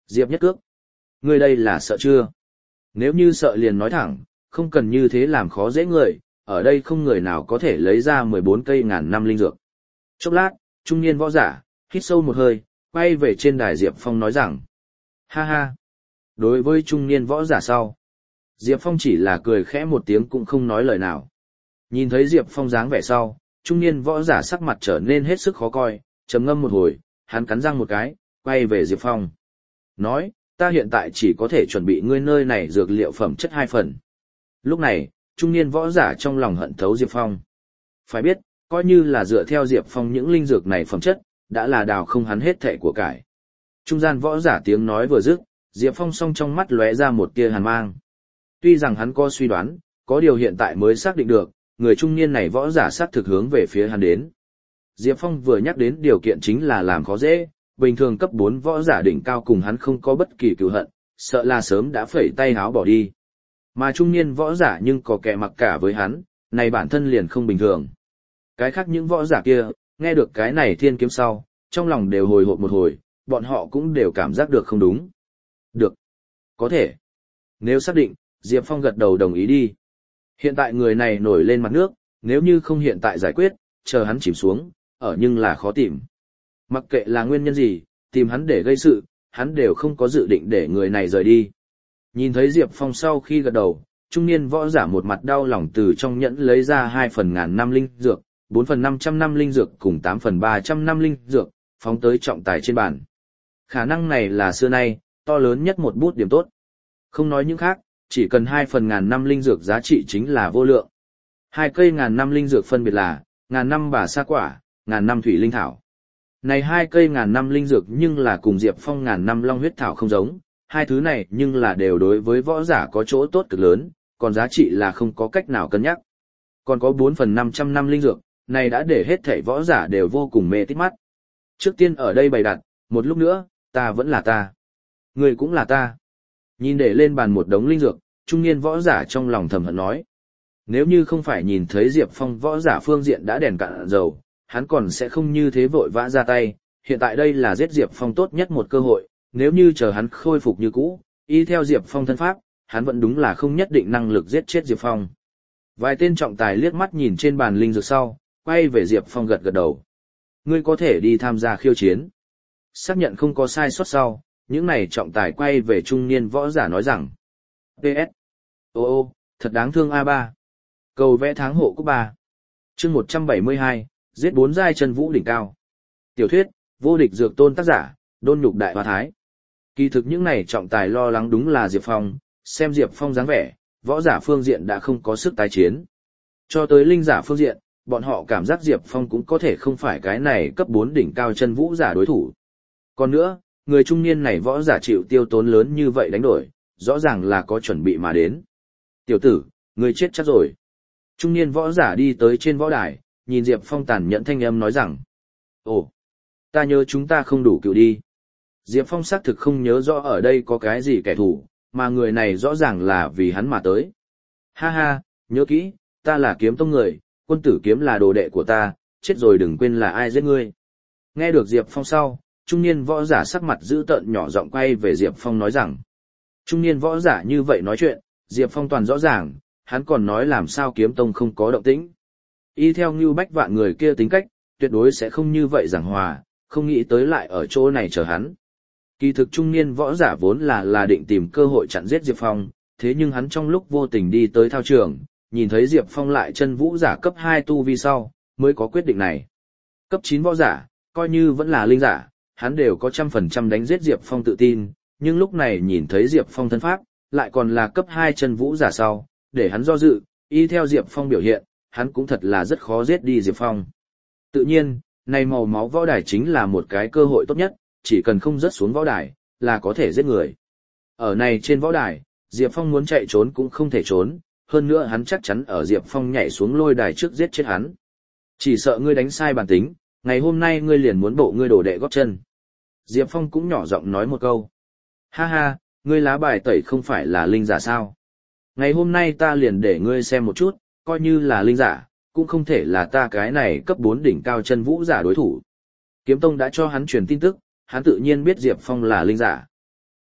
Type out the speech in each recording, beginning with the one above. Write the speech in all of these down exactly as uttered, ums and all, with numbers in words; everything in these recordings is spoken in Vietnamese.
Diệp Nhất Cước, ngươi đây là sợ chưa? Nếu như sợ liền nói thẳng, không cần như thế làm khó dễ người, ở đây không người nào có thể lấy ra mười bốn cây ngàn năm linh dược. Chốc lát, trung niên võ giả, hít sâu một hơi, quay về trên đài Diệp Phong nói rằng, ha ha. Đối với trung niên võ giả sau, Diệp Phong chỉ là cười khẽ một tiếng cũng không nói lời nào. Nhìn thấy Diệp Phong dáng vẻ sau, trung niên võ giả sắc mặt trở nên hết sức khó coi, trầm ngâm một hồi, hắn cắn răng một cái, quay về Diệp Phong. Nói, ta hiện tại chỉ có thể chuẩn bị ngươi nơi này dược liệu phẩm chất hai phần. Lúc này, trung niên võ giả trong lòng hận thấu Diệp Phong. Phải biết, coi như là dựa theo Diệp Phong những linh dược này phẩm chất, đã là đào không hắn hết thệ của cải. Trung gian võ giả tiếng nói vừa dứt, Diệp Phong song trong mắt lóe ra một tia hàn mang. Tuy rằng hắn có suy đoán, có điều hiện tại mới xác định được, người trung niên này võ giả xác thực hướng về phía hắn đến. Diệp Phong vừa nhắc đến điều kiện chính là làm khó dễ, bình thường cấp bốn võ giả đỉnh cao cùng hắn không có bất kỳ cừu hận, sợ là sớm đã phẩy tay háo bỏ đi. Mà trung niên võ giả nhưng có kẻ mặc cả với hắn, này bản thân liền không bình thường. Cái khác những võ giả kia, nghe được cái này thiên kiếm sau, trong lòng đều hồi hộp một hồi, bọn họ cũng đều cảm giác được không đúng. Được. Có thể. Nếu xác định, Diệp Phong gật đầu đồng ý đi. Hiện tại người này nổi lên mặt nước, nếu như không hiện tại giải quyết, chờ hắn chìm xuống, ở nhưng là khó tìm. Mặc kệ là nguyên nhân gì, tìm hắn để gây sự, hắn đều không có dự định để người này rời đi. Nhìn thấy Diệp Phong sau khi gật đầu, trung niên võ giả một mặt đau lòng từ trong nhẫn lấy ra hai phần ngàn năm linh dược, bốn phần năm trăm năm linh dược cùng tám phần ba trăm năm linh dược, phóng tới trọng tài trên bàn. Khả năng này là xưa nay, to lớn nhất một bút điểm tốt. Không nói những khác, chỉ cần hai phần ngàn năm linh dược giá trị chính là vô lượng. Hai cây ngàn năm linh dược phân biệt là, ngàn năm bà sa quả, ngàn năm thủy linh thảo. Này hai cây ngàn năm linh dược nhưng là cùng Diệp Phong ngàn năm long huyết thảo không giống, hai thứ này nhưng là đều đối với võ giả có chỗ tốt cực lớn, còn giá trị là không có cách nào cân nhắc. Còn có bốn phần năm trăm năm linh dược, này đã để hết thảy võ giả đều vô cùng mê tít mắt. Trước tiên ở đây bày đặt, một lúc nữa, ta vẫn là ta. Người cũng là ta. Nhìn để lên bàn một đống linh dược, trung niên võ giả trong lòng thầm hận nói. Nếu như không phải nhìn thấy Diệp Phong võ giả phương diện đã đèn cạn dầu, hắn còn sẽ không như thế vội vã ra tay. Hiện tại đây là giết Diệp Phong tốt nhất một cơ hội, nếu như chờ hắn khôi phục như cũ, y theo Diệp Phong thân pháp, hắn vẫn đúng là không nhất định năng lực giết chết Diệp Phong. Vài tên trọng tài liếc mắt nhìn trên bàn linh dược sau, quay về Diệp Phong gật gật đầu. Ngươi có thể đi tham gia khiêu chiến. Xác nhận không có sai sót sau, những này trọng tài quay về trung niên võ giả nói rằng. pê ét. Ô ô, thật đáng thương a ba. Cầu vẽ tháng hộ cúp ba. Chương một trăm bảy mươi hai, giết bốn giai chân vũ đỉnh cao. Tiểu thuyết, vô địch dược tôn tác giả, Đôn Nhục Đại Hoa Thái. Kỳ thực những này trọng tài lo lắng đúng là Diệp Phong, xem Diệp Phong dáng vẻ, võ giả phương diện đã không có sức tái chiến. Cho tới linh giả phương diện, bọn họ cảm giác Diệp Phong cũng có thể không phải cái này cấp bốn đỉnh cao chân vũ giả đối thủ. Còn nữa, người trung niên này võ giả chịu tiêu tốn lớn như vậy đánh đổi, rõ ràng là có chuẩn bị mà đến. Tiểu tử, người chết chắc rồi. Trung niên võ giả đi tới trên võ đài, nhìn Diệp Phong tàn nhẫn thanh âm nói rằng. Ồ, ta nhớ chúng ta không đủ cựu đi. Diệp Phong xác thực không nhớ rõ ở đây có cái gì kẻ thù, mà người này rõ ràng là vì hắn mà tới. Ha ha, nhớ kỹ, ta là kiếm tông người, quân tử kiếm là đồ đệ của ta, chết rồi đừng quên là ai giết ngươi. Nghe được Diệp Phong sau, trung niên võ giả sắc mặt dữ tợn nhỏ giọng quay về Diệp Phong nói rằng. Trung niên võ giả như vậy nói chuyện, Diệp Phong toàn rõ ràng, hắn còn nói làm sao kiếm tông không có động tĩnh. Y theo như bách vạn người kia tính cách, tuyệt đối sẽ không như vậy giảng hòa, không nghĩ tới lại ở chỗ này chờ hắn. Kỳ thực trung niên võ giả vốn là là định tìm cơ hội chặn giết Diệp Phong, thế nhưng hắn trong lúc vô tình đi tới thao trường, nhìn thấy Diệp Phong lại chân vũ giả cấp hai tu vi sau, mới có quyết định này. Cấp chín võ giả, coi như vẫn là linh giả, hắn đều có trăm phần trăm đánh giết Diệp Phong tự tin, nhưng lúc này nhìn thấy Diệp Phong thân pháp, lại còn là cấp hai chân vũ giả sau, để hắn do dự, y theo Diệp Phong biểu hiện, hắn cũng thật là rất khó giết đi Diệp Phong. Tự nhiên, này màu máu võ đài chính là một cái cơ hội tốt nhất, chỉ cần không rớt xuống võ đài, là có thể giết người. Ở này trên võ đài, Diệp Phong muốn chạy trốn cũng không thể trốn, hơn nữa hắn chắc chắn ở Diệp Phong nhảy xuống lôi đài trước giết chết hắn. Chỉ sợ ngươi đánh sai bản tính, ngày hôm nay ngươi liền muốn bộ ngươi đổ đệ góp chân. Diệp Phong cũng nhỏ giọng nói một câu. Ha ha, ngươi lá bài tẩy không phải là linh giả sao? Ngày hôm nay ta liền để ngươi xem một chút, coi như là linh giả, cũng không thể là ta cái này cấp bốn đỉnh cao chân vũ giả đối thủ. Kiếm Tông đã cho hắn truyền tin tức, hắn tự nhiên biết Diệp Phong là linh giả.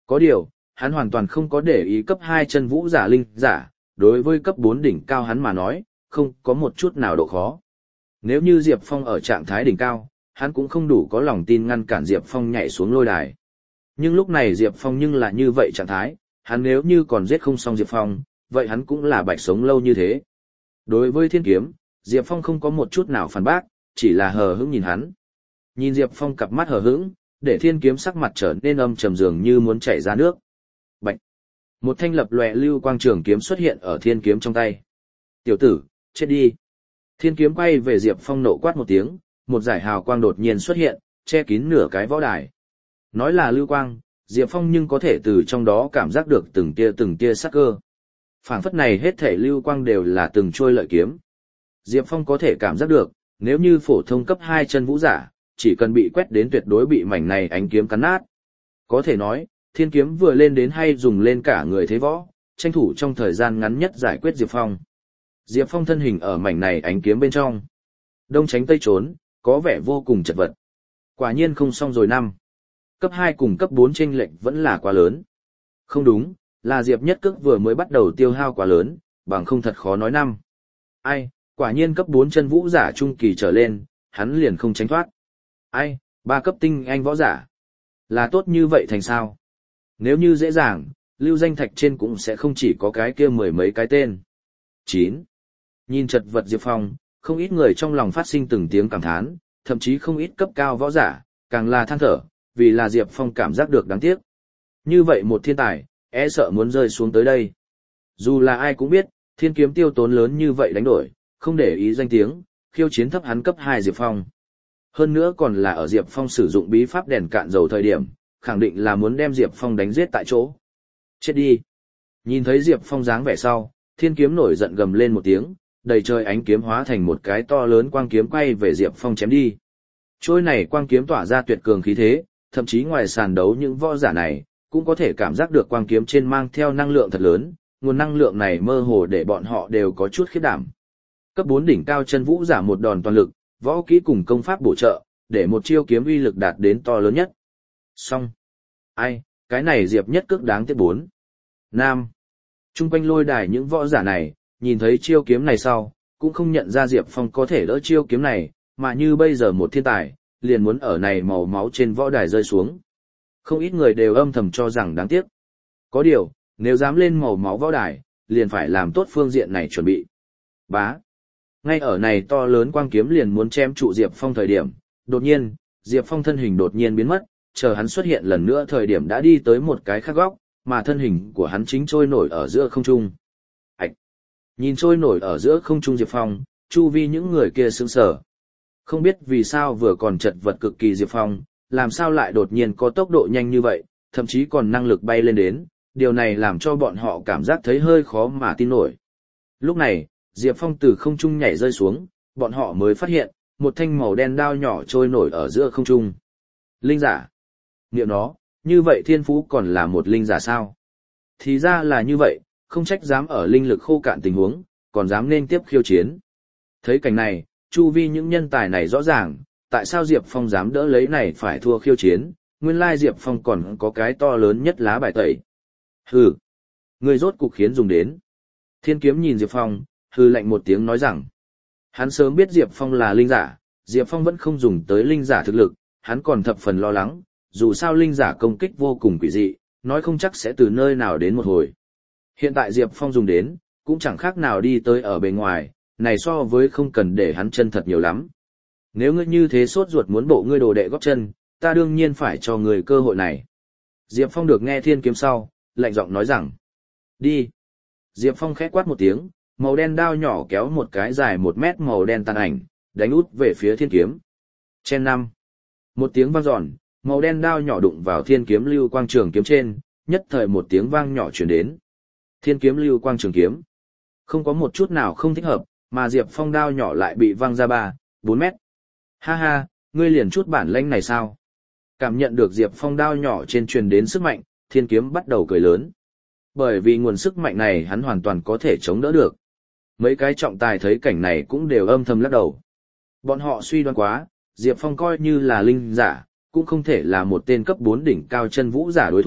Có điều, hắn hoàn toàn không có để ý cấp hai chân vũ giả linh giả, đối với cấp bốn đỉnh cao hắn mà nói, không có một chút nào độ khó. Nếu như Diệp Phong ở trạng thái đỉnh cao, hắn cũng không đủ có lòng tin ngăn cản Diệp Phong nhảy xuống lôi đài. Nhưng lúc này Diệp Phong nhưng là như vậy trạng thái, hắn nếu như còn giết không xong Diệp Phong, vậy hắn cũng là bạch sống lâu như thế. Đối với thiên kiếm, Diệp Phong không có một chút nào phản bác, chỉ là hờ hững nhìn hắn. Nhìn Diệp Phong cặp mắt hờ hững, để thiên kiếm sắc mặt trở nên âm trầm dường như muốn chảy ra nước. Bạch! Một thanh lập lòe lưu quang trường kiếm xuất hiện ở thiên kiếm trong tay. Tiểu tử, chết đi! Thiên kiếm quay về Diệp Phong nộ quát một tiếng, một giải hào quang đột nhiên xuất hiện, che kín nửa cái võ đài. Nói là lưu quang, Diệp Phong nhưng có thể từ trong đó cảm giác được từng tia từng tia sắc cơ. Phảng phất này hết thể lưu quang đều là từng trôi lợi kiếm. Diệp Phong có thể cảm giác được, nếu như phổ thông cấp hai chân vũ giả, chỉ cần bị quét đến tuyệt đối bị mảnh này ánh kiếm cắn nát. Có thể nói, thiên kiếm vừa lên đến hay dùng lên cả người thế võ, tranh thủ trong thời gian ngắn nhất giải quyết Diệp Phong. Diệp Phong thân hình ở mảnh này ánh kiếm bên trong. Đông tránh tây trốn, có vẻ vô cùng chật vật. Quả nhiên không xong rồi năm. Cấp hai cùng cấp bốn chênh lệch vẫn là quá lớn. Không đúng, là Diệp Nhất Cước vừa mới bắt đầu tiêu hao quá lớn, bằng không thật khó nói năm. Ai, quả nhiên cấp bốn chân vũ giả trung kỳ trở lên, hắn liền không tránh thoát. Ai, ba cấp tinh anh võ giả. Là tốt như vậy thành sao? Nếu như dễ dàng, lưu danh thạch trên cũng sẽ không chỉ có cái kia mười mấy cái tên. chín. Nhìn chật vật Diệp Phong, không ít người trong lòng phát sinh từng tiếng cảm thán, thậm chí không ít cấp cao võ giả, càng là than thở, vì là Diệp Phong cảm giác được đáng tiếc. Như vậy một thiên tài, e sợ muốn rơi xuống tới đây. Dù là ai cũng biết, thiên kiếm tiêu tốn lớn như vậy đánh đổi, không để ý danh tiếng, khiêu chiến thấp hắn cấp hai Diệp Phong. Hơn nữa còn là ở Diệp Phong sử dụng bí pháp đèn cạn dầu thời điểm, khẳng định là muốn đem Diệp Phong đánh giết tại chỗ. Chết đi! Nhìn thấy Diệp Phong dáng vẻ sau, thiên kiếm nổi giận gầm lên một tiếng, đầy trời ánh kiếm hóa thành một cái to lớn quang kiếm quay về Diệp Phong chém đi. Trôi này quang kiếm tỏa ra tuyệt cường khí thế, thậm chí ngoài sàn đấu những võ giả này, cũng có thể cảm giác được quang kiếm trên mang theo năng lượng thật lớn, nguồn năng lượng này mơ hồ để bọn họ đều có chút khiếp đảm. Cấp bốn đỉnh cao chân vũ giả một đòn toàn lực, võ kỹ cùng công pháp bổ trợ, để một chiêu kiếm uy lực đạt đến to lớn nhất. Xong. Ai, cái này Diệp Nhất Cước đáng tiếc bốn. Nam. Trung quanh lôi đài những võ giả này, nhìn thấy chiêu kiếm này sau, cũng không nhận ra Diệp Phong có thể đỡ chiêu kiếm này, mà như bây giờ một thiên tài, liền muốn ở này màu máu trên võ đài rơi xuống. Không ít người đều âm thầm cho rằng đáng tiếc. Có điều, nếu dám lên màu máu võ đài, liền phải làm tốt phương diện này chuẩn bị. Bá. Ngay ở này to lớn quang kiếm liền muốn chém trụ Diệp Phong thời điểm, đột nhiên, Diệp Phong thân hình đột nhiên biến mất, chờ hắn xuất hiện lần nữa thời điểm đã đi tới một cái khác góc, mà thân hình của hắn chính trôi nổi ở giữa không trung. Ảch! Nhìn trôi nổi ở giữa không trung Diệp Phong, chu vi những người kia sững sờ. Không biết vì sao vừa còn chật vật cực kỳ Diệp Phong, làm sao lại đột nhiên có tốc độ nhanh như vậy, thậm chí còn năng lực bay lên đến, điều này làm cho bọn họ cảm giác thấy hơi khó mà tin nổi. Lúc này, Diệp Phong từ không trung nhảy rơi xuống, bọn họ mới phát hiện, một thanh màu đen đao nhỏ trôi nổi ở giữa không trung. Linh giả. Niệm nó, như vậy thiên phú còn là một linh giả sao? Thì ra là như vậy, không trách dám ở linh lực khô cạn tình huống, còn dám nên tiếp khiêu chiến. Thấy cảnh này, chu vi những nhân tài này rõ ràng, tại sao Diệp Phong dám đỡ lấy này phải thua khiêu chiến, nguyên lai Diệp Phong còn có cái to lớn nhất lá bài tẩy. Hừ, người rốt cục khiến dùng đến. Thiên kiếm nhìn Diệp Phong, hừ lạnh một tiếng nói rằng, hắn sớm biết Diệp Phong là linh giả, Diệp Phong vẫn không dùng tới linh giả thực lực, hắn còn thập phần lo lắng, dù sao linh giả công kích vô cùng quỷ dị, nói không chắc sẽ từ nơi nào đến một hồi. Hiện tại Diệp Phong dùng đến, cũng chẳng khác nào đi tới ở bề ngoài, này so với không cần để hắn chân thật nhiều lắm. Nếu ngươi như thế sốt ruột muốn bộ ngươi đồ đệ góp chân, ta đương nhiên phải cho ngươi cơ hội này. Diệp Phong được nghe thiên kiếm sau, lạnh giọng nói rằng, đi. Diệp Phong khẽ quát một tiếng, màu đen đao nhỏ kéo một cái dài một mét màu đen tàn ảnh, đánh út về phía thiên kiếm. Chen năm. Một tiếng vang dọn, màu đen đao nhỏ đụng vào thiên kiếm lưu quang trường kiếm trên, nhất thời một tiếng vang nhỏ truyền đến. Thiên kiếm lưu quang trường kiếm. Không có một chút nào không thích hợp, mà Diệp Phong đao nhỏ lại bị văng ra ba, bốn mét. Ha ha, ngươi liền chút bản lĩnh này sao? Cảm nhận được Diệp Phong đao nhỏ trên truyền đến sức mạnh, thiên kiếm bắt đầu cười lớn. Bởi vì nguồn sức mạnh này hắn hoàn toàn có thể chống đỡ được. Mấy cái trọng tài thấy cảnh này cũng đều âm thầm lắc đầu. Bọn họ suy đoán quá, Diệp Phong coi như là linh giả, cũng không thể là một tên cấp bốn đỉnh cao chân vũ giả đối thủ,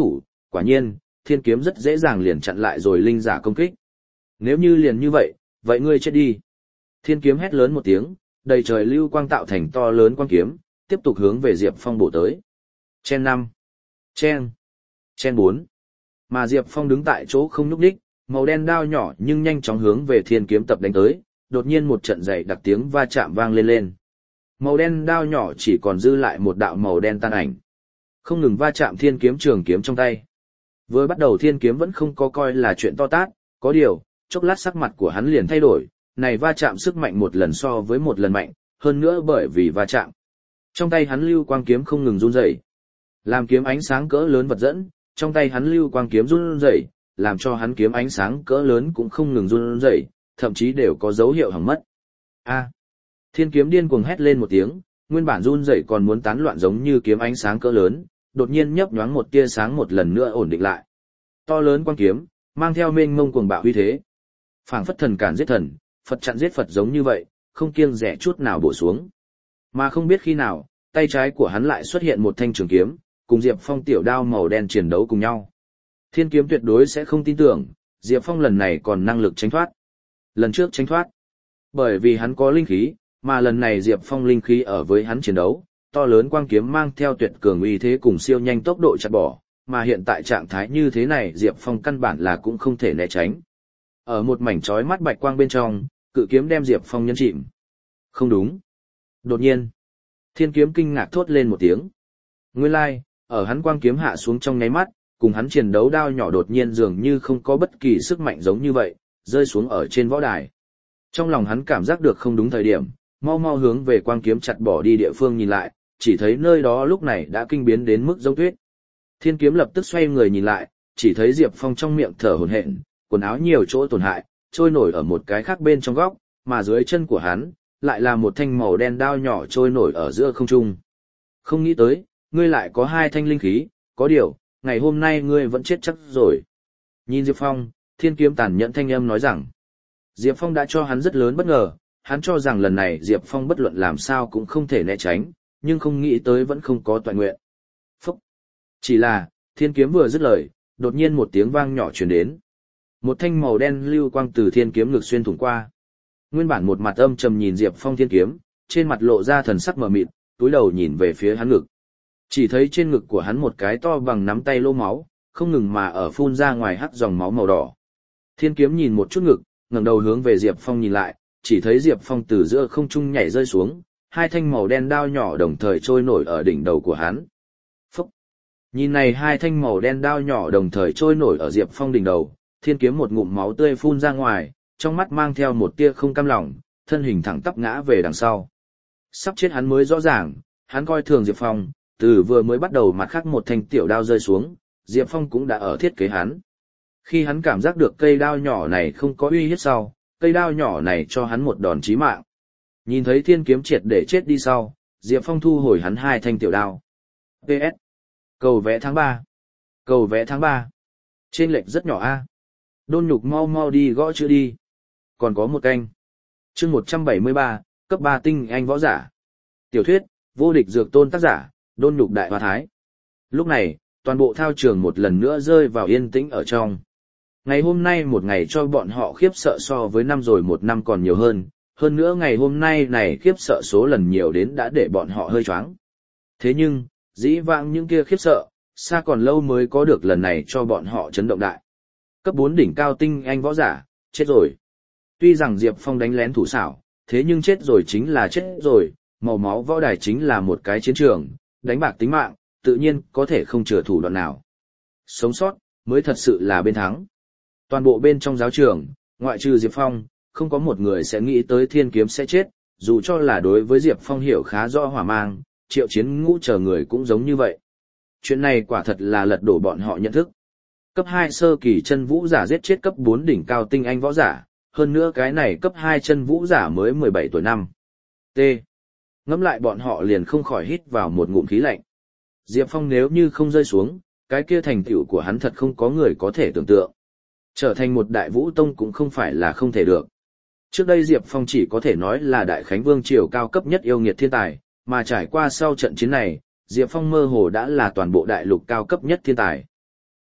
Quả nhiên, thiên kiếm rất dễ dàng liền chặn lại rồi linh giả công kích. Nếu như liền như vậy, vậy ngươi chết đi. Thiên kiếm hét lớn một tiếng, đầy trời lưu quang tạo thành to lớn quang kiếm, tiếp tục hướng về Diệp Phong bổ tới. Chen năm, Chen, Chen bốn. Mà Diệp Phong đứng tại chỗ không nhúc nhích, màu đen đao nhỏ nhưng nhanh chóng hướng về thiên kiếm tập đánh tới, đột nhiên một trận dày đặc tiếng va chạm vang lên lên. Màu đen đao nhỏ chỉ còn dư lại một đạo màu đen tan ảnh. Không ngừng va chạm thiên kiếm trường kiếm trong tay. Vừa bắt đầu thiên kiếm vẫn không có coi là chuyện to tát, có điều, chốc lát sắc mặt của hắn liền thay đổi, này va chạm sức mạnh một lần so với một lần mạnh, hơn nữa bởi vì va chạm. Trong tay hắn lưu quang kiếm không ngừng run rẩy. Làm kiếm ánh sáng cỡ lớn vật dẫn, trong tay hắn lưu quang kiếm run rẩy, làm cho hắn kiếm ánh sáng cỡ lớn cũng không ngừng run rẩy, thậm chí đều có dấu hiệu hỏng mất. A! Thiên kiếm điên cuồng hét lên một tiếng, nguyên bản run rẩy còn muốn tán loạn giống như kiếm ánh sáng cỡ lớn, đột nhiên nhấp nhoáng một tia sáng một lần nữa ổn định lại. To lớn quang kiếm, mang theo mênh mông cuồng bạo uy thế. Phảng phất thần cản giết thần, Phật chặn giết Phật giống như vậy, không kiêng dè chút nào bổ xuống. Mà không biết khi nào, tay trái của hắn lại xuất hiện một thanh trường kiếm, cùng Diệp Phong tiểu đao màu đen chiến đấu cùng nhau. Thiên kiếm tuyệt đối sẽ không tin tưởng, Diệp Phong lần này còn năng lực tránh thoát. Lần trước tránh thoát, bởi vì hắn có linh khí, mà lần này Diệp Phong linh khí ở với hắn chiến đấu, to lớn quang kiếm mang theo tuyệt cường uy thế cùng siêu nhanh tốc độ chặt bỏ, mà hiện tại trạng thái như thế này Diệp Phong căn bản là cũng không thể né tránh. Ở một mảnh chói mắt bạch quang bên trong, cự kiếm đem Diệp Phong nhấn chìm. Không đúng. Đột nhiên, thiên kiếm kinh ngạc thốt lên một tiếng. Nguyên lai, ở hắn quang kiếm hạ xuống trong nháy mắt, cùng hắn chiến đấu đao nhỏ đột nhiên dường như không có bất kỳ sức mạnh giống như vậy, rơi xuống ở trên võ đài. Trong lòng hắn cảm giác được không đúng thời điểm, mau mau hướng về quang kiếm chặt bỏ đi địa phương nhìn lại, chỉ thấy nơi đó lúc này đã kinh biến đến mức giống tuyết. Thiên kiếm lập tức xoay người nhìn lại, chỉ thấy Diệp Phong trong miệng thở hổn hển, quần áo nhiều chỗ tổn hại, trôi nổi ở một cái khác bên trong góc, mà dưới chân của hắn lại là một thanh màu đen đao nhỏ trôi nổi ở giữa không trung. Không nghĩ tới, ngươi lại có hai thanh linh khí, có điều, ngày hôm nay ngươi vẫn chết chắc rồi. Nhìn Diệp Phong, thiên kiếm tàn nhẫn thanh âm nói rằng, Diệp Phong đã cho hắn rất lớn bất ngờ, hắn cho rằng lần này Diệp Phong bất luận làm sao cũng không thể né tránh, nhưng không nghĩ tới vẫn không có toàn nguyện. Phúc! Chỉ là, thiên kiếm vừa dứt lời, đột nhiên một tiếng vang nhỏ truyền đến. Một thanh màu đen lưu quang từ thiên kiếm ngực xuyên thủng qua. Nguyên bản một mặt âm trầm nhìn Diệp Phong thiên kiếm, trên mặt lộ ra thần sắc mờ mịt, túi đầu nhìn về phía hắn ngực. Chỉ thấy trên ngực của hắn một cái to bằng nắm tay lỗ máu, không ngừng mà ở phun ra ngoài hắt dòng máu màu đỏ. Thiên kiếm nhìn một chút ngực, ngẩng đầu hướng về Diệp Phong nhìn lại, chỉ thấy Diệp Phong từ giữa không trung nhảy rơi xuống, hai thanh màu đen đao nhỏ đồng thời trôi nổi ở đỉnh đầu của hắn. Phúc! Nhìn này hai thanh màu đen đao nhỏ đồng thời trôi nổi ở Diệp Phong đỉnh đầu, thiên kiếm một ngụm máu tươi phun ra ngoài, trong mắt mang theo một tia không cam lòng, thân hình thẳng tắp ngã về đằng sau. Sắp chết hắn mới rõ ràng, hắn coi thường Diệp Phong, từ vừa mới bắt đầu mặt khác một thanh tiểu đao rơi xuống, Diệp Phong cũng đã ở thiết kế hắn. Khi hắn cảm giác được cây đao nhỏ này không có uy hiếp sau, cây đao nhỏ này cho hắn một đòn chí mạng. Nhìn thấy thiên kiếm triệt để chết đi sau, Diệp Phong thu hồi hắn hai thanh tiểu đao. pê ét. Cầu vẽ tháng ba. Cầu vẽ tháng ba. Trên lệch rất nhỏ a. Đôn nhục mau mau đi gõ chữ đi. Còn có một canh. Chương một trăm bảy mươi ba, cấp ba tinh anh võ giả. Tiểu thuyết, vô địch dược tôn tác giả, Đôn nhục đại hoa thái. Lúc này, toàn bộ thao trường một lần nữa rơi vào yên tĩnh ở trong. Ngày hôm nay một ngày cho bọn họ khiếp sợ so với năm rồi một năm còn nhiều hơn, hơn nữa ngày hôm nay này khiếp sợ số lần nhiều đến đã để bọn họ hơi choáng. Thế nhưng, dĩ vãng những kia khiếp sợ, xa còn lâu mới có được lần này cho bọn họ chấn động đại. Cấp bốn đỉnh cao tinh anh võ giả, chết rồi. Tuy rằng Diệp Phong đánh lén thủ xảo, thế nhưng chết rồi chính là chết rồi, màu máu võ đài chính là một cái chiến trường, đánh bạc tính mạng, tự nhiên có thể không chừa thủ đoạn nào. Sống sót, mới thật sự là bên thắng. Toàn bộ bên trong giáo trường, ngoại trừ Diệp Phong, không có một người sẽ nghĩ tới thiên kiếm sẽ chết, dù cho là đối với Diệp Phong hiểu khá rõ hỏa mang, Triệu Chiến Ngũ chờ người cũng giống như vậy. Chuyện này quả thật là lật đổ bọn họ nhận thức. Cấp hai sơ kỳ chân vũ giả giết chết cấp bốn đỉnh cao tinh anh võ giả, hơn nữa cái này cấp hai chân vũ giả mới mười bảy tuổi năm. T. Ngẫm lại bọn họ liền không khỏi hít vào một ngụm khí lạnh. Diệp Phong nếu như không rơi xuống, cái kia thành tựu của hắn thật không có người có thể tưởng tượng. Trở thành một đại vũ tông cũng không phải là không thể được. Trước đây Diệp Phong chỉ có thể nói là đại khánh vương triều cao cấp nhất yêu nghiệt thiên tài, mà trải qua sau trận chiến này, Diệp Phong mơ hồ đã là toàn bộ đại lục cao cấp nhất thiên tài.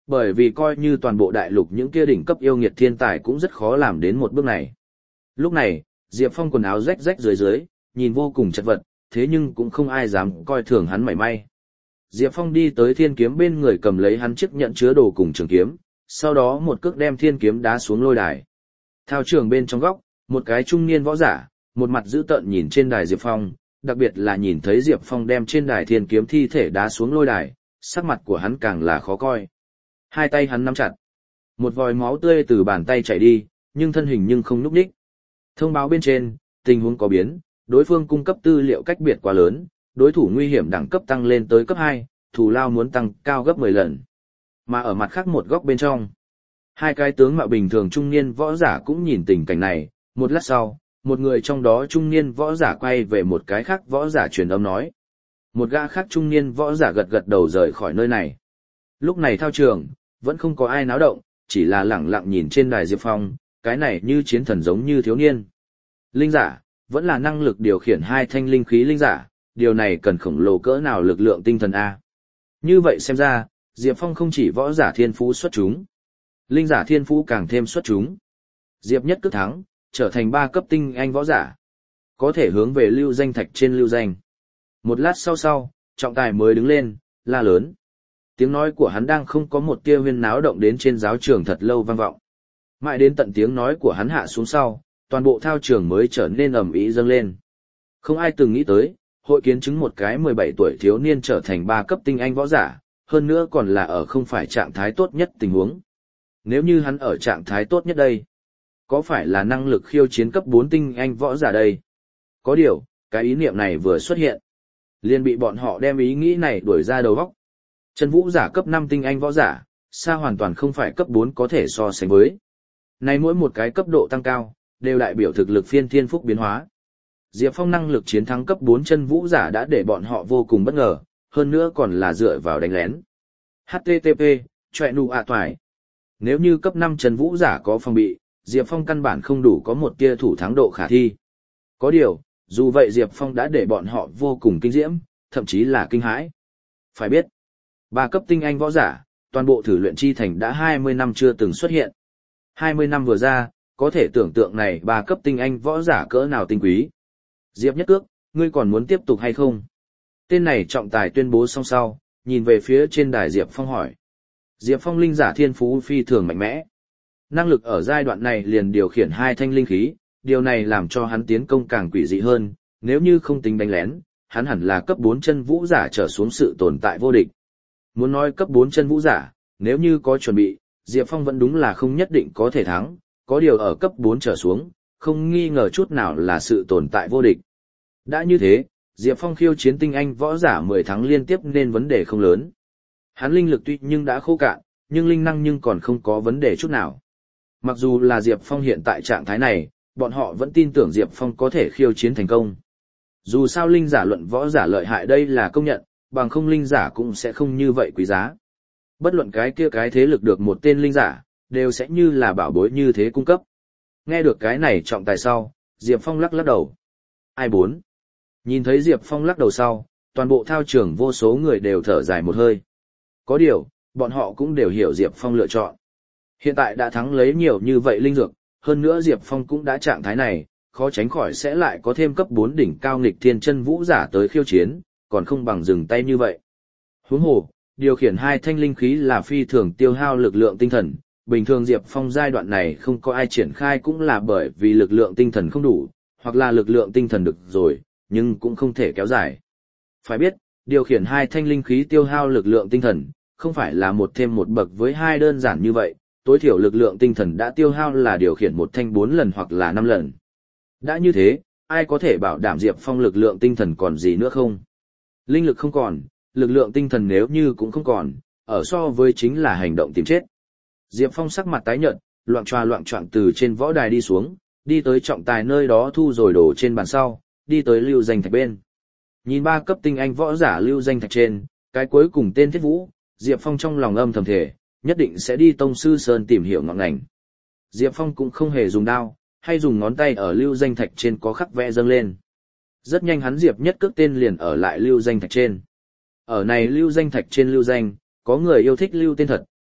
Bởi vì coi như toàn bộ đại lục những kia đỉnh cấp yêu nghiệt thiên tài cũng rất khó làm đến một bước này. Lúc này, Diệp Phong quần áo rách rách dưới dưới, nhìn vô cùng chật vật, thế nhưng cũng không ai dám coi thường hắn mảy may. Diệp Phong đi tới thiên kiếm bên người cầm lấy hắn chiếc nhận chứa đồ cùng trường kiếm, sau đó một cước đem thiên kiếm đá xuống lôi đài. Thao trường bên trong góc, một cái trung niên võ giả, một mặt dữ tợn nhìn trên đài Diệp Phong, đặc biệt là nhìn thấy Diệp Phong đem trên đài thiên kiếm thi thể đá xuống lôi đài, sắc mặt của hắn càng là khó coi. Hai tay hắn nắm chặt. Một vòi máu tươi từ bàn tay chảy đi, nhưng thân hình nhưng không nhúc nhích. Thông báo bên trên, tình huống có biến, đối phương cung cấp tư liệu cách biệt quá lớn, đối thủ nguy hiểm đẳng cấp tăng lên tới cấp hai, thù lao muốn tăng cao gấp mười lần. Mà ở mặt khác một góc bên trong, hai cái tướng mạo bình thường trung niên võ giả cũng nhìn tình cảnh này, một lát sau, một người trong đó trung niên võ giả quay về một cái khác võ giả truyền âm nói. Một gã khác trung niên võ giả gật gật đầu rời khỏi nơi này. Lúc này thao trường, vẫn không có ai náo động, chỉ là lẳng lặng nhìn trên đài Diệp Phong, cái này như chiến thần giống như thiếu niên. Linh giả, vẫn là năng lực điều khiển hai thanh linh khí linh giả, điều này cần khổng lồ cỡ nào lực lượng tinh thần A. Như vậy xem ra, Diệp Phong không chỉ võ giả thiên phú xuất chúng, linh giả thiên phú càng thêm xuất chúng. Diệp nhất cước thắng, trở thành ba cấp tinh anh võ giả. Có thể hướng về lưu danh thạch trên lưu danh. Một lát sau sau, trọng tài mới đứng lên, la lớn. Tiếng nói của hắn đang không có một tia huyên náo động đến trên giáo trường thật lâu vang vọng. Mãi đến tận tiếng nói của hắn hạ xuống sau, toàn bộ thao trường mới trở nên ầm ĩ dâng lên. Không ai từng nghĩ tới, hội kiến chứng một cái mười bảy tuổi thiếu niên trở thành ba cấp tinh anh võ giả, hơn nữa còn là ở không phải trạng thái tốt nhất tình huống. Nếu như hắn ở trạng thái tốt nhất đây, có phải là năng lực khiêu chiến cấp bốn tinh anh võ giả đây? Có điều, cái ý niệm này vừa xuất hiện, liền bị bọn họ đem ý nghĩ này đuổi ra đầu óc. Chân vũ giả cấp năm tinh anh võ giả, xa hoàn toàn không phải cấp bốn có thể so sánh với. Này mỗi một cái cấp độ tăng cao, đều đại biểu thực lực phiên thiên phúc biến hóa. Diệp Phong năng lực chiến thắng cấp bốn chân vũ giả đã để bọn họ vô cùng bất ngờ, hơn nữa còn là dựa vào đánh lén. hát tê tê pê, chọe nụ ạ toài. Nếu như cấp năm chân vũ giả có phòng bị, Diệp Phong căn bản không đủ có một tia thủ thắng độ khả thi. Có điều, dù vậy Diệp Phong đã để bọn họ vô cùng kinh diễm, thậm chí là kinh hãi. Phải biết, ba cấp tinh anh võ giả, toàn bộ thử luyện chi thành đã hai mươi năm chưa từng xuất hiện. hai mươi năm vừa ra, có thể tưởng tượng này ba cấp tinh anh võ giả cỡ nào tinh quý. Diệp nhất cước, ngươi còn muốn tiếp tục hay không? Tên này trọng tài tuyên bố xong sau, nhìn về phía trên đài Diệp Phong hỏi. Diệp Phong linh giả thiên phú phi thường mạnh mẽ. Năng lực ở giai đoạn này liền điều khiển hai thanh linh khí, điều này làm cho hắn tiến công càng quỷ dị hơn, nếu như không tính đánh lén, hắn hẳn là cấp bốn chân vũ giả trở xuống sự tồn tại vô địch. Muốn nói cấp bốn chân vũ giả, nếu như có chuẩn bị, Diệp Phong vẫn đúng là không nhất định có thể thắng, có điều ở cấp bốn trở xuống, không nghi ngờ chút nào là sự tồn tại vô địch. Đã như thế, Diệp Phong khiêu chiến tinh anh võ giả mười tháng liên tiếp nên vấn đề không lớn. Hắn linh lực tuy nhưng đã khô cạn, nhưng linh năng nhưng còn không có vấn đề chút nào. Mặc dù là Diệp Phong hiện tại trạng thái này, bọn họ vẫn tin tưởng Diệp Phong có thể khiêu chiến thành công. Dù sao linh giả luận võ giả lợi hại đây là công nhận, bằng không linh giả cũng sẽ không như vậy quý giá. Bất luận cái kia cái thế lực được một tên linh giả, đều sẽ như là bảo bối như thế cung cấp. Nghe được cái này trọng tài sau, Diệp Phong lắc lắc đầu. Ai bốn? Nhìn thấy Diệp Phong lắc đầu sau, toàn bộ thao trường vô số người đều thở dài một hơi. Có điều, bọn họ cũng đều hiểu Diệp Phong lựa chọn. Hiện tại đã thắng lấy nhiều như vậy linh dược, hơn nữa Diệp Phong cũng đã trạng thái này, khó tránh khỏi sẽ lại có thêm cấp bốn đỉnh cao nghịch thiên chân vũ giả tới khiêu chiến, còn không bằng dừng tay như vậy. Huống hồ, điều khiển hai thanh linh khí là phi thường tiêu hao lực lượng tinh thần, bình thường Diệp Phong giai đoạn này không có ai triển khai cũng là bởi vì lực lượng tinh thần không đủ, hoặc là lực lượng tinh thần được rồi, nhưng cũng không thể kéo dài. Phải biết, điều khiển hai thanh linh khí tiêu hao lực lượng tinh thần, không phải là một thêm một bậc với hai đơn giản như vậy, tối thiểu lực lượng tinh thần đã tiêu hao là điều khiển một thanh bốn lần hoặc là năm lần. Đã như thế, ai có thể bảo đảm Diệp Phong lực lượng tinh thần còn gì nữa không? Linh lực không còn, lực lượng tinh thần nếu như cũng không còn, ở so với chính là hành động tìm chết. Diệp Phong sắc mặt tái nhợt, loạng choạng loạng choạng từ trên võ đài đi xuống, đi tới trọng tài nơi đó thu rồi đổ trên bàn sau, đi tới lưu danh thạch bên. Nhìn ba cấp tinh anh võ giả lưu danh thạch trên, cái cuối cùng tên Thiết Vũ, Diệp Phong trong lòng âm thầm thể, nhất định sẽ đi Tông Sư Sơn tìm hiểu ngọn ngành. Diệp Phong cũng không hề dùng đao, hay dùng ngón tay ở lưu danh thạch trên có khắc vẽ dâng lên. Rất nhanh hắn Diệp nhất cước tên liền ở lại lưu danh thạch trên. Ở này lưu danh thạch trên lưu danh, có người yêu thích lưu tên thật,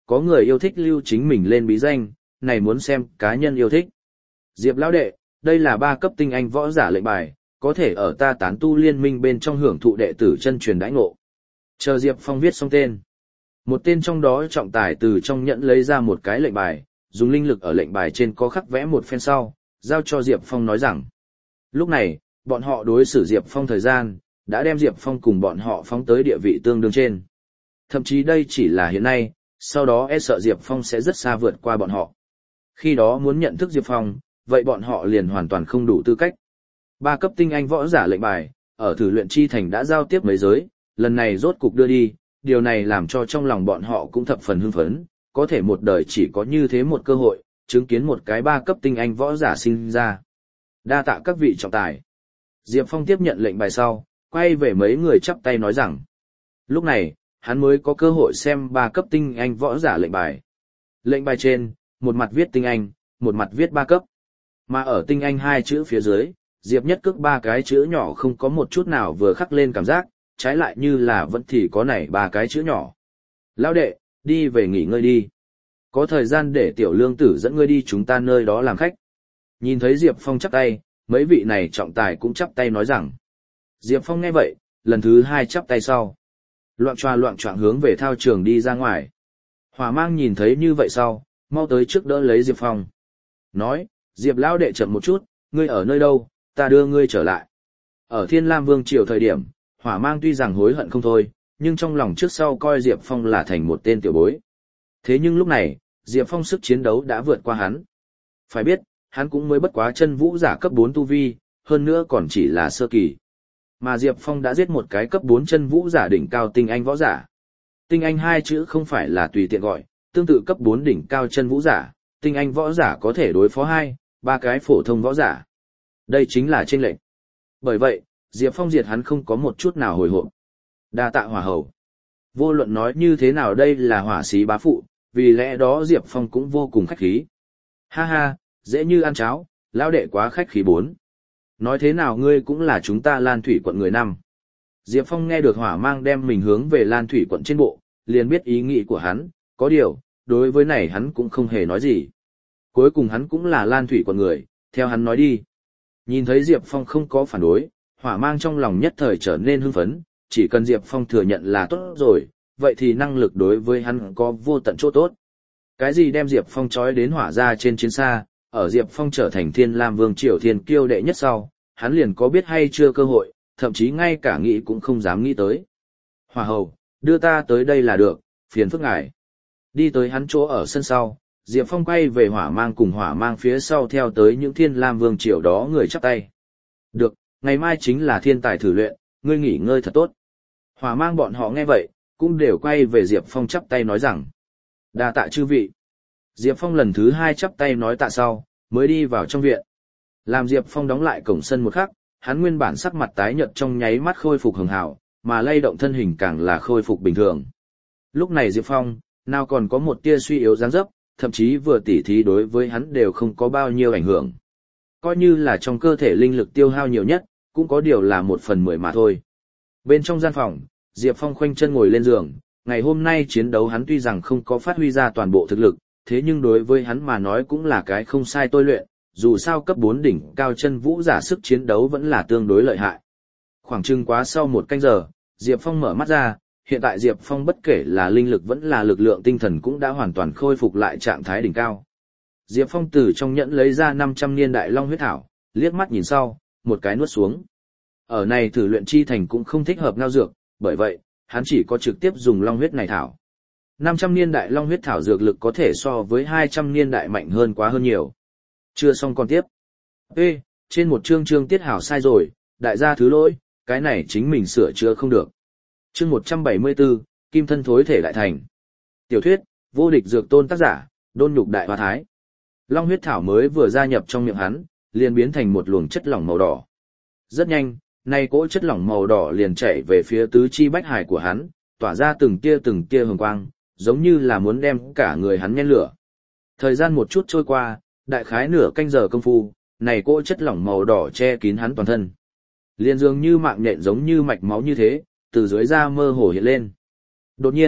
có người yêu thích lưu chính mình lên bí danh, này muốn xem cá nhân yêu thích. Diệp lão đệ, đây là ba cấp tinh anh võ giả lệnh bài, có thể ở ta tán tu liên minh bên trong hưởng thụ đệ tử chân truyền đãi ngộ. Chờ Diệp Phong viết xong tên. Một tên trong đó trọng tài từ trong nhẫn lấy ra một cái lệnh bài, dùng linh lực ở lệnh bài trên có khắc vẽ một phen sau, giao cho Diệp Phong nói rằng. Lúc này, bọn họ đối xử Diệp Phong thời gian, đã đem Diệp Phong cùng bọn họ phóng tới địa vị tương đương trên. Thậm chí đây chỉ là hiện nay, sau đó e sợ Diệp Phong sẽ rất xa vượt qua bọn họ. Khi đó muốn nhận thức Diệp Phong, vậy bọn họ liền hoàn toàn không đủ tư cách. Ba cấp tinh anh võ giả lệnh bài, ở thử luyện chi thành đã giao tiếp mấy giới, lần này rốt cục đưa đi, điều này làm cho trong lòng bọn họ cũng thập phần hưng phấn, có thể một đời chỉ có như thế một cơ hội, chứng kiến một cái ba cấp tinh anh võ giả sinh ra. Đa tạ các vị trọng tài. Diệp Phong tiếp nhận lệnh bài sau, quay về mấy người chắp tay nói rằng. Lúc này, hắn mới có cơ hội xem ba cấp tinh anh võ giả lệnh bài. Lệnh bài trên, một mặt viết tinh anh, một mặt viết ba cấp. Mà ở tinh anh hai chữ phía dưới, Diệp Nhất Cước ba cái chữ nhỏ không có một chút nào vừa khắc lên cảm giác, trái lại như là vẫn thì có nảy ba cái chữ nhỏ. Lão đệ, đi về nghỉ ngơi đi. Có thời gian để tiểu lương tử dẫn ngươi đi chúng ta nơi đó làm khách. Nhìn thấy Diệp Phong chắp tay, mấy vị này trọng tài cũng chắp tay nói rằng. Diệp Phong nghe vậy, lần thứ hai chắp tay sau. Loạn choa loạn choạng hướng về thao trường đi ra ngoài. Hỏa Mang nhìn thấy như vậy sau, mau tới trước đỡ lấy Diệp Phong. Nói, Diệp lão đệ chậm một chút, ngươi ở nơi đâu, ta đưa ngươi trở lại. Ở Thiên Lam Vương triều thời điểm, Hỏa Mang tuy rằng hối hận không thôi, nhưng trong lòng trước sau coi Diệp Phong là thành một tên tiểu bối. Thế nhưng lúc này, Diệp Phong sức chiến đấu đã vượt qua hắn. Phải biết, hắn cũng mới bất quá chân vũ giả cấp bốn tu vi, hơn nữa còn chỉ là sơ kỳ. Mà Diệp Phong đã giết một cái cấp bốn chân vũ giả đỉnh cao tinh anh võ giả. Tinh anh hai chữ không phải là tùy tiện gọi, tương tự cấp bốn đỉnh cao chân vũ giả, tinh anh võ giả có thể đối phó hai, ba cái phổ thông võ giả. Đây chính là chênh lệch. Bởi vậy, Diệp Phong diệt hắn không có một chút nào hồi hộp. Đa tạ hỏa hầu. Vô luận nói như thế nào đây là hỏa sĩ bá phụ, vì lẽ đó Diệp Phong cũng vô cùng khách khí. Ha ha, dễ như ăn cháo, lão đệ quá khách khí bốn. Nói thế nào ngươi cũng là chúng ta Lan Thủy quận người năm. Diệp Phong nghe được Hỏa Mang đem mình hướng về Lan Thủy quận trên bộ, liền biết ý nghĩ của hắn, có điều, đối với này hắn cũng không hề nói gì. Cuối cùng hắn cũng là Lan Thủy quận người, theo hắn nói đi. Nhìn thấy Diệp Phong không có phản đối, Hỏa Mang trong lòng nhất thời trở nên hưng phấn, chỉ cần Diệp Phong thừa nhận là tốt rồi, vậy thì năng lực đối với hắn có vô tận chỗ tốt. Cái gì đem Diệp Phong trói đến hỏa ra trên chiến xa, ở Diệp Phong trở thành Thiên Lam Vương triều thiên kiêu đệ nhất sau, hắn liền có biết hay chưa cơ hội, thậm chí ngay cả nghĩ cũng không dám nghĩ tới. Hỏa hầu, đưa ta tới đây là được, phiền phức ngài. Đi tới hắn chỗ ở sân sau, Diệp Phong quay về Hỏa Mang cùng Hỏa Mang phía sau theo tới những Thiên Lam Vương triều đó người chắp tay. Được, ngày mai chính là thiên tài thử luyện, ngươi nghỉ ngơi thật tốt. Hỏa Mang bọn họ nghe vậy, cũng đều quay về Diệp Phong chắp tay nói rằng. Đa tạ chư vị. Diệp Phong lần thứ hai chắp tay nói tạ sau, mới đi vào trong viện. Làm Diệp Phong đóng lại cổng sân một khắc, hắn nguyên bản sắc mặt tái nhợt trong nháy mắt khôi phục hường hảo, mà lay động thân hình càng là khôi phục bình thường. Lúc này Diệp Phong, nào còn có một tia suy yếu dáng dấp, thậm chí vừa tỉ thí đối với hắn đều không có bao nhiêu ảnh hưởng. Coi như là trong cơ thể linh lực tiêu hao nhiều nhất, cũng có điều là một phần mười mà thôi. Bên trong gian phòng, Diệp Phong khoanh chân ngồi lên giường, ngày hôm nay chiến đấu hắn tuy rằng không có phát huy ra toàn bộ thực lực, thế nhưng đối với hắn mà nói cũng là cái không sai tôi luyện, dù sao cấp bốn đỉnh cao chân vũ giả sức chiến đấu vẫn là tương đối lợi hại. Khoảng chừng quá sau một canh giờ, Diệp Phong mở mắt ra, hiện tại Diệp Phong bất kể là linh lực vẫn là lực lượng tinh thần cũng đã hoàn toàn khôi phục lại trạng thái đỉnh cao. Diệp Phong từ trong nhẫn lấy ra năm trăm niên đại long huyết thảo, liếc mắt nhìn sau, một cái nuốt xuống. Ở này thử luyện chi thành cũng không thích hợp ngao dược, bởi vậy, hắn chỉ có trực tiếp dùng long huyết này thảo. năm trăm niên đại long huyết thảo dược lực có thể so với hai trăm niên đại mạnh hơn quá hơn nhiều. Chưa xong còn tiếp. Ê, trên một chương chương tiết hảo sai rồi, đại gia thứ lỗi, cái này chính mình sửa chữa không được. Chương một trăm bảy mươi tư, Kim thân thối thể đại thành. Tiểu thuyết, vô địch dược tôn tác giả, Đôn Nhục Đại Hoa Thái. Long huyết thảo mới vừa gia nhập trong miệng hắn, liền biến thành một luồng chất lỏng màu đỏ. Rất nhanh, nay cỗ chất lỏng màu đỏ liền chảy về phía tứ chi bách hải của hắn, tỏa ra từng tia từng tia hồng quang, giống như là muốn đem cả người hắn nhen lửa. Thời gian một chút trôi qua, đại khái nửa canh giờ công phu, này cỗ chất lỏng màu đỏ che kín hắn toàn thân. Liền dường như mạng nhện giống như mạch máu như thế, từ dưới da mơ hồ hiện lên. Đột nhiên,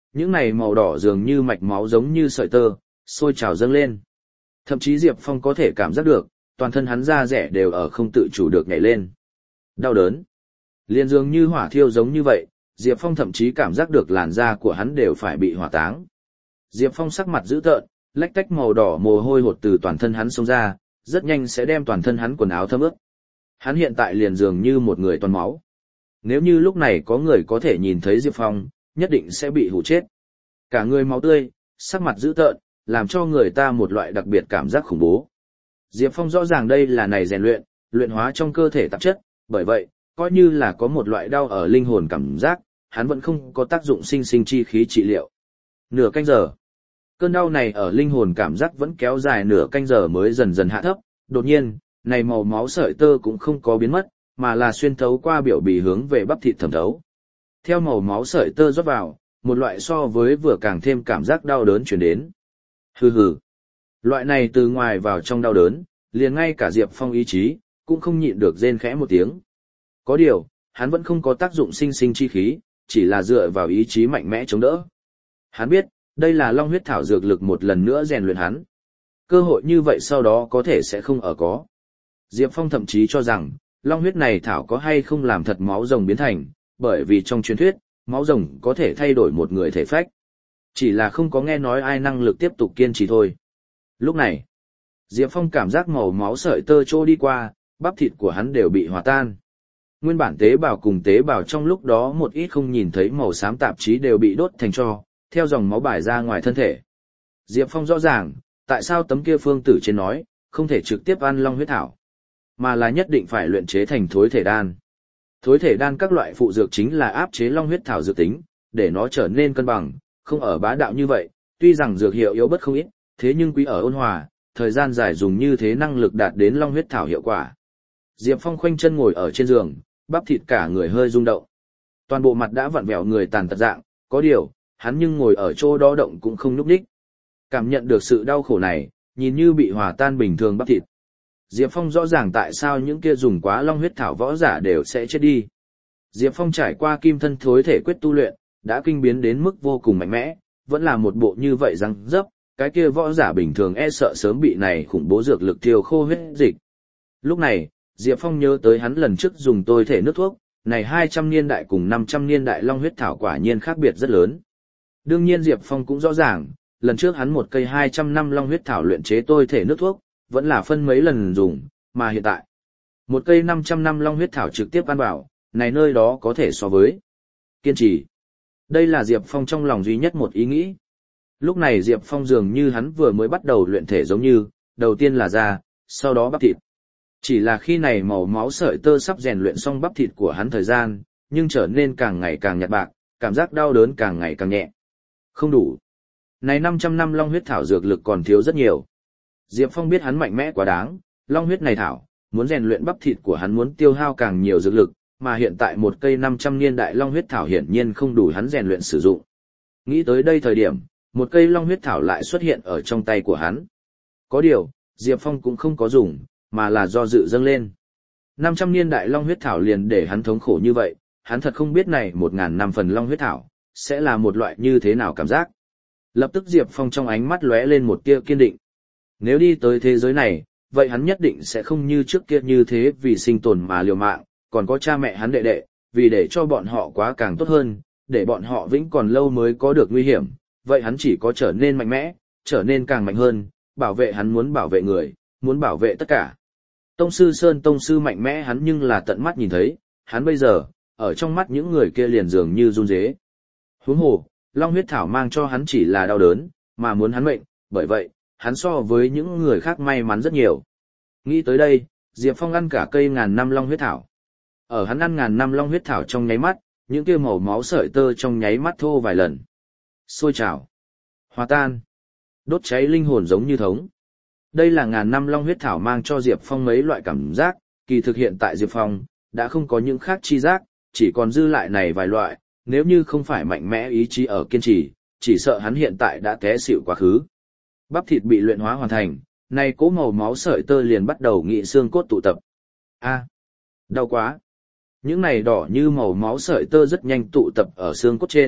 những này màu đỏ dường như mạch máu giống như sợi tơ, sôi trào dâng lên. Thậm chí Diệp Phong có thể cảm giác được, toàn thân hắn da rẻ đều ở không tự chủ được nhảy lên. Đau đớn. Liên dường như hỏa thiêu giống như vậy, Diệp Phong thậm chí cảm giác được làn da của hắn đều phải bị hỏa táng. Diệp Phong sắc mặt dữ tợn, lách tách màu đỏ mồ hôi hột từ toàn thân hắn xông ra, rất nhanh sẽ đem toàn thân hắn quần áo thấm ướt. Hắn hiện tại liền dường như một người toàn máu. Nếu như lúc này có người có thể nhìn thấy Diệp Phong, nhất định sẽ bị hủ chết. Cả người máu tươi, sắc mặt dữ tợn, làm cho người ta một loại đặc biệt cảm giác khủng bố. Diệp Phong rõ ràng đây là này rèn luyện, luyện hóa trong cơ thể tạp chất, bởi vậy, coi như là có một loại đau ở linh hồn cảm giác, hắn vẫn không có tác dụng sinh sinh chi khí trị liệu. Nửa canh giờ. Cơn đau này ở linh hồn cảm giác vẫn kéo dài nửa canh giờ mới dần dần hạ thấp, đột nhiên, này màu máu sợi tơ cũng không có biến mất, mà là xuyên thấu qua biểu bì hướng về bắp thịt thẩm thấu. Theo màu máu sợi tơ rót vào, một loại so với vừa càng thêm cảm giác đau đớn truyền đến. Hừ hừ. Loại này từ ngoài vào trong đau đớn, liền ngay cả Diệp Phong ý chí, cũng không nhịn được rên khẽ một tiếng. Có điều, hắn vẫn không có tác dụng sinh sinh chi khí, chỉ là dựa vào ý chí mạnh mẽ chống đỡ. Hắn biết, đây là long huyết thảo dược lực một lần nữa rèn luyện hắn. Cơ hội như vậy sau đó có thể sẽ không ở có. Diệp Phong thậm chí cho rằng, long huyết này thảo có hay không làm thật máu rồng biến thành, bởi vì trong truyền thuyết, máu rồng có thể thay đổi một người thể phách. Chỉ là không có nghe nói ai năng lực tiếp tục kiên trì thôi. Lúc này, Diệp Phong cảm giác màu máu sợi tơ trôi đi qua, bắp thịt của hắn đều bị hòa tan. Nguyên bản tế bào cùng tế bào trong lúc đó một ít không nhìn thấy màu xám tạp chí đều bị đốt thành tro, theo dòng máu bài ra ngoài thân thể. Diệp Phong rõ ràng, tại sao tấm kia phương tử trên nói, không thể trực tiếp ăn long huyết thảo, mà là nhất định phải luyện chế thành thối thể đan. Thối thể đan các loại phụ dược chính là áp chế long huyết thảo dược tính, để nó trở nên cân bằng, không ở bá đạo như vậy, tuy rằng dược hiệu yếu bất không ít, thế nhưng quý ở ôn hòa, thời gian dài dùng như thế năng lực đạt đến long huyết thảo hiệu quả. Diệp Phong khoanh chân ngồi ở trên giường, bắp thịt cả người hơi rung động. Toàn bộ mặt đã vặn vẹo người tàn tật dạng, có điều, hắn nhưng ngồi ở chỗ đó động cũng không nhúc nhích. Cảm nhận được sự đau khổ này, nhìn như bị hòa tan bình thường bắp thịt. Diệp Phong rõ ràng tại sao những kia dùng quá long huyết thảo võ giả đều sẽ chết đi. Diệp Phong trải qua kim thân thối thể quyết tu luyện, đã kinh biến đến mức vô cùng mạnh mẽ, vẫn là một bộ như vậy răng dấp, cái kia võ giả bình thường e sợ sớm bị này khủng bố dược lực tiêu khô huyết dịch. Lúc này, Diệp Phong nhớ tới hắn lần trước dùng tôi thể nước thuốc, này hai trăm niên đại cùng năm trăm niên đại long huyết thảo quả nhiên khác biệt rất lớn. Đương nhiên Diệp Phong cũng rõ ràng, lần trước hắn một cây hai trăm năm long huyết thảo luyện chế tôi thể nước thuốc, vẫn là phân mấy lần dùng, mà hiện tại, một cây năm trăm năm long huyết thảo trực tiếp ăn vào, này nơi đó có thể so với kiên trì. Đây là Diệp Phong trong lòng duy nhất một ý nghĩ. Lúc này Diệp Phong dường như hắn vừa mới bắt đầu luyện thể giống như, đầu tiên là da, sau đó bắp thịt. Chỉ là khi này màu máu sợi tơ sắp rèn luyện xong bắp thịt của hắn thời gian, nhưng trở nên càng ngày càng nhạt bạc, cảm giác đau đớn càng ngày càng nhẹ. Không đủ. Này năm trăm năm long huyết thảo dược lực còn thiếu rất nhiều. Diệp Phong biết hắn mạnh mẽ quá đáng, long huyết này thảo, muốn rèn luyện bắp thịt của hắn muốn tiêu hao càng nhiều dược lực, mà hiện tại một cây năm trăm niên đại long huyết thảo hiển nhiên không đủ hắn rèn luyện sử dụng. Nghĩ tới đây thời điểm, một cây long huyết thảo lại xuất hiện ở trong tay của hắn. Có điều, Diệp Phong cũng không có dùng, mà là do dự dâng lên. năm trăm niên đại long huyết thảo liền để hắn thống khổ như vậy, hắn thật không biết này một ngàn năm phần long huyết thảo, sẽ là một loại như thế nào cảm giác. Lập tức Diệp Phong trong ánh mắt lóe lên một tia kiên định. Nếu đi tới thế giới này, vậy hắn nhất định sẽ không như trước kia như thế vì sinh tồn mà liều mạng, còn có cha mẹ hắn đệ đệ, vì để cho bọn họ quá càng tốt hơn, để bọn họ vĩnh còn lâu mới có được nguy hiểm, vậy hắn chỉ có trở nên mạnh mẽ, trở nên càng mạnh hơn, bảo vệ hắn muốn bảo vệ người, muốn bảo vệ tất cả. Tông sư Sơn Tông sư mạnh mẽ hắn nhưng là tận mắt nhìn thấy, hắn bây giờ, ở trong mắt những người kia liền dường như run rế. Huống hồ, long huyết thảo mang cho hắn chỉ là đau đớn, mà muốn hắn mệnh, bởi vậy, hắn so với những người khác may mắn rất nhiều. Nghĩ tới đây, Diệp Phong ăn cả cây ngàn năm long huyết thảo. Ở hắn ăn ngàn năm long huyết thảo trong nháy mắt, những kia màu máu sợi tơ trong nháy mắt thô vài lần. Sôi trào, hòa tan, đốt cháy linh hồn giống như thống. Đây là ngàn năm long huyết thảo mang cho Diệp Phong mấy loại cảm giác, kỳ thực hiện tại Diệp Phong, đã không có những khác chi giác, chỉ còn dư lại này vài loại, nếu như không phải mạnh mẽ ý chí ở kiên trì, chỉ sợ hắn hiện tại đã té xỉu quá khứ. Bắp thịt bị luyện hóa hoàn thành, này cố màu máu sợi tơ liền bắt đầu nghị xương cốt tụ tập. A, đau quá. Những này đỏ như màu máu sợi tơ rất nhanh tụ tập ở xương cốt trên,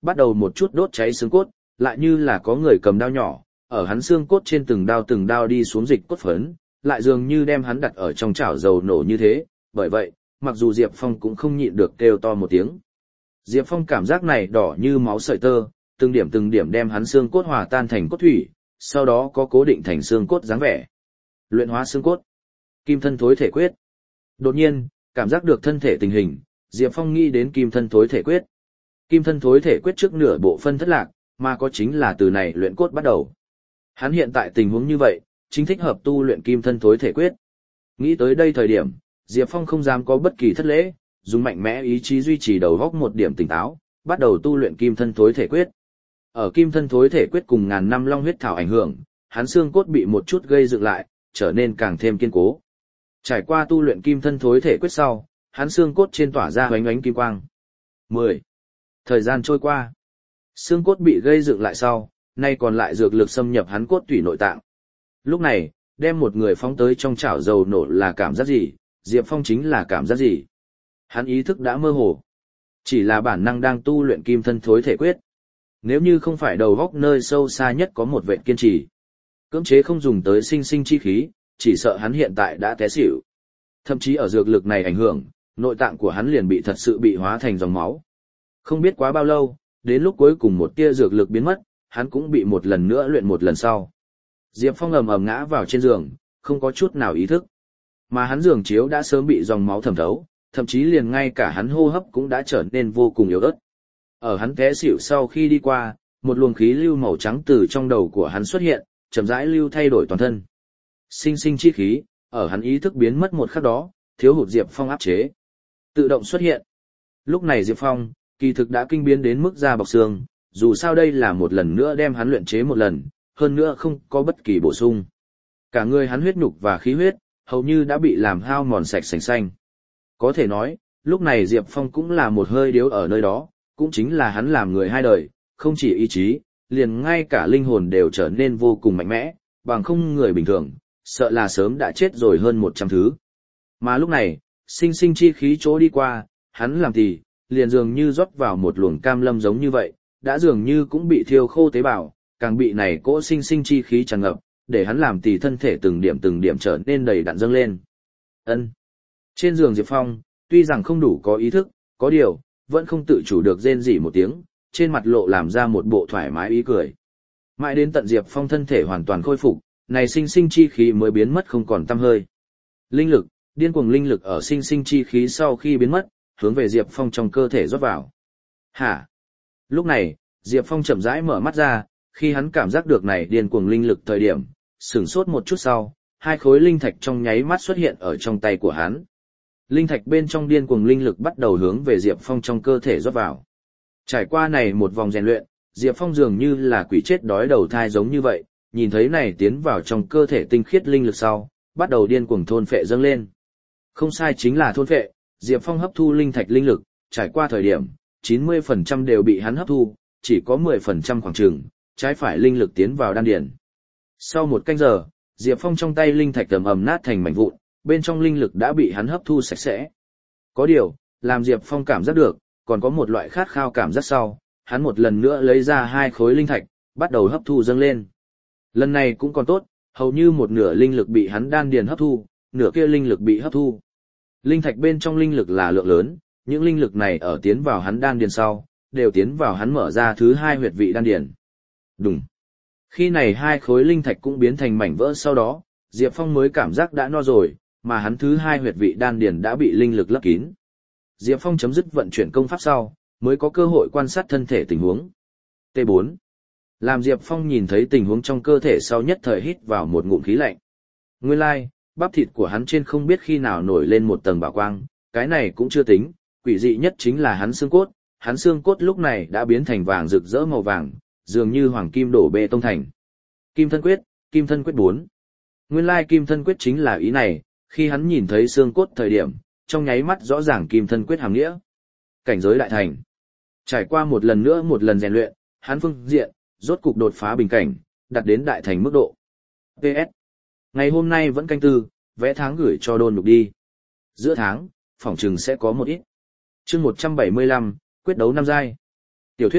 bắt đầu một chút đốt cháy xương cốt, lại như là có người cầm đao nhỏ, ở hắn xương cốt trên từng đao từng đao đi xuống dịch cốt phấn, lại dường như đem hắn đặt ở trong chảo dầu nổ như thế, bởi vậy, mặc dù Diệp Phong cũng không nhịn được kêu to một tiếng. Diệp Phong cảm giác này đỏ như máu sợi tơ, từng điểm từng điểm đem hắn xương cốt hòa tan thành cốt thủy, sau đó có cố định thành xương cốt dáng vẻ. Luyện hóa xương cốt. Kim thân thối thể quyết. Đột nhiên, cảm giác được thân thể tình hình, Diệp Phong nghĩ đến kim thân thối thể quyết. Kim thân thối thể quyết trước nửa bộ phân thất lạc, mà có chính là từ này luyện cốt bắt đầu. Hắn hiện tại tình huống như vậy, chính thích hợp tu luyện kim thân thối thể quyết. Nghĩ tới đây thời điểm, Diệp Phong không dám có bất kỳ thất lễ, dùng mạnh mẽ ý chí duy trì đầu góc một điểm tỉnh táo, bắt đầu tu luyện kim thân thối thể quyết. Ở kim thân thối thể quyết cùng ngàn năm long huyết thảo ảnh hưởng, hắn xương cốt bị một chút gây dựng lại, trở nên càng thêm kiên cố. Trải qua tu luyện kim thân thối thể quyết sau, hắn xương cốt trên tỏa ra ánh ánh kim quang. mười. Thời gian trôi qua. Xương cốt bị gây dựng lại sau, nay còn lại dược lực xâm nhập hắn cốt tủy nội tạng. Lúc này, đem một người phóng tới trong chảo dầu nổ là cảm giác gì, Diệp Phong chính là cảm giác gì. Hắn ý thức đã mơ hồ. Chỉ là bản năng đang tu luyện kim thân thối thể quyết. Nếu như không phải đầu góc nơi sâu xa nhất có một vệ kiên trì, cưỡng chế không dùng tới sinh sinh chi khí, chỉ sợ hắn hiện tại đã té xỉu. Thậm chí ở dược lực này ảnh hưởng, nội tạng của hắn liền bị thật sự bị hóa thành dòng máu. Không biết quá bao lâu, đến lúc cuối cùng một tia dược lực biến mất, hắn cũng bị một lần nữa luyện một lần sau. Diệp Phong ầm ầm ngã vào trên giường, không có chút nào ý thức. Mà hắn giường chiếu đã sớm bị dòng máu thẩm thấu, thậm chí liền ngay cả hắn hô hấp cũng đã trở nên vô cùng yếu ớt. Ở hắn té xỉu sau khi đi qua, một luồng khí lưu màu trắng từ trong đầu của hắn xuất hiện, chậm rãi lưu thay đổi toàn thân. Sinh sinh chi khí, ở hắn ý thức biến mất một khắc đó, thiếu hụt Diệp Phong áp chế. Tự động xuất hiện. Lúc này Diệp Phong, kỳ thực đã kinh biến đến mức da bọc xương, dù sao đây là một lần nữa đem hắn luyện chế một lần, hơn nữa không có bất kỳ bổ sung. Cả người hắn huyết nhục và khí huyết, hầu như đã bị làm hao mòn sạch sành xanh. Có thể nói, lúc này Diệp Phong cũng là một hơi điếu ở nơi đó, cũng chính là hắn làm người hai đời, không chỉ ý chí, liền ngay cả linh hồn đều trở nên vô cùng mạnh mẽ, bằng không người bình thường, sợ là sớm đã chết rồi hơn một trăm thứ. Mà lúc này, sinh sinh chi khí chỗ đi qua, hắn làm thì, liền dường như rót vào một luồng cam lâm giống như vậy, đã dường như cũng bị thiêu khô tế bào, càng bị này cỗ sinh sinh chi khí tràn ngập, để hắn làm tỳ thân thể từng điểm từng điểm trở nên đầy đặn dâng lên. Ân. Trên giường Diệp Phong, tuy rằng không đủ có ý thức, có điều, vẫn không tự chủ được rên rỉ một tiếng, trên mặt lộ làm ra một bộ thoải mái ý cười. Mãi đến tận Diệp Phong thân thể hoàn toàn khôi phục, này sinh sinh chi khí mới biến mất không còn tăm hơi. Linh lực, điên cuồng linh lực ở sinh sinh chi khí sau khi biến mất, hướng về Diệp Phong trong cơ thể rót vào. Hả? Lúc này, Diệp Phong chậm rãi mở mắt ra, khi hắn cảm giác được này điên cuồng linh lực thời điểm, sửng sốt một chút sau, hai khối linh thạch trong nháy mắt xuất hiện ở trong tay của hắn. Linh thạch bên trong điên cuồng linh lực bắt đầu hướng về Diệp Phong trong cơ thể rót vào. Trải qua này một vòng rèn luyện, Diệp Phong dường như là quỷ chết đói đầu thai giống như vậy, nhìn thấy này tiến vào trong cơ thể tinh khiết linh lực sau, bắt đầu điên cuồng thôn phệ dâng lên. Không sai, chính là thôn phệ, Diệp Phong hấp thu linh thạch linh lực, trải qua thời điểm, chín mươi phần trăm đều bị hắn hấp thu, chỉ có mười phần trăm khoảng chừng, trái phải linh lực tiến vào đan điền. Sau một canh giờ, Diệp Phong trong tay linh thạch ầm ầm nát thành mảnh vụn, bên trong linh lực đã bị hắn hấp thu sạch sẽ. Có điều, làm Diệp Phong cảm giác được, còn có một loại khát khao cảm giác sau, hắn một lần nữa lấy ra hai khối linh thạch, bắt đầu hấp thu dâng lên. Lần này cũng còn tốt, hầu như một nửa linh lực bị hắn đan điền hấp thu, nửa kia linh lực bị hấp thu. Linh thạch bên trong linh lực là lượng lớn, những linh lực này ở tiến vào hắn đan điền sau, đều tiến vào hắn mở ra thứ hai huyệt vị đan điền. Đùng. Khi này hai khối linh thạch cũng biến thành mảnh vỡ sau đó, Diệp Phong mới cảm giác đã no rồi, mà hắn thứ hai huyệt vị đan điền đã bị linh lực lấp kín. Diệp Phong chấm dứt vận chuyển công pháp sau, mới có cơ hội quan sát thân thể tình huống. T bốn. Làm Diệp Phong nhìn thấy tình huống trong cơ thể sau nhất thời hít vào một ngụm khí lạnh. Nguyên lai, bắp thịt của hắn trên không biết khi nào nổi lên một tầng bảo quang, cái này cũng chưa tính, quỷ dị nhất chính là hắn xương cốt, hắn xương cốt lúc này đã biến thành vàng rực rỡ màu vàng, dường như hoàng kim đổ bê tông thành. Kim thân quyết, kim thân quyết bốn. Nguyên lai kim thân quyết chính là ý này, khi hắn nhìn thấy xương cốt thời điểm, trong nháy mắt rõ ràng kim thân quyết hàm nghĩa. Cảnh giới đại thành. Trải qua một lần nữa một lần rèn luyện, hắn phương diện, rốt cục đột phá bình cảnh, đạt đến đại thành mức độ. pê ét. Ngày hôm nay vẫn canh tư, vẽ tháng gửi cho đôn nhục đi. Giữa tháng, phỏng chừng sẽ có một ít. Chương một trăm bảy mươi lăm, quyết đấu năm giai. Tiểu thuyết,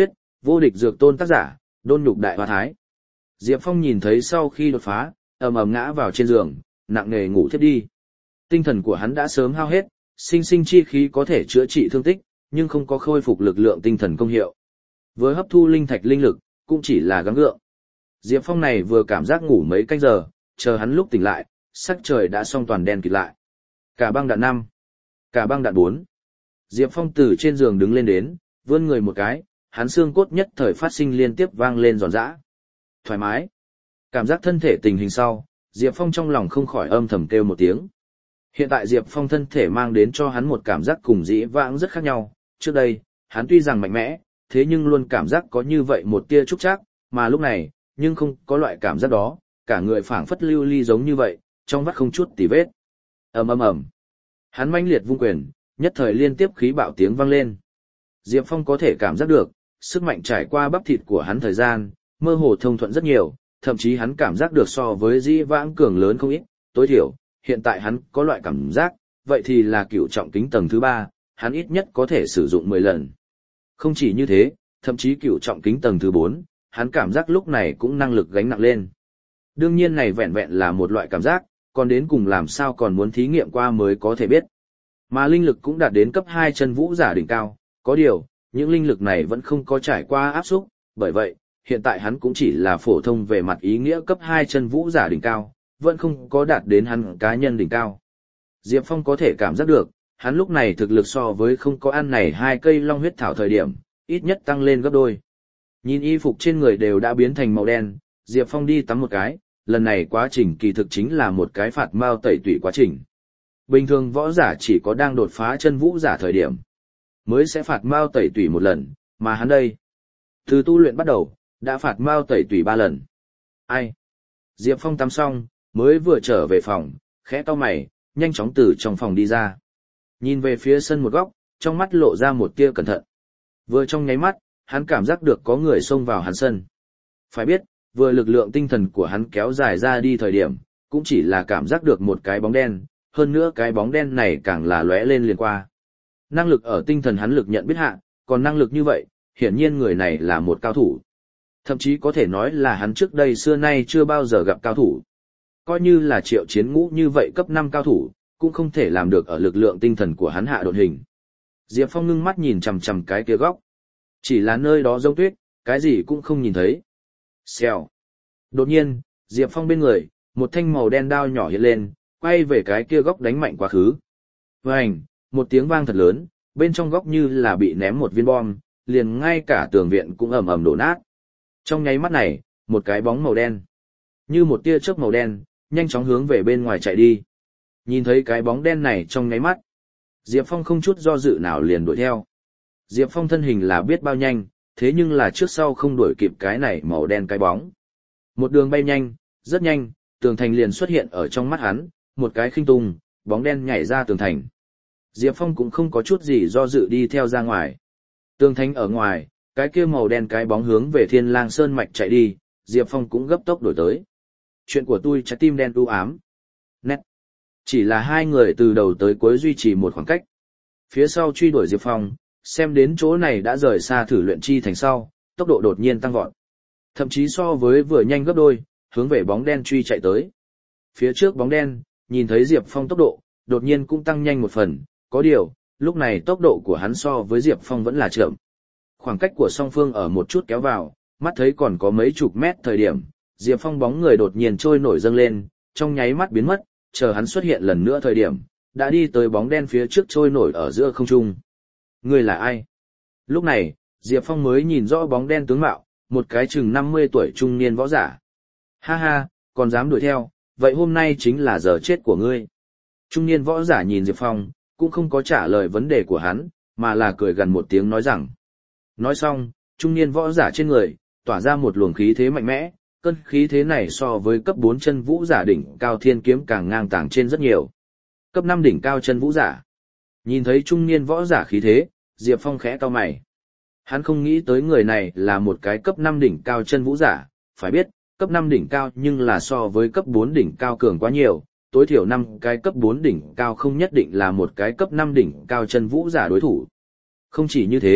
Vô địch dược tôn tác giả, Đôn Nhục Đại Hoa Thái. Diệp Phong nhìn thấy sau khi đột phá, ầm ầm ngã vào trên giường, nặng nề ngủ thiếp đi. Tinh thần của hắn đã sớm hao hết, sinh sinh chi khí có thể chữa trị thương tích, nhưng không có khôi phục lực lượng tinh thần công hiệu. Với hấp thu linh thạch linh lực, cũng chỉ là gắng gượng. Diệp Phong này vừa cảm giác ngủ mấy canh giờ, chờ hắn lúc tỉnh lại, sắc trời đã xong toàn đen kịt lại. Cả băng đạn năm, cả băng đạn bốn. Diệp Phong từ trên giường đứng lên đến, vươn người một cái, hắn xương cốt nhất thời phát sinh liên tiếp vang lên giòn giã. Thoải mái. Cảm giác thân thể tình hình sau, Diệp Phong trong lòng không khỏi âm thầm kêu một tiếng. Hiện tại Diệp Phong thân thể mang đến cho hắn một cảm giác cùng dĩ vãng rất khác nhau. Trước đây, hắn tuy rằng mạnh mẽ, thế nhưng luôn cảm giác có như vậy một tia trúc chắc, mà lúc này, nhưng không có loại cảm giác đó, cả người phảng phất lưu ly giống như vậy, trong vắt không chút tì vết. Ầm ầm ầm. Hắn mãnh liệt vung quyền, nhất thời liên tiếp khí bạo tiếng vang lên. Diệp Phong có thể cảm giác được, sức mạnh trải qua bắp thịt của hắn thời gian, mơ hồ thông thuận rất nhiều, thậm chí hắn cảm giác được so với dĩ vãng cường lớn không ít, tối thiểu, hiện tại hắn có loại cảm giác, vậy thì là cửu trọng kính tầng thứ ba, hắn ít nhất có thể sử dụng mười lần. Không chỉ như thế, thậm chí cửu trọng kính tầng thứ bốn, hắn cảm giác lúc này cũng năng lực gánh nặng lên. Đương nhiên này vẹn vẹn là một loại cảm giác, còn đến cùng làm sao còn muốn thí nghiệm qua mới có thể biết. Mà linh lực cũng đạt đến cấp hai chân vũ giả đỉnh cao, có điều, những linh lực này vẫn không có trải qua áp xúc, bởi vậy, hiện tại hắn cũng chỉ là phổ thông về mặt ý nghĩa cấp hai chân vũ giả đỉnh cao, vẫn không có đạt đến hắn cá nhân đỉnh cao. Diệp Phong có thể cảm giác được, hắn lúc này thực lực so với không có ăn này hai cây long huyết thảo thời điểm, ít nhất tăng lên gấp đôi. Nhìn y phục trên người đều đã biến thành màu đen, Diệp Phong đi tắm một cái, lần này quá trình kỳ thực chính là một cái phạt mao tẩy tủy quá trình. Bình thường võ giả chỉ có đang đột phá chân vũ giả thời điểm, mới sẽ phạt mao tẩy tủy một lần, mà hắn đây, từ tu luyện bắt đầu, đã phạt mao tẩy tủy ba lần. Ai? Diệp Phong tắm xong, mới vừa trở về phòng, khẽ cau mày, nhanh chóng từ trong phòng đi ra. Nhìn về phía sân một góc, trong mắt lộ ra một tia cẩn thận. Vừa trong nháy mắt, hắn cảm giác được có người xông vào hắn sân. Phải biết, vừa lực lượng tinh thần của hắn kéo dài ra đi thời điểm, cũng chỉ là cảm giác được một cái bóng đen, hơn nữa cái bóng đen này càng là lóe lên liền qua. Năng lực ở tinh thần hắn lực nhận biết hạ, còn năng lực như vậy, hiển nhiên người này là một cao thủ. Thậm chí có thể nói là hắn trước đây xưa nay chưa bao giờ gặp cao thủ. Coi như là Triệu Chiến Ngũ như vậy cấp năm cao thủ, cũng không thể làm được ở lực lượng tinh thần của hắn hạ độn hình. Diệp Phong ngưng mắt nhìn chằm chằm cái kia góc. Chỉ là nơi đó giống tuyết, cái gì cũng không nhìn thấy. Xèo. Đột nhiên, Diệp Phong bên người, một thanh màu đen đao nhỏ hiện lên, quay về cái kia góc đánh mạnh quá khứ. Vành, một tiếng vang thật lớn, bên trong góc như là bị ném một viên bom, liền ngay cả tường viện cũng ầm ầm đổ nát. Trong nháy mắt này, một cái bóng màu đen, như một tia chớp màu đen, nhanh chóng hướng về bên ngoài chạy đi. Nhìn thấy cái bóng đen này trong nháy mắt, Diệp Phong không chút do dự nào liền đuổi theo. Diệp Phong thân hình là biết bao nhanh, thế nhưng là trước sau không đuổi kịp cái này màu đen cái bóng. Một đường bay nhanh, rất nhanh, tường thành liền xuất hiện ở trong mắt hắn, một cái khinh tung, bóng đen nhảy ra tường thành. Diệp Phong cũng không có chút gì do dự đi theo ra ngoài. Tường thành ở ngoài, cái kia màu đen cái bóng hướng về Thiên Lang Sơn mạch chạy đi, Diệp Phong cũng gấp tốc đuổi tới. Chuyện của tôi trái tim đen u ám. Nét. Chỉ là hai người từ đầu tới cuối duy trì một khoảng cách. Phía sau truy đuổi Diệp Phong, xem đến chỗ này đã rời xa thử luyện chi thành sau, tốc độ đột nhiên tăng vọt. Thậm chí so với vừa nhanh gấp đôi, hướng về bóng đen truy chạy tới. Phía trước bóng đen, nhìn thấy Diệp Phong tốc độ, đột nhiên cũng tăng nhanh một phần, có điều, lúc này tốc độ của hắn so với Diệp Phong vẫn là chậm. Khoảng cách của song phương ở một chút kéo vào, mắt thấy còn có mấy chục mét thời điểm, Diệp Phong bóng người đột nhiên trôi nổi dâng lên, trong nháy mắt biến mất, chờ hắn xuất hiện lần nữa thời điểm, đã đi tới bóng đen phía trước trôi nổi ở giữa không trung. Người là ai? Lúc này, Diệp Phong mới nhìn rõ bóng đen tướng mạo, một cái chừng năm mươi tuổi trung niên võ giả. Ha ha, còn dám đuổi theo, vậy hôm nay chính là giờ chết của ngươi. Trung niên võ giả nhìn Diệp Phong, cũng không có trả lời vấn đề của hắn, mà là cười gần một tiếng nói rằng. Nói xong, trung niên võ giả trên người, tỏa ra một luồng khí thế mạnh mẽ, cơn khí thế này so với cấp bốn chân vũ giả đỉnh cao thiên kiếm càng ngang tàng trên rất nhiều. Cấp năm đỉnh cao chân vũ giả. Nhìn thấy trung niên võ giả khí thế, Diệp Phong khẽ cau mày. Hắn không nghĩ tới người này là một cái cấp năm đỉnh cao chân vũ giả, phải biết, cấp năm đỉnh cao nhưng là so với cấp bốn đỉnh cao cường quá nhiều, tối thiểu năm cái cấp bốn đỉnh cao không nhất định là một cái cấp năm đỉnh cao chân vũ giả đối thủ. Không chỉ như thế,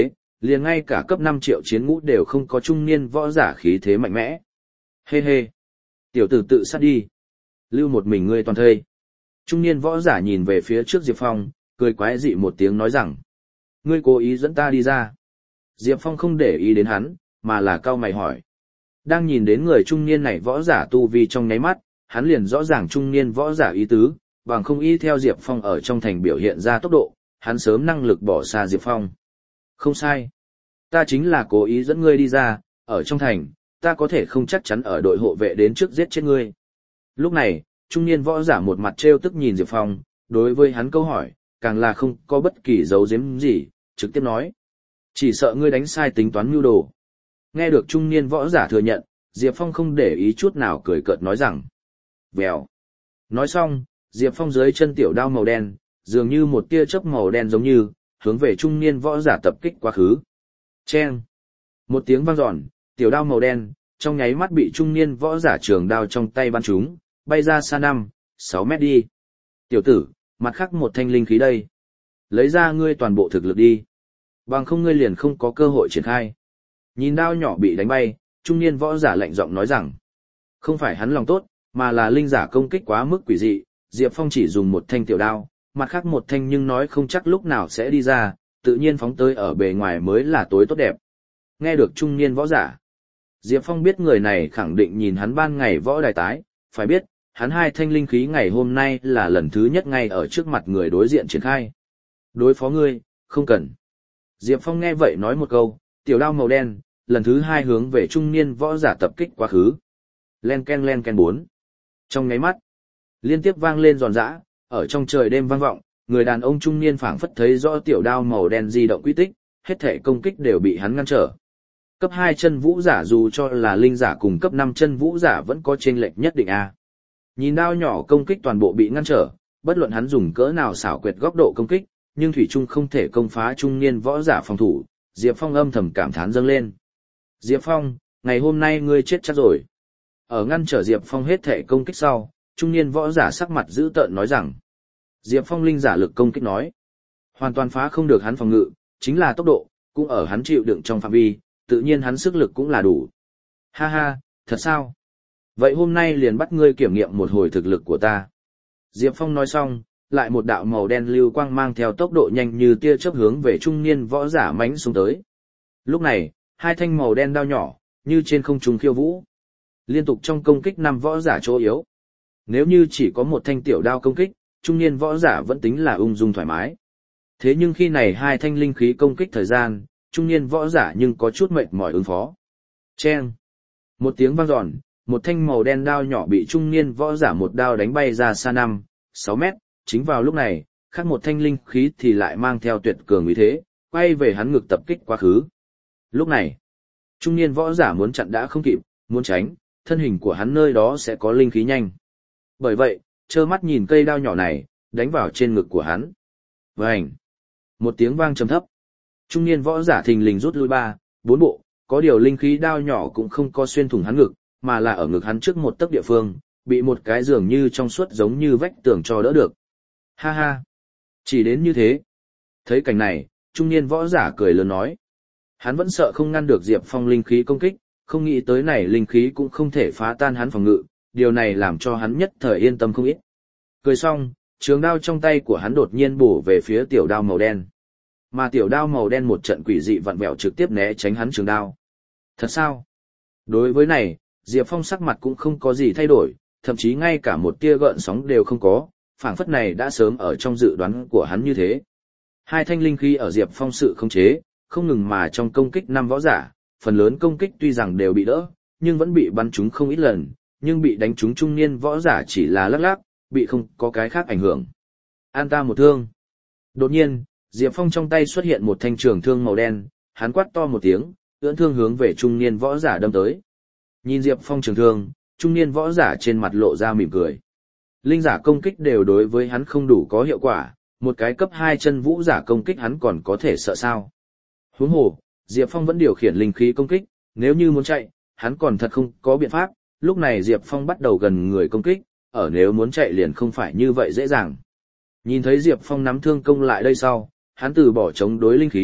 liền ngay cả cấp năm triệu chiến ngũ đều không có trung niên võ giả khí thế mạnh mẽ. Hê hê, tiểu tử tự sát đi. Lưu một mình ngươi toàn thây. Trung niên võ giả nhìn về phía trước Diệp Phong, cười quái dị một tiếng nói rằng. Ngươi cố ý dẫn ta đi ra. Diệp Phong không để ý đến hắn, mà là cau mày hỏi. Đang nhìn đến người trung niên này võ giả tu vi trong nháy mắt, hắn liền rõ ràng trung niên võ giả ý tứ, bằng không y theo Diệp Phong ở trong thành biểu hiện ra tốc độ, hắn sớm năng lực bỏ xa Diệp Phong. Không sai. Ta chính là cố ý dẫn ngươi đi ra, ở trong thành, ta có thể không chắc chắn ở đội hộ vệ đến trước giết chết ngươi. Lúc này, trung niên võ giả một mặt trêu tức nhìn Diệp Phong, đối với hắn câu hỏi, càng là không có bất kỳ dấu giếm gì, trực tiếp nói. Chỉ sợ ngươi đánh sai tính toán mưu đồ. Nghe được trung niên võ giả thừa nhận, Diệp Phong không để ý chút nào cười cợt nói rằng. Vèo. Nói xong, Diệp Phong dưới chân tiểu đao màu đen, dường như một tia chớp màu đen giống như, hướng về trung niên võ giả tập kích quá khứ. Chen. Một tiếng vang dọn, tiểu đao màu đen, trong nháy mắt bị trung niên võ giả trường đao trong tay bắn trúng, bay ra xa năm, sáu mét đi. Tiểu tử, mặt khác một thanh linh khí đây. Lấy ra ngươi toàn bộ thực lực đi. Bằng không ngươi liền không có cơ hội triển khai. Nhìn đao nhỏ bị đánh bay, trung niên võ giả lạnh giọng nói rằng. Không phải hắn lòng tốt, mà là linh giả công kích quá mức quỷ dị. Diệp Phong chỉ dùng một thanh tiểu đao, mặt khác một thanh nhưng nói không chắc lúc nào sẽ đi ra, tự nhiên phóng tới ở bề ngoài mới là tối tốt đẹp. Nghe được trung niên võ giả. Diệp Phong biết người này khẳng định nhìn hắn ban ngày võ đài tái, phải biết, hắn hai thanh linh khí ngày hôm nay là lần thứ nhất ngay ở trước mặt người đối diện triển khai. Đối phó ngươi, không cần. Diệp Phong nghe vậy nói một câu, tiểu đao màu đen, lần thứ hai hướng về trung niên võ giả tập kích quá khứ. Len ken len ken bốn. Trong ngáy mắt, liên tiếp vang lên giòn giã, ở trong trời đêm vang vọng, người đàn ông trung niên phảng phất thấy rõ tiểu đao màu đen di động quy tích, hết thể công kích đều bị hắn ngăn trở. Cấp hai chân vũ giả dù cho là linh giả cùng cấp năm chân vũ giả vẫn có chênh lệch nhất định a. Nhìn đao nhỏ công kích toàn bộ bị ngăn trở, bất luận hắn dùng cỡ nào xảo quyệt góc độ công kích, nhưng thủy trung không thể công phá trung niên võ giả phòng thủ, Diệp Phong âm thầm cảm thán dâng lên. Diệp Phong, ngày hôm nay ngươi chết chắc rồi. Ở ngăn trở Diệp Phong hết thể công kích sau, trung niên võ giả sắc mặt dữ tợn nói rằng. Diệp Phong linh giả lực công kích nói. Hoàn toàn phá không được hắn phòng ngự, chính là tốc độ, cũng ở hắn chịu đựng trong phạm vi, tự nhiên hắn sức lực cũng là đủ. Ha ha, thật sao? Vậy hôm nay liền bắt ngươi kiểm nghiệm một hồi thực lực của ta. Diệp Phong nói xong, lại một đạo màu đen lưu quang mang theo tốc độ nhanh như tia chớp hướng về trung niên võ giả mãnh xuống tới. Lúc này, hai thanh màu đen đao nhỏ, như trên không trung khiêu vũ. Liên tục trong công kích năm võ giả chỗ yếu. Nếu như chỉ có một thanh tiểu đao công kích, trung niên võ giả vẫn tính là ung dung thoải mái. Thế nhưng khi này hai thanh linh khí công kích thời gian, trung niên võ giả nhưng có chút mệt mỏi ứng phó. Chen. Một tiếng vang dọn, một thanh màu đen đao nhỏ bị trung niên võ giả một đao đánh bay ra xa năm, sáu mét, chính vào lúc này, khác một thanh linh khí thì lại mang theo tuyệt cường uy thế, quay về hắn ngực tập kích quá khứ. Lúc này, trung niên võ giả muốn chặn đã không kịp, muốn tránh, thân hình của hắn nơi đó sẽ có linh khí nhanh. Bởi vậy, trơ mắt nhìn cây đao nhỏ này, đánh vào trên ngực của hắn. Vành! Một tiếng vang trầm thấp. Trung niên võ giả thình lình rút lui ba, bốn bộ, có điều linh khí đao nhỏ cũng không có xuyên thủng hắn ngực, mà là ở ngực hắn trước một tấc địa phương, bị một cái dường như trong suốt giống như vách tường cho đỡ được. Ha ha! Chỉ đến như thế. Thấy cảnh này, trung niên võ giả cười lớn nói. Hắn vẫn sợ không ngăn được Diệp Phong linh khí công kích, không nghĩ tới này linh khí cũng không thể phá tan hắn phòng ngự, điều này làm cho hắn nhất thời yên tâm không ít. Cười xong, trường đao trong tay của hắn đột nhiên bổ về phía tiểu đao màu đen. Mà tiểu đao màu đen một trận quỷ dị vặn vẹo trực tiếp né tránh hắn trường đao. Thật sao? Đối với này, Diệp Phong sắc mặt cũng không có gì thay đổi, thậm chí ngay cả một tia gợn sóng đều không có, phảng phất này đã sớm ở trong dự đoán của hắn như thế. Hai thanh linh khí ở Diệp Phong sự khống chế, không ngừng mà trong công kích năm võ giả, phần lớn công kích tuy rằng đều bị đỡ, nhưng vẫn bị bắn trúng không ít lần, nhưng bị đánh trúng trung niên võ giả chỉ là lắc lắc, bị không có cái khác ảnh hưởng. An ta một thương. Đột nhiên, Diệp Phong trong tay xuất hiện một thanh trường thương màu đen, hắn quát to một tiếng, ưỡn thương hướng về trung niên võ giả đâm tới. Nhìn Diệp Phong trường thương, trung niên võ giả trên mặt lộ ra mỉm cười. Linh giả công kích đều đối với hắn không đủ có hiệu quả, một cái cấp hai chân vũ giả công kích hắn còn có thể sợ sao. Huống hồ, Diệp Phong vẫn điều khiển linh khí công kích, nếu như muốn chạy, hắn còn thật không có biện pháp, lúc này Diệp Phong bắt đầu gần người công kích, ở nếu muốn chạy liền không phải như vậy dễ dàng. Nhìn thấy Diệp Phong nắm thương công lại đây sau, hắn từ bỏ chống đối linh khí,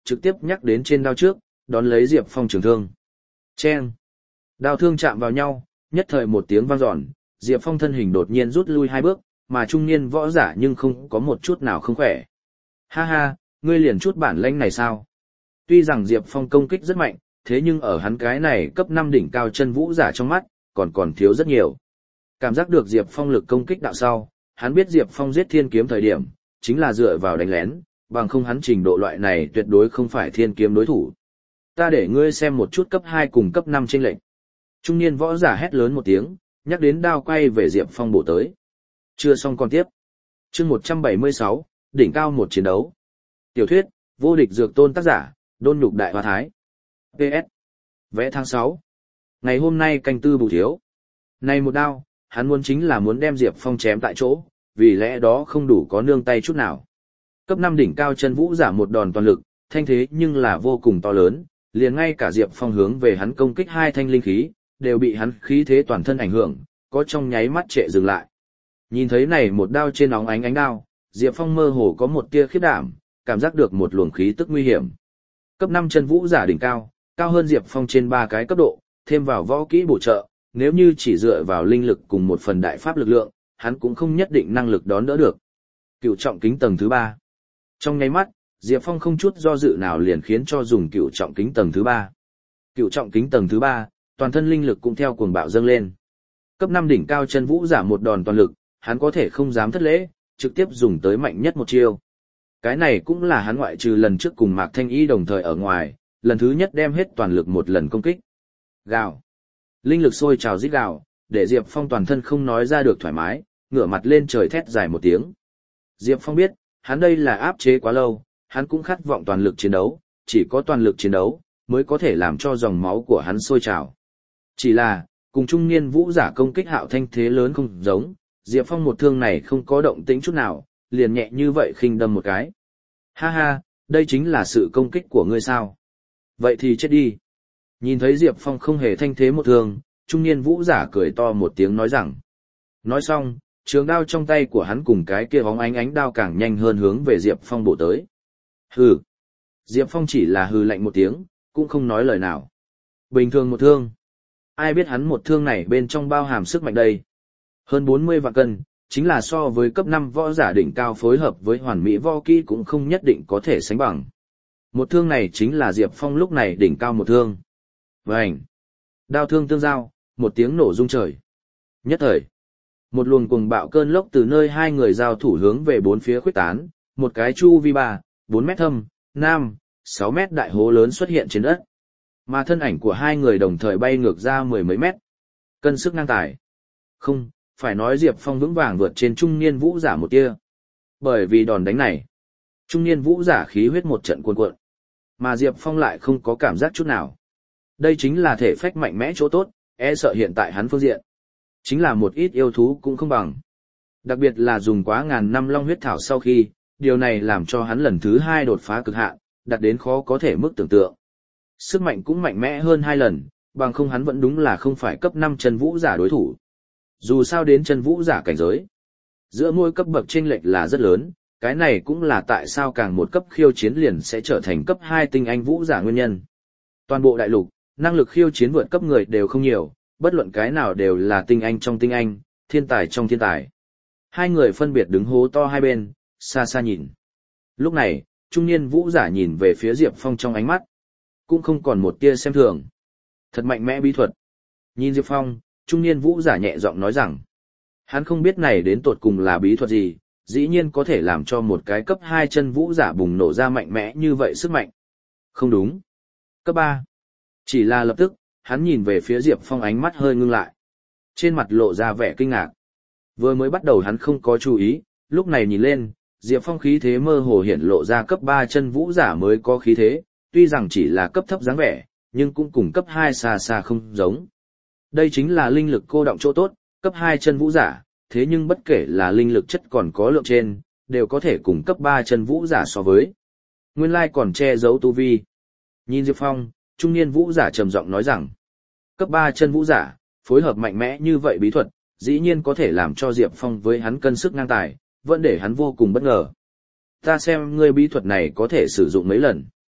trực tiếp nhắc đến trên đao trước, đón lấy Diệp Phong trường thương. Chen! Đao thương chạm vào nhau, nhất thời một tiếng vang dọn, Diệp Phong thân hình đột nhiên rút lui hai bước, mà trung niên võ giả nhưng không có một chút nào không khỏe. Ha ha, ngươi liền chút bản lĩnh này sao? Tuy rằng Diệp Phong công kích rất mạnh, thế nhưng ở hắn cái này cấp năm đỉnh cao chân vũ giả trong mắt, còn còn thiếu rất nhiều. Cảm giác được Diệp Phong lực công kích đạo sau, hắn biết Diệp Phong giết thiên kiếm thời điểm, chính là dựa vào đánh lén, bằng không hắn trình độ loại này tuyệt đối không phải thiên kiếm đối thủ. Ta để ngươi xem một chút cấp hai cùng cấp năm chênh lệnh. Trung niên võ giả hét lớn một tiếng, nhắc đến đao quay về Diệp Phong bổ tới. Chưa xong còn tiếp. Chương một trăm bảy mươi sáu, đỉnh cao một chiến đấu. Tiểu thuyết, vô địch dược tôn tác giả, Đôn Nhục Đại Hoa Thái. pê ét. Vẽ tháng sáu. Ngày hôm nay canh tư bù thiếu. Này một đao, hắn muốn chính là muốn đem Diệp Phong chém tại chỗ, vì lẽ đó không đủ có nương tay chút nào. Cấp năm đỉnh cao chân vũ giả một đòn toàn lực, thanh thế nhưng là vô cùng to lớn, liền ngay cả Diệp Phong hướng về hắn công kích hai thanh linh khí, đều bị hắn khí thế toàn thân ảnh hưởng, có trong nháy mắt trệ dừng lại. Nhìn thấy này một đao trên óng ánh ánh đao, Diệp Phong mơ hồ có một tia khiếp đảm, cảm giác được một luồng khí tức nguy hiểm. Cấp năm chân vũ giả đỉnh cao, cao hơn Diệp Phong trên ba cái cấp độ, thêm vào võ kỹ bổ trợ, nếu như chỉ dựa vào linh lực cùng một phần đại pháp lực lượng, hắn cũng không nhất định năng lực đón đỡ được. Cựu trọng kính tầng thứ ba. Trong nháy mắt, Diệp Phong không chút do dự nào liền khiến cho dùng cựu trọng kính tầng thứ ba. Cựu trọng kính tầng thứ ba, toàn thân linh lực cũng theo cuồng bạo dâng lên. Cấp năm đỉnh cao chân vũ giả một đòn toàn lực, hắn có thể không dám thất lễ, trực tiếp dùng tới mạnh nhất một chiêu. Cái này cũng là hắn ngoại trừ lần trước cùng Mạc Thanh Y đồng thời ở ngoài, lần thứ nhất đem hết toàn lực một lần công kích. Gào. Linh lực sôi trào rít gào, để Diệp Phong toàn thân không nói ra được thoải mái, ngửa mặt lên trời thét dài một tiếng. Diệp Phong biết, hắn đây là áp chế quá lâu, hắn cũng khát vọng toàn lực chiến đấu, chỉ có toàn lực chiến đấu, mới có thể làm cho dòng máu của hắn sôi trào. Chỉ là, cùng trung niên vũ giả công kích Hạo Thanh thế lớn không giống, Diệp Phong một thương này không có động tĩnh chút nào, liền nhẹ như vậy khinh đâm một cái. Ha ha, đây chính là sự công kích của ngươi sao? Vậy thì chết đi. Nhìn thấy Diệp Phong không hề thanh thế một thương, trung niên vũ giả cười to một tiếng nói rằng. Nói xong, trường đao trong tay của hắn cùng cái kia bóng ánh ánh đao càng nhanh hơn hướng về Diệp Phong bổ tới. Hừ. Diệp Phong chỉ là hừ lạnh một tiếng, cũng không nói lời nào. Bình thường một thương. Ai biết hắn một thương này bên trong bao hàm sức mạnh đây. Hơn bốn mươi vạn cân, chính là so với cấp năm võ giả đỉnh cao phối hợp với hoàn mỹ võ kỹ cũng không nhất định có thể sánh bằng. Một thương này chính là Diệp Phong lúc này đỉnh cao một thương. Vành. Đao thương tương giao, một tiếng nổ rung trời. Nhất thời, một luồng cuồng bạo cơn lốc từ nơi hai người giao thủ hướng về bốn phía khuếch tán, một cái chu vi ba, bốn mét thâm, năm, sáu mét đại hố lớn xuất hiện trên đất. Mà thân ảnh của hai người đồng thời bay ngược ra mười mấy mét. Cân sức ngang tài. Không, phải nói Diệp Phong vững vàng vượt trên trung niên vũ giả một tia. Bởi vì đòn đánh này, trung niên vũ giả khí huyết một trận cuồn cuộn, mà Diệp Phong lại không có cảm giác chút nào. Đây chính là thể phách mạnh mẽ chỗ tốt, e sợ hiện tại hắn phương diện. Chính là một ít yêu thú cũng không bằng. Đặc biệt là dùng quá ngàn năm long huyết thảo sau khi, điều này làm cho hắn lần thứ hai đột phá cực hạn, đạt đến khó có thể mức tưởng tượng. Sức mạnh cũng mạnh mẽ hơn hai lần, bằng không hắn vẫn đúng là không phải cấp năm chân vũ giả đối thủ. Dù sao đến chân vũ giả cảnh giới, giữa mỗi cấp bậc chênh lệch là rất lớn, cái này cũng là tại sao càng một cấp khiêu chiến liền sẽ trở thành cấp hai tinh anh vũ giả nguyên nhân. Toàn bộ đại lục, năng lực khiêu chiến vượt cấp người đều không nhiều, bất luận cái nào đều là tinh anh trong tinh anh, thiên tài trong thiên tài. Hai người phân biệt đứng hố to hai bên, xa xa nhìn. Lúc này, trung niên vũ giả nhìn về phía Diệp Phong trong ánh mắt, cũng không còn một tia xem thường. Thật mạnh mẽ bí thuật. Nhìn Diệp Phong, trung niên vũ giả nhẹ giọng nói rằng, hắn không biết này đến tột cùng là bí thuật gì, dĩ nhiên có thể làm cho một cái cấp hai chân vũ giả bùng nổ ra mạnh mẽ như vậy sức mạnh. Không đúng. Cấp ba. Chỉ là lập tức, hắn nhìn về phía Diệp Phong ánh mắt hơi ngưng lại. Trên mặt lộ ra vẻ kinh ngạc. Vừa mới bắt đầu hắn không có chú ý, lúc này nhìn lên, Diệp Phong khí thế mơ hồ hiển lộ ra cấp ba chân vũ giả mới có khí thế, tuy rằng chỉ là cấp thấp dáng vẻ, nhưng cũng cùng cấp hai xa xa không giống. Đây chính là linh lực cô động chỗ tốt, cấp hai chân vũ giả, thế nhưng bất kể là linh lực chất còn có lượng trên, đều có thể cùng cấp ba chân vũ giả so với. Nguyên lai còn che giấu tu vi. Nhìn Diệp Phong, trung niên vũ giả trầm giọng nói rằng, cấp ba chân vũ giả, phối hợp mạnh mẽ như vậy bí thuật, dĩ nhiên có thể làm cho Diệp Phong với hắn cân sức ngang tài, vẫn để hắn vô cùng bất ngờ. Ta xem ngươi bí thuật này có thể sử dụng mấy lần.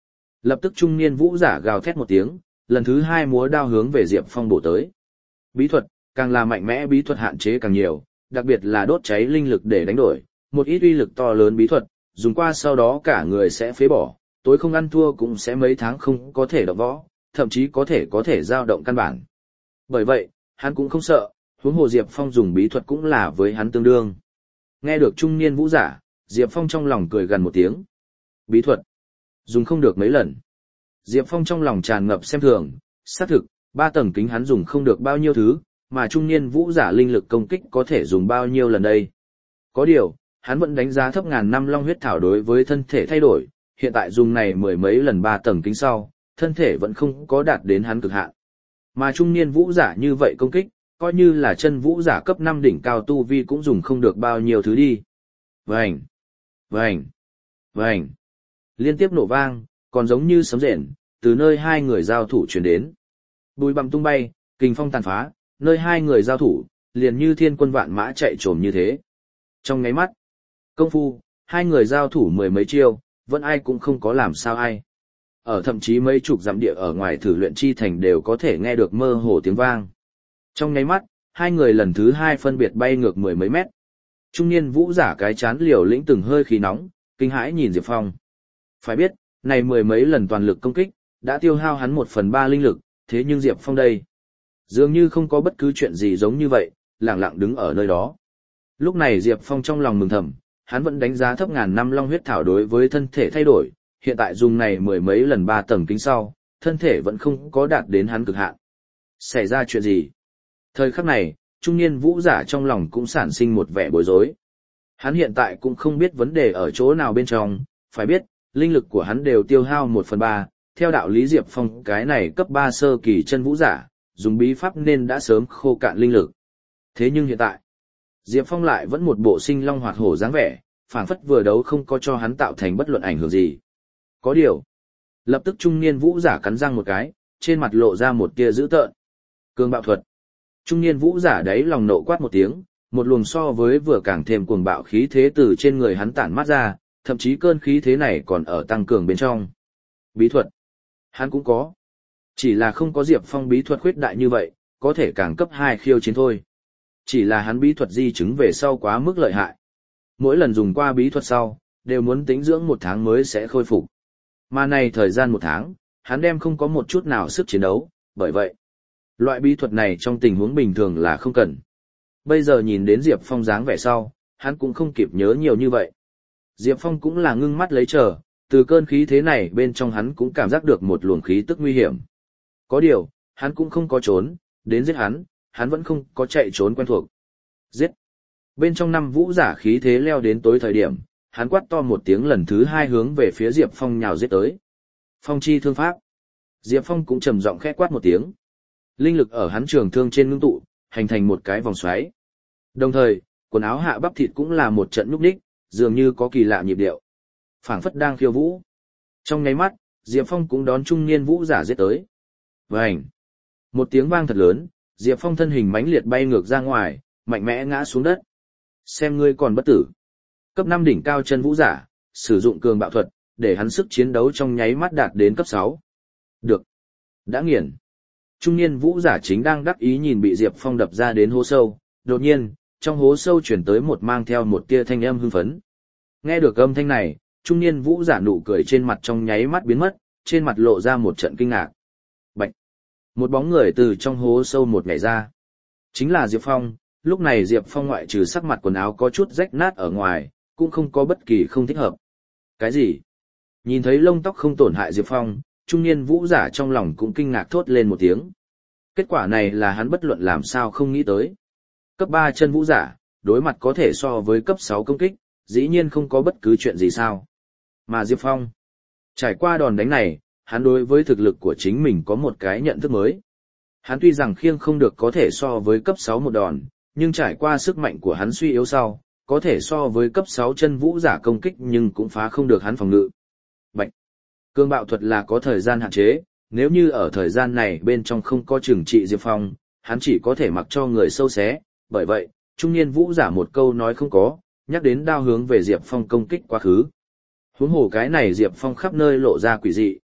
Lập tức trung niên vũ giả gào thét một tiếng, lần thứ hai múa đao hướng về Diệp Phong bổ tới. Bí thuật, càng là mạnh mẽ bí thuật hạn chế càng nhiều, đặc biệt là đốt cháy linh lực để đánh đổi, một ít uy lực to lớn bí thuật, dùng qua sau đó cả người sẽ phế bỏ, tối không ăn thua cũng sẽ mấy tháng không có thể động võ, thậm chí có thể có thể dao động căn bản. Bởi vậy, hắn cũng không sợ, huống hồ Diệp Phong dùng bí thuật cũng là với hắn tương đương. Nghe được trung niên vũ giả, Diệp Phong trong lòng cười gần một tiếng. Bí thuật, dùng không được mấy lần. Diệp Phong trong lòng tràn ngập xem thường, xác thực, ba tầng kính hắn dùng không được bao nhiêu thứ, mà trung niên vũ giả linh lực công kích có thể dùng bao nhiêu lần đây. Có điều, hắn vẫn đánh giá thấp ngàn năm long huyết thảo đối với thân thể thay đổi, hiện tại dùng này mười mấy lần ba tầng kính sau, thân thể vẫn không có đạt đến hắn cực hạn. Mà trung niên vũ giả như vậy công kích, coi như là chân vũ giả cấp năm đỉnh cao tu vi cũng dùng không được bao nhiêu thứ đi. Vành, vành, vành. Liên tiếp nổ vang, còn giống như sấm rền, từ nơi hai người giao thủ truyền đến. Bùi bặm tung bay, kình phong tàn phá, nơi hai người giao thủ, liền như thiên quân vạn mã chạy trồm như thế. Trong ngáy mắt, công phu, hai người giao thủ mười mấy chiêu, vẫn ai cũng không có làm sao ai. Ở thậm chí mấy chục dặm địa ở ngoài thử luyện chi thành đều có thể nghe được mơ hồ tiếng vang. Trong nháy mắt, hai người lần thứ hai phân biệt bay ngược mười mấy mét. Trung niên vũ giả cái chán liều lĩnh từng hơi khí nóng, kinh hãi nhìn Diệp Phong. Phải biết, này mười mấy lần toàn lực công kích, đã tiêu hao hắn một phần ba linh lực, thế nhưng Diệp Phong đây, dường như không có bất cứ chuyện gì giống như vậy, lặng lặng đứng ở nơi đó. Lúc này Diệp Phong trong lòng mừng thầm, hắn vẫn đánh giá thấp ngàn năm long huyết thảo đối với thân thể thay đổi, hiện tại dùng này mười mấy lần ba tầng kính sau, thân thể vẫn không có đạt đến hắn cực hạn. Xảy ra chuyện gì? Thời khắc này, trung niên vũ giả trong lòng cũng sản sinh một vẻ bối rối. Hắn hiện tại cũng không biết vấn đề ở chỗ nào bên trong, phải biết, linh lực của hắn đều tiêu hao một phần ba, theo đạo lý Diệp Phong cái này cấp ba sơ kỳ chân vũ giả, dùng bí pháp nên đã sớm khô cạn linh lực. Thế nhưng hiện tại, Diệp Phong lại vẫn một bộ sinh long hoạt hổ dáng vẻ, phảng phất vừa đấu không có cho hắn tạo thành bất luận ảnh hưởng gì. Có điều, lập tức trung niên vũ giả cắn răng một cái, trên mặt lộ ra một tia dữ tợn. Cường bạo thuật. Trung niên vũ giả đấy lòng nộ quát một tiếng, một luồng so với vừa càng thêm cuồng bạo khí thế từ trên người hắn tản mát ra, thậm chí cơn khí thế này còn ở tăng cường bên trong. Bí thuật. Hắn cũng có. Chỉ là không có Diệp Phong bí thuật khuyết đại như vậy, có thể càng cấp hai khiêu chiến thôi. Chỉ là hắn bí thuật di chứng về sau quá mức lợi hại. Mỗi lần dùng qua bí thuật sau, đều muốn tính dưỡng một tháng mới sẽ khôi phục. Mà này thời gian một tháng, hắn đem không có một chút nào sức chiến đấu, bởi vậy, loại bí thuật này trong tình huống bình thường là không cần. Bây giờ nhìn đến Diệp Phong dáng vẻ sau, hắn cũng không kịp nhớ nhiều như vậy. Diệp Phong cũng là ngưng mắt lấy chờ, từ cơn khí thế này bên trong hắn cũng cảm giác được một luồng khí tức nguy hiểm. Có điều, hắn cũng không có trốn, đến giết hắn, hắn vẫn không có chạy trốn quen thuộc. Giết! Bên trong năm vũ giả khí thế leo đến tối thời điểm, hắn quát to một tiếng lần thứ hai hướng về phía Diệp Phong nhào giết tới. Phong chi thương pháp. Diệp Phong cũng trầm giọng khẽ quát một tiếng. Linh lực ở hắn trường thương trên ngưng tụ, hình thành một cái vòng xoáy. Đồng thời, quần áo hạ bắp thịt cũng là một trận nhúc nhích, dường như có kỳ lạ nhịp điệu. Phảng phất đang khiêu vũ. Trong nháy mắt, Diệp Phong cũng đón trung niên vũ giả giết tới. Vành! Một tiếng vang thật lớn, Diệp Phong thân hình mãnh liệt bay ngược ra ngoài, mạnh mẽ ngã xuống đất. Xem ngươi còn bất tử. Cấp năm đỉnh cao chân vũ giả, sử dụng cường bạo thuật, để hắn sức chiến đấu trong nháy mắt đạt đến cấp sáu. Được. Đã nghiền. Trung niên vũ giả chính đang đắc ý nhìn bị Diệp Phong đập ra đến hố sâu, đột nhiên, trong hố sâu chuyển tới một mang theo một tia thanh âm hưng phấn. Nghe được âm thanh này, trung niên vũ giả nụ cười trên mặt trong nháy mắt biến mất, trên mặt lộ ra một trận kinh ngạc. Bạch. Một bóng người từ trong hố sâu một nhảy ra. Chính là Diệp Phong, lúc này Diệp Phong ngoại trừ sắc mặt quần áo có chút rách nát ở ngoài, cũng không có bất kỳ không thích hợp. Cái gì? Nhìn thấy lông tóc không tổn hại Diệp Phong, trung niên vũ giả trong lòng cũng kinh ngạc thốt lên một tiếng. Kết quả này là hắn bất luận làm sao không nghĩ tới. Cấp ba chân vũ giả, đối mặt có thể so với cấp sáu công kích, dĩ nhiên không có bất cứ chuyện gì sao. Mà Diệp Phong, trải qua đòn đánh này, hắn đối với thực lực của chính mình có một cái nhận thức mới. Hắn tuy rằng khiêng không được có thể so với cấp sáu một đòn, nhưng trải qua sức mạnh của hắn suy yếu sau, có thể so với cấp sáu chân vũ giả công kích nhưng cũng phá không được hắn phòng ngự. Bạch! Cương bạo thuật là có thời gian hạn chế, nếu như ở thời gian này bên trong không có trừng trị Diệp Phong, hắn chỉ có thể mặc cho người sâu xé, bởi vậy, trung niên vũ giả một câu nói không có, nhắc đến đao hướng về Diệp Phong công kích quá khứ. Huống hồ cái này Diệp Phong khắp nơi lộ ra quỷ dị,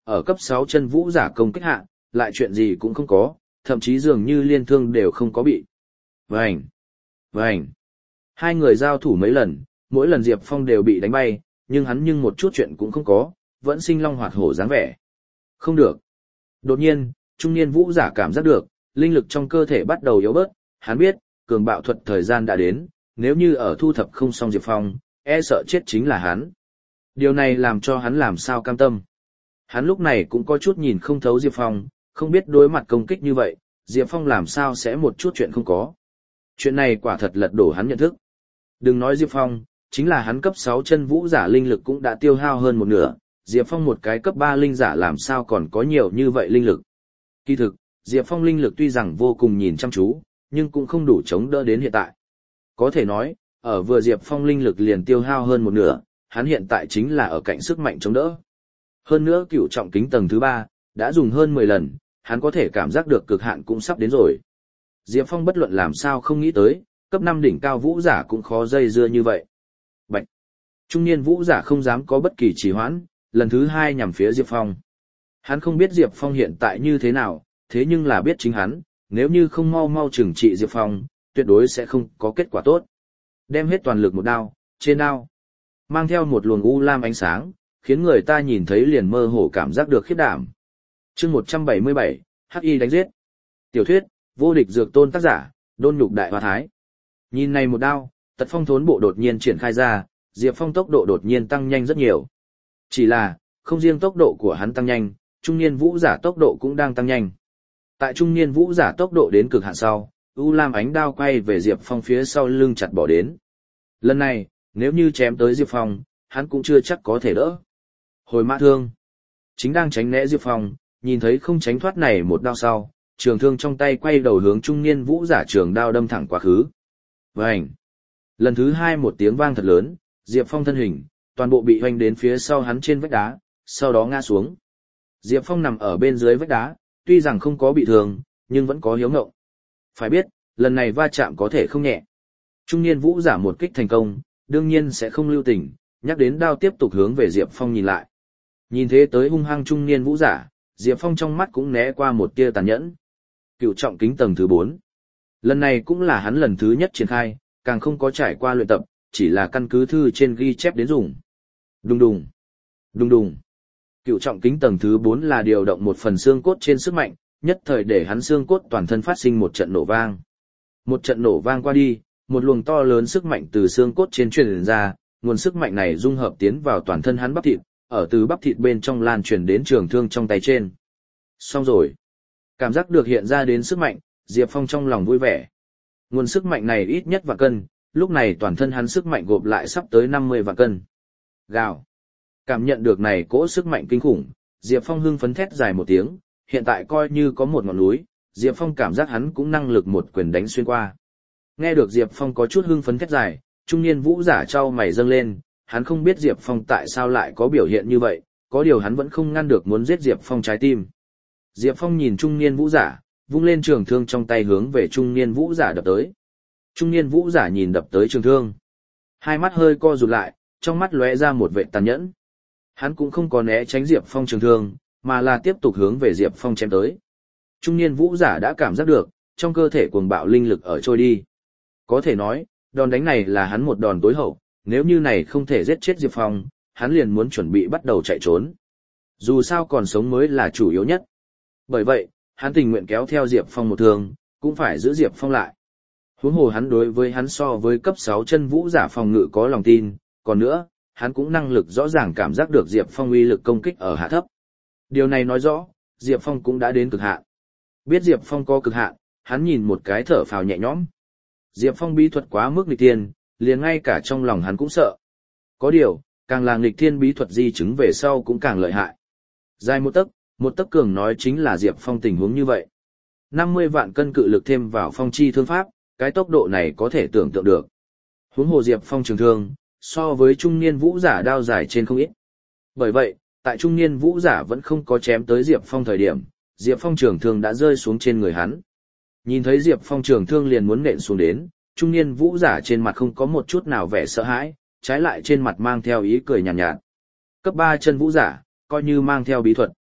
ở cấp sáu chân vũ giả công kích hạ, lại chuyện gì cũng không có, thậm chí dường như liên thương đều không có bị. Vành! Vành! Hai người giao thủ mấy lần, mỗi lần Diệp Phong đều bị đánh bay, nhưng hắn nhưng một chút chuyện cũng không có, vẫn sinh long hoạt hổ dáng vẻ. Không được. Đột nhiên, trung niên vũ giả cảm giác được, linh lực trong cơ thể bắt đầu yếu bớt, hắn biết, cường bạo thuật thời gian đã đến, nếu như ở thu thập không xong Diệp Phong, e sợ chết chính là hắn. Điều này làm cho hắn làm sao cam tâm. Hắn lúc này cũng có chút nhìn không thấu Diệp Phong, không biết đối mặt công kích như vậy, Diệp Phong làm sao sẽ một chút chuyện không có. Chuyện này quả thật lật đổ hắn nhận thức. Đừng nói Diệp Phong, chính là hắn cấp sáu chân vũ giả linh lực cũng đã tiêu hao hơn một nửa, Diệp Phong một cái cấp ba linh giả làm sao còn có nhiều như vậy linh lực. Kỳ thực, Diệp Phong linh lực tuy rằng vô cùng nhìn chăm chú, nhưng cũng không đủ chống đỡ đến hiện tại. Có thể nói, ở vừa Diệp Phong linh lực liền tiêu hao hơn một nửa, hắn hiện tại chính là ở cạnh sức mạnh chống đỡ. Hơn nữa cửu trọng kính tầng thứ ba, đã dùng hơn mười lần, hắn có thể cảm giác được cực hạn cũng sắp đến rồi. Diệp Phong bất luận làm sao không nghĩ tới, cấp năm đỉnh cao vũ giả cũng khó dây dưa như vậy. Bạch! Trung niên vũ giả không dám có bất kỳ trì hoãn, lần thứ hai nhằm phía Diệp Phong. Hắn không biết Diệp Phong hiện tại như thế nào, thế nhưng là biết chính hắn, nếu như không mau mau trừng trị Diệp Phong, tuyệt đối sẽ không có kết quả tốt. Đem hết toàn lực một đao, trên đao, mang theo một luồng u lam ánh sáng, khiến người ta nhìn thấy liền mơ hồ cảm giác được khiếp đảm. Chương một trăm bảy mươi bảy, Hắc Y đánh giết. Tiểu thuyết, vô địch dược tôn tác giả, Đôn Nhục Đại Hoa Thái. Nhìn này một đao, Tật Phong thốn bộ đột nhiên triển khai ra, Diệp Phong tốc độ đột nhiên tăng nhanh rất nhiều. Chỉ là, không riêng tốc độ của hắn tăng nhanh, trung niên vũ giả tốc độ cũng đang tăng nhanh. Tại trung niên vũ giả tốc độ đến cực hạn sau, u lam ánh đao quay về Diệp Phong phía sau lưng chặt bỏ đến. Lần này, nếu như chém tới Diệp Phong, hắn cũng chưa chắc có thể đỡ. Hồi mã thương. Chính đang tránh né Diệp Phong, nhìn thấy không tránh thoát này một đao sau, trường thương trong tay quay đầu hướng trung niên vũ giả trường đao đâm thẳng quá khứ. Vành. Lần thứ hai một tiếng vang thật lớn, Diệp Phong thân hình, toàn bộ bị hoành đến phía sau hắn trên vách đá, sau đó ngã xuống. Diệp Phong nằm ở bên dưới vách đá, tuy rằng không có bị thương, nhưng vẫn có hiếu ngộng. Phải biết, lần này va chạm có thể không nhẹ. Trung niên vũ giả một kích thành công, đương nhiên sẽ không lưu tình, nhắc đến đao tiếp tục hướng về Diệp Phong nhìn lại. Nhìn thế tới hung hăng trung niên vũ giả, Diệp Phong trong mắt cũng né qua một tia tàn nhẫn. Cựu trọng kính tầng thứ bốn. Lần này cũng là hắn lần thứ nhất triển khai, càng không có trải qua luyện tập, chỉ là căn cứ thư trên ghi chép đến dùng. Đùng đùng, đùng đùng. Cựu trọng kính tầng thứ bốn là điều động một phần xương cốt trên sức mạnh, nhất thời để hắn xương cốt toàn thân phát sinh một trận nổ vang. Một trận nổ vang qua đi, một luồng to lớn sức mạnh từ xương cốt trên truyền ra, nguồn sức mạnh này dung hợp tiến vào toàn thân hắn bắp thịt, ở từ bắp thịt bên trong lan truyền đến trường thương trong tay trên. Xong rồi. Cảm giác được hiện ra đến sức mạnh, Diệp Phong trong lòng vui vẻ. Nguồn sức mạnh này ít nhất vạn cân, lúc này toàn thân hắn sức mạnh gộp lại sắp tới năm mươi vạn cân. Gào. Cảm nhận được này cỗ sức mạnh kinh khủng, Diệp Phong hưng phấn thét dài một tiếng, hiện tại coi như có một ngọn núi, Diệp Phong cảm giác hắn cũng năng lực một quyền đánh xuyên qua. Nghe được Diệp Phong có chút hưng phấn thét dài, trung niên vũ giả trao mày dâng lên, hắn không biết Diệp Phong tại sao lại có biểu hiện như vậy, có điều hắn vẫn không ngăn được muốn giết Diệp Phong trái tim. Diệp Phong nhìn trung niên vũ giả, vung lên trường thương trong tay hướng về trung niên vũ giả đập tới. Trung niên vũ giả nhìn đập tới trường thương, hai mắt hơi co rụt lại, trong mắt lóe ra một vẻ tàn nhẫn. Hắn cũng không có né tránh Diệp Phong trường thương, mà là tiếp tục hướng về Diệp Phong chém tới. Trung niên vũ giả đã cảm giác được, trong cơ thể cuồng bạo linh lực ở trôi đi. Có thể nói, đòn đánh này là hắn một đòn tối hậu, nếu như này không thể giết chết Diệp Phong, hắn liền muốn chuẩn bị bắt đầu chạy trốn. Dù sao còn sống mới là chủ yếu nhất. Bởi vậy, hắn tình nguyện kéo theo Diệp Phong một thương, cũng phải giữ Diệp Phong lại. Huống hồ hắn đối với hắn so với cấp sáu chân vũ giả phòng ngự có lòng tin, còn nữa, hắn cũng năng lực rõ ràng cảm giác được Diệp Phong uy lực công kích ở hạ thấp. Điều này nói rõ, Diệp Phong cũng đã đến cực hạn. Biết Diệp Phong có cực hạn, hắn nhìn một cái thở phào nhẹ nhõm. Diệp Phong bí thuật quá mức nghịch thiên, liền ngay cả trong lòng hắn cũng sợ. Có điều, càng là nghịch thiên bí thuật di chứng về sau cũng càng lợi hại. Dài một tấc, một tấc cường nói chính là Diệp Phong tình huống như vậy. năm mươi vạn cân cự lực thêm vào phong chi thương pháp, cái tốc độ này có thể tưởng tượng được. Huống hồ Diệp Phong trường thương, so với trung niên vũ giả đao dài trên không ít. Bởi vậy, tại trung niên vũ giả vẫn không có chém tới Diệp Phong thời điểm, Diệp Phong trường thương đã rơi xuống trên người hắn. Nhìn thấy Diệp Phong trường thương liền muốn nện xuống đến, trung niên vũ giả trên mặt không có một chút nào vẻ sợ hãi, trái lại trên mặt mang theo ý cười nhàn nhạt, nhạt. Cấp ba chân vũ giả, coi như mang theo bí thuật.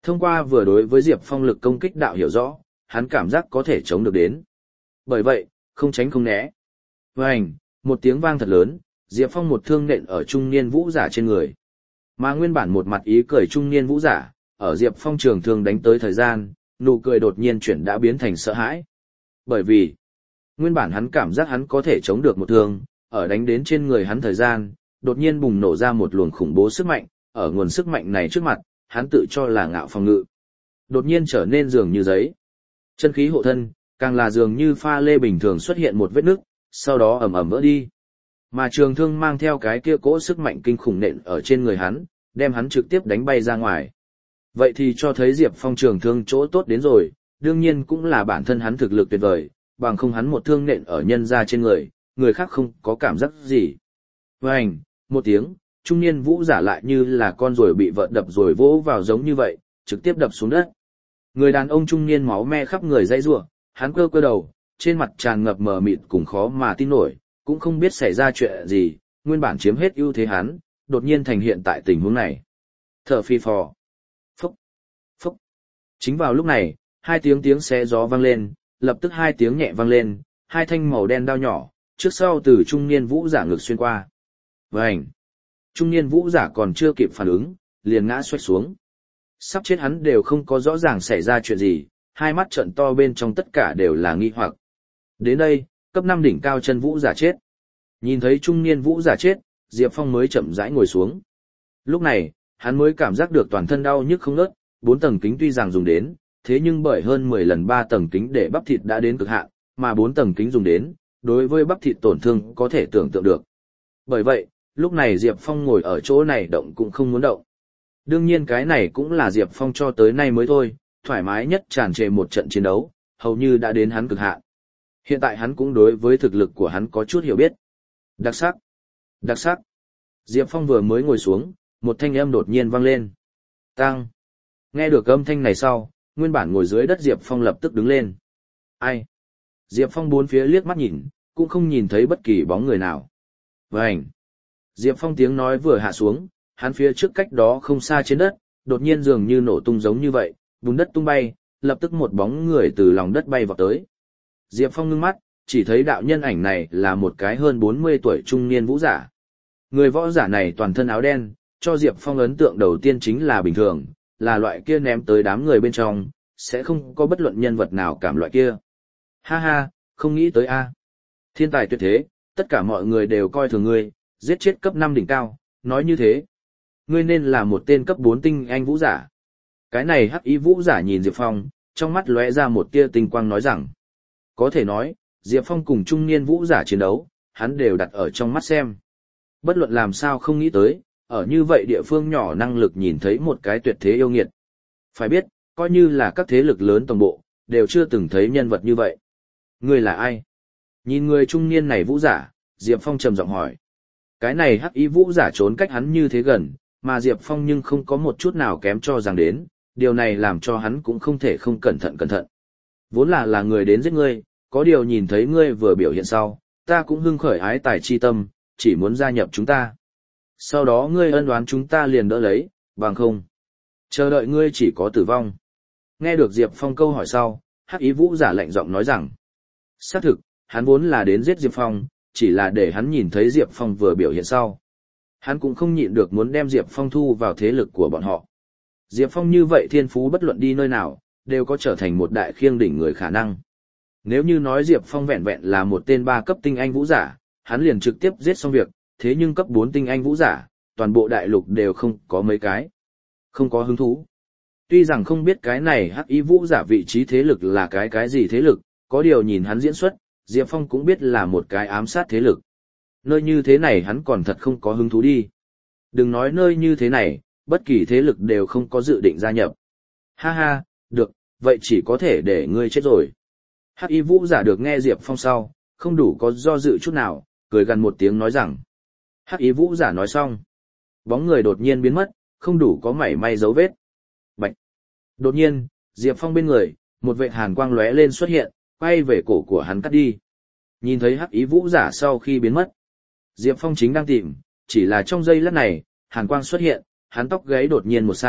Thông qua vừa đối với Diệp Phong lực công kích đạo hiểu rõ, hắn cảm giác có thể chống được đến. Bởi vậy, không tránh không né. Vành, một tiếng vang thật lớn, Diệp Phong một thương nện ở trung niên vũ giả trên người. Mà nguyên bản một mặt ý cười trung niên vũ giả, ở Diệp Phong trường thương đánh tới thời gian, nụ cười đột nhiên chuyển đã biến thành sợ hãi. Bởi vì, nguyên bản hắn cảm giác hắn có thể chống được một thương, ở đánh đến trên người hắn thời gian, đột nhiên bùng nổ ra một luồng khủng bố sức mạnh, ở nguồn sức mạnh này trước mặt, hắn tự cho là ngạo phòng ngự. Đột nhiên trở nên dường như giấy. Chân khí hộ thân, càng là dường như pha lê bình thường xuất hiện một vết nứt, sau đó ầm ầm vỡ đi. Mà trường thương mang theo cái kia cỗ sức mạnh kinh khủng nện ở trên người hắn, đem hắn trực tiếp đánh bay ra ngoài. Vậy thì cho thấy Diệp Phong trường thương chỗ tốt đến rồi, đương nhiên cũng là bản thân hắn thực lực tuyệt vời, bằng không hắn một thương nện ở nhân ra trên người, người khác không có cảm giác gì. Vành, một tiếng, trung niên vũ giả lại như là con rồi bị vợ đập rồi vỗ vào giống như vậy, trực tiếp đập xuống đất. Người đàn ông trung niên máu me khắp người dãy rủa, hắn cơ cơ đầu, trên mặt tràn ngập mờ mịt cùng khó mà tin nổi, cũng không biết xảy ra chuyện gì, nguyên bản chiếm hết ưu thế hắn, đột nhiên thành hiện tại tình huống này. Thở phi phò. Phúc, phúc. Chính vào lúc này, hai tiếng tiếng xé gió vang lên, lập tức hai tiếng nhẹ vang lên, hai thanh màu đen đao nhỏ, trước sau từ trung niên vũ giả ngực xuyên qua. Vành. Trung niên vũ giả còn chưa kịp phản ứng, liền ngã xoay xuống. Sắp chết hắn đều không có rõ ràng xảy ra chuyện gì, hai mắt trợn to bên trong tất cả đều là nghi hoặc. Đến đây, cấp năm đỉnh cao chân vũ giả chết. Nhìn thấy trung niên vũ giả chết, Diệp Phong mới chậm rãi ngồi xuống. Lúc này, hắn mới cảm giác được toàn thân đau nhức không ngớt, bốn tầng kính tuy rằng dùng đến, thế nhưng bởi hơn mười lần ba tầng kính để bắp thịt đã đến cực hạn, mà bốn tầng kính dùng đến, đối với bắp thịt tổn thương có thể tưởng tượng được. Bởi vậy, lúc này Diệp Phong ngồi ở chỗ này động cũng không muốn động. Đương nhiên cái này cũng là Diệp Phong cho tới nay mới thôi, thoải mái nhất tràn trề một trận chiến đấu, hầu như đã đến hắn cực hạn. Hiện tại hắn cũng đối với thực lực của hắn có chút hiểu biết. Đặc sắc, đặc sắc. Diệp Phong vừa mới ngồi xuống, một thanh âm đột nhiên vang lên. Tăng. Nghe được âm thanh này sau, nguyên bản ngồi dưới đất Diệp Phong lập tức đứng lên. Ai? Diệp Phong bốn phía liếc mắt nhìn, cũng không nhìn thấy bất kỳ bóng người nào. Vành. Diệp Phong tiếng nói vừa hạ xuống, hắn phía trước cách đó không xa trên đất, đột nhiên dường như nổ tung giống như vậy, bùn đất tung bay, lập tức một bóng người từ lòng đất bay vào tới. Diệp Phong ngưng mắt, chỉ thấy đạo nhân ảnh này là một cái hơn bốn mươi tuổi trung niên vũ giả. Người võ giả này toàn thân áo đen, cho Diệp Phong ấn tượng đầu tiên chính là bình thường, là loại kia ném tới đám người bên trong, sẽ không có bất luận nhân vật nào cảm loại kia. Ha ha, không nghĩ tới a. Thiên tài tuyệt thế, tất cả mọi người đều coi thường ngươi, giết chết cấp năm đỉnh cao, nói như thế. Ngươi nên là một tên cấp bốn tinh anh vũ giả. Cái này hắc y vũ giả nhìn Diệp Phong, trong mắt lóe ra một tia tinh quang nói rằng. Có thể nói, Diệp Phong cùng trung niên vũ giả chiến đấu, hắn đều đặt ở trong mắt xem. Bất luận làm sao không nghĩ tới, ở như vậy địa phương nhỏ năng lực nhìn thấy một cái tuyệt thế yêu nghiệt. Phải biết, coi như là các thế lực lớn tổng bộ, đều chưa từng thấy nhân vật như vậy. Ngươi là ai? Nhìn người trung niên này vũ giả, Diệp Phong trầm giọng hỏi. Cái này hắc y vũ giả trốn cách hắn như thế gần, mà Diệp Phong nhưng không có một chút nào kém cho rằng đến, điều này làm cho hắn cũng không thể không cẩn thận cẩn thận. Vốn là là người đến giết ngươi, có điều nhìn thấy ngươi vừa biểu hiện sau, ta cũng hưng khởi ái tài chi tâm, chỉ muốn gia nhập chúng ta. Sau đó ngươi ân oán chúng ta liền đỡ lấy, bằng không. Chờ đợi ngươi chỉ có tử vong. Nghe được Diệp Phong câu hỏi sau, hắc y vũ giả lạnh giọng nói rằng. Xác thực, hắn vốn là đến giết Diệp Phong, chỉ là để hắn nhìn thấy Diệp Phong vừa biểu hiện sau. Hắn cũng không nhịn được muốn đem Diệp Phong thu vào thế lực của bọn họ. Diệp Phong như vậy thiên phú bất luận đi nơi nào, đều có trở thành một đại khiêng đỉnh người khả năng. Nếu như nói Diệp Phong vẹn vẹn là một tên ba cấp tinh anh vũ giả, hắn liền trực tiếp giết xong việc, thế nhưng cấp bốn tinh anh vũ giả, toàn bộ đại lục đều không có mấy cái. Không có hứng thú. Tuy rằng không biết cái này hắc y vũ giả vị trí thế lực là cái cái gì thế lực, có điều nhìn hắn diễn xuất, Diệp Phong cũng biết là một cái ám sát thế lực. Nơi như thế này hắn còn thật không có hứng thú đi. Đừng nói nơi như thế này, bất kỳ thế lực đều không có dự định gia nhập. Ha ha, được, vậy chỉ có thể để ngươi chết rồi. Hắc y vũ giả được nghe Diệp Phong sau, không đủ có do dự chút nào, cười gần một tiếng nói rằng. Hắc y vũ giả nói xong. Bóng người đột nhiên biến mất, không đủ có mảy may dấu vết. Bạch. Đột nhiên, Diệp Phong bên người, một vệt hàn quang lóe lên xuất hiện, quay về cổ của hắn cắt đi. Nhìn thấy hắc y vũ giả sau khi biến mất. Diệp Phong chính đang tìm, chỉ là trong giây lát này, hàn quang xuất hiện, hắn tóc gáy đột nhiên một sạng,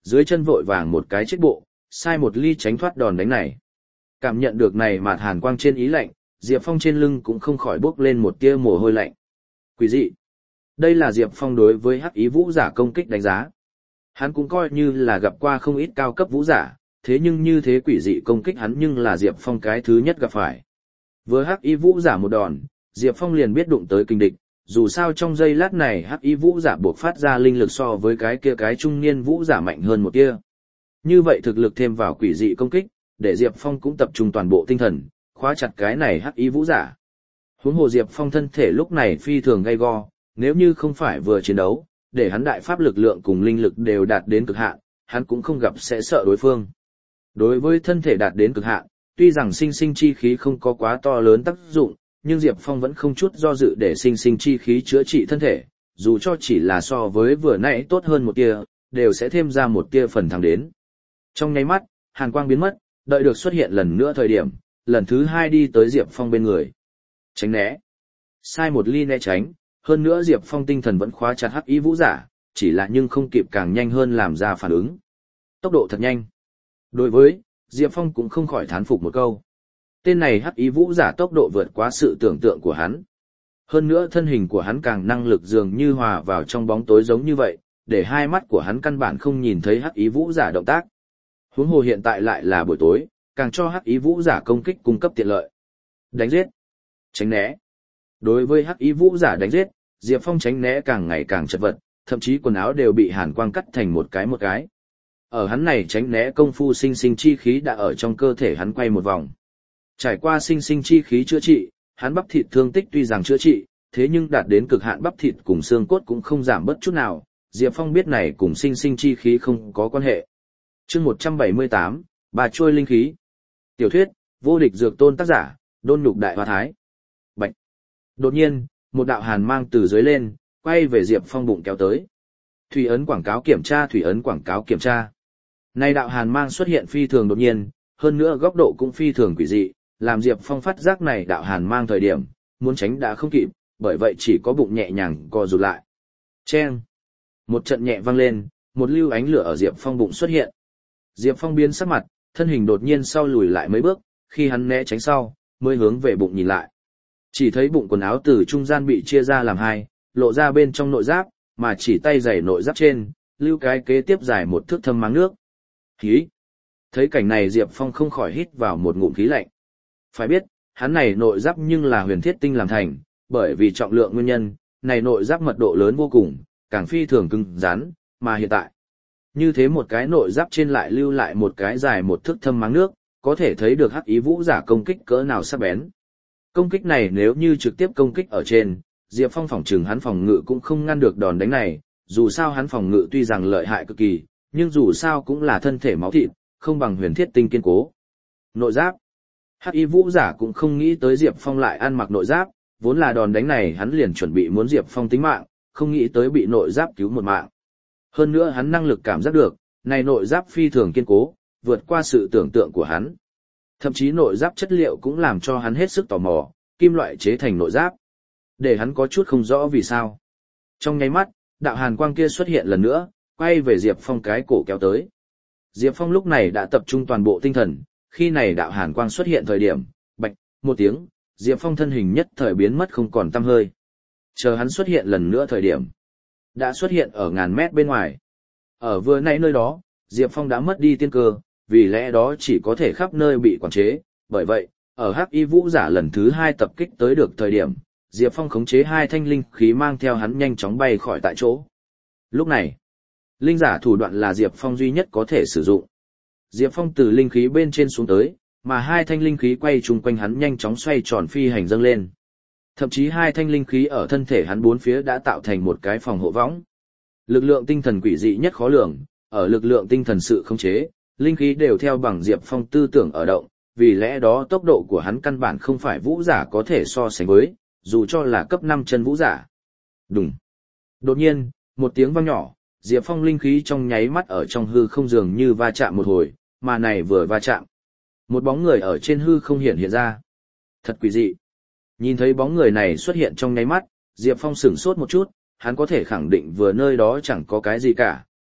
dưới chân vội vàng một cái chết bộ, sai một ly tránh thoát đòn đánh này. Cảm nhận được này mạt hàn quang trên ý lạnh, Diệp Phong trên lưng cũng không khỏi bốc lên một tia mồ hôi lạnh. Quỷ dị. Đây là Diệp Phong đối với hắc ý vũ giả công kích đánh giá. Hắn cũng coi như là gặp qua không ít cao cấp vũ giả, thế nhưng như thế quỷ dị công kích hắn nhưng là Diệp Phong cái thứ nhất gặp phải. Với hắc ý vũ giả một đòn, Diệp Phong liền biết đụng tới kinh địch, dù sao trong giây lát này hắc ý vũ giả buộc phát ra linh lực so với cái kia cái trung niên vũ giả mạnh hơn một tia. Như vậy thực lực thêm vào quỷ dị công kích, để Diệp Phong cũng tập trung toàn bộ tinh thần, khóa chặt cái này hắc ý vũ giả. Huống hồ Diệp Phong thân thể lúc này phi thường gay go, nếu như không phải vừa chiến đấu, để hắn đại pháp lực lượng cùng linh lực đều đạt đến cực hạn, hắn cũng không gặp sẽ sợ đối phương. Đối với thân thể đạt đến cực hạn, tuy rằng sinh sinh chi khí không có quá to lớn tác dụng, nhưng Diệp Phong vẫn không chút do dự để sinh sinh chi khí chữa trị thân thể, dù cho chỉ là so với vừa nãy tốt hơn một tia, đều sẽ thêm ra một tia phần thắng đến. Trong nháy mắt, hàn quang biến mất, đợi được xuất hiện lần nữa thời điểm, lần thứ hai đi tới Diệp Phong bên người. Tránh né. Sai một ly né tránh, hơn nữa Diệp Phong tinh thần vẫn khóa chặt hắc ý vũ giả, chỉ là nhưng không kịp càng nhanh hơn làm ra phản ứng. Tốc độ thật nhanh. Đối với, Diệp Phong cũng không khỏi thán phục một câu. Tên này hắc ý vũ giả tốc độ vượt quá sự tưởng tượng của hắn. Hơn nữa thân hình của hắn càng năng lực dường như hòa vào trong bóng tối giống như vậy, để hai mắt của hắn căn bản không nhìn thấy hắc ý vũ giả động tác. Huống hồ hiện tại lại là buổi tối, càng cho hắc ý vũ giả công kích cung cấp tiện lợi. Đánh giết. Tránh né. Đối với hắc ý vũ giả đánh giết, Diệp Phong tránh né càng ngày càng chật vật, thậm chí quần áo đều bị hàn quang cắt thành một cái một cái. Ở hắn này tránh né công phu sinh sinh chi khí đã ở trong cơ thể hắn quay một vòng. Trải qua sinh sinh chi khí chữa trị, hắn bắp thịt thương tích tuy rằng chữa trị, thế nhưng đạt đến cực hạn bắp thịt cùng xương cốt cũng không giảm bớt chút nào, Diệp Phong biết này cùng sinh sinh chi khí không có quan hệ. Chương một trăm bảy mươi tám, Bà trôi linh khí. Tiểu thuyết, vô địch dược tôn tác giả, Đôn Nhục Đại Hoa Thái. Bạch. Đột nhiên, một đạo hàn mang từ dưới lên, quay về Diệp Phong bụng kéo tới. Thủy ấn quảng cáo kiểm tra, thủy ấn quảng cáo kiểm tra. Nay đạo hàn mang xuất hiện phi thường đột nhiên, hơn nữa góc độ cũng phi thường quỷ dị, làm Diệp Phong phát giác này đạo hàn mang thời điểm, muốn tránh đã không kịp, bởi vậy chỉ có bụng nhẹ nhàng co rụt lại. Chen. Một trận nhẹ vang lên, một lưu ánh lửa ở Diệp Phong bụng xuất hiện. Diệp Phong biến sắc mặt, thân hình đột nhiên sau lùi lại mấy bước, khi hắn né tránh sau, mới hướng về bụng nhìn lại. Chỉ thấy bụng quần áo từ trung gian bị chia ra làm hai, lộ ra bên trong nội giáp, mà chỉ tay giày nội giáp trên, lưu cái kế tiếp dài một thước thâm máng nước. Khí. Thấy cảnh này Diệp Phong không khỏi hít vào một ngụm khí lạnh. Phải biết, hắn này nội giáp nhưng là huyền thiết tinh làm thành, bởi vì trọng lượng nguyên nhân, này nội giáp mật độ lớn vô cùng, càng phi thường cứng rắn, mà hiện tại, như thế một cái nội giáp trên lại lưu lại một cái dài một thước thâm máng nước, có thể thấy được hắc ý vũ giả công kích cỡ nào sắc bén. Công kích này nếu như trực tiếp công kích ở trên, Diệp Phong phòng trừng hắn phòng ngự cũng không ngăn được đòn đánh này, dù sao hắn phòng ngự tuy rằng lợi hại cực kỳ, nhưng dù sao cũng là thân thể máu thịt, không bằng huyền thiết tinh kiên cố. Nội giáp. Hắc y vũ giả cũng không nghĩ tới Diệp Phong lại ăn mặc nội giáp, vốn là đòn đánh này hắn liền chuẩn bị muốn Diệp Phong tính mạng, không nghĩ tới bị nội giáp cứu một mạng. Hơn nữa hắn năng lực cảm giác được, này nội giáp phi thường kiên cố, vượt qua sự tưởng tượng của hắn. Thậm chí nội giáp chất liệu cũng làm cho hắn hết sức tò mò, kim loại chế thành nội giáp. Để hắn có chút không rõ vì sao. Trong nháy mắt, đạo hàn quang kia xuất hiện lần nữa, quay về Diệp Phong cái cổ kéo tới. Diệp Phong lúc này đã tập trung toàn bộ tinh thần, khi này đạo hàn quang xuất hiện thời điểm, bạch, một tiếng, Diệp Phong thân hình nhất thời biến mất không còn tăm hơi. Chờ hắn xuất hiện lần nữa thời điểm, đã xuất hiện ở ngàn mét bên ngoài. Ở vừa nãy nơi đó, Diệp Phong đã mất đi tiên cơ, vì lẽ đó chỉ có thể khắp nơi bị quản chế, bởi vậy, ở hắc y vũ giả lần thứ hai tập kích tới được thời điểm, Diệp Phong khống chế hai thanh linh khí mang theo hắn nhanh chóng bay khỏi tại chỗ. Lúc này, linh giả thủ đoạn là Diệp Phong duy nhất có thể sử dụng. Diệp Phong từ linh khí bên trên xuống tới, mà hai thanh linh khí quay chung quanh hắn nhanh chóng xoay tròn phi hành dâng lên. Thậm chí hai thanh linh khí ở thân thể hắn bốn phía đã tạo thành một cái phòng hộ võng. Lực lượng tinh thần quỷ dị nhất khó lường, ở lực lượng tinh thần sự khống chế, linh khí đều theo bằng Diệp Phong tư tưởng ở động, vì lẽ đó tốc độ của hắn căn bản không phải vũ giả có thể so sánh với, dù cho là cấp năm chân vũ giả. Đùng. Đột nhiên, một tiếng vang nhỏ, Diệp Phong linh khí trong nháy mắt ở trong hư không dường như va chạm một hồi, mà này vừa va chạm, một bóng người ở trên hư không hiện hiện ra. Thật quỷ dị. Nhìn thấy bóng người này xuất hiện trong nháy mắt, Diệp Phong sửng sốt một chút, hắn có thể khẳng định vừa nơi đó chẳng có cái gì cả,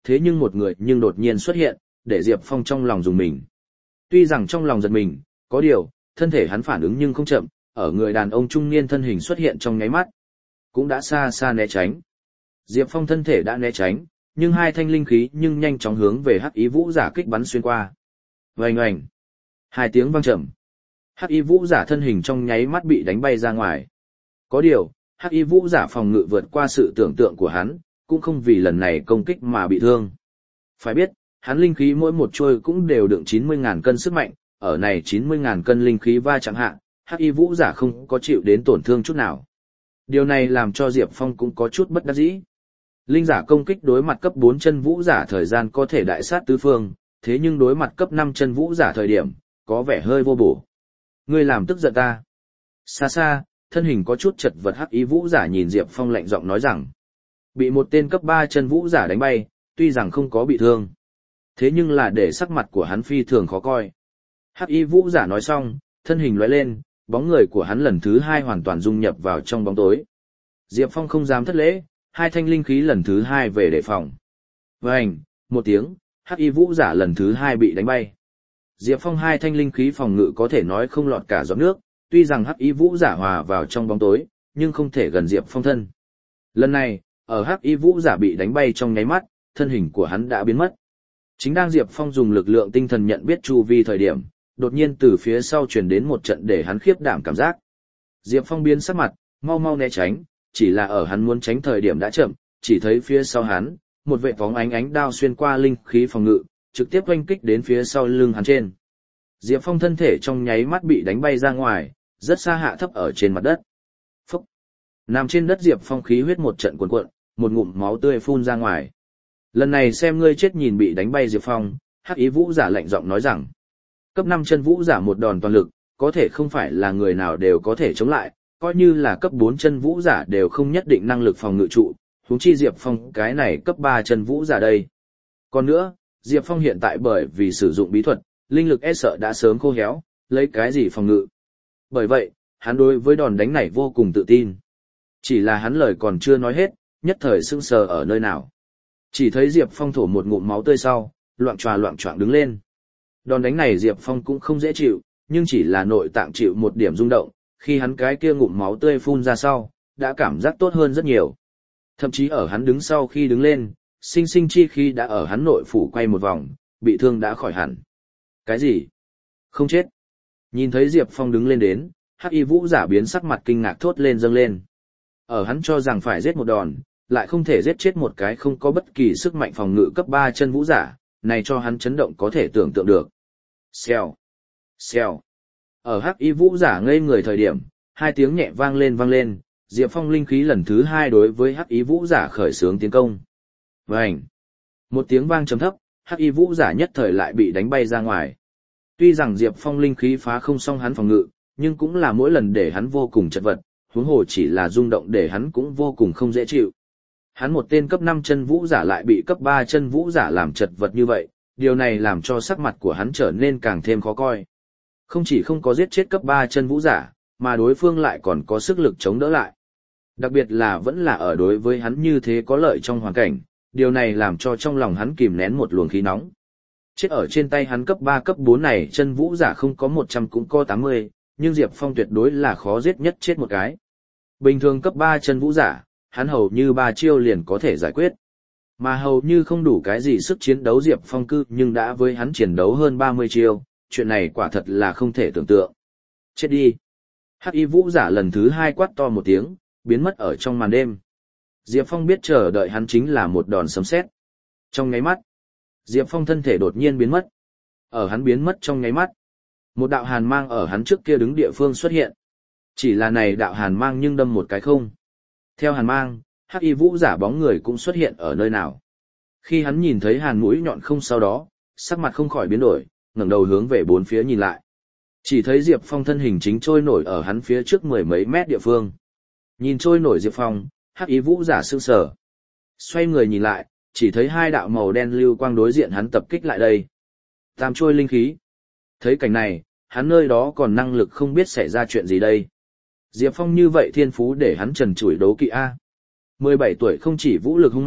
thế nhưng một người nhưng đột nhiên xuất hiện, để Diệp Phong trong lòng dùng mình. Tuy rằng trong lòng giật mình, có điều, thân thể hắn phản ứng nhưng không chậm, ở người đàn ông trung niên thân hình xuất hiện trong nháy mắt, cũng đã xa xa né tránh. Diệp Phong thân thể đã né tránh, nhưng hai thanh linh khí nhưng nhanh chóng hướng về Hắc Y Vũ Giả kích bắn xuyên qua. Oanh oanh. Hai tiếng vang trầm. Hắc Y Vũ Giả thân hình trong nháy mắt bị đánh bay ra ngoài. Có điều, Hắc Y Vũ Giả phòng ngự vượt qua sự tưởng tượng của hắn, cũng không vì lần này công kích mà bị thương. Phải biết, hắn linh khí mỗi một trôi cũng đều đựng chín mươi nghìn cân sức mạnh, ở này chín mươi nghìn cân linh khí va chạm hạ, Hắc Y Vũ Giả không có chịu đến tổn thương chút nào. Điều này làm cho Diệp Phong cũng có chút bất đắc dĩ. Linh giả công kích đối mặt cấp bốn chân vũ giả thời gian có thể đại sát tứ phương, thế nhưng đối mặt cấp năm chân vũ giả thời điểm, có vẻ hơi vô bổ. Ngươi làm tức giận ta. Xa xa, thân hình có chút chật vật Hắc Y Vũ Giả nhìn Diệp Phong lạnh giọng nói rằng, bị một tên cấp ba chân vũ giả đánh bay, tuy rằng không có bị thương, thế nhưng là để sắc mặt của hắn phi thường khó coi. Hắc Y Vũ Giả nói xong, thân hình lóe lên, bóng người của hắn lần thứ hai hoàn toàn dung nhập vào trong bóng tối. Diệp Phong không dám thất lễ, hai thanh linh khí lần thứ hai về đề phòng. Vành, một tiếng, Hắc Y Vũ Giả lần thứ hai bị đánh bay. Diệp Phong hai thanh linh khí phòng ngự có thể nói không lọt cả giọt nước, tuy rằng Hắc Y Vũ Giả hòa vào trong bóng tối, nhưng không thể gần Diệp Phong thân. Lần này, ở Hắc Y Vũ Giả bị đánh bay trong nháy mắt, thân hình của hắn đã biến mất. Chính đang Diệp Phong dùng lực lượng tinh thần nhận biết chu vi thời điểm, đột nhiên từ phía sau truyền đến một trận để hắn khiếp đảm cảm giác. Diệp Phong biến sắc mặt, mau mau né tránh, chỉ là ở hắn muốn tránh thời điểm đã chậm, chỉ thấy phía sau hắn, một vệ phóng ánh ánh đao xuyên qua linh khí phòng ngự, trực tiếp oanh kích đến phía sau lưng hắn trên. Diệp Phong thân thể trong nháy mắt bị đánh bay ra ngoài, rất xa hạ thấp ở trên mặt đất. Phúc! Nằm trên đất Diệp Phong khí huyết một trận cuồn cuộn, một ngụm máu tươi phun ra ngoài. Lần này xem ngươi chết nhìn bị đánh bay Diệp Phong, Hắc Y Vũ Giả lạnh giọng nói rằng, cấp năm chân vũ giả một đòn toàn lực, có thể không phải là người nào đều có thể chống lại, coi như là cấp bốn chân vũ giả đều không nhất định năng lực phòng ngự trụ, huống chi Diệp Phong cái này cấp ba chân vũ giả đây. Còn nữa, Diệp Phong hiện tại bởi vì sử dụng bí thuật, linh lực e sợ đã sớm khô héo, lấy cái gì phòng ngự. Bởi vậy, hắn đối với đòn đánh này vô cùng tự tin. Chỉ là hắn lời còn chưa nói hết, nhất thời sững sờ ở nơi nào. Chỉ thấy Diệp Phong thổ một ngụm máu tươi sau, loạng choạng loạng choạng đứng lên. Đòn đánh này Diệp Phong cũng không dễ chịu, nhưng chỉ là nội tạng chịu một điểm rung động, khi hắn cái kia ngụm máu tươi phun ra sau, đã cảm giác tốt hơn rất nhiều. Thậm chí ở hắn đứng sau khi đứng lên, sinh sinh chi khi đã ở hắn nội phủ quay một vòng, bị thương đã khỏi hẳn. Cái gì? Không chết. Nhìn thấy Diệp Phong đứng lên đến, Hắc Y Vũ Giả biến sắc mặt kinh ngạc thốt lên dâng lên. Ở hắn cho rằng phải giết một đòn, lại không thể giết chết một cái không có bất kỳ sức mạnh phòng ngự cấp ba chân vũ giả, này cho hắn chấn động có thể tưởng tượng được. Xèo, xèo. Ở Hắc Y Vũ Giả ngây người thời điểm, hai tiếng nhẹ vang lên vang lên, Diệp Phong linh khí lần thứ hai đối với Hắc Y Vũ Giả khởi xướng tiến công. Vành. Một tiếng vang trầm thấp, Hắc Y Vũ Giả nhất thời lại bị đánh bay ra ngoài. Tuy rằng Diệp Phong linh khí phá không xong hắn phòng ngự, nhưng cũng là mỗi lần để hắn vô cùng chật vật, huống hồ chỉ là rung động để hắn cũng vô cùng không dễ chịu. Hắn một tên cấp năm chân vũ giả lại bị cấp ba chân vũ giả làm chật vật như vậy, điều này làm cho sắc mặt của hắn trở nên càng thêm khó coi. Không chỉ không có giết chết cấp ba chân vũ giả, mà đối phương lại còn có sức lực chống đỡ lại. Đặc biệt là vẫn là ở đối với hắn như thế có lợi trong hoàn cảnh, điều này làm cho trong lòng hắn kìm nén một luồng khí nóng. Chết ở trên tay hắn cấp ba cấp bốn này chân vũ giả không có một trăm cũng có tám mươi, nhưng Diệp Phong tuyệt đối là khó giết nhất chết một cái. Bình thường cấp ba chân vũ giả, hắn hầu như ba chiêu liền có thể giải quyết. Mà hầu như không đủ cái gì sức chiến đấu Diệp Phong cư nhưng đã với hắn chiến đấu hơn ba mươi chiêu, chuyện này quả thật là không thể tưởng tượng. Chết đi. Hắc Y Vũ Giả lần thứ hai quát to một tiếng, biến mất ở trong màn đêm. Diệp Phong biết chờ đợi hắn chính là một đòn sấm sét. Trong nháy mắt, Diệp Phong thân thể đột nhiên biến mất. Ở hắn biến mất trong nháy mắt, một đạo hàn mang ở hắn trước kia đứng địa phương xuất hiện. Chỉ là này đạo hàn mang nhưng đâm một cái không. Theo hàn mang, Hắc Y Vũ Giả bóng người cũng xuất hiện ở nơi nào. Khi hắn nhìn thấy hàn mũi nhọn không sau đó, sắc mặt không khỏi biến đổi, ngẩng đầu hướng về bốn phía nhìn lại. Chỉ thấy Diệp Phong thân hình chính trôi nổi ở hắn phía trước mười mấy mét địa phương. Nhìn trôi nổi Diệp Phong, Hắc Y Vũ Giả sững sờ. Xoay người nhìn lại, chỉ thấy hai đạo màu đen lưu quang đối diện hắn tập kích lại đây. Tam trôi linh khí. Thấy cảnh này, hắn nơi đó còn năng lực không biết xảy ra chuyện gì đây. Diệp Phong như vậy thiên phú để hắn trần trụi đấu kỵ A. mười bảy tuổi không chỉ vũ lực hung mãnh,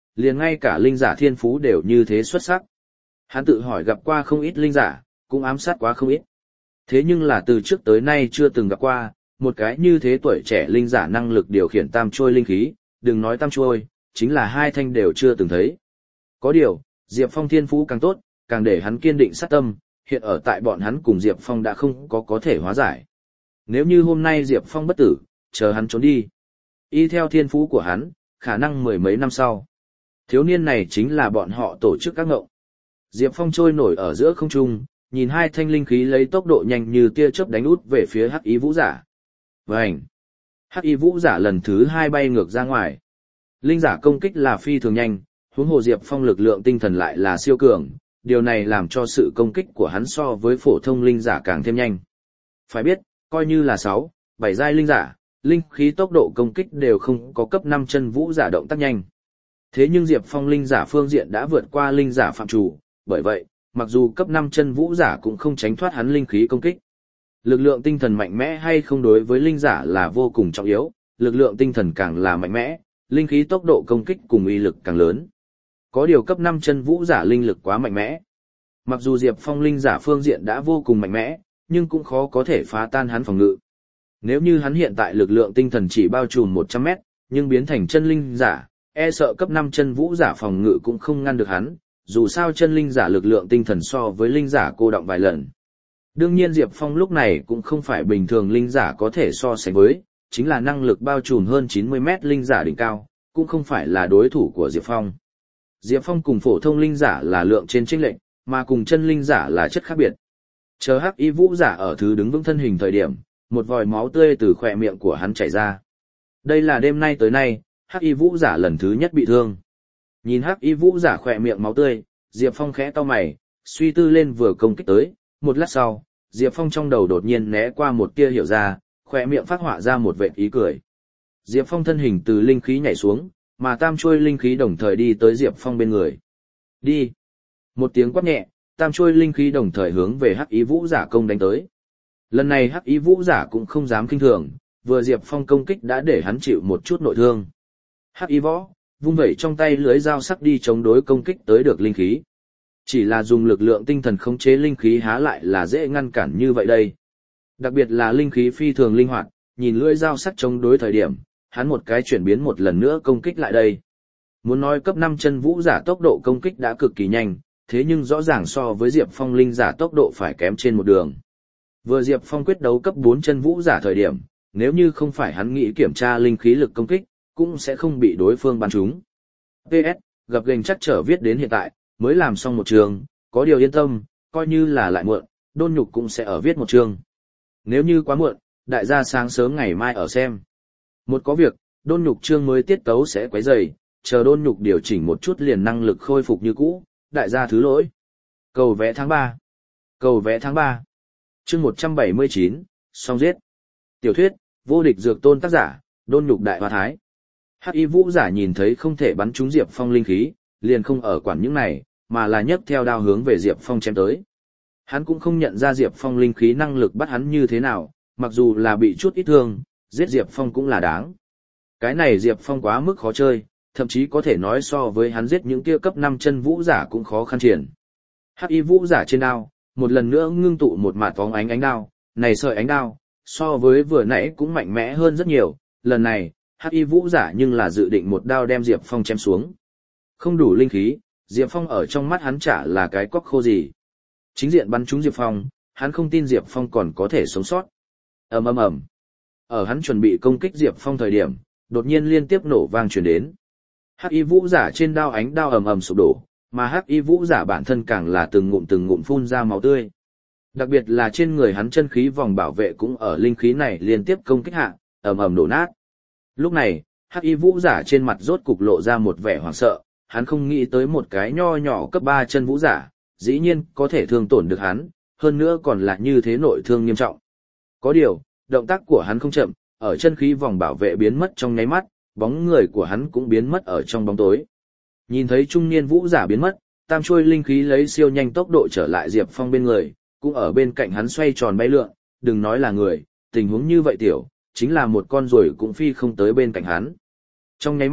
liền ngay cả linh giả thiên phú đều như thế xuất sắc. Hắn tự hỏi gặp qua không ít linh giả, cũng ám sát quá không ít. Thế nhưng là từ trước tới nay chưa từng gặp qua, một cái như thế tuổi trẻ linh giả năng lực điều khiển tam trôi linh khí, đừng nói tam trôi, chính là hai thanh đều chưa từng thấy. Có điều, Diệp Phong thiên phú càng tốt, càng để hắn kiên định sát tâm, hiện ở tại bọn hắn cùng Diệp Phong đã không có có thể hóa giải. Nếu như hôm nay Diệp Phong bất tử, chờ hắn trốn đi. Y theo thiên phú của hắn, khả năng mười mấy năm sau. Thiếu niên này chính là bọn họ tổ chức các ngộng. Diệp Phong trôi nổi ở giữa không trung, nhìn hai thanh linh khí lấy tốc độ nhanh như tia chớp đánh út về phía Hắc Y Vũ Giả. Vành! Hắc Y Vũ Giả lần thứ hai bay ngược ra ngoài. Linh giả công kích là phi thường nhanh, huống hồ Diệp Phong lực lượng tinh thần lại là siêu cường, điều này làm cho sự công kích của hắn so với phổ thông linh giả càng thêm nhanh. Phải biết, coi như là sáu, bảy giai linh giả, linh khí tốc độ công kích đều không có cấp năm chân vũ giả động tác nhanh. Thế nhưng Diệp Phong linh giả phương diện đã vượt qua linh giả phạm chủ, bởi vậy, mặc dù cấp năm chân vũ giả cũng không tránh thoát hắn linh khí công kích. Lực lượng tinh thần mạnh mẽ hay không đối với linh giả là vô cùng trọng yếu, lực lượng tinh thần càng là mạnh mẽ, linh khí tốc độ công kích cùng uy lực càng lớn. Có điều cấp năm chân vũ giả linh lực quá mạnh mẽ. Mặc dù Diệp Phong linh giả phương diện đã vô cùng mạnh mẽ, nhưng cũng khó có thể phá tan hắn phòng ngự. Nếu như hắn hiện tại lực lượng tinh thần chỉ bao trùm một trăm mét, nhưng biến thành chân linh giả, e sợ cấp năm chân vũ giả phòng ngự cũng không ngăn được hắn, dù sao chân linh giả lực lượng tinh thần so với linh giả cô động vài lần. Đương nhiên Diệp Phong lúc này cũng không phải bình thường linh giả có thể so sánh với, chính là năng lực bao trùm hơn chín mươi mét linh giả đỉnh cao, cũng không phải là đối thủ của Diệp Phong. Diệp Phong cùng phổ thông linh giả là lượng trên chênh lệch, mà cùng chân linh giả là chất khác biệt. Chờ Hắc Y Vũ Giả ở thứ đứng vững thân hình thời điểm, một vòi máu tươi từ khóe miệng của hắn chảy ra. Đây là đêm nay tới nay, Hắc Y Vũ Giả lần thứ nhất bị thương. Nhìn Hắc Y Vũ Giả khóe miệng máu tươi, Diệp Phong khẽ cau mày, suy tư lên vừa công kích tới, một lát sau, Diệp Phong trong đầu đột nhiên né qua một tia hiểu ra, khóe miệng phát họa ra một vệt ý cười. Diệp Phong thân hình từ linh khí nhảy xuống, mà tam chuôi linh khí đồng thời đi tới Diệp Phong bên người. Đi! Một tiếng quát nhẹ, tam chuôi linh khí đồng thời hướng về Hắc Y Vũ Giả công đánh tới. Lần này Hắc Y Vũ Giả cũng không dám kinh thường, vừa Diệp Phong công kích đã để hắn chịu một chút nội thương. Hắc Y Võ, vung vẩy trong tay lưới dao sắc đi chống đối công kích tới được linh khí. Chỉ là dùng lực lượng tinh thần khống chế linh khí há lại là dễ ngăn cản như vậy đây. Đặc biệt là linh khí phi thường linh hoạt, nhìn lưỡi dao sắc chống đối thời điểm, hắn một cái chuyển biến một lần nữa công kích lại đây. Muốn nói cấp năm chân vũ giả tốc độ công kích đã cực kỳ nhanh, thế nhưng rõ ràng so với Diệp Phong linh giả tốc độ phải kém trên một đường. Vừa Diệp Phong quyết đấu cấp bốn chân vũ giả thời điểm, nếu như không phải hắn nghĩ kiểm tra linh khí lực công kích, cũng sẽ không bị đối phương bắn trúng. pê ét, gập ghềnh chắc trở viết đến hiện tại, mới làm xong một trường, có điều yên tâm, coi như là lại muộn, Đôn Nhục cũng sẽ ở viết một chương. Nếu như quá muộn, đại gia sáng sớm ngày mai ở xem. Một có việc, Đôn Nhục chương mới tiết tấu sẽ quấy rầy, chờ Đôn Nhục điều chỉnh một chút liền năng lực khôi phục như cũ, đại gia thứ lỗi. Cầu vẽ tháng ba. Cầu vẽ tháng ba. Chương một trăm bảy mươi chín, song giết. Tiểu thuyết, vô địch dược tôn tác giả, Đôn Nhục đại hoa thái. Hắc Y Vũ Giả nhìn thấy không thể bắn trúng Diệp Phong linh khí, liền không ở quản những này, mà là nhấc theo đao hướng về Diệp Phong chém tới. Hắn cũng không nhận ra Diệp Phong linh khí năng lực bắt hắn như thế nào, mặc dù là bị chút ít thương, giết Diệp Phong cũng là đáng. Cái này Diệp Phong quá mức khó chơi, thậm chí có thể nói so với hắn giết những kia cấp năm chân vũ giả cũng khó khăn triển. Hắc Y Vũ Giả trên đao, một lần nữa ngưng tụ một mạt phóng ánh ánh đao, này sợi ánh đao, so với vừa nãy cũng mạnh mẽ hơn rất nhiều, lần này, Hắc Y Vũ Giả nhưng là dự định một đao đem Diệp Phong chém xuống. Không đủ linh khí, Diệp Phong ở trong mắt hắn chả là cái cóc khô gì. Chính diện bắn trúng Diệp Phong, hắn không tin Diệp Phong còn có thể sống sót. Ầm ầm ầm. Ở hắn chuẩn bị công kích Diệp Phong thời điểm, đột nhiên liên tiếp nổ vang truyền đến. Hắc Y Vũ Giả trên đao ánh đao ầm ầm sụp đổ, mà Hắc Y Vũ Giả bản thân càng là từng ngụm từng ngụm phun ra máu tươi. Đặc biệt là trên người hắn chân khí vòng bảo vệ cũng ở linh khí này liên tiếp công kích hạ, ầm ầm đổ nát. Lúc này, Hắc Y Vũ Giả trên mặt rốt cục lộ ra một vẻ hoảng sợ, hắn không nghĩ tới một cái nho nhỏ cấp ba chân vũ giả, dĩ nhiên có thể thương tổn được hắn, hơn nữa còn là như thế nội thương nghiêm trọng. Có điều, động tác của hắn không chậm, ở chân khí vòng bảo vệ biến mất trong nháy mắt, bóng người của hắn cũng biến mất ở trong bóng tối. Nhìn thấy trung niên vũ giả biến mất, tam chuôi linh khí lấy siêu nhanh tốc độ trở lại Diệp Phong bên người, cũng ở bên cạnh hắn xoay tròn bay lượn, đừng nói là người, tình huống như vậy tiểu, chính là một con ruồi cũng phi không tới bên cạnh hắn. Trong nháy mắt,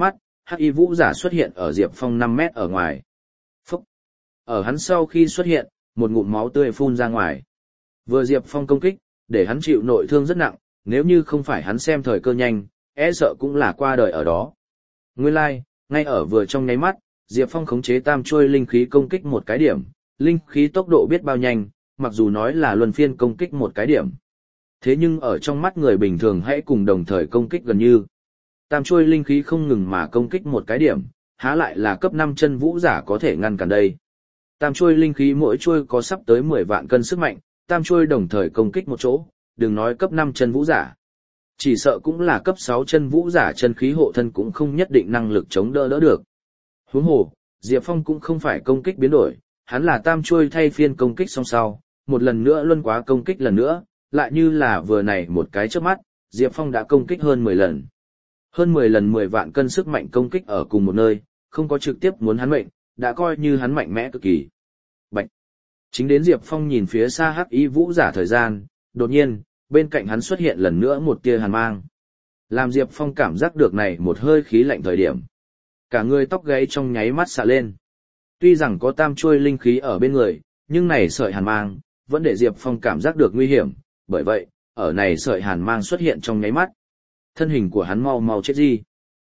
hắc y vũ giả xuất hiện ở Diệp Phong năm mét ở ngoài. Phúc! Ở hắn sau khi xuất hiện, một ngụm máu tươi phun ra ngoài. Vừa Diệp Phong công kích, để hắn chịu nội thương rất nặng, nếu như không phải hắn xem thời cơ nhanh, e sợ cũng là qua đời ở đó. Nguyên lai, like, ngay ở vừa trong nháy mắt, Diệp Phong khống chế tam chuôi linh khí công kích một cái điểm, linh khí tốc độ biết bao nhanh, mặc dù nói là luân phiên công kích một cái điểm. Thế nhưng ở trong mắt người bình thường hãy cùng đồng thời công kích gần như. Tam chuôi linh khí không ngừng mà công kích một cái điểm, há lại là cấp năm chân vũ giả có thể ngăn cản đây. Tam chuôi linh khí mỗi chuôi có sắp tới mười vạn cân sức mạnh, tam chuôi đồng thời công kích một chỗ, đừng nói cấp năm chân vũ giả. Chỉ sợ cũng là cấp sáu chân vũ giả chân khí hộ thân cũng không nhất định năng lực chống đỡ đỡ được. Huống hồ, Diệp Phong cũng không phải công kích biến đổi, hắn là tam chuôi thay phiên công kích song sau, một lần nữa luân quá công kích lần nữa, lại như là vừa này một cái chớp mắt, Diệp Phong đã công kích hơn mười lần. Hơn mười lần mười vạn cân sức mạnh công kích ở cùng một nơi, không có trực tiếp muốn hắn mệnh, đã coi như hắn mạnh mẽ cực kỳ. Bạch! Chính đến Diệp Phong nhìn phía xa hắc y vũ giả thời gian, đột nhiên, bên cạnh hắn xuất hiện lần nữa một tia hàn mang. Làm Diệp Phong cảm giác được này một hơi khí lạnh thời điểm. Cả người tóc gáy trong nháy mắt xạ lên. Tuy rằng có tam chuôi linh khí ở bên người, nhưng này sợi hàn mang, vẫn để Diệp Phong cảm giác được nguy hiểm, bởi vậy, ở này sợi hàn mang xuất hiện trong nháy mắt. Thân hình của hắn mau mau chết đi.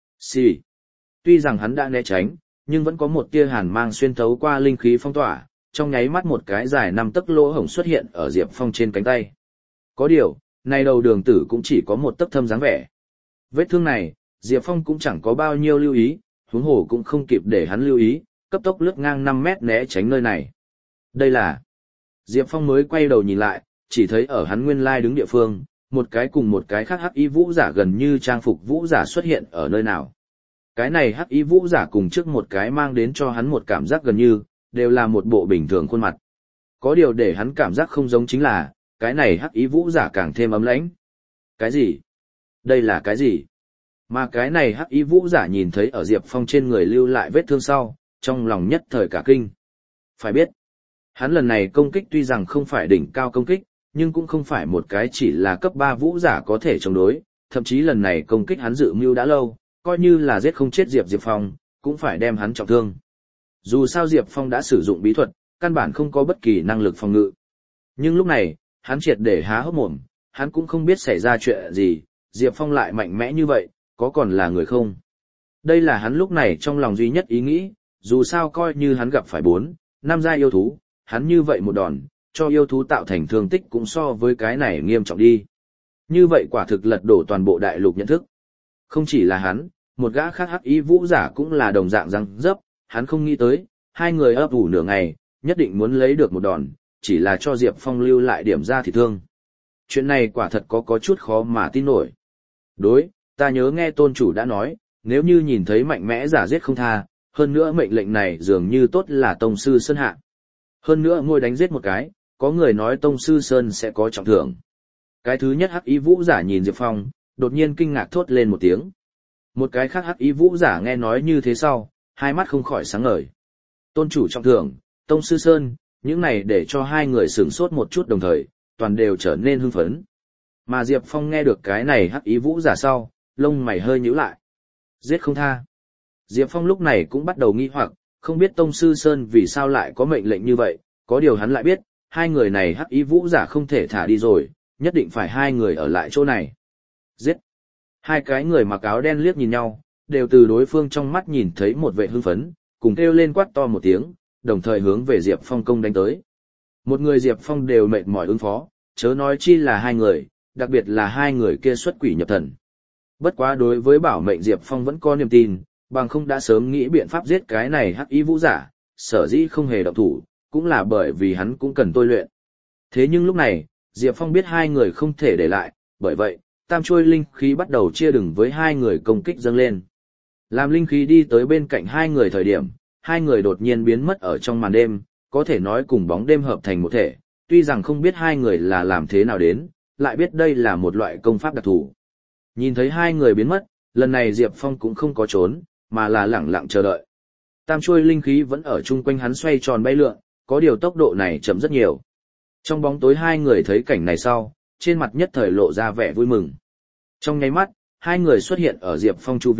Xì. Tuy rằng hắn đã né tránh, nhưng vẫn có một tia hàn mang xuyên thấu qua linh khí phong tỏa, trong nháy mắt một cái dài năm tấc lỗ hổng xuất hiện ở Diệp Phong trên cánh tay. Có điều, này đầu đường tử cũng chỉ có một tấc thâm dáng vẻ. Vết thương này, Diệp Phong cũng chẳng có bao nhiêu lưu ý, huống hồ cũng không kịp để hắn lưu ý, cấp tốc lướt ngang năm mét né tránh nơi này. Đây là... Diệp Phong mới quay đầu nhìn lại, chỉ thấy ở hắn nguyên lai đứng địa phương, một cái cùng một cái khác hắc y vũ giả gần như trang phục vũ giả xuất hiện ở nơi nào. Cái này hắc y vũ giả cùng trước một cái mang đến cho hắn một cảm giác gần như, đều là một bộ bình thường khuôn mặt. Có điều để hắn cảm giác không giống chính là, cái này hắc y vũ giả càng thêm ấm lãnh. Cái gì? Đây là cái gì? Mà cái này hắc y vũ giả nhìn thấy ở Diệp Phong trên người lưu lại vết thương sau, trong lòng nhất thời cả kinh. Phải biết, hắn lần này công kích tuy rằng không phải đỉnh cao công kích, nhưng cũng không phải một cái chỉ là cấp ba vũ giả có thể chống đối, thậm chí lần này công kích hắn dự mưu đã lâu, coi như là giết không chết Diệp Diệp Phong, cũng phải đem hắn trọng thương. Dù sao Diệp Phong đã sử dụng bí thuật, căn bản không có bất kỳ năng lực phòng ngự. Nhưng lúc này, hắn triệt để há hốc mồm, hắn cũng không biết xảy ra chuyện gì, Diệp Phong lại mạnh mẽ như vậy, có còn là người không? Đây là hắn lúc này trong lòng duy nhất ý nghĩ, dù sao coi như hắn gặp phải bốn, năm giai yêu thú, hắn như vậy một đòn, cho yêu thú tạo thành thương tích cũng so với cái này nghiêm trọng đi. Như vậy quả thực lật đổ toàn bộ đại lục nhận thức. Không chỉ là hắn, một gã khác hắc y vũ giả cũng là đồng dạng răng dấp, hắn không nghĩ tới, hai người ấp ủ nửa ngày, nhất định muốn lấy được một đòn, chỉ là cho Diệp Phong lưu lại điểm ra thì thương. Chuyện này quả thật có có chút khó mà tin nổi. Đối, ta nhớ nghe tôn chủ đã nói, nếu như nhìn thấy mạnh mẽ giả giết không tha, hơn nữa mệnh lệnh này dường như tốt là Tông Sư Sơn hạ. Hơn nữa ngôi đánh giết một cái, có người nói Tông Sư Sơn sẽ có trọng thưởng. Cái thứ nhất hắc y vũ giả nhìn Diệp Phong, đột nhiên kinh ngạc thốt lên một tiếng. Một cái khác hắc y vũ giả nghe nói như thế sau, hai mắt không khỏi sáng ngời. Tôn chủ trọng thưởng, Tông Sư Sơn, những này để cho hai người sửng sốt một chút đồng thời, toàn đều trở nên hưng phấn. Mà Diệp Phong nghe được cái này hắc y vũ giả sau, lông mày hơi nhíu lại. Giết không tha. Diệp Phong lúc này cũng bắt đầu nghi hoặc, không biết Tông Sư Sơn vì sao lại có mệnh lệnh như vậy, có điều hắn lại biết, hai người này hắc y vũ giả không thể thả đi rồi, nhất định phải hai người ở lại chỗ này. Giết. Hai cái người mặc áo đen liếc nhìn nhau, đều từ đối phương trong mắt nhìn thấy một vẻ hưng phấn, cùng kêu lên quát to một tiếng, đồng thời hướng về Diệp Phong công đánh tới. Một người Diệp Phong đều mệt mỏi ứng phó, chớ nói chi là hai người, đặc biệt là hai người kia xuất quỷ nhập thần. Bất quá đối với bảo mệnh Diệp Phong vẫn có niềm tin, bằng không đã sớm nghĩ biện pháp giết cái này hắc y vũ giả, sở dĩ không hề động thủ, cũng là bởi vì hắn cũng cần tôi luyện. Thế nhưng lúc này, Diệp Phong biết hai người không thể để lại, bởi vậy, tam chuôi linh khí bắt đầu chia đừng với hai người công kích dâng lên. Làm linh khí đi tới bên cạnh hai người thời điểm, hai người đột nhiên biến mất ở trong màn đêm, có thể nói cùng bóng đêm hợp thành một thể, tuy rằng không biết hai người là làm thế nào đến, lại biết đây là một loại công pháp đặc thù. Nhìn thấy hai người biến mất, lần này Diệp Phong cũng không có trốn, mà là lẳng lặng chờ đợi. Tam chuôi linh khí vẫn ở chung quanh hắn xoay tròn bay lượn, có điều tốc độ này chậm rất nhiều. Trong bóng tối hai người thấy cảnh này sau, trên mặt nhất thời lộ ra vẻ vui mừng. Trong nháy mắt, hai người xuất hiện ở Diệp Phong chu vi,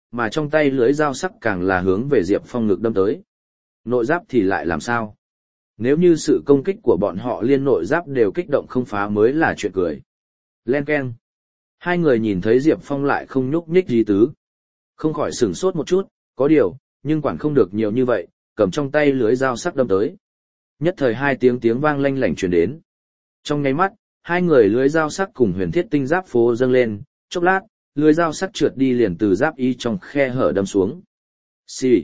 mà trong tay lưới dao sắc càng là hướng về Diệp Phong ngực đâm tới. Nội giáp thì lại làm sao? Nếu như sự công kích của bọn họ liên nội giáp đều kích động không phá mới là chuyện cười. Len keng. Hai người nhìn thấy Diệp Phong lại không nhúc nhích gì tứ. Không khỏi sửng sốt một chút, có điều, nhưng quản không được nhiều như vậy, cầm trong tay lưới dao sắc đâm tới. Nhất thời hai tiếng tiếng vang lanh lảnh truyền đến. Trong nháy mắt, hai người lưới dao sắc cùng huyền thiết tinh giáp phố dâng lên, chốc lát, lưới dao sắc trượt đi liền từ giáp y trong khe hở đâm xuống. Xì,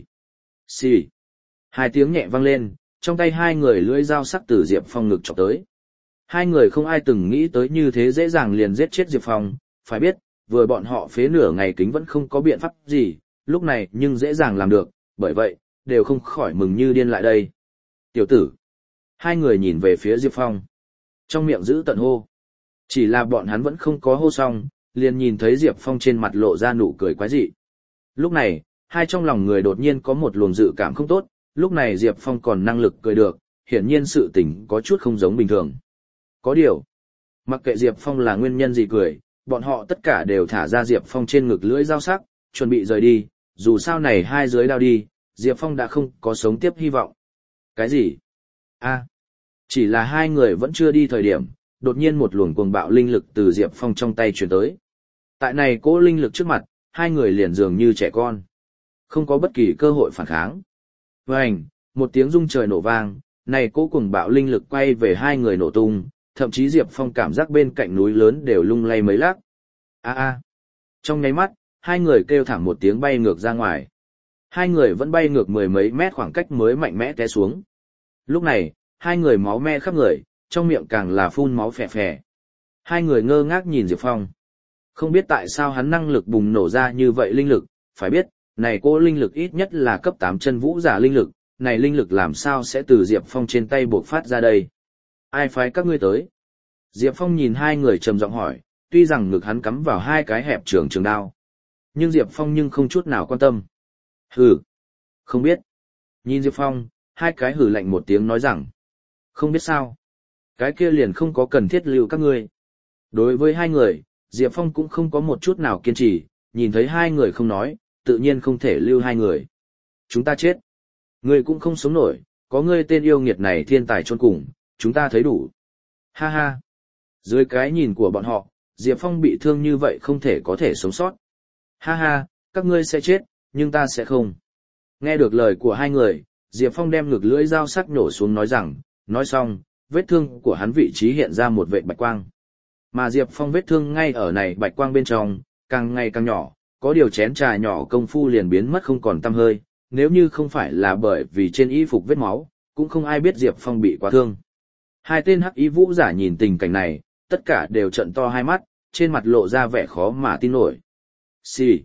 xì. Hai tiếng nhẹ vang lên, trong tay hai người lưới dao sắc từ Diệp Phong ngực chọc tới. Hai người không ai từng nghĩ tới như thế dễ dàng liền giết chết Diệp Phong, phải biết, vừa bọn họ phế nửa ngày kính vẫn không có biện pháp gì, lúc này nhưng dễ dàng làm được, bởi vậy, đều không khỏi mừng như điên lại đây. Tiểu tử. Hai người nhìn về phía Diệp Phong. Trong miệng giữ tận hô. Chỉ là bọn hắn vẫn không có hô xong, liền nhìn thấy Diệp Phong trên mặt lộ ra nụ cười quái dị. Lúc này, hai trong lòng người đột nhiên có một luồng dự cảm không tốt, lúc này Diệp Phong còn năng lực cười được, hiển nhiên sự tình có chút không giống bình thường. Có điều, mặc kệ Diệp Phong là nguyên nhân gì cười, bọn họ tất cả đều thả ra Diệp Phong trên ngực lưỡi dao sắc, chuẩn bị rời đi, dù sao này hai dưới đao đi, Diệp Phong đã không có sống tiếp hy vọng. Cái gì? A, chỉ là hai người vẫn chưa đi thời điểm, đột nhiên một luồng cuồng bạo linh lực từ Diệp Phong trong tay truyền tới. Tại này cỗ linh lực trước mặt, hai người liền dường như trẻ con, không có bất kỳ cơ hội phản kháng. Vành, một tiếng rung trời nổ vang, này cỗ cuồng bạo linh lực quay về hai người nổ tung, thậm chí Diệp Phong cảm giác bên cạnh núi lớn đều lung lay mấy lắc. A a. Trong nháy mắt, hai người kêu thảm một tiếng bay ngược ra ngoài. Hai người vẫn bay ngược mười mấy mét khoảng cách mới mạnh mẽ té xuống. Lúc này, hai người máu me khắp người, trong miệng càng là phun máu phè phè. Hai người ngơ ngác nhìn Diệp Phong. Không biết tại sao hắn năng lực bùng nổ ra như vậy linh lực, phải biết, này cô linh lực ít nhất là cấp tám chân vũ giả linh lực, này linh lực làm sao sẽ từ Diệp Phong trên tay bộc phát ra đây? Ai phái các ngươi tới? Diệp Phong nhìn hai người trầm giọng hỏi, tuy rằng ngực hắn cắm vào hai cái hẹp trường trường đao. Nhưng Diệp Phong nhưng không chút nào quan tâm. Hừ, không biết. Nhìn Diệp Phong, hai cái hừ lạnh một tiếng nói rằng, không biết sao. Cái kia liền không có cần thiết lưu các ngươi. Đối với hai người, Diệp Phong cũng không có một chút nào kiên trì, nhìn thấy hai người không nói, tự nhiên không thể lưu hai người. Chúng ta chết. Ngươi cũng không sống nổi, có ngươi tên yêu nghiệt này thiên tài chôn cùng, chúng ta thấy đủ. Ha ha. Dưới cái nhìn của bọn họ, Diệp Phong bị thương như vậy không thể có thể sống sót. Ha ha, các ngươi sẽ chết, nhưng ta sẽ không. Nghe được lời của hai người, Diệp Phong đem ngực lưỡi dao sắc nổ xuống nói rằng, nói xong, vết thương của hắn vị trí hiện ra một vệt bạch quang. Mà Diệp Phong vết thương ngay ở này bạch quang bên trong, càng ngày càng nhỏ, có điều chén trà nhỏ công phu liền biến mất không còn tăm hơi, nếu như không phải là bởi vì trên y phục vết máu, cũng không ai biết Diệp Phong bị quá thương. Hai tên hắc y vũ giả nhìn tình cảnh này, tất cả đều trợn to hai mắt, trên mặt lộ ra vẻ khó mà tin nổi. Xì,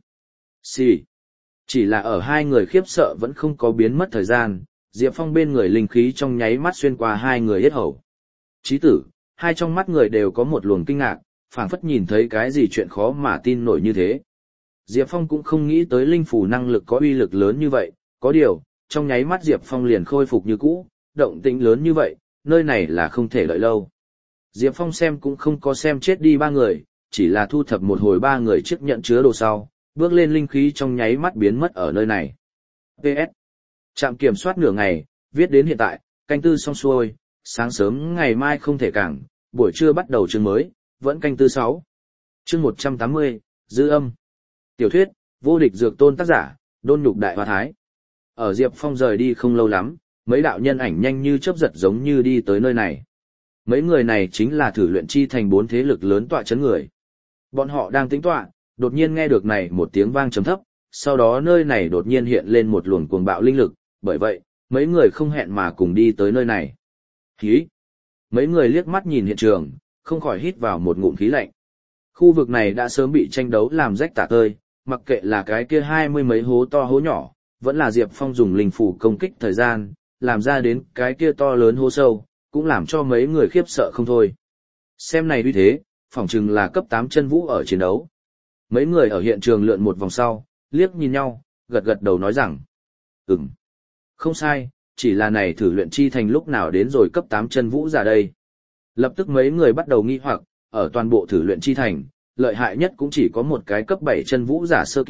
xì. Chỉ là ở hai người khiếp sợ vẫn không có biến mất thời gian, Diệp Phong bên người linh khí trong nháy mắt xuyên qua hai người yết hầu. Chí tử, hai trong mắt người đều có một luồng kinh ngạc, phảng phất nhìn thấy cái gì chuyện khó mà tin nổi như thế. Diệp Phong cũng không nghĩ tới linh phù năng lực có uy lực lớn như vậy, có điều, trong nháy mắt Diệp Phong liền khôi phục như cũ, động tĩnh lớn như vậy, nơi này là không thể đợi lâu. Diệp Phong xem cũng không có xem chết đi ba người, chỉ là thu thập một hồi ba người chiếc nhận chứa đồ sau, bước lên linh khí trong nháy mắt biến mất ở nơi này. pê ét. Trạm kiểm soát nửa ngày, viết đến hiện tại, canh tư xong xuôi, sáng sớm ngày mai không thể cảng, buổi trưa bắt đầu chương mới, vẫn canh tư sáu. Chương một trăm tám mươi, dư âm. Tiểu thuyết, vô địch dược tôn tác giả, Đôn Nhục Đại Hoa Thái. Ở Diệp Phong rời đi không lâu lắm, mấy đạo nhân ảnh nhanh như chớp giật giống như đi tới nơi này. Mấy người này chính là thử luyện chi thành bốn thế lực lớn tọa chấn người. Bọn họ đang tính tọa, đột nhiên nghe được này một tiếng vang trầm thấp, sau đó nơi này đột nhiên hiện lên một luồng cuồng bạo linh lực, bởi vậy, mấy người không hẹn mà cùng đi tới nơi này. Khí! Mấy người liếc mắt nhìn hiện trường, không khỏi hít vào một ngụm khí lạnh. Khu vực này đã sớm bị tranh đấu làm rách tả tơi, mặc kệ là cái kia hai mươi mấy hố to hố nhỏ, vẫn là Diệp Phong dùng linh phủ công kích thời gian, làm ra đến cái kia to lớn hố sâu, cũng làm cho mấy người khiếp sợ không thôi. Xem này như thế, phỏng chừng là cấp tám chân vũ ở chiến đấu. Mấy người ở hiện trường lượn một vòng sau, liếc nhìn nhau, gật gật đầu nói rằng, ừm, không sai, chỉ là này thử luyện chi thành lúc nào đến rồi cấp tám chân vũ ra đây. Lập tức mấy người bắt đầu nghi hoặc, ở toàn bộ thử luyện chi thành, lợi hại nhất cũng chỉ có một cái cấp bảy chân vũ giả sơ kỳ,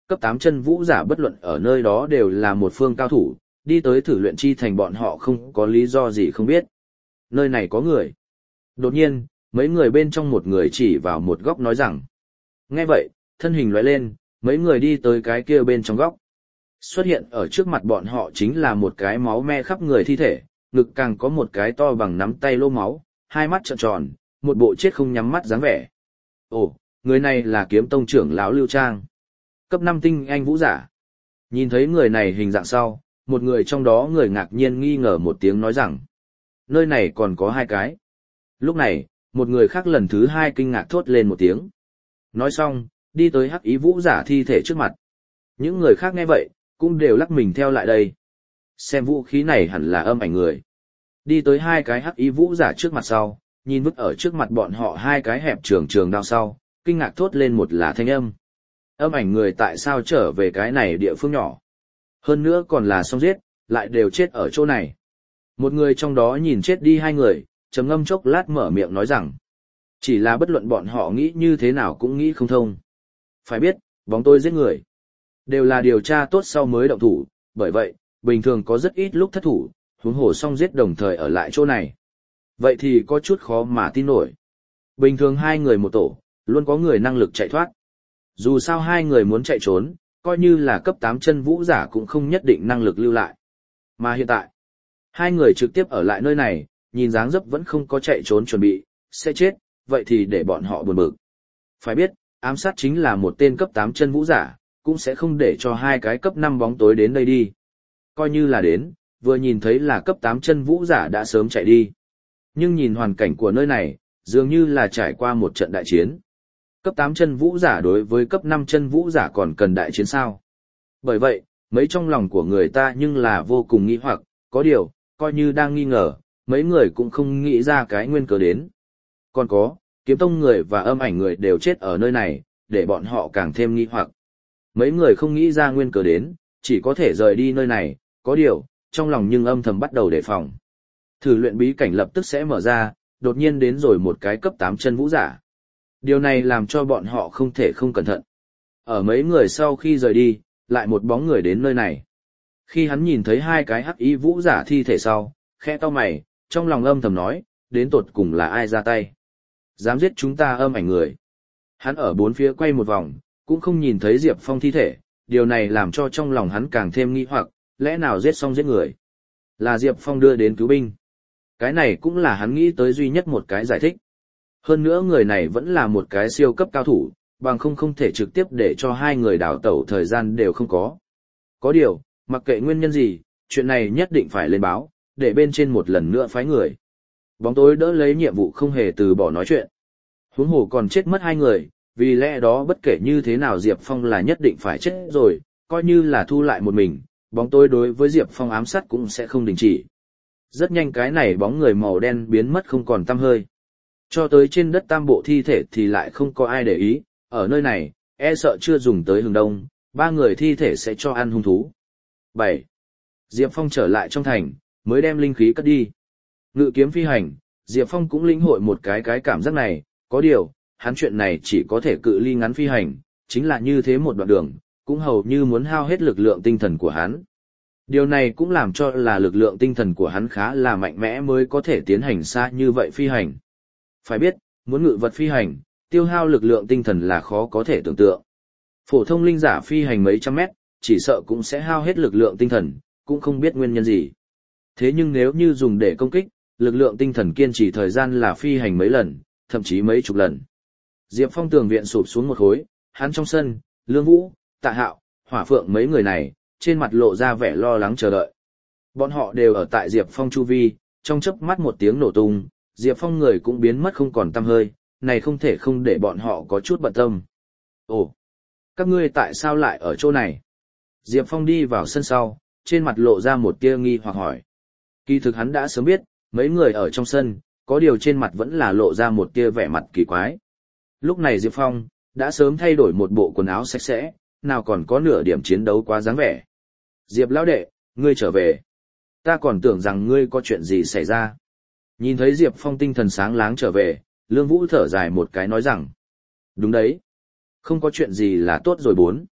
cấp tám chân vũ giả bất luận ở nơi đó đều là một phương cao thủ, đi tới thử luyện chi thành bọn họ không có lý do gì không biết. Nơi này có người. Đột nhiên, mấy người bên trong một người chỉ vào một góc nói rằng. Nghe vậy, thân hình lóe lên, mấy người đi tới cái kia bên trong góc. Xuất hiện ở trước mặt bọn họ chính là một cái máu me khắp người thi thể, ngực càng có một cái to bằng nắm tay lô máu, hai mắt trợn tròn, một bộ chết không nhắm mắt dáng vẻ. Ồ, người này là kiếm tông trưởng lão Lưu Trang. Cấp năm tinh anh vũ giả. Nhìn thấy người này hình dạng sau, một người trong đó người ngạc nhiên nghi ngờ một tiếng nói rằng. Nơi này còn có hai cái. Lúc này, một người khác lần thứ hai kinh ngạc thốt lên một tiếng. Nói xong, đi tới hắc ý vũ giả thi thể trước mặt. Những người khác nghe vậy, cũng đều lắc mình theo lại đây. Xem vũ khí này hẳn là âm ảnh người. Đi tới hai cái hắc ý vũ giả trước mặt sau, nhìn vứt ở trước mặt bọn họ hai cái hẹp trường trường đao sau, kinh ngạc thốt lên một là thanh âm. Âm ảnh người tại sao trở về cái này địa phương nhỏ? Hơn nữa còn là xong giết, lại đều chết ở chỗ này. Một người trong đó nhìn chết đi hai người, trầm ngâm chốc lát mở miệng nói rằng. Chỉ là bất luận bọn họ nghĩ như thế nào cũng nghĩ không thông. Phải biết, bóng tôi giết người. Đều là điều tra tốt sau mới động thủ, bởi vậy, bình thường có rất ít lúc thất thủ, huống hồ xong giết đồng thời ở lại chỗ này. Vậy thì có chút khó mà tin nổi. Bình thường hai người một tổ, luôn có người năng lực chạy thoát. Dù sao hai người muốn chạy trốn, coi như là cấp tám chân vũ giả cũng không nhất định năng lực lưu lại. Mà hiện tại, hai người trực tiếp ở lại nơi này, nhìn dáng dấp vẫn không có chạy trốn chuẩn bị, sẽ chết, vậy thì để bọn họ buồn bực. Phải biết, ám sát chính là một tên cấp tám chân vũ giả, cũng sẽ không để cho hai cái cấp năm bóng tối đến đây đi. Coi như là đến, vừa nhìn thấy là cấp tám chân vũ giả đã sớm chạy đi. Nhưng nhìn hoàn cảnh của nơi này, dường như là trải qua một trận đại chiến. Cấp tám chân vũ giả đối với cấp năm chân vũ giả còn cần đại chiến sao. Bởi vậy, mấy trong lòng của người ta nhưng là vô cùng nghi hoặc, có điều, coi như đang nghi ngờ, mấy người cũng không nghĩ ra cái nguyên cớ đến. Còn có, kiếm tông người và âm ảnh người đều chết ở nơi này, để bọn họ càng thêm nghi hoặc. Mấy người không nghĩ ra nguyên cớ đến, chỉ có thể rời đi nơi này, có điều, trong lòng nhưng âm thầm bắt đầu đề phòng. Thử luyện bí cảnh lập tức sẽ mở ra, đột nhiên đến rồi một cái cấp tám chân vũ giả. Điều này làm cho bọn họ không thể không cẩn thận. Ở mấy người sau khi rời đi, lại một bóng người đến nơi này. Khi hắn nhìn thấy hai cái hắc y vũ giả thi thể sau, khẽ cau mày, trong lòng âm thầm nói, đến tột cùng là ai ra tay. Dám giết chúng ta âm ảnh người. Hắn ở bốn phía quay một vòng, cũng không nhìn thấy Diệp Phong thi thể, điều này làm cho trong lòng hắn càng thêm nghi hoặc, lẽ nào giết xong giết người. Là Diệp Phong đưa đến cứu binh. Cái này cũng là hắn nghĩ tới duy nhất một cái giải thích. Hơn nữa người này vẫn là một cái siêu cấp cao thủ, bằng không không thể trực tiếp để cho hai người đào tẩu thời gian đều không có. Có điều, mặc kệ nguyên nhân gì, chuyện này nhất định phải lên báo, để bên trên một lần nữa phái người. Bóng tối đỡ lấy nhiệm vụ không hề từ bỏ nói chuyện. Huống hồ còn chết mất hai người, vì lẽ đó bất kể như thế nào Diệp Phong là nhất định phải chết rồi, coi như là thu lại một mình, bóng tối đối với Diệp Phong ám sát cũng sẽ không đình chỉ. Rất nhanh cái này bóng người màu đen biến mất không còn tăm hơi. Cho tới trên đất tam bộ thi thể thì lại không có ai để ý, ở nơi này, e sợ chưa dùng tới hừng đông, ba người thi thể sẽ cho ăn hung thú. bảy. Diệp Phong trở lại trong thành, mới đem linh khí cất đi. Ngự kiếm phi hành, Diệp Phong cũng lĩnh hội một cái cái cảm giác này, có điều, hắn chuyện này chỉ có thể cự ly ngắn phi hành, chính là như thế một đoạn đường, cũng hầu như muốn hao hết lực lượng tinh thần của hắn. Điều này cũng làm cho là lực lượng tinh thần của hắn khá là mạnh mẽ mới có thể tiến hành xa như vậy phi hành. Phải biết, muốn ngự vật phi hành, tiêu hao lực lượng tinh thần là khó có thể tưởng tượng. Phổ thông linh giả phi hành mấy trăm mét, chỉ sợ cũng sẽ hao hết lực lượng tinh thần, cũng không biết nguyên nhân gì. Thế nhưng nếu như dùng để công kích, lực lượng tinh thần kiên trì thời gian là phi hành mấy lần, thậm chí mấy chục lần. Diệp Phong tường viện sụp xuống một khối, hắn trong sân, Lương Vũ, Tạ Hạo, Hỏa Phượng mấy người này, trên mặt lộ ra vẻ lo lắng chờ đợi. Bọn họ đều ở tại Diệp Phong chu vi, trong chớp mắt một tiếng nổ tung, Diệp Phong người cũng biến mất không còn tăm hơi, này không thể không để bọn họ có chút bận tâm. Ồ, các ngươi tại sao lại ở chỗ này? Diệp Phong đi vào sân sau, trên mặt lộ ra một tia nghi hoặc hỏi. Kỳ thực hắn đã sớm biết, mấy người ở trong sân, có điều trên mặt vẫn là lộ ra một tia vẻ mặt kỳ quái. Lúc này Diệp Phong, đã sớm thay đổi một bộ quần áo sạch sẽ, nào còn có nửa điểm chiến đấu quá dáng vẻ. Diệp lão đệ, ngươi trở về. Ta còn tưởng rằng ngươi có chuyện gì xảy ra. Nhìn thấy Diệp Phong tinh thần sáng láng trở về, Lương Vũ thở dài một cái nói rằng. Đúng đấy. Không có chuyện gì là tốt rồi bốn.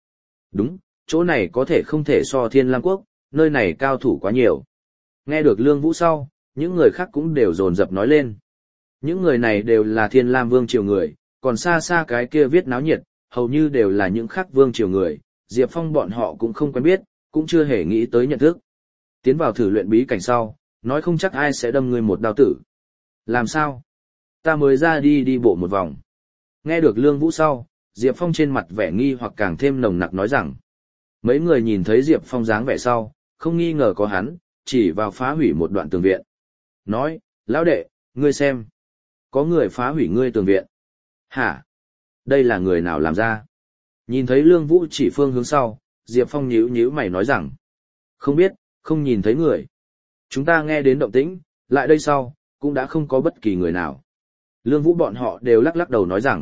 Đúng, chỗ này có thể không thể so Thiên Lam Quốc, nơi này cao thủ quá nhiều. Nghe được Lương Vũ sau, những người khác cũng đều dồn dập nói lên. Những người này đều là Thiên Lam Vương triều người, còn xa xa cái kia viết náo nhiệt, hầu như đều là những khác vương triều người, Diệp Phong bọn họ cũng không quen biết, cũng chưa hề nghĩ tới nhận thức. Tiến vào thử luyện bí cảnh sau, nói không chắc ai sẽ đâm ngươi một đao tử. Làm sao? Ta mới ra đi đi bộ một vòng. Nghe được Lương Vũ sau, Diệp Phong trên mặt vẻ nghi hoặc càng thêm nồng nặc nói rằng. Mấy người nhìn thấy Diệp Phong dáng vẻ sau, không nghi ngờ có hắn, chỉ vào phá hủy một đoạn tường viện. Nói, lão đệ, ngươi xem. Có người phá hủy ngươi tường viện. Hả? Đây là người nào làm ra? Nhìn thấy Lương Vũ chỉ phương hướng sau, Diệp Phong nhíu nhíu mày nói rằng. Không biết, không nhìn thấy người. Chúng ta nghe đến động tĩnh, lại đây sau, cũng đã không có bất kỳ người nào. Lương Vũ bọn họ đều lắc lắc đầu nói rằng.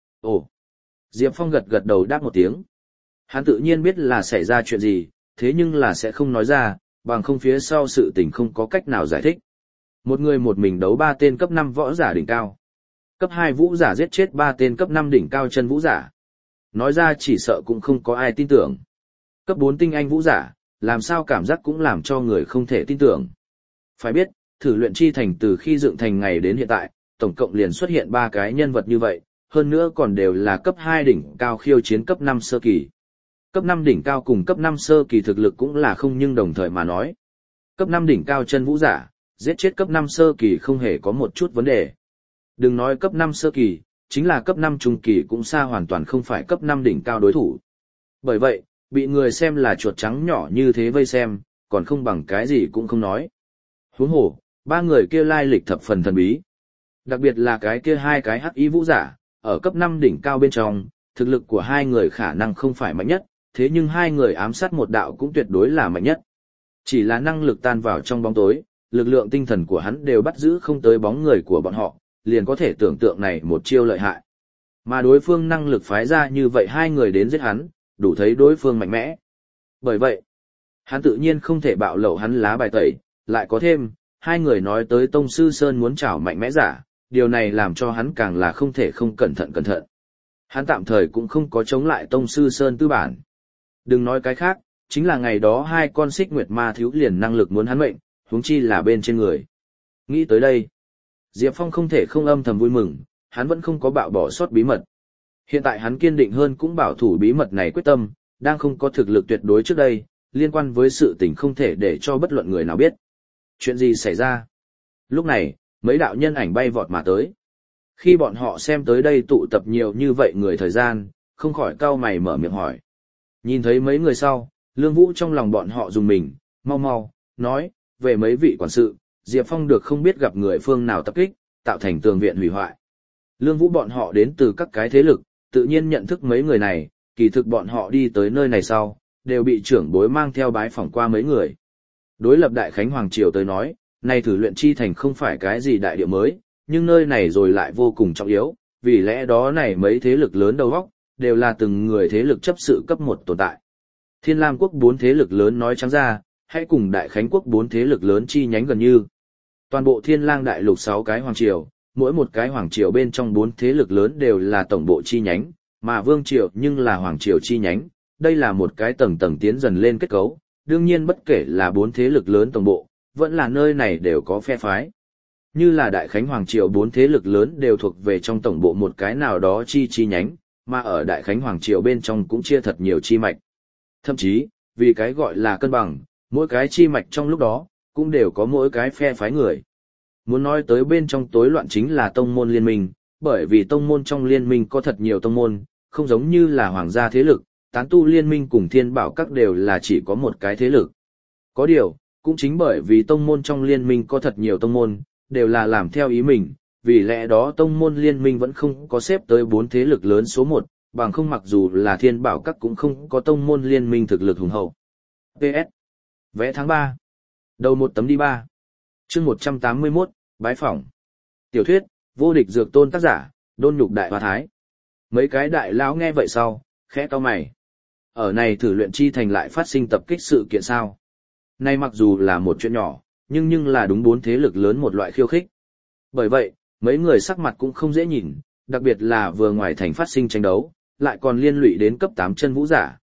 Ồ! Diệp Phong gật gật đầu đáp một tiếng. Hắn tự nhiên biết là xảy ra chuyện gì, thế nhưng là sẽ không nói ra, bằng không phía sau sự tình không có cách nào giải thích. Một người một mình đấu ba tên cấp năm võ giả đỉnh cao. Cấp hai vũ giả giết chết ba tên cấp năm đỉnh cao chân vũ giả. Nói ra chỉ sợ cũng không có ai tin tưởng. Cấp bốn tinh anh vũ giả, làm sao cảm giác cũng làm cho người không thể tin tưởng. Phải biết, thử luyện chi thành từ khi dựng thành ngày đến hiện tại, tổng cộng liền xuất hiện ba cái nhân vật như vậy, hơn nữa còn đều là cấp hai đỉnh cao khiêu chiến cấp năm sơ kỳ. Cấp năm đỉnh cao cùng cấp năm sơ kỳ thực lực cũng là không nhưng đồng thời mà nói. Cấp năm đỉnh cao chân vũ giả, giết chết cấp năm sơ kỳ không hề có một chút vấn đề. Đừng nói cấp năm sơ kỳ, chính là cấp năm trung kỳ cũng xa hoàn toàn không phải cấp năm đỉnh cao đối thủ. Bởi vậy, bị người xem là chuột trắng nhỏ như thế vây xem, còn không bằng cái gì cũng không nói. Huống hồ, ba người kia lai lịch thập phần thần bí. Đặc biệt là cái kia hai cái hắc y vũ giả, ở cấp năm đỉnh cao bên trong, thực lực của hai người khả năng không phải mạnh nhất, thế nhưng hai người ám sát một đạo cũng tuyệt đối là mạnh nhất. Chỉ là năng lực tan vào trong bóng tối, lực lượng tinh thần của hắn đều bắt giữ không tới bóng người của bọn họ, liền có thể tưởng tượng này một chiêu lợi hại. Mà đối phương năng lực phái ra như vậy hai người đến giết hắn, đủ thấy đối phương mạnh mẽ. Bởi vậy, hắn tự nhiên không thể bạo lộ hắn lá bài tẩy, lại có thêm, hai người nói tới Tông Sư Sơn muốn trảo mạnh mẽ giả, điều này làm cho hắn càng là không thể không cẩn thận cẩn thận. Hắn tạm thời cũng không có chống lại Tông Sư Sơn tư bản. Đừng nói cái khác, chính là ngày đó hai con xích nguyệt ma thiếu liền năng lực muốn hắn mệnh, huống chi là bên trên người. Nghĩ tới đây, Diệp Phong không thể không âm thầm vui mừng, hắn vẫn không có bạo bỏ sót bí mật. Hiện tại hắn kiên định hơn cũng bảo thủ bí mật này quyết tâm, đang không có thực lực tuyệt đối trước đây, liên quan với sự tình không thể để cho bất luận người nào biết. Chuyện gì xảy ra? Lúc này, mấy đạo nhân ảnh bay vọt mà tới. Khi bọn họ xem tới đây tụ tập nhiều như vậy người thời gian, không khỏi cau mày mở miệng hỏi. Nhìn thấy mấy người sau, Lương Vũ trong lòng bọn họ dùng mình, mau mau, nói, về mấy vị quản sự, Diệp Phong được không biết gặp người phương nào tập kích, tạo thành tường viện hủy hoại. Lương Vũ bọn họ đến từ các cái thế lực, tự nhiên nhận thức mấy người này, kỳ thực bọn họ đi tới nơi này sau, đều bị trưởng bối mang theo bái phỏng qua mấy người. Đối lập Đại Khánh Hoàng Triều tới nói, này thử luyện chi thành không phải cái gì đại địa mới, nhưng nơi này rồi lại vô cùng trọng yếu, vì lẽ đó này mấy thế lực lớn đầu góc, đều là từng người thế lực chấp sự cấp một tồn tại. Thiên Lam quốc bốn thế lực lớn nói trắng ra, hãy cùng Đại Khánh quốc bốn thế lực lớn chi nhánh gần như. Toàn bộ Thiên Lang đại lục sáu cái hoàng triều, mỗi một cái hoàng triều bên trong bốn thế lực lớn đều là tổng bộ chi nhánh, mà vương triều nhưng là hoàng triều chi nhánh, đây là một cái tầng tầng tiến dần lên kết cấu, đương nhiên bất kể là bốn thế lực lớn tổng bộ, vẫn là nơi này đều có phe phái. Như là Đại Khánh Hoàng Triều bốn thế lực lớn đều thuộc về trong tổng bộ một cái nào đó chi chi nhánh, mà ở Đại Khánh Hoàng Triều bên trong cũng chia thật nhiều chi mạch. Thậm chí, vì cái gọi là cân bằng, mỗi cái chi mạch trong lúc đó, cũng đều có mỗi cái phe phái người. Muốn nói tới bên trong tối loạn chính là tông môn liên minh, bởi vì tông môn trong liên minh có thật nhiều tông môn, không giống như là hoàng gia thế lực, tán tu liên minh cùng thiên bảo các đều là chỉ có một cái thế lực. Có điều, cũng chính bởi vì tông môn trong liên minh có thật nhiều tông môn, đều là làm theo ý mình, vì lẽ đó tông môn liên minh vẫn không có xếp tới bốn thế lực lớn số một, bằng không mặc dù là thiên bảo các cũng không có tông môn liên minh thực lực hùng hậu. pê ét. Vẽ tháng ba. Đầu một tấm đi ba. Chương một trăm tám mươi mốt, bái phỏng. Tiểu thuyết, vô địch dược tôn tác giả, Đôn Nhục Đại Hoa Thái. Mấy cái đại lão nghe vậy sau, khẽ cau mày. Ở này thử luyện chi thành lại phát sinh tập kích sự kiện sao? Nay mặc dù là một chuyện nhỏ, nhưng nhưng là đúng bốn thế lực lớn một loại khiêu khích. Bởi vậy, mấy người sắc mặt cũng không dễ nhìn, đặc biệt là vừa ngoài thành phát sinh tranh đấu, lại còn liên lụy đến cấp tám chân vũ giả,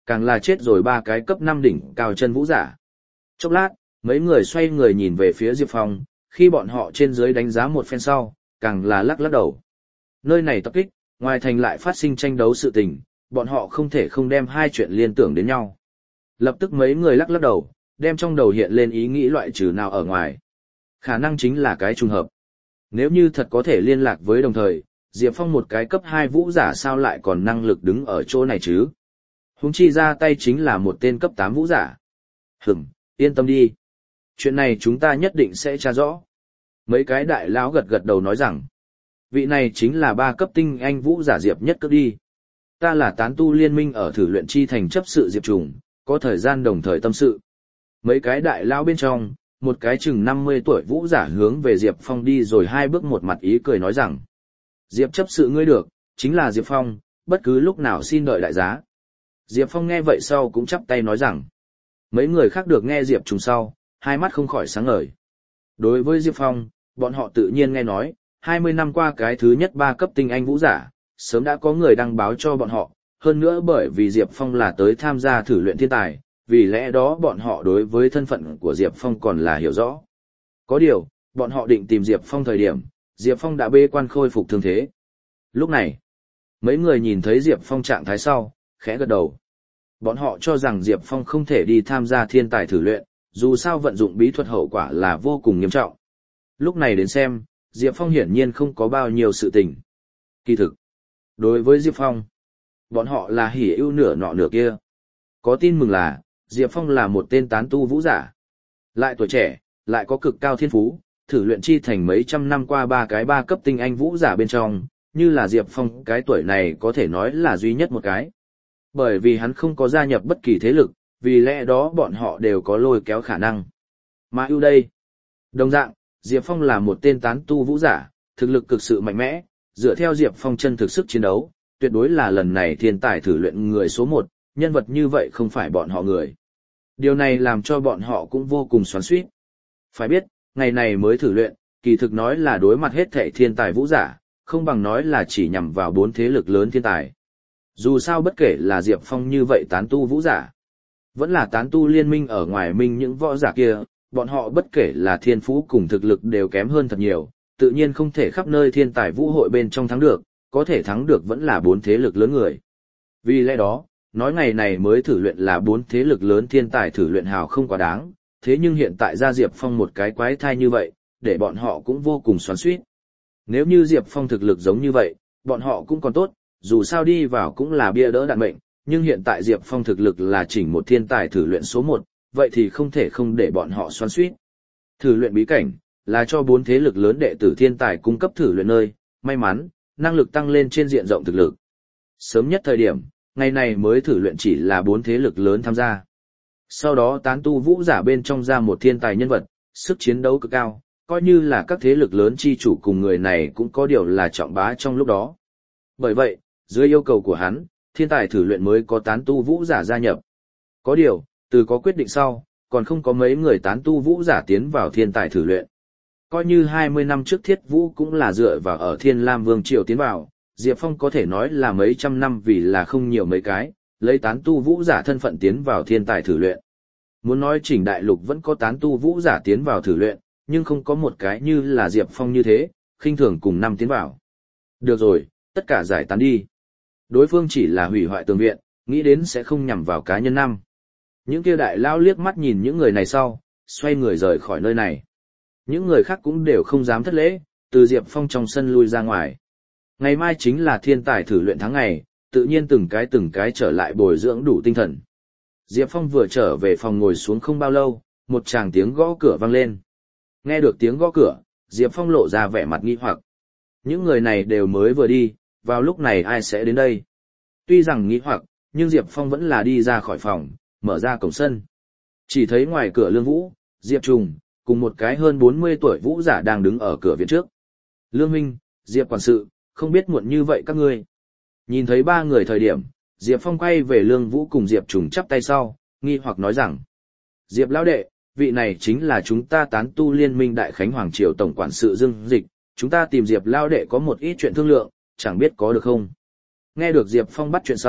càng là chết rồi ba cái cấp năm đỉnh cao chân vũ giả. Chốc lát, mấy người xoay người nhìn về phía Diệp Phong, khi bọn họ trên dưới đánh giá một phen sau, càng là lắc lắc đầu. Nơi này tập kích, ngoài thành lại phát sinh tranh đấu sự tình, bọn họ không thể không đem hai chuyện liên tưởng đến nhau. Lập tức mấy người lắc lắc đầu, đem trong đầu hiện lên ý nghĩ loại trừ nào ở ngoài. Khả năng chính là cái trùng hợp. Nếu như thật có thể liên lạc với đồng thời, Diệp Phong một cái cấp hai vũ giả sao lại còn năng lực đứng ở chỗ này chứ? Huống chi ra tay chính là một tên cấp tám vũ giả. Hửm, yên tâm đi. Chuyện này chúng ta nhất định sẽ tra rõ. Mấy cái đại lão gật gật đầu nói rằng, vị này chính là ba cấp tinh anh vũ giả Diệp Nhất Cấp đi. Ta là tán tu liên minh ở thử luyện chi thành chấp sự Diệp Trùng, có thời gian đồng thời tâm sự. Mấy cái đại lão bên trong, một cái chừng năm mươi tuổi vũ giả hướng về Diệp Phong đi rồi hai bước một mặt ý cười nói rằng, Diệp chấp sự ngươi được, chính là Diệp Phong, bất cứ lúc nào xin đợi đại giá. Diệp Phong nghe vậy sau cũng chắp tay nói rằng, mấy người khác được nghe Diệp Trùng sau, hai mắt không khỏi sáng ngời. Đối với Diệp Phong, bọn họ tự nhiên nghe nói, hai mươi năm qua cái thứ nhất ba cấp tinh anh vũ giả, sớm đã có người đăng báo cho bọn họ, hơn nữa bởi vì Diệp Phong là tới tham gia thử luyện thiên tài, vì lẽ đó bọn họ đối với thân phận của Diệp Phong còn là hiểu rõ. Có điều, bọn họ định tìm Diệp Phong thời điểm, Diệp Phong đã bê quan khôi phục thương thế. Lúc này, mấy người nhìn thấy Diệp Phong trạng thái sau, khẽ gật đầu. Bọn họ cho rằng Diệp Phong không thể đi tham gia thiên tài thử luyện, dù sao vận dụng bí thuật hậu quả là vô cùng nghiêm trọng. Lúc này đến xem, Diệp Phong hiển nhiên không có bao nhiêu sự tình. Kỳ thực, đối với Diệp Phong, bọn họ là hỉ ưu nửa nọ nửa kia. Có tin mừng là, Diệp Phong là một tên tán tu vũ giả. Lại tuổi trẻ, lại có cực cao thiên phú, thử luyện chi thành mấy trăm năm qua ba cái ba cấp tinh anh vũ giả bên trong, như là Diệp Phong cái tuổi này có thể nói là duy nhất một cái. Bởi vì hắn không có gia nhập bất kỳ thế lực, vì lẽ đó bọn họ đều có lôi kéo khả năng. Mà ưu đây, đồng dạng, Diệp Phong là một tên tán tu vũ giả, thực lực cực sự mạnh mẽ, dựa theo Diệp Phong chân thực sức chiến đấu, tuyệt đối là lần này thiên tài thử luyện người số một, nhân vật như vậy không phải bọn họ người. Điều này làm cho bọn họ cũng vô cùng xoắn xuýt. Phải biết, ngày này mới thử luyện, kỳ thực nói là đối mặt hết thảy thiên tài vũ giả, không bằng nói là chỉ nhằm vào bốn thế lực lớn thiên tài. Dù sao bất kể là Diệp Phong như vậy tán tu vũ giả, vẫn là tán tu liên minh ở ngoài minh những võ giả kia, bọn họ bất kể là thiên phú cùng thực lực đều kém hơn thật nhiều, tự nhiên không thể khắp nơi thiên tài vũ hội bên trong thắng được, có thể thắng được vẫn là bốn thế lực lớn người. Vì lẽ đó, nói ngày này mới thử luyện là bốn thế lực lớn thiên tài thử luyện hào không quá đáng, thế nhưng hiện tại ra Diệp Phong một cái quái thai như vậy, để bọn họ cũng vô cùng xoắn xuýt. Nếu như Diệp Phong thực lực giống như vậy, bọn họ cũng còn tốt, dù sao đi vào cũng là bia đỡ đạn mệnh, nhưng hiện tại Diệp Phong thực lực là chỉnh một thiên tài thử luyện số một, vậy thì không thể không để bọn họ xoắn xuýt. Thử luyện bí cảnh là cho bốn thế lực lớn đệ tử thiên tài cung cấp thử luyện nơi, may mắn, năng lực tăng lên trên diện rộng thực lực. Sớm nhất thời điểm, ngày này mới thử luyện chỉ là bốn thế lực lớn tham gia. Sau đó tán tu vũ giả bên trong ra một thiên tài nhân vật, sức chiến đấu cực cao, coi như là các thế lực lớn chi chủ cùng người này cũng có điều là trọng bá trong lúc đó. Bởi vậy, dưới yêu cầu của hắn, thiên tài thử luyện mới có tán tu vũ giả gia nhập. Có điều, từ có quyết định sau, còn không có mấy người tán tu vũ giả tiến vào thiên tài thử luyện. Coi như hai mươi năm trước Thiết Vũ cũng là dựa vào ở Thiên Lam Vương Triều tiến vào, Diệp Phong có thể nói là mấy trăm năm vì là không nhiều mấy cái, lấy tán tu vũ giả thân phận tiến vào thiên tài thử luyện. Muốn nói chỉnh đại lục vẫn có tán tu vũ giả tiến vào thử luyện, nhưng không có một cái như là Diệp Phong như thế, khinh thường cùng năm tiến vào. Được rồi, tất cả giải tán đi. Đối phương chỉ là hủy hoại tường viện, nghĩ đến sẽ không nhằm vào cá nhân năm. Những kia đại lao liếc mắt nhìn những người này sau, xoay người rời khỏi nơi này. Những người khác cũng đều không dám thất lễ, từ Diệp Phong trong sân lui ra ngoài. Ngày mai chính là thiên tài thử luyện tháng ngày, tự nhiên từng cái từng cái trở lại bồi dưỡng đủ tinh thần. Diệp Phong vừa trở về phòng ngồi xuống không bao lâu, một tràng tiếng gõ cửa vang lên. Nghe được tiếng gõ cửa, Diệp Phong lộ ra vẻ mặt nghi hoặc. Những người này đều mới vừa đi, vào lúc này ai sẽ đến đây? Tuy rằng nghi hoặc, nhưng Diệp Phong vẫn là đi ra khỏi phòng, mở ra cổng sân. Chỉ thấy ngoài cửa Lương Vũ, Diệp Trùng, cùng một cái hơn bốn mươi tuổi vũ giả đang đứng ở cửa viện trước. Lương Minh, Diệp quản sự, không biết muộn như vậy các ngươi. Nhìn thấy ba người thời điểm, Diệp Phong quay về Lương Vũ cùng Diệp Trùng chắp tay sau, nghi hoặc nói rằng. Diệp lão đệ, vị này chính là chúng ta tán tu liên minh Đại Khánh Hoàng Triều Tổng quản sự Dương Dịch, chúng ta tìm Diệp lão đệ có một ít chuyện thương lượng, chẳng biết có được không. Nghe được Diệp Phong bắt chuyện sau,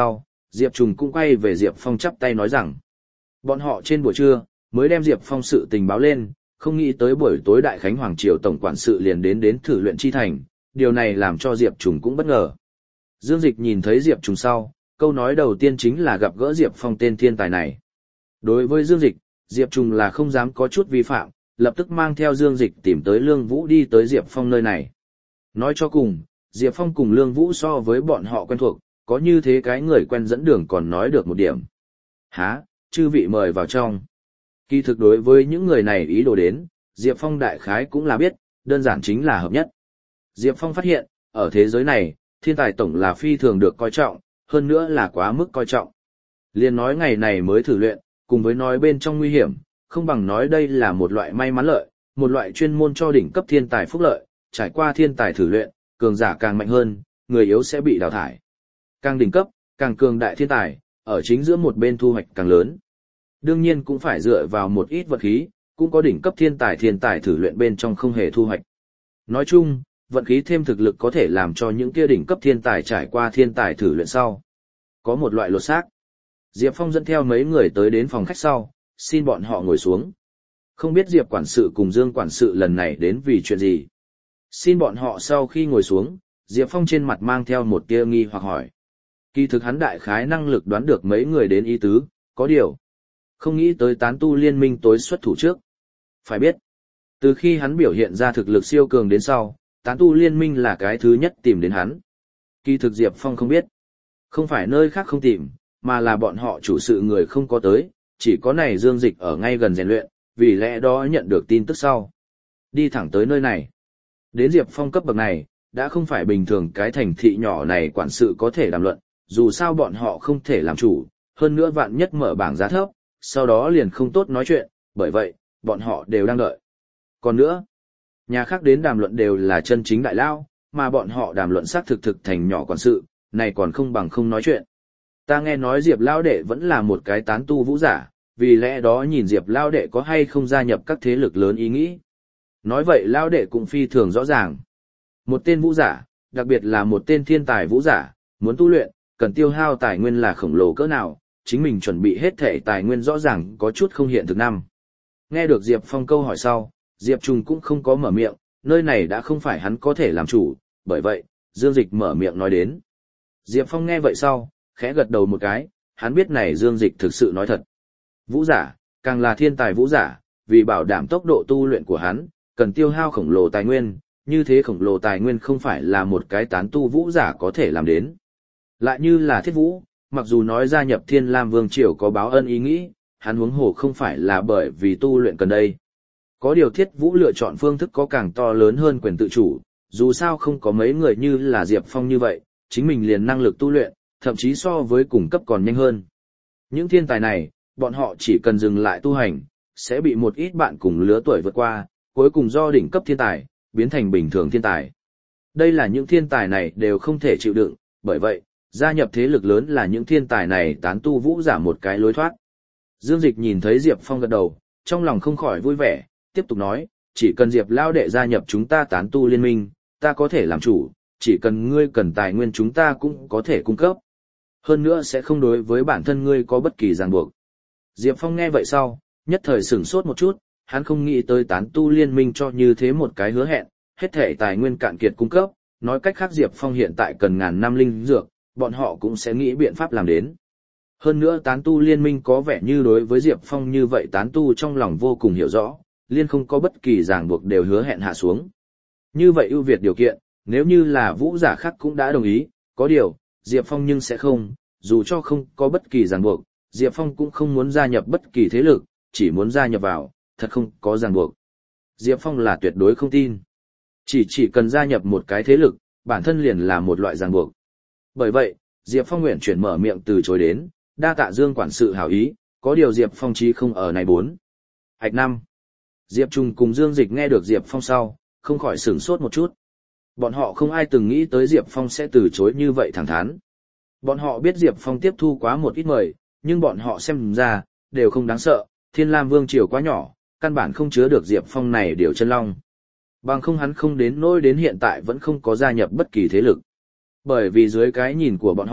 Diệp Trùng cũng quay về Diệp Phong chắp tay nói rằng, bọn họ trên buổi trưa, mới đem Diệp Phong sự tình báo lên, không nghĩ tới buổi tối Đại Khánh Hoàng Triều Tổng Quản sự liền đến đến thử luyện chi thành, điều này làm cho Diệp Trùng cũng bất ngờ. Dương Dịch nhìn thấy Diệp Trùng sau, câu nói đầu tiên chính là gặp gỡ Diệp Phong tên thiên tài này. Đối với Dương Dịch, Diệp Trùng là không dám có chút vi phạm, lập tức mang theo Dương Dịch tìm tới Lương Vũ đi tới Diệp Phong nơi này. Nói cho cùng, Diệp Phong cùng Lương Vũ so với bọn họ quen thuộc, có như thế cái người quen dẫn đường còn nói được một điểm. Hả, chư vị mời vào trong. Kỳ thực đối với những người này ý đồ đến, Diệp Phong đại khái cũng là biết, đơn giản chính là hợp nhất. Diệp Phong phát hiện, ở thế giới này, thiên tài tổng là phi thường được coi trọng, hơn nữa là quá mức coi trọng. Liên nói ngày này mới thử luyện, cùng với nói bên trong nguy hiểm, không bằng nói đây là một loại may mắn lợi, một loại chuyên môn cho đỉnh cấp thiên tài phúc lợi, trải qua thiên tài thử luyện, cường giả càng mạnh hơn, người yếu sẽ bị đào thải. Càng đỉnh cấp, càng cường đại thiên tài, ở chính giữa một bên thu hoạch càng lớn. Đương nhiên cũng phải dựa vào một ít vật khí, cũng có đỉnh cấp thiên tài thiên tài thử luyện bên trong không hề thu hoạch. Nói chung, vận khí thêm thực lực có thể làm cho những kia đỉnh cấp thiên tài trải qua thiên tài thử luyện sau. Có một loại lột xác. Diệp Phong dẫn theo mấy người tới đến phòng khách sau, xin bọn họ ngồi xuống. Không biết Diệp quản sự cùng Dương quản sự lần này đến vì chuyện gì. Xin bọn họ sau khi ngồi xuống, Diệp Phong trên mặt mang theo một tia nghi hoặc hỏi. Kỳ thực hắn đại khái năng lực đoán được mấy người đến ý tứ, có điều. Không nghĩ tới tán tu liên minh tối xuất thủ trước. Phải biết, từ khi hắn biểu hiện ra thực lực siêu cường đến sau, tán tu liên minh là cái thứ nhất tìm đến hắn. Kỳ thực Diệp Phong không biết. Không phải nơi khác không tìm, mà là bọn họ chủ sự người không có tới, chỉ có này Dương Dịch ở ngay gần rèn luyện, vì lẽ đó nhận được tin tức sau. Đi thẳng tới nơi này. Đến Diệp Phong cấp bậc này, đã không phải bình thường cái thành thị nhỏ này quản sự có thể đàm luận, dù sao bọn họ không thể làm chủ, hơn nữa vạn nhất mở bảng giá thấp, sau đó liền không tốt nói chuyện, bởi vậy, bọn họ đều đang đợi. Còn nữa, nhà khác đến đàm luận đều là chân chính đại lao, mà bọn họ đàm luận xác thực thực thành nhỏ quản sự, này còn không bằng không nói chuyện. Ta nghe nói Diệp Lao Đệ vẫn là một cái tán tu vũ giả, vì lẽ đó nhìn Diệp Lao Đệ có hay không gia nhập các thế lực lớn ý nghĩ. Nói vậy Lao Đệ cũng phi thường rõ ràng. Một tên vũ giả, đặc biệt là một tên thiên tài vũ giả, muốn tu luyện, cần tiêu hao tài nguyên là khổng lồ cỡ nào, chính mình chuẩn bị hết thể tài nguyên rõ ràng có chút không hiện thực năm. Nghe được Diệp Phong câu hỏi sau, Diệp Trùng cũng không có mở miệng, nơi này đã không phải hắn có thể làm chủ, bởi vậy, Dương Dịch mở miệng nói đến. Diệp Phong nghe vậy sau, khẽ gật đầu một cái, hắn biết này Dương Dịch thực sự nói thật. Vũ giả, càng là thiên tài vũ giả, vì bảo đảm tốc độ tu luyện của hắn, cần tiêu hao khổng lồ tài nguyên, như thế khổng lồ tài nguyên không phải là một cái tán tu vũ giả có thể làm đến. Lại như là Thiết Vũ, mặc dù nói gia nhập Thiên Lam Vương Triều có báo ân ý nghĩ, hắn huống hồ không phải là bởi vì tu luyện cần đây. Có điều Thiết Vũ lựa chọn phương thức có càng to lớn hơn quyền tự chủ, dù sao không có mấy người như là Diệp Phong như vậy, chính mình liền năng lực tu luyện, thậm chí so với cùng cấp còn nhanh hơn. Những thiên tài này, bọn họ chỉ cần dừng lại tu hành, sẽ bị một ít bạn cùng lứa tuổi vượt qua, cuối cùng do đỉnh cấp thiên tài, biến thành bình thường thiên tài. Đây là những thiên tài này đều không thể chịu đựng, bởi vậy, gia nhập thế lực lớn là những thiên tài này tán tu vũ giả một cái lối thoát. Dương Dịch nhìn thấy Diệp Phong gật đầu, trong lòng không khỏi vui vẻ, tiếp tục nói, chỉ cần Diệp Lao Đệ gia nhập chúng ta tán tu liên minh, ta có thể làm chủ, chỉ cần ngươi cần tài nguyên chúng ta cũng có thể cung cấp. Hơn nữa sẽ không đối với bản thân ngươi có bất kỳ ràng buộc. Diệp Phong nghe vậy sau, nhất thời sửng sốt một chút, hắn không nghĩ tới tán tu liên minh cho như thế một cái hứa hẹn, hết thể tài nguyên cạn kiệt cung cấp, nói cách khác Diệp Phong hiện tại cần ngàn năm linh dược, bọn họ cũng sẽ nghĩ biện pháp làm đến. Hơn nữa tán tu liên minh có vẻ như đối với Diệp Phong như vậy tán tu trong lòng vô cùng hiểu rõ, liên không có bất kỳ ràng buộc đều hứa hẹn hạ xuống. Như vậy ưu việt điều kiện, nếu như là vũ giả khác cũng đã đồng ý, có điều, Diệp Phong nhưng sẽ không, dù cho không có bất kỳ ràng buộc, Diệp Phong cũng không muốn gia nhập bất kỳ thế lực, chỉ muốn gia nhập vào, thật không có ràng buộc. Diệp Phong là tuyệt đối không tin. Chỉ chỉ cần gia nhập một cái thế lực, bản thân liền là một loại ràng buộc. Bởi vậy, Diệp Phong nguyện chuyển mở miệng từ chối đến, đa tạ Dương quản sự hảo ý, có điều Diệp Phong chí không ở này bốn. Hạch năm. Diệp Trung cùng Dương Dịch nghe được Diệp Phong sau, không khỏi sửng sốt một chút. Bọn họ không ai từng nghĩ tới Diệp Phong sẽ từ chối như vậy thẳng thắn. Bọn họ biết Diệp Phong tiếp thu quá một ít mời, nhưng bọn họ xem ra, đều không đáng sợ, Thiên Lam Vương Triều quá nhỏ, căn bản không chứa được Diệp Phong này điều chân long. Bằng không hắn không đến nỗi đến hiện tại vẫn không có gia nhập bất kỳ thế lực. Bởi vì dưới cái nhìn của bọn họ,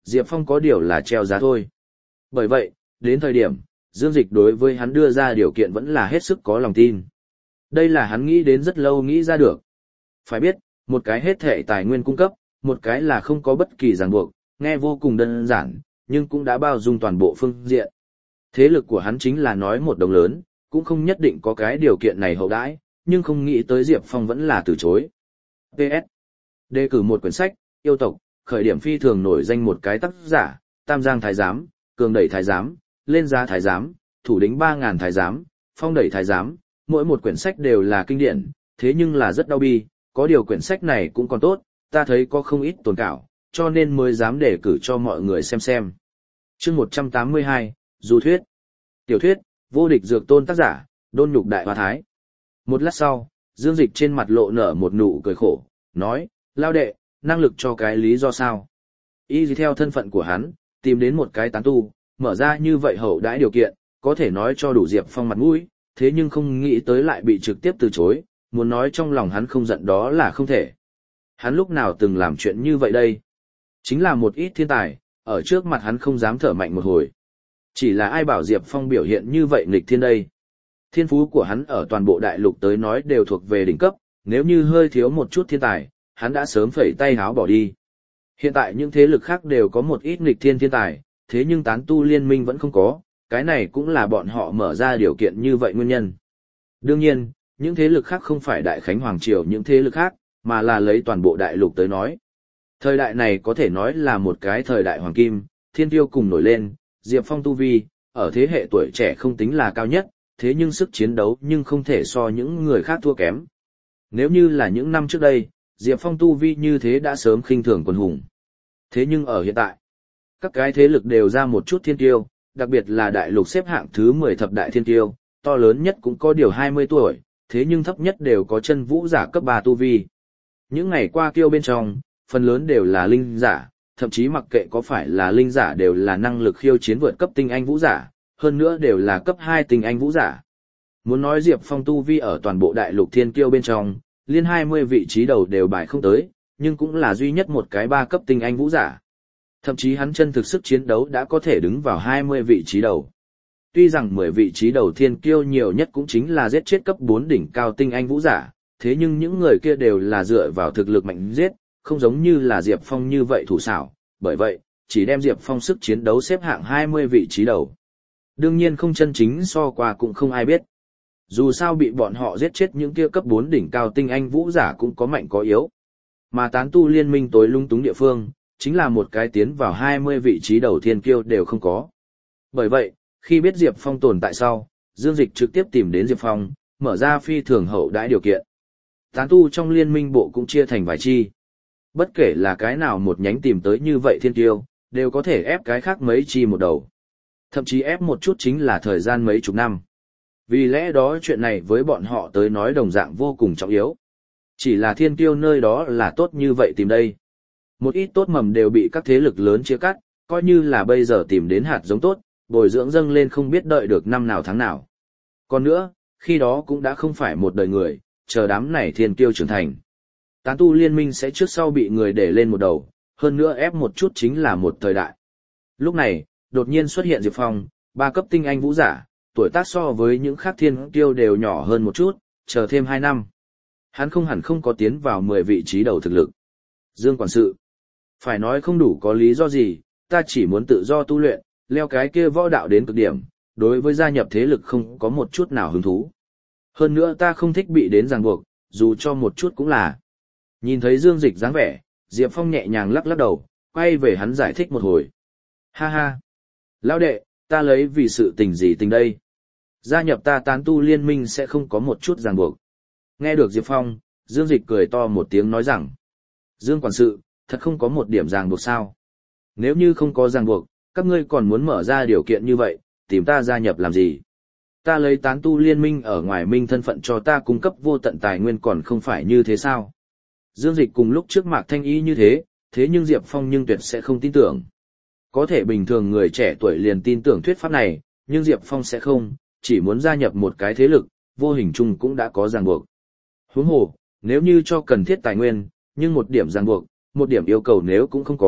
Diệp Phong có điều là treo giá thôi. Bởi vậy, đến thời điểm, Dương Dịch đối với hắn đưa ra điều kiện vẫn là hết sức có lòng tin. Đây là hắn nghĩ đến rất lâu nghĩ ra được. Phải biết, một cái hết thệ tài nguyên cung cấp, một cái là không có bất kỳ ràng buộc, nghe vô cùng đơn giản, nhưng cũng đã bao dung toàn bộ phương diện. Thế lực của hắn chính là nói một đồng lớn, cũng không nhất định có cái điều kiện này hậu đãi, nhưng không nghĩ tới Diệp Phong vẫn là từ chối. pê ét. Đề cử một quyển sách, yêu tộc, khởi điểm phi thường nổi danh một cái tác giả, Tam Giang Thái Giám, Cường Đẩy Thái Giám, Lên Giá Thái Giám, Thủ Đính ba ngàn Thái Giám, Phong Đẩy Thái Giám, mỗi một quyển sách đều là kinh điển, thế nhưng là rất đau bi, có điều quyển sách này cũng còn tốt, ta thấy có không ít tồn cảo, cho nên mới dám đề cử cho mọi người xem xem. Chương một trăm tám mươi hai, Du thuyết. Tiểu thuyết, Vô Địch Dược Tôn tác giả, Đôn Nhục Đại Hoa Thái. Một lát sau, Dương Dịch trên mặt lộ nở một nụ cười khổ, nói, lao đệ, năng lực cho cái lý do sao? Y gì theo thân phận của hắn, tìm đến một cái tán tu, mở ra như vậy hậu đãi điều kiện, có thể nói cho đủ Diệp Phong mặt mũi, thế nhưng không nghĩ tới lại bị trực tiếp từ chối, muốn nói trong lòng hắn không giận đó là không thể. Hắn lúc nào từng làm chuyện như vậy đây? Chính là một ít thiên tài, ở trước mặt hắn không dám thở mạnh một hồi. Chỉ là ai bảo Diệp Phong biểu hiện như vậy nghịch thiên đây? Thiên phú của hắn ở toàn bộ đại lục tới nói đều thuộc về đỉnh cấp, nếu như hơi thiếu một chút thiên tài, hắn đã sớm phẩy tay háo bỏ đi. Hiện tại những thế lực khác đều có một ít nghịch thiên thiên tài, thế nhưng tán tu liên minh vẫn không có, cái này cũng là bọn họ mở ra điều kiện như vậy nguyên nhân. Đương nhiên, những thế lực khác không phải Đại Khánh Hoàng Triều những thế lực khác, mà là lấy toàn bộ đại lục tới nói. Thời đại này có thể nói là một cái thời đại hoàng kim, thiên tiêu cùng nổi lên, Diệp Phong tu vi, ở thế hệ tuổi trẻ không tính là cao nhất, thế nhưng sức chiến đấu nhưng không thể so những người khác thua kém. Nếu như là những năm trước đây, Diệp Phong tu vi như thế đã sớm khinh thường quần hùng. Thế nhưng ở hiện tại, các cái thế lực đều ra một chút thiên tiêu, đặc biệt là đại lục xếp hạng thứ mười thập đại thiên tiêu, to lớn nhất cũng có điều hai mươi tuổi, thế nhưng thấp nhất đều có chân vũ giả cấp ba tu vi. Những ngày qua kiêu bên trong, phần lớn đều là linh giả, thậm chí mặc kệ có phải là linh giả đều là năng lực khiêu chiến vượt cấp tinh anh vũ giả, hơn nữa đều là cấp hai tinh anh vũ giả. Muốn nói Diệp Phong tu vi ở toàn bộ đại lục thiên kiêu bên trong, liên hai mươi vị trí đầu đều bài không tới, nhưng cũng là duy nhất một cái ba cấp tinh anh vũ giả. Thậm chí hắn chân thực sức chiến đấu đã có thể đứng vào hai mươi vị trí đầu. Tuy rằng mười vị trí đầu thiên kiêu nhiều nhất cũng chính là giết chết cấp bốn đỉnh cao tinh anh vũ giả, thế nhưng những người kia đều là dựa vào thực lực mạnh giết, không giống như là Diệp Phong như vậy thủ xảo, bởi vậy, chỉ đem Diệp Phong sức chiến đấu xếp hạng hai mươi vị trí đầu. Đương nhiên không chân chính so qua cũng không ai biết. Dù sao bị bọn họ giết chết những kia cấp bốn đỉnh cao tinh anh vũ giả cũng có mạnh có yếu. Mà tán tu liên minh tối lung túng địa phương, chính là một cái tiến vào hai mươi vị trí đầu thiên kiêu đều không có. Bởi vậy, khi biết Diệp Phong tồn tại sau, Dương Dịch trực tiếp tìm đến Diệp Phong, mở ra phi thường hậu đãi điều kiện. Tán tu trong liên minh bộ cũng chia thành vài chi. Bất kể là cái nào một nhánh tìm tới như vậy thiên kiêu, đều có thể ép cái khác mấy chi một đầu. Thậm chí ép một chút chính là thời gian mấy chục năm. Vì lẽ đó chuyện này với bọn họ tới nói đồng dạng vô cùng trọng yếu. Chỉ là thiên kiêu nơi đó là tốt như vậy tìm đây. Một ít tốt mầm đều bị các thế lực lớn chia cắt, coi như là bây giờ tìm đến hạt giống tốt, bồi dưỡng dâng lên không biết đợi được năm nào tháng nào. Còn nữa, khi đó cũng đã không phải một đời người, chờ đám này thiên kiêu trưởng thành. Tán tu liên minh sẽ trước sau bị người để lên một đầu, hơn nữa ép một chút chính là một thời đại. Lúc này, đột nhiên xuất hiện Diệp Phong, ba cấp tinh anh vũ giả, tuổi tác so với những khác thiên kiêu đều nhỏ hơn một chút, chờ thêm hai năm. Hắn không hẳn không có tiến vào mười vị trí đầu thực lực. Dương quản sự, phải nói không đủ có lý do gì, ta chỉ muốn tự do tu luyện, leo cái kia võ đạo đến cực điểm, đối với gia nhập thế lực không có một chút nào hứng thú. Hơn nữa ta không thích bị đến ràng buộc, dù cho một chút cũng là. Nhìn thấy Dương Dịch dáng vẻ, Diệp Phong nhẹ nhàng lắc lắc đầu, quay về hắn giải thích một hồi. Ha ha! Lão đệ, ta lấy vì sự tình gì tình đây? Gia nhập ta tán tu liên minh sẽ không có một chút ràng buộc. Nghe được Diệp Phong, Dương Dịch cười to một tiếng nói rằng. Dương quản sự, thật không có một điểm ràng buộc sao? Nếu như không có ràng buộc, các ngươi còn muốn mở ra điều kiện như vậy, tìm ta gia nhập làm gì? Ta lấy tán tu liên minh ở ngoài minh thân phận cho ta cung cấp vô tận tài nguyên còn không phải như thế sao? Dương Dịch cùng lúc trước Mạc Thanh Y như thế, thế nhưng Diệp Phong nhưng tuyệt sẽ không tin tưởng. Có thể bình thường người trẻ tuổi liền tin tưởng thuyết pháp này, nhưng Diệp Phong sẽ không, chỉ muốn gia nhập một cái thế lực, vô hình chung cũng đã có ràng buộc. Huống hồ, nếu như cho cần thiết tài nguyên, nhưng một điểm ràng buộc, một điểm yêu cầu nếu cũng không có,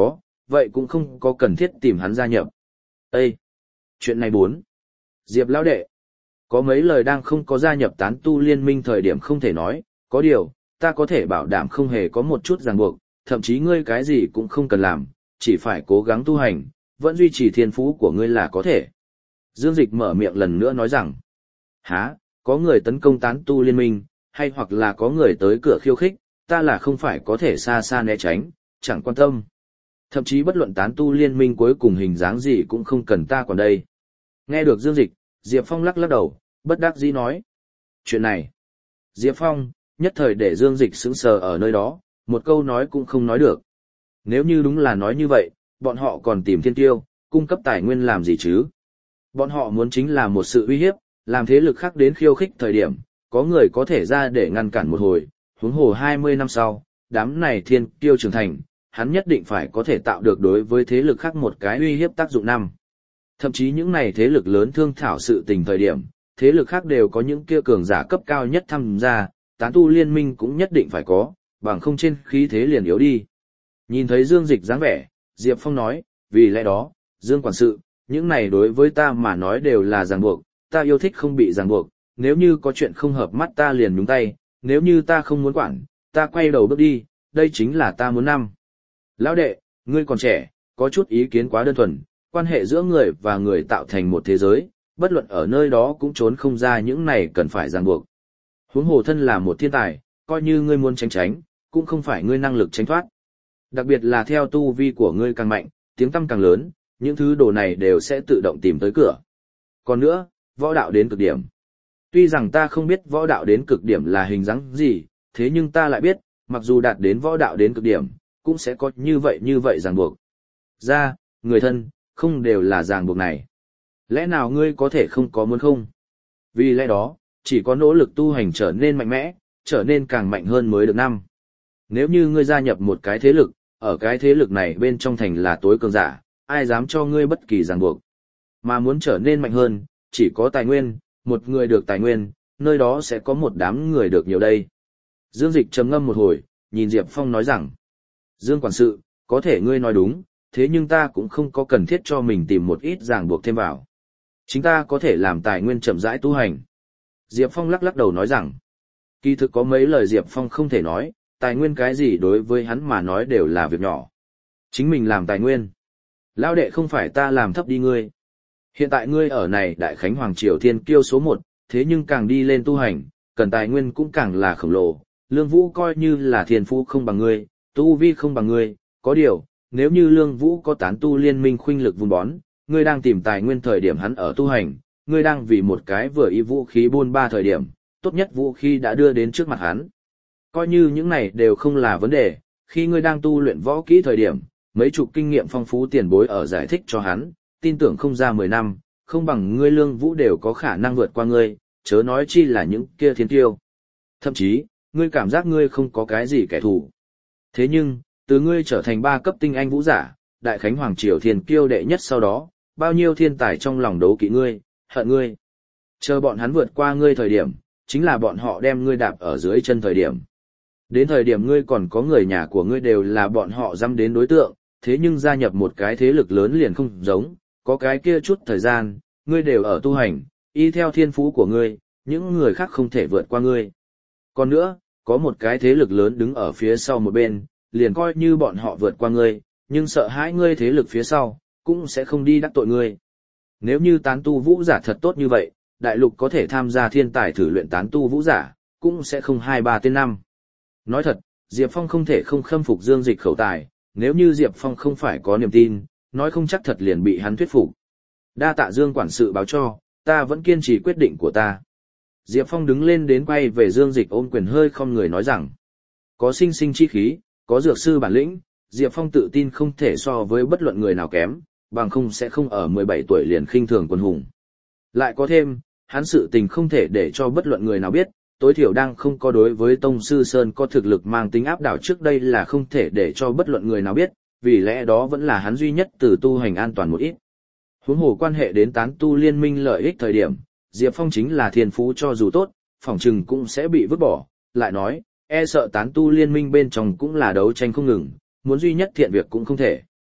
vậy cũng không có cần thiết tìm hắn gia nhập. Ê! Chuyện này bốn. Diệp lão đệ. Có mấy lời đang không có gia nhập tán tu liên minh thời điểm không thể nói, có điều, ta có thể bảo đảm không hề có một chút ràng buộc, thậm chí ngươi cái gì cũng không cần làm, chỉ phải cố gắng tu hành, vẫn duy trì thiên phú của ngươi là có thể. Dương Dịch mở miệng lần nữa nói rằng, há, có người tấn công tán tu liên minh, hay hoặc là có người tới cửa khiêu khích, ta là không phải có thể xa xa né tránh, chẳng quan tâm. Thậm chí bất luận tán tu liên minh cuối cùng hình dáng gì cũng không cần ta còn đây. Nghe được Dương Dịch, Diệp Phong lắc lắc đầu, bất đắc dĩ nói. Chuyện này, Diệp Phong, nhất thời để Dương Dịch sững sờ ở nơi đó, một câu nói cũng không nói được. Nếu như đúng là nói như vậy, bọn họ còn tìm thiên tiêu, cung cấp tài nguyên làm gì chứ? Bọn họ muốn chính là một sự uy hiếp, làm thế lực khác đến khiêu khích thời điểm, có người có thể ra để ngăn cản một hồi, huống hồ hai mươi năm sau, đám này thiên tiêu trưởng thành, hắn nhất định phải có thể tạo được đối với thế lực khác một cái uy hiếp tác dụng năm. Thậm chí những này thế lực lớn thương thảo sự tình thời điểm, thế lực khác đều có những kia cường giả cấp cao nhất tham gia, tán tu liên minh cũng nhất định phải có, bằng không trên khí thế liền yếu đi. Nhìn thấy Dương Dịch dáng vẻ, Diệp Phong nói, vì lẽ đó, Dương quản sự, những này đối với ta mà nói đều là ràng buộc, ta yêu thích không bị ràng buộc, nếu như có chuyện không hợp mắt ta liền nhúng tay, nếu như ta không muốn quản, ta quay đầu bước đi, đây chính là ta muốn năm. Lão đệ, ngươi còn trẻ, có chút ý kiến quá đơn thuần, quan hệ giữa người và người tạo thành một thế giới, bất luận ở nơi đó cũng trốn không ra những này cần phải ràng buộc. Huống hồ thân là một thiên tài, coi như ngươi muốn tránh tránh, cũng không phải ngươi năng lực tránh thoát. Đặc biệt là theo tu vi của ngươi càng mạnh, tiếng tăm càng lớn, những thứ đồ này đều sẽ tự động tìm tới cửa. Còn nữa, võ đạo đến cực điểm. Tuy rằng ta không biết võ đạo đến cực điểm là hình dáng gì, thế nhưng ta lại biết, mặc dù đạt đến võ đạo đến cực điểm, cũng sẽ có như vậy như vậy ràng buộc. Ra, người thân, không đều là ràng buộc này. Lẽ nào ngươi có thể không có muốn không? Vì lẽ đó, chỉ có nỗ lực tu hành trở nên mạnh mẽ, trở nên càng mạnh hơn mới được năm. Nếu như ngươi gia nhập một cái thế lực, ở cái thế lực này bên trong thành là tối cường giả, ai dám cho ngươi bất kỳ ràng buộc. Mà muốn trở nên mạnh hơn, chỉ có tài nguyên, một người được tài nguyên, nơi đó sẽ có một đám người được nhiều đây. Dương Dịch trầm ngâm một hồi, nhìn Diệp Phong nói rằng, Dương quản sự, có thể ngươi nói đúng, thế nhưng ta cũng không có cần thiết cho mình tìm một ít ràng buộc thêm vào. Chính ta có thể làm tài nguyên chậm rãi tu hành. Diệp Phong lắc lắc đầu nói rằng, kỳ thực có mấy lời Diệp Phong không thể nói, tài nguyên cái gì đối với hắn mà nói đều là việc nhỏ. Chính mình làm tài nguyên. Lão đệ không phải ta làm thấp đi ngươi. Hiện tại ngươi ở này Đại Khánh Hoàng Triều Thiên Kiêu số một, thế nhưng càng đi lên tu hành, cần tài nguyên cũng càng là khổng lồ. Lương Vũ coi như là thiên phú không bằng ngươi, tu vi không bằng ngươi, có điều, nếu như Lương Vũ có tán tu liên minh khuynh lực vun bón, ngươi đang tìm tài nguyên thời điểm hắn ở tu hành, ngươi đang vì một cái vừa y vũ khí buôn ba thời điểm, tốt nhất vũ khí đã đưa đến trước mặt hắn. Coi như những này đều không là vấn đề, khi ngươi đang tu luyện võ kỹ thời điểm, mấy chục kinh nghiệm phong phú tiền bối ở giải thích cho hắn, tin tưởng không ra mười năm, không bằng ngươi Lương Vũ đều có khả năng vượt qua ngươi, chớ nói chi là những kia thiên tiêu. Thậm chí, ngươi cảm giác ngươi không có cái gì kẻ thù. Thế nhưng, từ ngươi trở thành ba cấp tinh anh vũ giả, Đại Khánh Hoàng Triều Thiên Kiêu đệ nhất sau đó, bao nhiêu thiên tài trong lòng đấu kỵ ngươi, hận ngươi. Chờ bọn hắn vượt qua ngươi thời điểm, chính là bọn họ đem ngươi đạp ở dưới chân thời điểm. Đến thời điểm ngươi còn có người nhà của ngươi đều là bọn họ dăm đến đối tượng, thế nhưng gia nhập một cái thế lực lớn liền không giống, có cái kia chút thời gian, ngươi đều ở tu hành, y theo thiên phú của ngươi, những người khác không thể vượt qua ngươi. Còn nữa, có một cái thế lực lớn đứng ở phía sau một bên, liền coi như bọn họ vượt qua ngươi, nhưng sợ hãi ngươi thế lực phía sau, cũng sẽ không đi đắc tội ngươi. Nếu như tán tu vũ giả thật tốt như vậy, đại lục có thể tham gia thiên tài thử luyện tán tu vũ giả, cũng sẽ không hai ba tên năm. Nói thật, Diệp Phong không thể không khâm phục Dương Dịch khẩu tài, nếu như Diệp Phong không phải có niềm tin, nói không chắc thật liền bị hắn thuyết phục. Đa tạ Dương quản sự báo cho, ta vẫn kiên trì quyết định của ta. Diệp Phong đứng lên đến quay về Dương Dịch ôm quyền hơi không người nói rằng, có sinh sinh chi khí, có dược sư bản lĩnh, Diệp Phong tự tin không thể so với bất luận người nào kém, bằng không sẽ không ở mười bảy tuổi liền khinh thường quân hùng. Lại có thêm, hắn sự tình không thể để cho bất luận người nào biết, tối thiểu đang không có đối với Tông Sư Sơn có thực lực mang tính áp đảo trước đây là không thể để cho bất luận người nào biết, vì lẽ đó vẫn là hắn duy nhất từ tu hành an toàn một ít. Huống hồ quan hệ đến tán tu liên minh lợi ích thời điểm, Diệp Phong chính là thiên phú cho dù tốt, phỏng chừng cũng sẽ bị vứt bỏ, lại nói, e sợ tán tu liên minh bên trong cũng là đấu tranh không ngừng, muốn duy nhất thiện việc cũng không thể.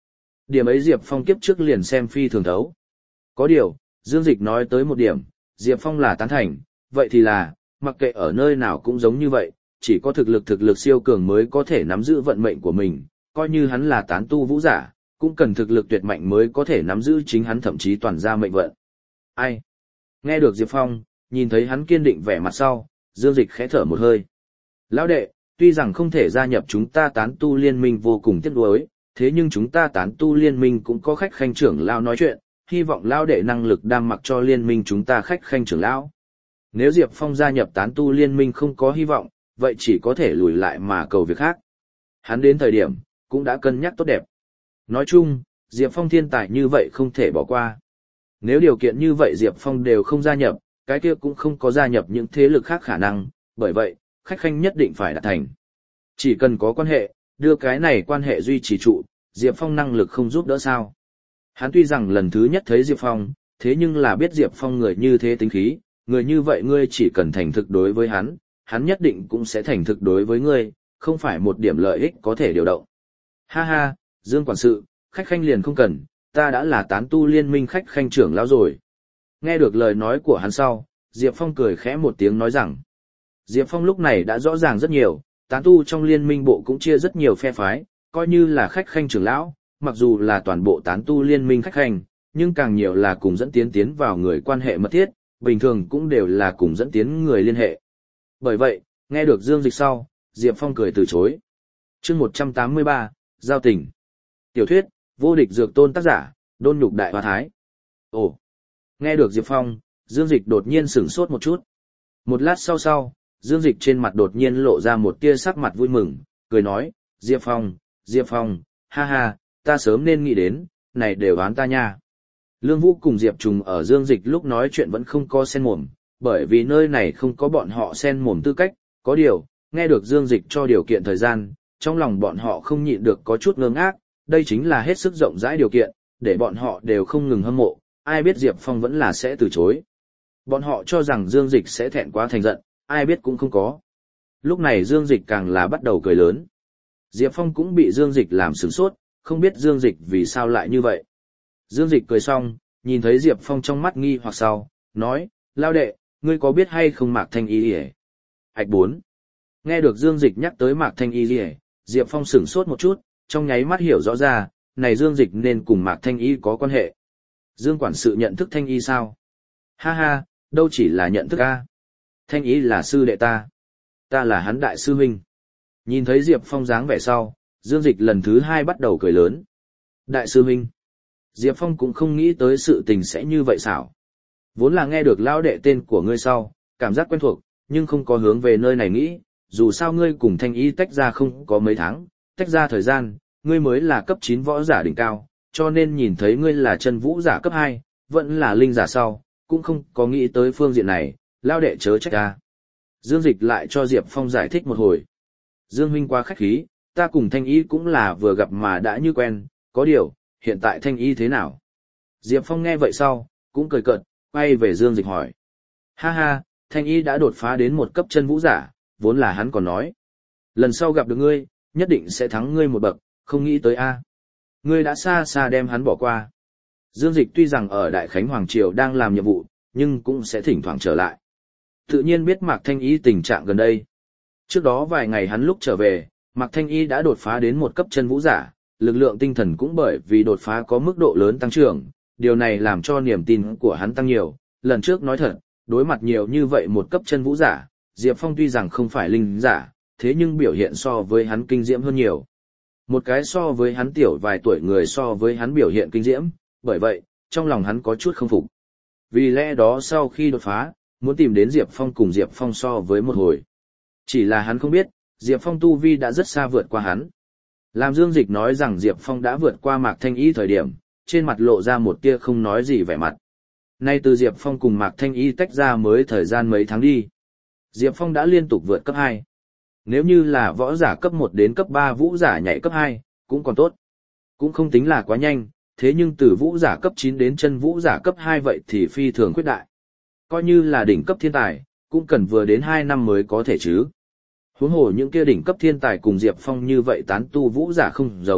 Điểm ấy Diệp Phong kiếp trước liền xem phi thường thấu. Có điều, Dương Dịch nói tới một điểm, Diệp Phong là tán thành, vậy thì là, mặc kệ ở nơi nào cũng giống như vậy, chỉ có thực lực thực lực siêu cường mới có thể nắm giữ vận mệnh của mình, coi như hắn là tán tu vũ giả, cũng cần thực lực tuyệt mạnh mới có thể nắm giữ chính hắn thậm chí toàn gia mệnh vận. Ai? Nghe được Diệp Phong, nhìn thấy hắn kiên định vẻ mặt sau, Dương Dịch khẽ thở một hơi. Lão đệ, tuy rằng không thể gia nhập chúng ta tán tu liên minh vô cùng tiếc nuối, thế nhưng chúng ta tán tu liên minh cũng có khách khanh trưởng lão nói chuyện, hy vọng lão đệ năng lực đam mặc cho liên minh chúng ta khách khanh trưởng lão. Nếu Diệp Phong gia nhập tán tu liên minh không có hy vọng, vậy chỉ có thể lùi lại mà cầu việc khác. Hắn đến thời điểm, cũng đã cân nhắc tốt đẹp. Nói chung, Diệp Phong thiên tài như vậy không thể bỏ qua. Nếu điều kiện như vậy Diệp Phong đều không gia nhập, cái kia cũng không có gia nhập những thế lực khác khả năng, bởi vậy, khách khanh nhất định phải đạt thành. Chỉ cần có quan hệ, đưa cái này quan hệ duy trì trụ, Diệp Phong năng lực không giúp đỡ sao. Hắn tuy rằng lần thứ nhất thấy Diệp Phong, thế nhưng là biết Diệp Phong người như thế tính khí, người như vậy ngươi chỉ cần thành thực đối với hắn, hắn nhất định cũng sẽ thành thực đối với ngươi, không phải một điểm lợi ích có thể điều động. Ha ha, Dương quản sự, khách khanh liền không cần, ta đã là tán tu liên minh khách khanh trưởng lão rồi. Nghe được lời nói của hắn sau, Diệp Phong cười khẽ một tiếng nói rằng, Diệp Phong lúc này đã rõ ràng rất nhiều, tán tu trong liên minh bộ cũng chia rất nhiều phe phái, coi như là khách khanh trưởng lão, mặc dù là toàn bộ tán tu liên minh khách khanh, nhưng càng nhiều là cùng dẫn tiến tiến vào người quan hệ mật thiết, bình thường cũng đều là cùng dẫn tiến người liên hệ. Bởi vậy, nghe được Dương Dịch sau, Diệp Phong cười từ chối. Chương một trăm tám mươi ba, Giao tình. Tiểu thuyết, vô địch dược tôn tác giả, Đôn Nhục Đại Hoa Thái. Ồ. Nghe được Diệp Phong, Dương Dịch đột nhiên sửng sốt một chút. Một lát sau sau, Dương Dịch trên mặt đột nhiên lộ ra một tia sắc mặt vui mừng, cười nói, Diệp Phong, Diệp Phong, ha ha, ta sớm nên nghĩ đến, này đều oán ta nha. Lương Vũ cùng Diệp Trùng ở Dương Dịch lúc nói chuyện vẫn không có sen mồm, bởi vì nơi này không có bọn họ sen mồm tư cách, có điều, nghe được Dương Dịch cho điều kiện thời gian, trong lòng bọn họ không nhịn được có chút ngơ ngác, đây chính là hết sức rộng rãi điều kiện, để bọn họ đều không ngừng hâm mộ, ai biết Diệp Phong vẫn là sẽ từ chối. Bọn họ cho rằng Dương Dịch sẽ thẹn quá thành giận, ai biết cũng không có. Lúc này Dương Dịch càng là bắt đầu cười lớn. Diệp Phong cũng bị Dương Dịch làm sửng sốt, không biết Dương Dịch vì sao lại như vậy. Dương Dịch cười xong, nhìn thấy Diệp Phong trong mắt nghi hoặc sau, nói, lao đệ, ngươi có biết hay không Mạc Thanh Y hề? Hạch bốn. Nghe được Dương Dịch nhắc tới Mạc Thanh Y hề, Diệp Phong sửng sốt một chút, trong nháy mắt hiểu rõ ra, này Dương Dịch nên cùng Mạc Thanh Y có quan hệ. Dương quản sự nhận thức Thanh Y sao? Ha ha, đâu chỉ là nhận thức a. Thanh Y là sư đệ ta. Ta là hắn đại sư huynh. Nhìn thấy Diệp Phong dáng vẻ sau, Dương Dịch lần thứ hai bắt đầu cười lớn. Đại sư huynh. Diệp Phong cũng không nghĩ tới sự tình sẽ như vậy xảo. Vốn là nghe được lão đệ tên của ngươi sau, cảm giác quen thuộc, nhưng không có hướng về nơi này nghĩ, dù sao ngươi cùng Thanh Y tách ra không có mấy tháng, tách ra thời gian, ngươi mới là cấp chín võ giả đỉnh cao, cho nên nhìn thấy ngươi là chân vũ giả cấp hai, vẫn là linh giả sau, cũng không có nghĩ tới phương diện này, lão đệ chớ trách ta. Dương Dịch lại cho Diệp Phong giải thích một hồi. Dương huynh quá khách khí, ta cùng Thanh Y cũng là vừa gặp mà đã như quen, có điều, hiện tại Thanh Y thế nào? Diệp Phong nghe vậy sau, cũng cười cợt, quay về Dương Dịch hỏi. Ha ha, Thanh Y đã đột phá đến một cấp chân vũ giả, vốn là hắn còn nói. Lần sau gặp được ngươi, nhất định sẽ thắng ngươi một bậc, không nghĩ tới a. Ngươi đã xa xa đem hắn bỏ qua. Dương Dịch tuy rằng ở Đại Khánh Hoàng Triều đang làm nhiệm vụ, nhưng cũng sẽ thỉnh thoảng trở lại. Tự nhiên biết Mạc Thanh Y tình trạng gần đây. Trước đó vài ngày hắn lúc trở về, Mạc Thanh Y đã đột phá đến một cấp chân vũ giả, lực lượng tinh thần cũng bởi vì đột phá có mức độ lớn tăng trưởng, điều này làm cho niềm tin của hắn tăng nhiều. Lần trước nói thật, đối mặt nhiều như vậy một cấp chân vũ giả, Diệp Phong tuy rằng không phải linh giả, thế nhưng biểu hiện so với hắn kinh diễm hơn nhiều. Một cái so với hắn tiểu vài tuổi người so với hắn biểu hiện kinh diễm, bởi vậy, trong lòng hắn có chút không phục. Vì lẽ đó sau khi đột phá, muốn tìm đến Diệp Phong cùng Diệp Phong so với một hồi. Chỉ là hắn không biết, Diệp Phong tu vi đã rất xa vượt qua hắn. Làm Dương Dịch nói rằng Diệp Phong đã vượt qua Mạc Thanh Y thời điểm, trên mặt lộ ra một tia không nói gì vẻ mặt. Nay từ Diệp Phong cùng Mạc Thanh Y tách ra mới thời gian mấy tháng đi. Diệp Phong đã liên tục vượt cấp hai. Nếu như là võ giả cấp một đến cấp ba vũ giả nhảy cấp hai, cũng còn tốt. Cũng không tính là quá nhanh, thế nhưng từ vũ giả cấp chín đến chân vũ giả cấp hai vậy thì phi thường khuyết đại. Coi như là đỉnh cấp thiên tài, cũng cần vừa đến hai năm mới có thể chứ. Huống hồ những kia đỉnh cấp thiên tài cùng Diệp Phong như vậy tán tu vũ giả không giống,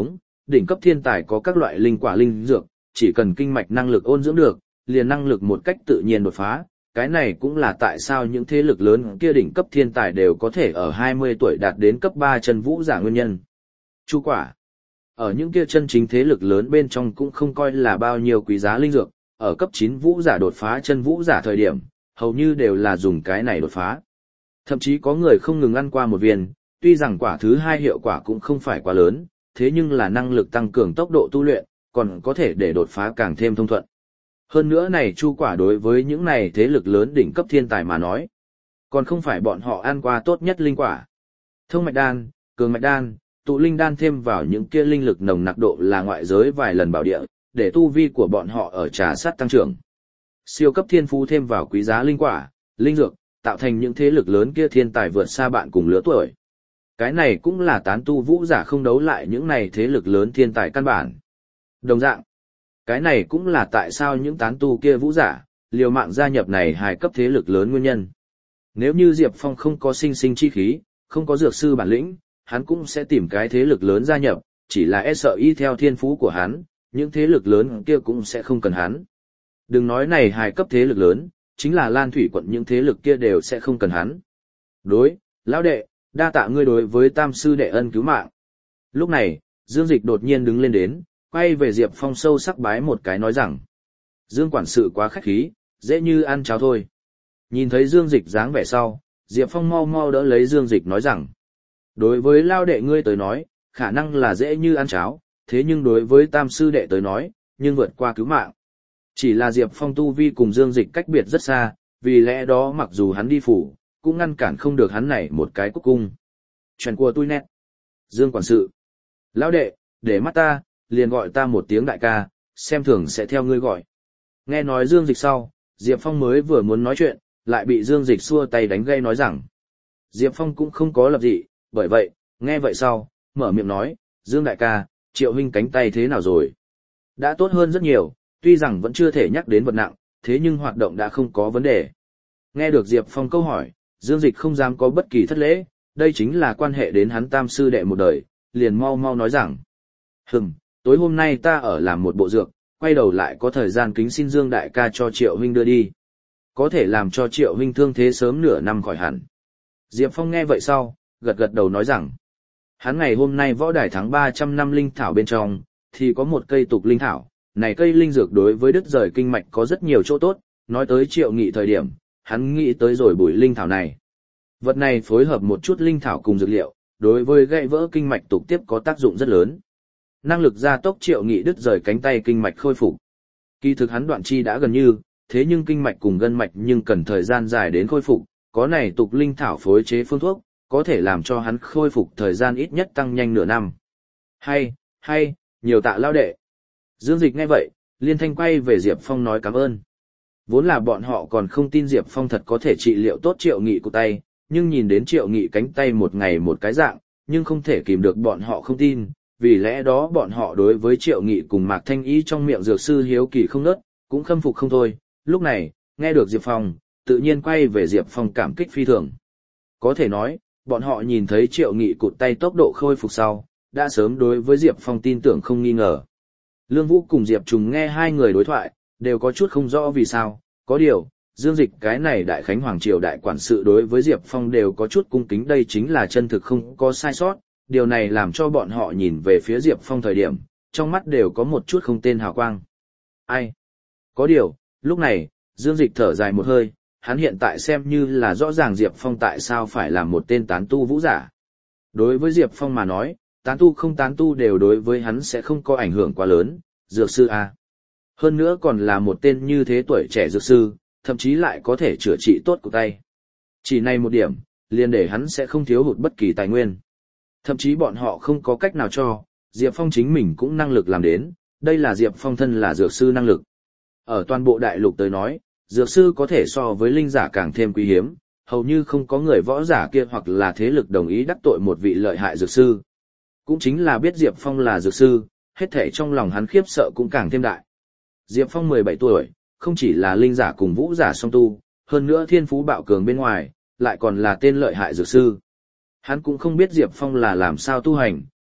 đỉnh cấp thiên tài có các loại linh quả linh dược, chỉ cần kinh mạch năng lực ôn dưỡng được, liền năng lực một cách tự nhiên đột phá. Cái này cũng là tại sao những thế lực lớn kia đỉnh cấp thiên tài đều có thể ở hai mươi tuổi đạt đến cấp ba chân vũ giả nguyên nhân. Chu quả. Ở những kia chân chính thế lực lớn bên trong cũng không coi là bao nhiêu quý giá linh dược, ở cấp chín vũ giả đột phá chân vũ giả thời điểm, hầu như đều là dùng cái này đột phá. Thậm chí có người không ngừng ăn qua một viên, tuy rằng quả thứ hai hiệu quả cũng không phải quá lớn, thế nhưng là năng lực tăng cường tốc độ tu luyện, còn có thể để đột phá càng thêm thông thuận. Hơn nữa này chu quả đối với những này thế lực lớn đỉnh cấp thiên tài mà nói, còn không phải bọn họ ăn qua tốt nhất linh quả. Thông mạch đan, cường mạch đan, tụ linh đan thêm vào những kia linh lực nồng nặc độ là ngoại giới vài lần bảo địa, để tu vi của bọn họ ở trà sát tăng trưởng. Siêu cấp thiên phú thêm vào quý giá linh quả, linh dược, tạo thành những thế lực lớn kia thiên tài vượt xa bạn cùng lứa tuổi. Cái này cũng là tán tu vũ giả không đấu lại những này thế lực lớn thiên tài căn bản. Đồng dạng, cái này cũng là tại sao những tán tu kia vũ giả, liều mạng gia nhập này hài cấp thế lực lớn nguyên nhân. Nếu như Diệp Phong không có sinh sinh chi khí, không có dược sư bản lĩnh, hắn cũng sẽ tìm cái thế lực lớn gia nhập, chỉ là e sợ y theo thiên phú của hắn, những thế lực lớn kia cũng sẽ không cần hắn. Đừng nói này hài cấp thế lực lớn, chính là Lan Thủy quận những thế lực kia đều sẽ không cần hắn. Đối, lão đệ, đa tạ ngươi đối với tam sư đệ ân cứu mạng. Lúc này, Dương Dịch đột nhiên đứng lên đến, quay về Diệp Phong sâu sắc bái một cái nói rằng. Dương quản sự quá khách khí, dễ như ăn cháo thôi. Nhìn thấy Dương Dịch dáng vẻ sau, Diệp Phong mau mau đỡ lấy Dương Dịch nói rằng. Đối với lao đệ ngươi tới nói, khả năng là dễ như ăn cháo, thế nhưng đối với tam sư đệ tới nói, nhưng vượt qua cứu mạng. Chỉ là Diệp Phong tu vi cùng Dương Dịch cách biệt rất xa, vì lẽ đó mặc dù hắn đi phủ, cũng ngăn cản không được hắn này một cái cúc cung. Chuyện của tôi nét. Dương quản sự. Lão đệ, để mắt ta, liền gọi ta một tiếng đại ca, xem thường sẽ theo ngươi gọi. Nghe nói Dương Dịch sau, Diệp Phong mới vừa muốn nói chuyện, lại bị Dương Dịch xua tay đánh gây nói rằng. Diệp Phong cũng không có lập dị, bởi vậy, nghe vậy sau, mở miệng nói, Dương đại ca, Triệu huynh cánh tay thế nào rồi? Đã tốt hơn rất nhiều, tuy rằng vẫn chưa thể nhắc đến vật nặng, thế nhưng hoạt động đã không có vấn đề. Nghe được Diệp Phong câu hỏi, Dương Dịch không dám có bất kỳ thất lễ, đây chính là quan hệ đến hắn tam sư đệ một đời, liền mau mau nói rằng. Hừm, tối hôm nay ta ở làm một bộ dược, quay đầu lại có thời gian kính xin Dương đại ca cho Triệu huynh đưa đi. Có thể làm cho Triệu huynh thương thế sớm nửa năm khỏi hẳn. Diệp Phong nghe vậy sau, gật gật đầu nói rằng. Hắn ngày hôm nay võ đài thắng ba trăm năm linh thảo bên trong, thì có một cây tục linh thảo. Này cây linh dược đối với đứt rời kinh mạch có rất nhiều chỗ tốt, nói tới Triệu Nghị thời điểm, hắn nghĩ tới rồi bùi linh thảo này. Vật này phối hợp một chút linh thảo cùng dược liệu, đối với gãy vỡ kinh mạch tục tiếp có tác dụng rất lớn. Năng lực gia tốc Triệu Nghị đứt rời cánh tay kinh mạch khôi phục. Kỳ thực hắn đoạn chi đã gần như, thế nhưng kinh mạch cùng gân mạch nhưng cần thời gian dài đến khôi phục, có này tục linh thảo phối chế phương thuốc, có thể làm cho hắn khôi phục thời gian ít nhất tăng nhanh nửa năm. Hay, hay, nhiều tạ lao đệ. Dương Dịch nghe vậy, liên thanh quay về Diệp Phong nói cảm ơn. Vốn là bọn họ còn không tin Diệp Phong thật có thể trị liệu tốt Triệu Nghị của tay, nhưng nhìn đến Triệu Nghị cánh tay một ngày một cái dạng, nhưng không thể kìm được bọn họ không tin, vì lẽ đó bọn họ đối với Triệu Nghị cùng Mạc Thanh Y trong miệng dược sư hiếu kỳ không nớt, cũng khâm phục không thôi. Lúc này, nghe được Diệp Phong, tự nhiên quay về Diệp Phong cảm kích phi thường. Có thể nói, bọn họ nhìn thấy Triệu Nghị cụt tay tốc độ khôi phục sau, đã sớm đối với Diệp Phong tin tưởng không nghi ngờ. Lương Vũ cùng Diệp Trùng nghe hai người đối thoại, đều có chút không rõ vì sao, có điều, Dương Dịch cái này Đại Khánh Hoàng Triều đại quản sự đối với Diệp Phong đều có chút cung kính, đây chính là chân thực không có sai sót, điều này làm cho bọn họ nhìn về phía Diệp Phong thời điểm, trong mắt đều có một chút không tên hào quang. Ai? Có điều, lúc này, Dương Dịch thở dài một hơi, hắn hiện tại xem như là rõ ràng Diệp Phong tại sao phải làm một tên tán tu vũ giả. Đối với Diệp Phong mà nói, tán tu không tán tu đều đối với hắn sẽ không có ảnh hưởng quá lớn, dược sư A. Hơn nữa còn là một tên như thế tuổi trẻ dược sư, thậm chí lại có thể chữa trị tốt của tay. Chỉ này một điểm, liền để hắn sẽ không thiếu hụt bất kỳ tài nguyên. Thậm chí bọn họ không có cách nào cho, Diệp Phong chính mình cũng năng lực làm đến, đây là Diệp Phong thân là dược sư năng lực. Ở toàn bộ đại lục tới nói, dược sư có thể so với linh giả càng thêm quý hiếm, hầu như không có người võ giả kia hoặc là thế lực đồng ý đắc tội một vị lợi hại dược sư. Cũng chính là biết Diệp Phong là dược sư, hết thảy trong lòng hắn khiếp sợ cũng càng thêm đại. Diệp Phong mười bảy tuổi, không chỉ là linh giả cùng vũ giả song tu, hơn nữa thiên phú bạo cường bên ngoài, lại còn là tên lợi hại dược sư. Hắn cũng không biết Diệp Phong là làm sao tu hành,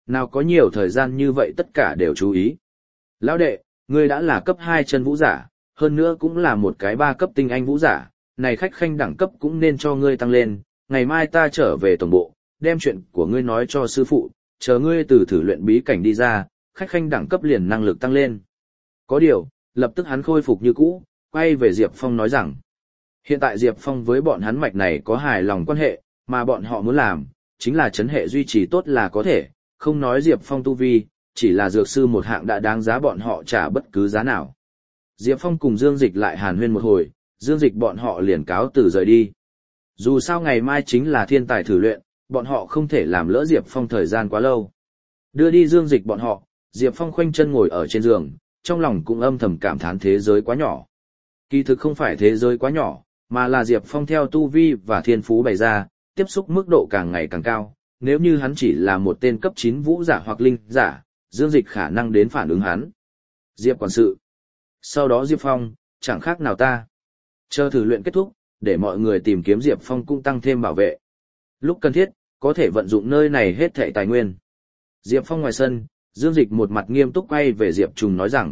Nào có nhiều thời gian như vậy tất cả đều chú ý. Lão đệ, ngươi đã là cấp hai chân vũ giả, hơn nữa cũng là một cái ba cấp tinh anh vũ giả, này khách khanh đẳng cấp cũng nên cho ngươi tăng lên, ngày mai ta trở về tổng bộ, đem chuyện của ngươi nói cho sư phụ, chờ ngươi từ thử luyện bí cảnh đi ra, khách khanh đẳng cấp liền năng lực tăng lên. Có điều, lập tức hắn khôi phục như cũ, quay về Diệp Phong nói rằng, hiện tại Diệp Phong với bọn hắn mạch này có hài lòng quan hệ, mà bọn họ muốn làm, chính là chấn hệ duy trì tốt là có thể, không nói Diệp Phong tu vi, chỉ là dược sư một hạng đã đáng giá bọn họ trả bất cứ giá nào. Diệp Phong cùng Dương Dịch lại hàn huyên một hồi, Dương Dịch bọn họ liền cáo từ rời đi. Dù sao ngày mai chính là thiên tài thử luyện, bọn họ không thể làm lỡ Diệp Phong thời gian quá lâu. Đưa đi Dương Dịch bọn họ, Diệp Phong khoanh chân ngồi ở trên giường, trong lòng cũng âm thầm cảm thán thế giới quá nhỏ. Kỳ thực không phải thế giới quá nhỏ, mà là Diệp Phong theo tu vi và thiên phú bày ra, tiếp xúc mức độ càng ngày càng cao. Nếu như hắn chỉ là một tên cấp chín vũ giả hoặc linh giả, Dương Dịch khả năng đến phản ứng hắn. Diệp quản sự. Sau đó Diệp Phong, chẳng khác nào ta. Chờ thử luyện kết thúc, để mọi người tìm kiếm Diệp Phong cũng tăng thêm bảo vệ. Lúc cần thiết, có thể vận dụng nơi này hết thảy tài nguyên. Diệp Phong ngoài sân, Dương Dịch một mặt nghiêm túc quay về Diệp Trùng nói rằng.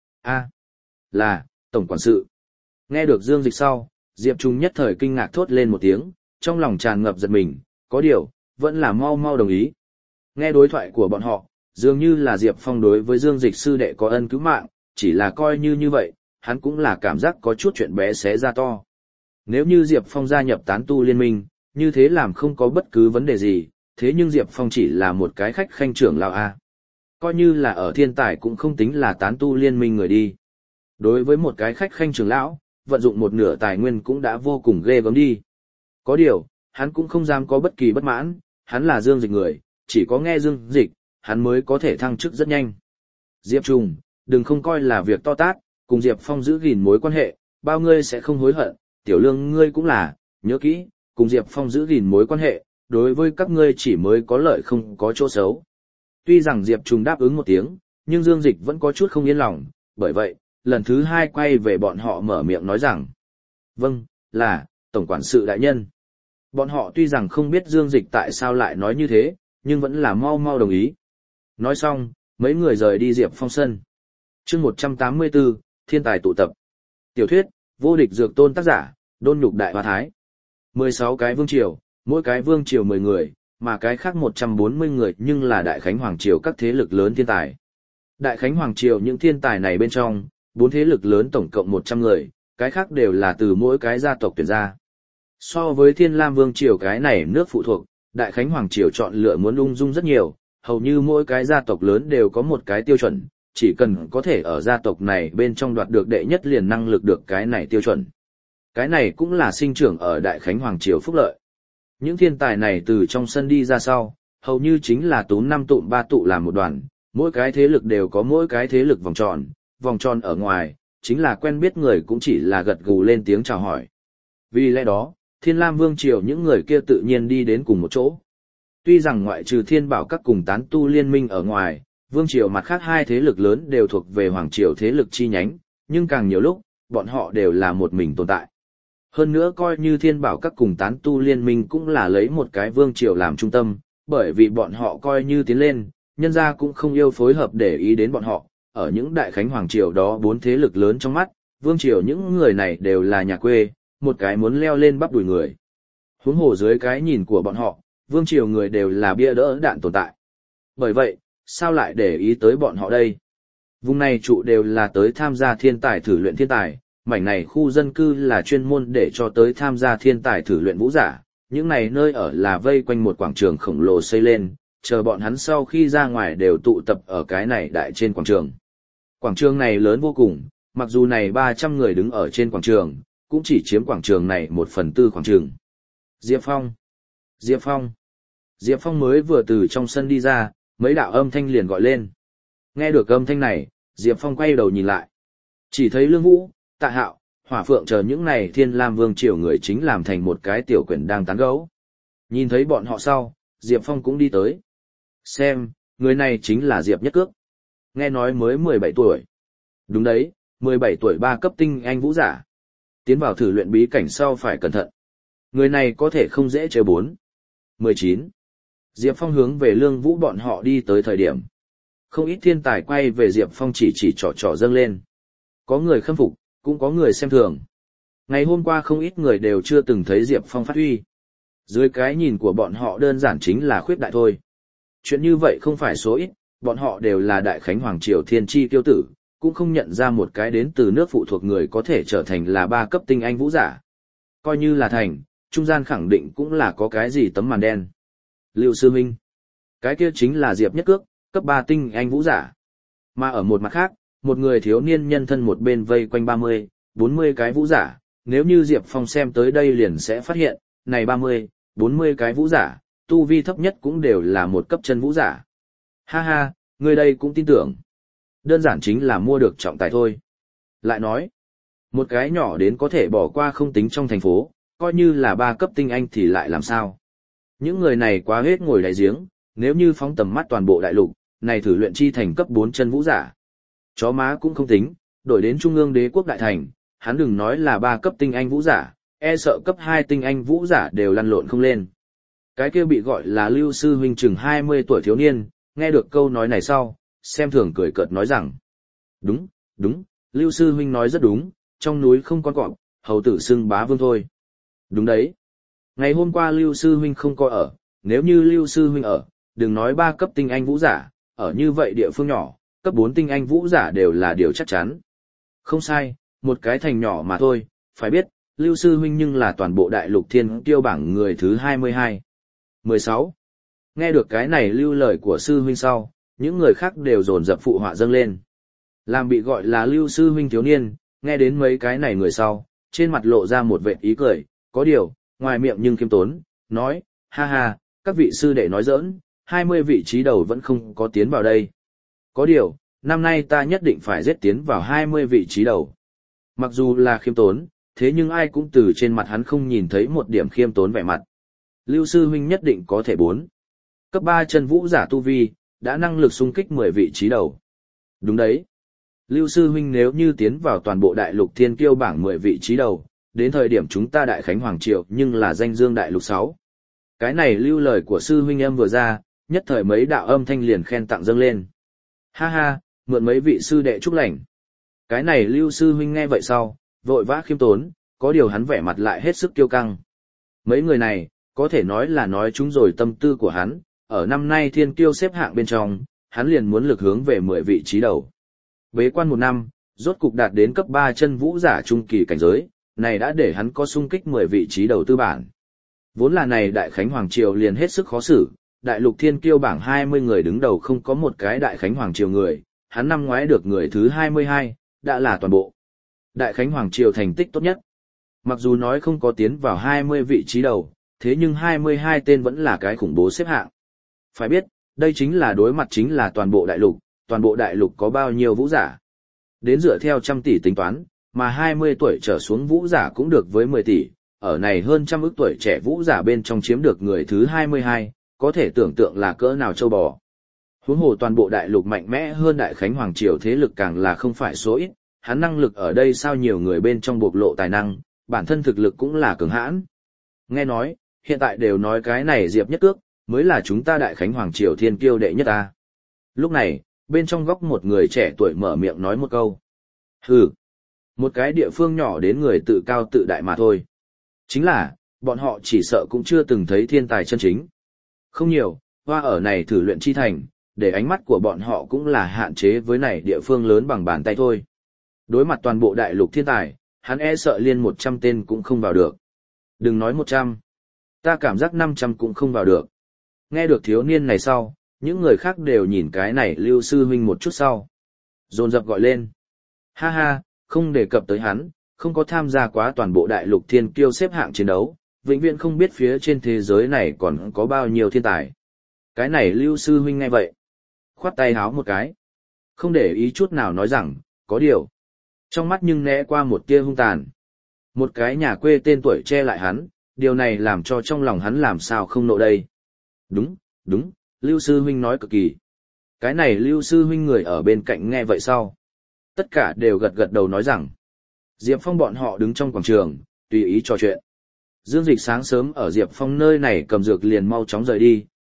a là, tổng quản sự. Nghe được Dương Dịch sau, Diệp Trùng nhất thời kinh ngạc thốt lên một tiếng, trong lòng tràn ngập giật mình, có điều, vẫn là mau mau đồng ý. Nghe đối thoại của bọn họ, dường như là Diệp Phong đối với Dương Dịch sư đệ có ân cứu mạng, chỉ là coi như như vậy, hắn cũng là cảm giác có chút chuyện bé xé ra to. Nếu như Diệp Phong gia nhập tán tu liên minh, như thế làm không có bất cứ vấn đề gì, thế nhưng Diệp Phong chỉ là một cái khách khanh trưởng lão A. Coi như là ở thiên tài cũng không tính là tán tu liên minh người đi. Đối với một cái khách khanh trưởng lão, vận dụng một nửa tài nguyên cũng đã vô cùng ghê gớm đi. Có điều, hắn cũng không dám có bất kỳ bất mãn, hắn là Dương Dịch người, chỉ có nghe Dương Dịch, hắn mới có thể thăng chức rất nhanh. Diệp Trùng, đừng không coi là việc to tát, cùng Diệp Phong giữ gìn mối quan hệ, bao ngươi sẽ không hối hận, tiểu lương ngươi cũng là, nhớ kỹ, cùng Diệp Phong giữ gìn mối quan hệ, đối với các ngươi chỉ mới có lợi không có chỗ xấu. Tuy rằng Diệp Trùng đáp ứng một tiếng, nhưng Dương Dịch vẫn có chút không yên lòng, bởi vậy, lần thứ hai quay về bọn họ mở miệng nói rằng, vâng, là, tổng quản sự đại nhân. Bọn họ tuy rằng không biết Dương Dịch tại sao lại nói như thế, nhưng vẫn là mau mau đồng ý. Nói xong, mấy người rời đi Diệp Phong sân. Chương một trăm tám mươi tư, Thiên tài tụ tập. Tiểu thuyết, vô địch dược tôn tác giả, Đôn Nhục Đại Hoa Thái. mười sáu cái vương triều, mỗi cái vương triều mười người, mà cái khác một trăm bốn mươi người nhưng là Đại Khánh Hoàng triều các thế lực lớn thiên tài. Đại Khánh Hoàng triều những thiên tài này bên trong, bốn thế lực lớn tổng cộng một trăm người, cái khác đều là từ mỗi cái gia tộc tuyển ra. So với Thiên Lam Vương triều cái này nước phụ thuộc, Đại Khánh Hoàng triều chọn lựa muốn ung dung rất nhiều, hầu như mỗi cái gia tộc lớn đều có một cái tiêu chuẩn, chỉ cần có thể ở gia tộc này bên trong đoạt được đệ nhất liền năng lực được cái này tiêu chuẩn. Cái này cũng là sinh trưởng ở Đại Khánh Hoàng triều phúc lợi. Những thiên tài này từ trong sân đi ra sau, hầu như chính là túm năm tụm ba tụ làm một đoàn, mỗi cái thế lực đều có mỗi cái thế lực vòng tròn, vòng tròn ở ngoài, chính là quen biết người cũng chỉ là gật gù lên tiếng chào hỏi. Vì lẽ đó, Thiên Lam Vương triều những người kia tự nhiên đi đến cùng một chỗ. Tuy rằng ngoại trừ Thiên Bảo các cùng tán tu liên minh ở ngoài, Vương triều mặt khác hai thế lực lớn đều thuộc về Hoàng triều thế lực chi nhánh, nhưng càng nhiều lúc, bọn họ đều là một mình tồn tại. Hơn nữa coi như Thiên Bảo các cùng tán tu liên minh cũng là lấy một cái Vương triều làm trung tâm, bởi vì bọn họ coi như tiến lên, nhân gia cũng không yêu phối hợp để ý đến bọn họ. Ở những Đại Khánh Hoàng triều đó bốn thế lực lớn trong mắt, Vương triều những người này đều là nhà quê, một cái muốn leo lên bắp đùi người. Huống hồ dưới cái nhìn của bọn họ, Vương triều người đều là bia đỡ đạn tồn tại. Bởi vậy, sao lại để ý tới bọn họ đây? Vùng này trụ đều là tới tham gia thiên tài thử luyện thiên tài, mảnh này khu dân cư là chuyên môn để cho tới tham gia thiên tài thử luyện vũ giả, những này nơi ở là vây quanh một quảng trường khổng lồ xây lên, chờ bọn hắn sau khi ra ngoài đều tụ tập ở cái này đại trên quảng trường. Quảng trường này lớn vô cùng, mặc dù này ba trăm người đứng ở trên quảng trường, cũng chỉ chiếm quảng trường này một phần tư quảng trường. Diệp Phong! Diệp Phong! Diệp Phong mới vừa từ trong sân đi ra, mấy đạo âm thanh liền gọi lên. Nghe được âm thanh này, Diệp Phong quay đầu nhìn lại. Chỉ thấy Lương Vũ, Tạ Hạo, Hỏa Phượng chờ những này Thiên Lam Vương triều người chính làm thành một cái tiểu quyển đang tán gẫu. Nhìn thấy bọn họ sau, Diệp Phong cũng đi tới. Xem, người này chính là Diệp Nhất Cước. Nghe nói mới mười bảy tuổi. Đúng đấy, mười bảy tuổi ba cấp tinh anh vũ giả. Tiến vào thử luyện bí cảnh sau phải cẩn thận. Người này có thể không dễ chơi bốn. mười chín. Diệp Phong hướng về Lương Vũ bọn họ đi tới thời điểm. Không ít thiên tài quay về Diệp Phong chỉ chỉ trò trò dâng lên. Có người khâm phục, cũng có người xem thường. Ngày hôm qua không ít người đều chưa từng thấy Diệp Phong phát huy. Dưới cái nhìn của bọn họ đơn giản chính là khuyết đại thôi. Chuyện như vậy không phải số ít, bọn họ đều là Đại Khánh Hoàng Triều thiên chi tiêu tử, cũng không nhận ra một cái đến từ nước phụ thuộc người có thể trở thành là ba cấp tinh anh vũ giả. Coi như là thành, trung gian khẳng định cũng là có cái gì tấm màn đen. Lưu Sư Minh, cái kia chính là Diệp Nhất Cước, cấp ba tinh anh vũ giả. Mà ở một mặt khác, một người thiếu niên nhân thân một bên vây quanh ba mươi, bốn mươi cái vũ giả, nếu như Diệp Phong xem tới đây liền sẽ phát hiện, này ba mươi, bốn mươi cái vũ giả, tu vi thấp nhất cũng đều là một cấp chân vũ giả. Ha ha, người đây cũng tin tưởng. Đơn giản chính là mua được trọng tài thôi. Lại nói, một cái nhỏ đến có thể bỏ qua không tính trong thành phố, coi như là ba cấp tinh anh thì lại làm sao. Những người này quá hết ngồi đáy giếng, nếu như phóng tầm mắt toàn bộ đại lục, này thử luyện chi thành cấp bốn chân vũ giả. Chó má cũng không tính, đổi đến trung ương đế quốc đại thành, hắn đừng nói là ba cấp tinh anh vũ giả, e sợ cấp hai tinh anh vũ giả đều lăn lộn không lên. Cái kia bị gọi là Lưu Sư Huynh chừng hai mươi tuổi thiếu niên, nghe được câu nói này sau, xem thường cười cợt nói rằng. Đúng, đúng, Lưu Sư Huynh nói rất đúng, trong núi không con cọp, hầu tử xưng bá vương thôi. Đúng đấy. Ngày hôm qua Lưu Sư Huynh không có ở, nếu như Lưu Sư Huynh ở, đừng nói ba cấp tinh anh vũ giả, ở như vậy địa phương nhỏ, cấp bốn tinh anh vũ giả đều là điều chắc chắn. Không sai, một cái thành nhỏ mà thôi, phải biết, Lưu Sư Huynh nhưng là toàn bộ đại lục thiên kiêu bảng người thứ hai mươi hai. mười sáu. Nghe được cái này lưu lời của Sư Huynh sau, những người khác đều dồn dập phụ họa dâng lên. Làm bị gọi là Lưu Sư Huynh thiếu niên, nghe đến mấy cái này người sau, trên mặt lộ ra một vệt ý cười, có điều, ngoài miệng nhưng khiêm tốn, nói, ha ha, các vị sư đệ nói giỡn, hai mươi vị trí đầu vẫn không có tiến vào đây. Có điều, năm nay ta nhất định phải giết tiến vào hai mươi vị trí đầu. Mặc dù là khiêm tốn, thế nhưng ai cũng từ trên mặt hắn không nhìn thấy một điểm khiêm tốn vẻ mặt. Lưu Sư Huynh nhất định có thể bốn. Cấp ba chân vũ giả tu vi, đã năng lực xung kích mười vị trí đầu. Đúng đấy. Lưu Sư Huynh nếu như tiến vào toàn bộ đại lục thiên kiêu bảng mười vị trí đầu, đến thời điểm chúng ta Đại Khánh Hoàng Triều nhưng là danh dương đại lục sáu. Cái này lưu lời của Sư Huynh em vừa ra, nhất thời mấy đạo âm thanh liền khen tặng dâng lên. Ha ha, mượn mấy vị sư đệ chúc lành. Cái này Lưu Sư Huynh nghe vậy sau, vội vã khiêm tốn, có điều hắn vẻ mặt lại hết sức kiêu căng. Mấy người này, có thể nói là nói chúng rồi tâm tư của hắn, ở năm nay thiên kiêu xếp hạng bên trong, hắn liền muốn lực hướng về mười vị trí đầu. Bế quan một năm, rốt cục đạt đến cấp ba chân vũ giả trung kỳ cảnh giới, này đã để hắn có xung kích mười vị trí đầu tư bản. Vốn là này Đại Khánh Hoàng Triều liền hết sức khó xử, đại lục thiên kiêu bảng hai mươi người đứng đầu không có một cái Đại Khánh Hoàng Triều người, hắn năm ngoái được người thứ hai mươi hai, đã là toàn bộ Đại Khánh Hoàng Triều thành tích tốt nhất. Mặc dù nói không có tiến vào hai mươi vị trí đầu, thế nhưng hai mươi hai tên vẫn là cái khủng bố xếp hạng. Phải biết, đây chính là đối mặt chính là toàn bộ đại lục, toàn bộ đại lục có bao nhiêu vũ giả. Đến dựa theo trăm tỷ tính toán, mà hai mươi tuổi trở xuống vũ giả cũng được với mười tỷ, ở này hơn trăm ức tuổi trẻ vũ giả bên trong chiếm được người thứ hai mươi hai, có thể tưởng tượng là cỡ nào châu bò. Huống hồ toàn bộ đại lục mạnh mẽ hơn Đại Khánh Hoàng Triều thế lực càng là không phải số ít, hắn năng lực ở đây sao nhiều người bên trong bộc lộ tài năng, bản thân thực lực cũng là cường hãn. Nghe nói, hiện tại đều nói cái này Diệp Nhất Cước, mới là chúng ta Đại Khánh Hoàng Triều thiên kiêu đệ nhất ta. Lúc này, bên trong góc một người trẻ tuổi mở miệng nói một câu. Hừ, một cái địa phương nhỏ đến người tự cao tự đại mà thôi. Chính là, bọn họ chỉ sợ cũng chưa từng thấy thiên tài chân chính. Không nhiều, hoa ở này thử luyện chi thành, để ánh mắt của bọn họ cũng là hạn chế với này địa phương lớn bằng bàn tay thôi. Đối mặt toàn bộ đại lục thiên tài, hắn e sợ liên một trăm tên cũng không vào được. Đừng nói một trăm, ta cảm giác năm trăm cũng không vào được. Nghe được thiếu niên này sau, những người khác đều nhìn cái này Lưu Sư Huynh một chút sau. Dồn dập gọi lên. Ha ha, không đề cập tới hắn, không có tham gia quá toàn bộ đại lục thiên kiêu xếp hạng chiến đấu, vĩnh viễn không biết phía trên thế giới này còn có bao nhiêu thiên tài. Cái này Lưu Sư Huynh nghe vậy, khoát tay háo một cái, không để ý chút nào nói rằng, có điều. Trong mắt nhưng né qua một tia hung tàn. Một cái nhà quê tên tuổi che lại hắn, điều này làm cho trong lòng hắn làm sao không nộ đây. Đúng, đúng, Lưu Sư Huynh nói cực kỳ. Cái này Lưu Sư Huynh người ở bên cạnh nghe vậy sau. Tất cả đều gật gật đầu nói rằng. Diệp Phong bọn họ đứng trong quảng trường, tùy ý trò chuyện. Dương Dịch sáng sớm ở Diệp Phong nơi này cầm dược liền mau chóng rời đi,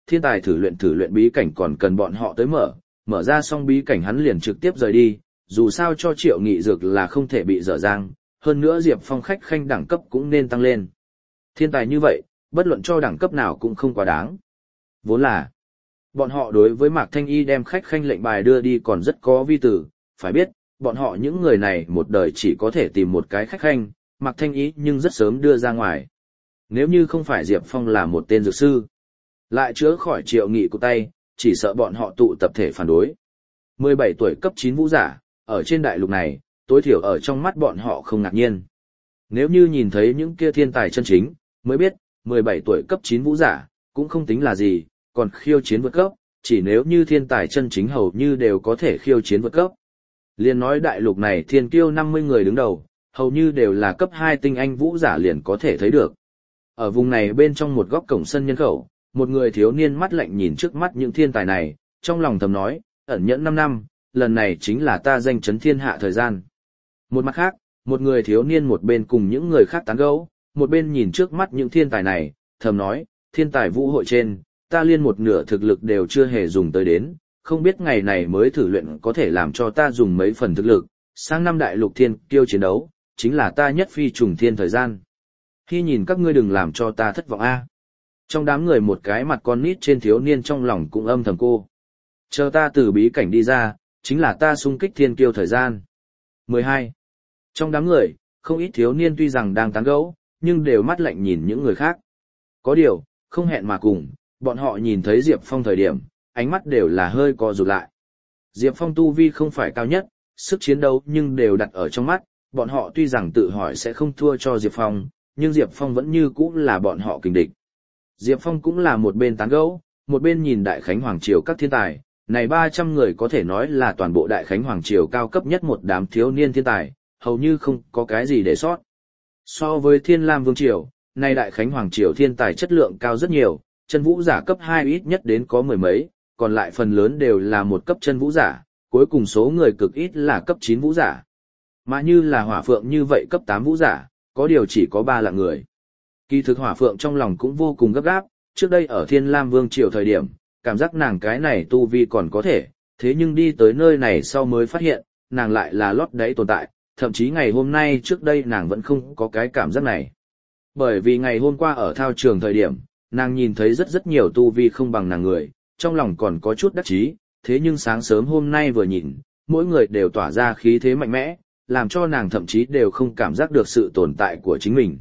thiên tài thử luyện thử luyện bí cảnh còn cần bọn họ tới mở, mở ra xong bí cảnh hắn liền trực tiếp rời đi, dù sao cho Triệu Nghị Dược là không thể bị dở dang, hơn nữa Diệp Phong khách khanh đẳng cấp cũng nên tăng lên. Thiên tài như vậy, bất luận cho đẳng cấp nào cũng không quá đáng. Vốn là, bọn họ đối với Mạc Thanh Y đem khách khanh lệnh bài đưa đi còn rất có vi tử, phải biết, bọn họ những người này một đời chỉ có thể tìm một cái khách khanh, Mạc Thanh Y nhưng rất sớm đưa ra ngoài. Nếu như không phải Diệp Phong là một tên dược sư, lại chữa khỏi Triệu Nghị của tay, chỉ sợ bọn họ tụ tập thể phản đối. mười bảy tuổi cấp chín vũ giả, ở trên đại lục này, tối thiểu ở trong mắt bọn họ không ngạc nhiên. Nếu như nhìn thấy những kia thiên tài chân chính, mới biết, mười bảy tuổi cấp chín vũ giả, cũng không tính là gì, còn khiêu chiến vượt cấp, chỉ nếu như thiên tài chân chính hầu như đều có thể khiêu chiến vượt cấp. Liền nói đại lục này thiên kiêu năm mươi người đứng đầu, hầu như đều là cấp hai tinh anh vũ giả liền có thể thấy được. Ở vùng này bên trong một góc cổng sân nhân khẩu, một người thiếu niên mắt lạnh nhìn trước mắt những thiên tài này, trong lòng thầm nói, ẩn nhẫn năm năm, lần này chính là ta danh chấn thiên hạ thời gian. Một mặt khác, một người thiếu niên một bên cùng những người khác tán gẫu, một bên nhìn trước mắt những thiên tài này, thầm nói, thiên tài vũ hội trên, ta liên một nửa thực lực đều chưa hề dùng tới đến, không biết ngày này mới thử luyện có thể làm cho ta dùng mấy phần thực lực, sang năm đại lục thiên kiêu chiến đấu, chính là ta nhất phi trùng thiên thời gian. Khi nhìn các ngươi đừng làm cho ta thất vọng a. Trong đám người một cái mặt con nít trên thiếu niên trong lòng cũng âm thầm cô. Chờ ta từ bí cảnh đi ra, chính là ta xung kích thiên kiêu thời gian. mười hai. Trong đám người, không ít thiếu niên tuy rằng đang tán gẫu, nhưng đều mắt lạnh nhìn những người khác. Có điều, không hẹn mà cùng, bọn họ nhìn thấy Diệp Phong thời điểm, ánh mắt đều là hơi co rụt lại. Diệp Phong tu vi không phải cao nhất, sức chiến đấu nhưng đều đặt ở trong mắt, bọn họ tuy rằng tự hỏi sẽ không thua cho Diệp Phong, nhưng Diệp Phong vẫn như cũ là bọn họ kình địch. Diệp Phong cũng là một bên tán gẫu, một bên nhìn Đại Khánh Hoàng Triều các thiên tài, này ba trăm người có thể nói là toàn bộ Đại Khánh Hoàng Triều cao cấp nhất một đám thiếu niên thiên tài, hầu như không có cái gì để sót. So với Thiên Lam Vương Triều, này Đại Khánh Hoàng Triều thiên tài chất lượng cao rất nhiều, chân vũ giả cấp hai ít nhất đến có mười mấy, còn lại phần lớn đều là một cấp chân vũ giả, cuối cùng số người cực ít là cấp chín vũ giả. Mà như là Hỏa Phượng như vậy cấp tám vũ giả, có điều chỉ có ba lạng người. Kỳ thực Hỏa Phượng trong lòng cũng vô cùng gấp gáp, trước đây ở Thiên Lam Vương Triều thời điểm, cảm giác nàng cái này tu vi còn có thể, thế nhưng đi tới nơi này sau mới phát hiện, nàng lại là lót đáy tồn tại, thậm chí ngày hôm nay trước đây nàng vẫn không có cái cảm giác này. Bởi vì ngày hôm qua ở thao trường thời điểm, nàng nhìn thấy rất rất nhiều tu vi không bằng nàng người, trong lòng còn có chút đắc chí, thế nhưng sáng sớm hôm nay vừa nhìn, mỗi người đều tỏa ra khí thế mạnh mẽ, làm cho nàng thậm chí đều không cảm giác được sự tồn tại của chính mình.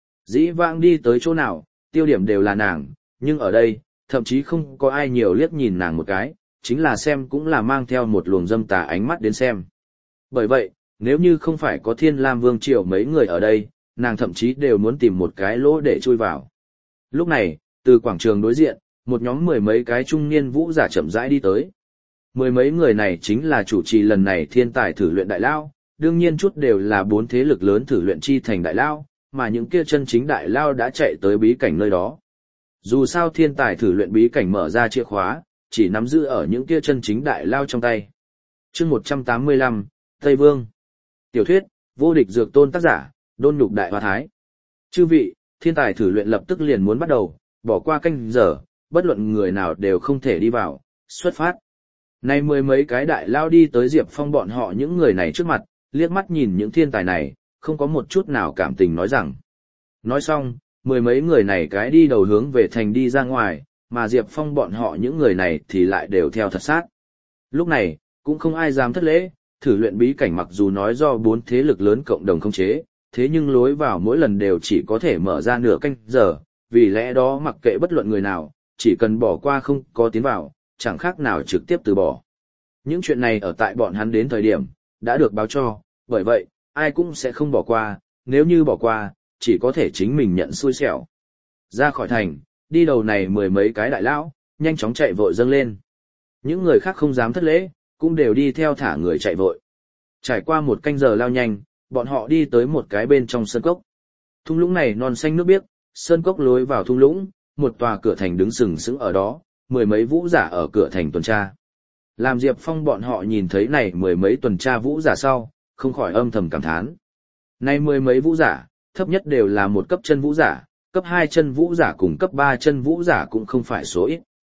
Dĩ vãng đi tới chỗ nào, tiêu điểm đều là nàng, nhưng ở đây, thậm chí không có ai nhiều liếc nhìn nàng một cái, chính là xem cũng là mang theo một luồng dâm tà ánh mắt đến xem. Bởi vậy, nếu như không phải có Thiên Lam Vương Triều mấy người ở đây, nàng thậm chí đều muốn tìm một cái lỗ để chui vào. Lúc này, từ quảng trường đối diện, một nhóm mười mấy cái trung niên vũ giả chậm rãi đi tới. Mười mấy người này chính là chủ trì lần này thiên tài thử luyện đại lao, đương nhiên chút đều là bốn thế lực lớn thử luyện chi thành đại lao, mà những kia chân chính đại lao đã chạy tới bí cảnh nơi đó. Dù sao thiên tài thử luyện bí cảnh mở ra chìa khóa, chỉ nắm giữ ở những kia chân chính đại lao trong tay. Chương một trăm tám mươi lăm, Tây Vương. Tiểu thuyết, vô địch dược tôn tác giả, Đôn Nhục Đại Hoa Thái. Chư vị, thiên tài thử luyện lập tức liền muốn bắt đầu, bỏ qua canh giờ, bất luận người nào đều không thể đi vào, xuất phát. Nay mười mấy cái đại lao đi tới Diệp Phong bọn họ những người này trước mặt, liếc mắt nhìn những thiên tài này, không có một chút nào cảm tình nói rằng. Nói xong, mười mấy người này cái đi đầu hướng về thành đi ra ngoài, mà Diệp Phong bọn họ những người này thì lại đều theo thật sát. Lúc này, cũng không ai dám thất lễ, thử luyện bí cảnh mặc dù nói do bốn thế lực lớn cộng đồng khống chế, thế nhưng lối vào mỗi lần đều chỉ có thể mở ra nửa canh giờ, vì lẽ đó mặc kệ bất luận người nào, chỉ cần bỏ qua không có tiến vào, chẳng khác nào trực tiếp từ bỏ. Những chuyện này ở tại bọn hắn đến thời điểm, đã được báo cho, bởi vậy, ai cũng sẽ không bỏ qua, nếu như bỏ qua, chỉ có thể chính mình nhận xui xẻo. Ra khỏi thành, đi đầu này mười mấy cái đại lão, nhanh chóng chạy vội dâng lên. Những người khác không dám thất lễ, cũng đều đi theo thả người chạy vội. Trải qua một canh giờ lao nhanh, bọn họ đi tới một cái bên trong sơn cốc. Thung lũng này non xanh nước biếc, sơn cốc lối vào thung lũng, một tòa cửa thành đứng sừng sững ở đó, mười mấy vũ giả ở cửa thành tuần tra. Làm Diệp Phong bọn họ nhìn thấy này mười mấy tuần tra vũ giả sau, không khỏi âm thầm cảm thán. Này mười mấy vũ giả, thấp nhất đều là một cấp chân vũ giả, cấp hai chân vũ giả cùng cấp ba chân vũ giả cũng không phải số ít.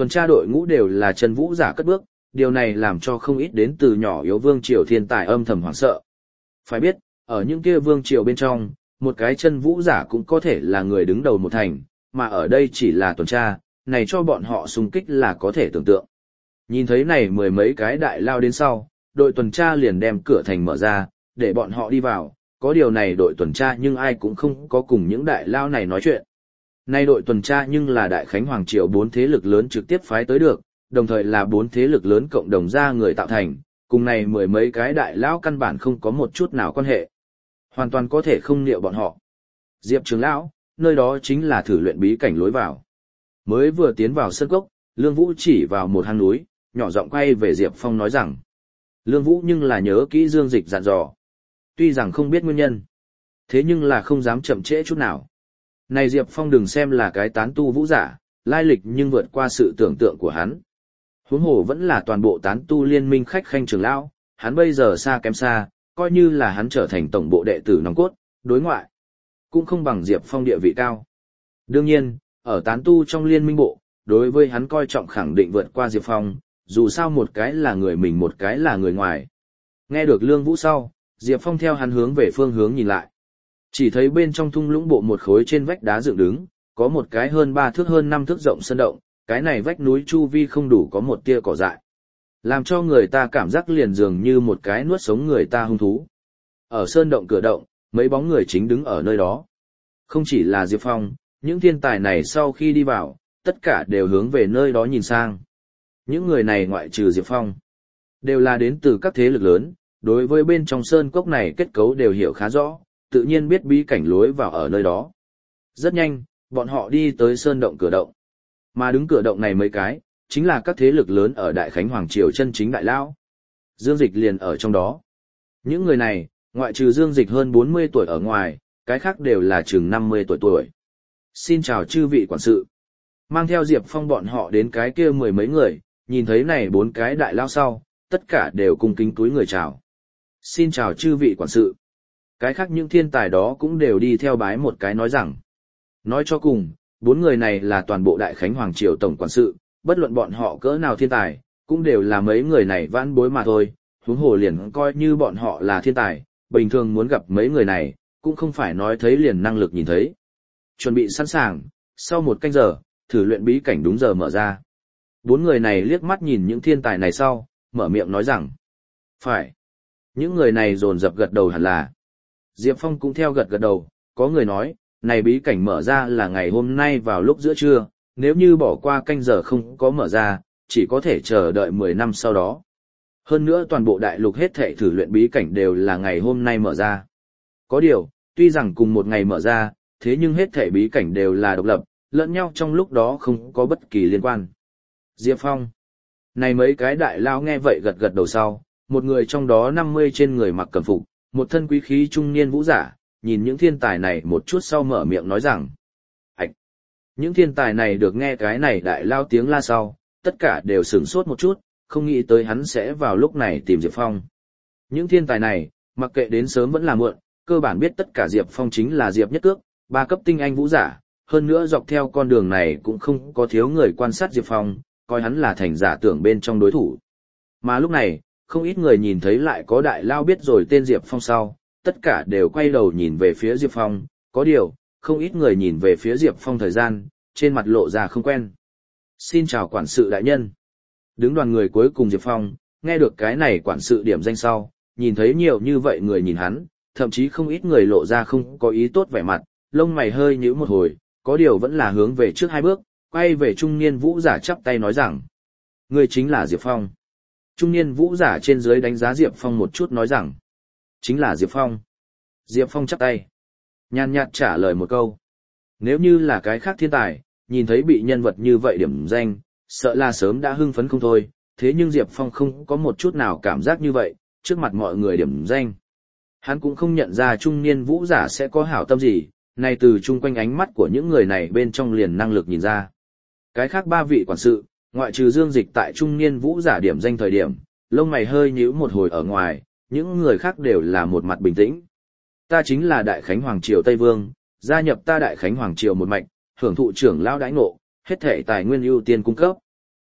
Tuần tra đội ngũ đều là chân vũ giả cất bước, điều này làm cho không ít đến từ nhỏ yếu vương triều thiên tài âm thầm hoảng sợ. Phải biết, ở những kia vương triều bên trong, một cái chân vũ giả cũng có thể là người đứng đầu một thành, mà ở đây chỉ là tuần tra, này cho bọn họ xung kích là có thể tưởng tượng. Nhìn thấy này mười mấy cái đại lao đến sau, đội tuần tra liền đem cửa thành mở ra, để bọn họ đi vào, có điều này đội tuần tra nhưng ai cũng không có cùng những đại lao này nói chuyện. Nay đội tuần tra nhưng là Đại Khánh Hoàng Triều bốn thế lực lớn trực tiếp phái tới được, đồng thời là bốn thế lực lớn cộng đồng ra người tạo thành, cùng này mười mấy cái đại lão căn bản không có một chút nào quan hệ. Hoàn toàn có thể không liệu bọn họ. Diệp trưởng lão, nơi đó chính là thử luyện bí cảnh lối vào. Mới vừa tiến vào sân cốc, Lương Vũ chỉ vào một hang núi, nhỏ giọng quay về Diệp Phong nói rằng. Lương Vũ nhưng là nhớ kỹ Dương Dịch dặn dò. Tuy rằng không biết nguyên nhân, thế nhưng là không dám chậm trễ chút nào. Này Diệp Phong đừng xem là cái tán tu vũ giả, lai lịch nhưng vượt qua sự tưởng tượng của hắn. Huống hồ vẫn là toàn bộ tán tu liên minh khách khanh trưởng lão, hắn bây giờ xa kém xa, coi như là hắn trở thành tổng bộ đệ tử nòng cốt, đối ngoại, cũng không bằng Diệp Phong địa vị cao. Đương nhiên, ở tán tu trong liên minh bộ, đối với hắn coi trọng khẳng định vượt qua Diệp Phong, dù sao một cái là người mình một cái là người ngoài. Nghe được Lương Vũ sau, Diệp Phong theo hắn hướng về phương hướng nhìn lại. Chỉ thấy bên trong thung lũng bộ một khối trên vách đá dựng đứng, có một cái hơn ba thước hơn năm thước rộng sân động, cái này vách núi chu vi không đủ có một tia cỏ dại. Làm cho người ta cảm giác liền dường như một cái nuốt sống người ta hung thú. Ở sơn động cửa động, mấy bóng người chính đứng ở nơi đó. Không chỉ là Diệp Phong, những thiên tài này sau khi đi vào, tất cả đều hướng về nơi đó nhìn sang. Những người này ngoại trừ Diệp Phong, đều là đến từ các thế lực lớn, đối với bên trong sơn cốc này kết cấu đều hiểu khá rõ, tự nhiên biết bí cảnh lối vào ở nơi đó. Rất nhanh, bọn họ đi tới sơn động cửa động. Mà đứng cửa động này mấy cái, chính là các thế lực lớn ở Đại Khánh Hoàng Triều chân chính đại lão. Dương Dịch liền ở trong đó. Những người này, ngoại trừ Dương Dịch hơn bốn mươi tuổi ở ngoài, cái khác đều là chừng năm mươi tuổi tuổi. Xin chào chư vị quản sự. Mang theo Diệp Phong bọn họ đến cái kia mười mấy người, nhìn thấy này bốn cái đại lão sau, tất cả đều cung kính túi người chào. Xin chào chư vị quản sự. Cái khác những thiên tài đó cũng đều đi theo bái một cái nói rằng. Nói cho cùng, bốn người này là toàn bộ Đại Khánh Hoàng Triều tổng quản sự, bất luận bọn họ cỡ nào thiên tài, cũng đều là mấy người này vãn bối mà thôi, huống hồ liền coi như bọn họ là thiên tài, bình thường muốn gặp mấy người này, cũng không phải nói thấy liền năng lực nhìn thấy. Chuẩn bị sẵn sàng, sau một canh giờ, thử luyện bí cảnh đúng giờ mở ra. Bốn người này liếc mắt nhìn những thiên tài này sau, mở miệng nói rằng, phải. Những người này dồn dập gật đầu hẳn là. Diệp Phong cũng theo gật gật đầu, có người nói, này bí cảnh mở ra là ngày hôm nay vào lúc giữa trưa, nếu như bỏ qua canh giờ không có mở ra, chỉ có thể chờ đợi mười năm sau đó. Hơn nữa toàn bộ đại lục hết thảy thử luyện bí cảnh đều là ngày hôm nay mở ra. Có điều, tuy rằng cùng một ngày mở ra, thế nhưng hết thảy bí cảnh đều là độc lập, lẫn nhau trong lúc đó không có bất kỳ liên quan. Diệp Phong. Này mấy cái đại lao nghe vậy gật gật đầu sau, một người trong đó năm mươi trên người mặc cẩm phục, một thân quý khí trung niên vũ giả, nhìn những thiên tài này một chút sau mở miệng nói rằng. Ảch! Những thiên tài này được nghe cái này đại lao tiếng la sau, tất cả đều sửng sốt một chút, không nghĩ tới hắn sẽ vào lúc này tìm Diệp Phong. Những thiên tài này, mặc kệ đến sớm vẫn là muộn, cơ bản biết tất cả Diệp Phong chính là Diệp Nhất Cước, ba cấp tinh anh vũ giả, hơn nữa dọc theo con đường này cũng không có thiếu người quan sát Diệp Phong, coi hắn là thành giả tưởng bên trong đối thủ. Mà lúc này, không ít người nhìn thấy lại có đại lao biết rồi tên Diệp Phong sau, tất cả đều quay đầu nhìn về phía Diệp Phong, có điều, không ít người nhìn về phía Diệp Phong thời gian, trên mặt lộ ra không quen. Xin chào quản sự đại nhân. Đứng đoàn người cuối cùng Diệp Phong, nghe được cái này quản sự điểm danh sau, nhìn thấy nhiều như vậy người nhìn hắn, thậm chí không ít người lộ ra không có ý tốt vẻ mặt, lông mày hơi nhíu một hồi, có điều vẫn là hướng về trước hai bước, quay về trung niên vũ giả chắp tay nói rằng. Người chính là Diệp Phong. Trung niên vũ giả trên dưới đánh giá Diệp Phong một chút nói rằng. Chính là Diệp Phong. Diệp Phong chắp tay. Nhàn nhạt trả lời một câu. Nếu như là cái khác thiên tài, nhìn thấy bị nhân vật như vậy điểm danh, sợ là sớm đã hưng phấn không thôi, thế nhưng Diệp Phong không có một chút nào cảm giác như vậy, trước mặt mọi người điểm danh. Hắn cũng không nhận ra trung niên vũ giả sẽ có hảo tâm gì, này từ chung quanh ánh mắt của những người này bên trong liền năng lực nhìn ra. Cái khác ba vị quản sự, ngoại trừ Dương Dịch tại trung niên vũ giả điểm danh thời điểm, lông mày hơi nhíu một hồi ở ngoài, những người khác đều là một mặt bình tĩnh. Ta chính là Đại Khánh Hoàng Triều Tây Vương, gia nhập ta Đại Khánh Hoàng Triều một mạch, hưởng thụ trưởng lão đãi ngộ, hết thảy tài nguyên ưu tiên cung cấp.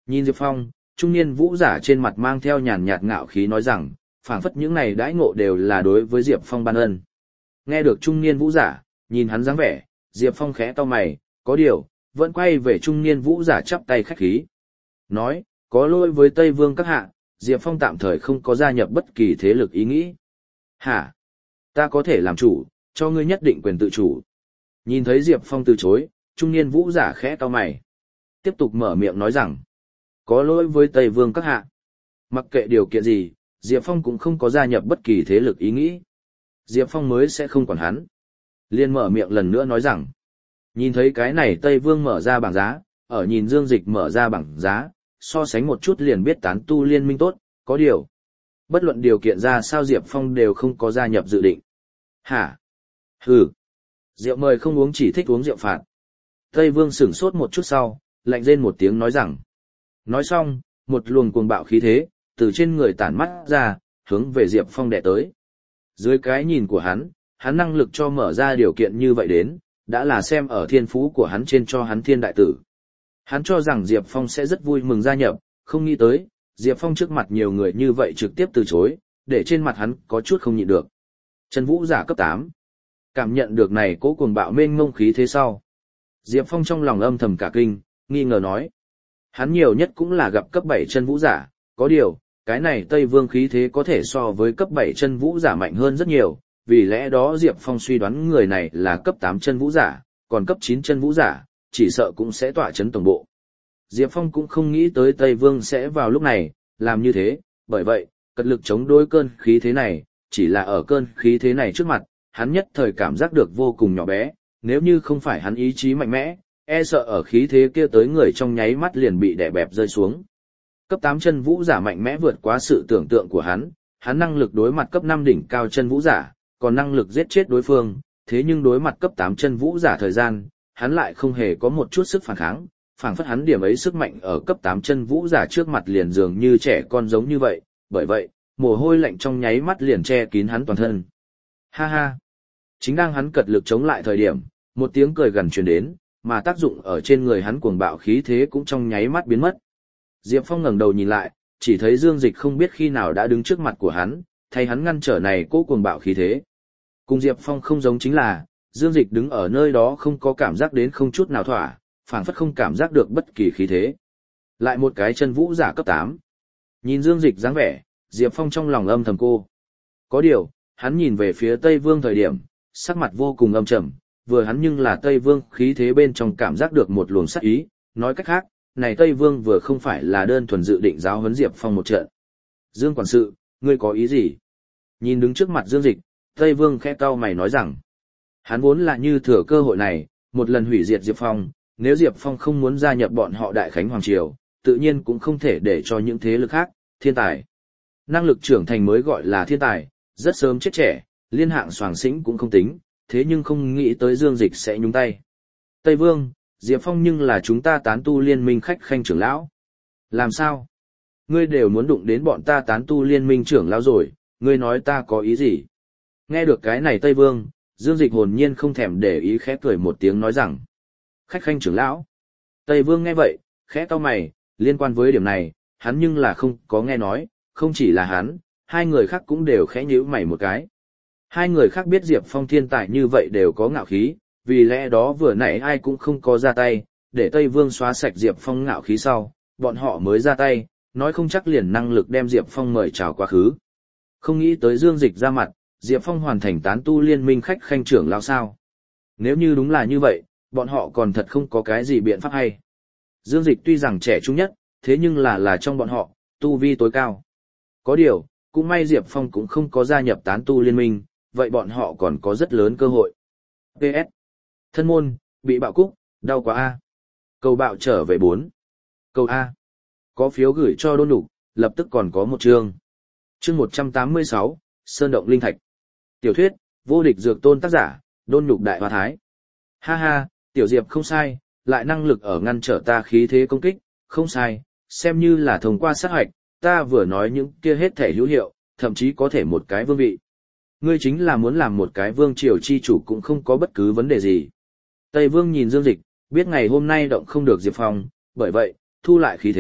Nhìn Diệp Phong, trung niên vũ giả trên mặt mang theo nhàn nhạt ngạo khí nói rằng, phảng phất những này đãi ngộ đều là đối với Diệp Phong ban ân. Nghe được trung niên vũ giả, nhìn hắn dáng vẻ, Diệp Phong khẽ cau mày, có điều, vẫn quay về trung niên vũ giả chắp tay khách khí. Nói, có lỗi với Tây Vương các hạ, Diệp Phong tạm thời không có gia nhập bất kỳ thế lực ý nghĩ. Hả? Ta có thể làm chủ, cho ngươi nhất định quyền tự chủ. Nhìn thấy Diệp Phong từ chối, trung niên vũ giả khẽ cau mày. Tiếp tục mở miệng nói rằng, có lỗi với Tây Vương các hạ. Mặc kệ điều kiện gì, Diệp Phong cũng không có gia nhập bất kỳ thế lực ý nghĩ. Diệp Phong mới sẽ không quản hắn. Liên mở miệng lần nữa nói rằng, nhìn thấy cái này Tây Vương mở ra bảng giá, ở nhìn Dương Dịch mở ra bảng giá, so sánh một chút liền biết tán tu liên minh tốt, có điều. Bất luận điều kiện ra sao Diệp Phong đều không có gia nhập dự định. Hả? Hừ. Rượu mời không uống chỉ thích uống rượu phạt. Tây Vương sửng sốt một chút sau, lạnh rên một tiếng nói rằng. Nói xong, một luồng cuồng bạo khí thế, từ trên người tản mắt ra, hướng về Diệp Phong đè tới. Dưới cái nhìn của hắn, hắn năng lực cho mở ra điều kiện như vậy đến, đã là xem ở thiên phú của hắn trên cho hắn thiên đại tử. Hắn cho rằng Diệp Phong sẽ rất vui mừng gia nhập, không nghĩ tới, Diệp Phong trước mặt nhiều người như vậy trực tiếp từ chối, để trên mặt hắn có chút không nhịn được. Chân vũ giả cấp tám. Cảm nhận được này cố cuồng bạo mênh mông khí thế sau. Diệp Phong trong lòng âm thầm cả kinh, nghi ngờ nói. Hắn nhiều nhất cũng là gặp cấp bảy chân vũ giả, có điều, cái này Tây Vương khí thế có thể so với cấp bảy chân vũ giả mạnh hơn rất nhiều, vì lẽ đó Diệp Phong suy đoán người này là cấp tám chân vũ giả, còn cấp chín chân vũ giả, chỉ sợ cũng sẽ tọa chấn tổng bộ. Diệp Phong cũng không nghĩ tới Tây Vương sẽ vào lúc này, làm như thế, bởi vậy, cật lực chống đối cơn khí thế này, chỉ là ở cơn khí thế này trước mặt, hắn nhất thời cảm giác được vô cùng nhỏ bé, nếu như không phải hắn ý chí mạnh mẽ, e sợ ở khí thế kia tới người trong nháy mắt liền bị đè bẹp rơi xuống. Cấp tám chân vũ giả mạnh mẽ vượt quá sự tưởng tượng của hắn, hắn năng lực đối mặt cấp năm đỉnh cao chân vũ giả, còn năng lực giết chết đối phương, thế nhưng đối mặt cấp tám chân vũ giả thời gian, hắn lại không hề có một chút sức phản kháng, phảng phất hắn điểm ấy sức mạnh ở cấp tám chân vũ giả trước mặt liền dường như trẻ con giống như vậy, bởi vậy, mồ hôi lạnh trong nháy mắt liền che kín hắn toàn thân. Ha ha! Chính đang hắn cật lực chống lại thời điểm, một tiếng cười gần truyền đến, mà tác dụng ở trên người hắn cuồng bạo khí thế cũng trong nháy mắt biến mất. Diệp Phong ngẩng đầu nhìn lại, chỉ thấy Dương Dịch không biết khi nào đã đứng trước mặt của hắn, thay hắn ngăn trở này cố cuồng bạo khí thế. Cùng Diệp Phong không giống chính là, Dương Dịch đứng ở nơi đó không có cảm giác đến không chút nào thỏa, phảng phất không cảm giác được bất kỳ khí thế. Lại một cái chân vũ giả cấp tám. Nhìn Dương Dịch dáng vẻ, Diệp Phong trong lòng âm thầm cô. Có điều, hắn nhìn về phía Tây Vương thời điểm, sắc mặt vô cùng âm trầm, vừa hắn nhưng là Tây Vương khí thế bên trong cảm giác được một luồng sát ý, nói cách khác, này Tây Vương vừa không phải là đơn thuần dự định giáo huấn Diệp Phong một trận. Dương quản sự, ngươi có ý gì? Nhìn đứng trước mặt Dương Dịch, Tây Vương khẽ cau mày nói rằng, hắn vốn là như thừa cơ hội này, một lần hủy diệt Diệp Phong, nếu Diệp Phong không muốn gia nhập bọn họ Đại Khánh Hoàng Triều, tự nhiên cũng không thể để cho những thế lực khác, thiên tài. Năng lực trưởng thành mới gọi là thiên tài, rất sớm chết trẻ, liên hạng soàng xĩnh cũng không tính, thế nhưng không nghĩ tới Dương Dịch sẽ nhúng tay. Tây Vương, Diệp Phong nhưng là chúng ta tán tu liên minh khách khanh trưởng lão. Làm sao? Ngươi đều muốn đụng đến bọn ta tán tu liên minh trưởng lão rồi, ngươi nói ta có ý gì? Nghe được cái này Tây Vương, Dương Dịch hồn nhiên không thèm để ý khẽ cười một tiếng nói rằng. Khách khanh trưởng lão. Tây Vương nghe vậy, khẽ cau mày, liên quan với điểm này, hắn nhưng là không có nghe nói, không chỉ là hắn, hai người khác cũng đều khẽ nhíu mày một cái. Hai người khác biết Diệp Phong thiên tài như vậy đều có ngạo khí, vì lẽ đó vừa nãy ai cũng không có ra tay, để Tây Vương xóa sạch Diệp Phong ngạo khí sau, bọn họ mới ra tay, nói không chắc liền năng lực đem Diệp Phong mời chào quá khứ. Không nghĩ tới Dương Dịch ra mặt, Diệp Phong hoàn thành tán tu liên minh khách khanh trưởng lão sao. Nếu như đúng là như vậy, bọn họ còn thật không có cái gì biện pháp hay. Dương Dịch tuy rằng trẻ trung nhất, thế nhưng là là trong bọn họ, tu vi tối cao. Có điều, cũng may Diệp Phong cũng không có gia nhập tán tu liên minh, vậy bọn họ còn có rất lớn cơ hội. pê ét. Thân môn, bị bạo cúc, đau quá A. Cầu bạo trở về bốn. Cầu A. Có phiếu gửi cho Đôn Nhục, lập tức còn có một chương. Chương một trăm tám mươi sáu, Sơn Động Linh Thạch. Tiểu thuyết, vô địch dược tôn tác giả, Đôn Nhục Đại Hoa Thái. Ha ha, Tiểu Diệp không sai, lại năng lực ở ngăn trở ta khí thế công kích, không sai, xem như là thông qua sát hoạch, ta vừa nói những kia hết thể hữu hiệu, thậm chí có thể một cái vương vị. Ngươi chính là muốn làm một cái vương triều chi chủ cũng không có bất cứ vấn đề gì. Tây Vương nhìn Dương Dịch, biết ngày hôm nay động không được Diệp Phong, bởi vậy, thu lại khí thế,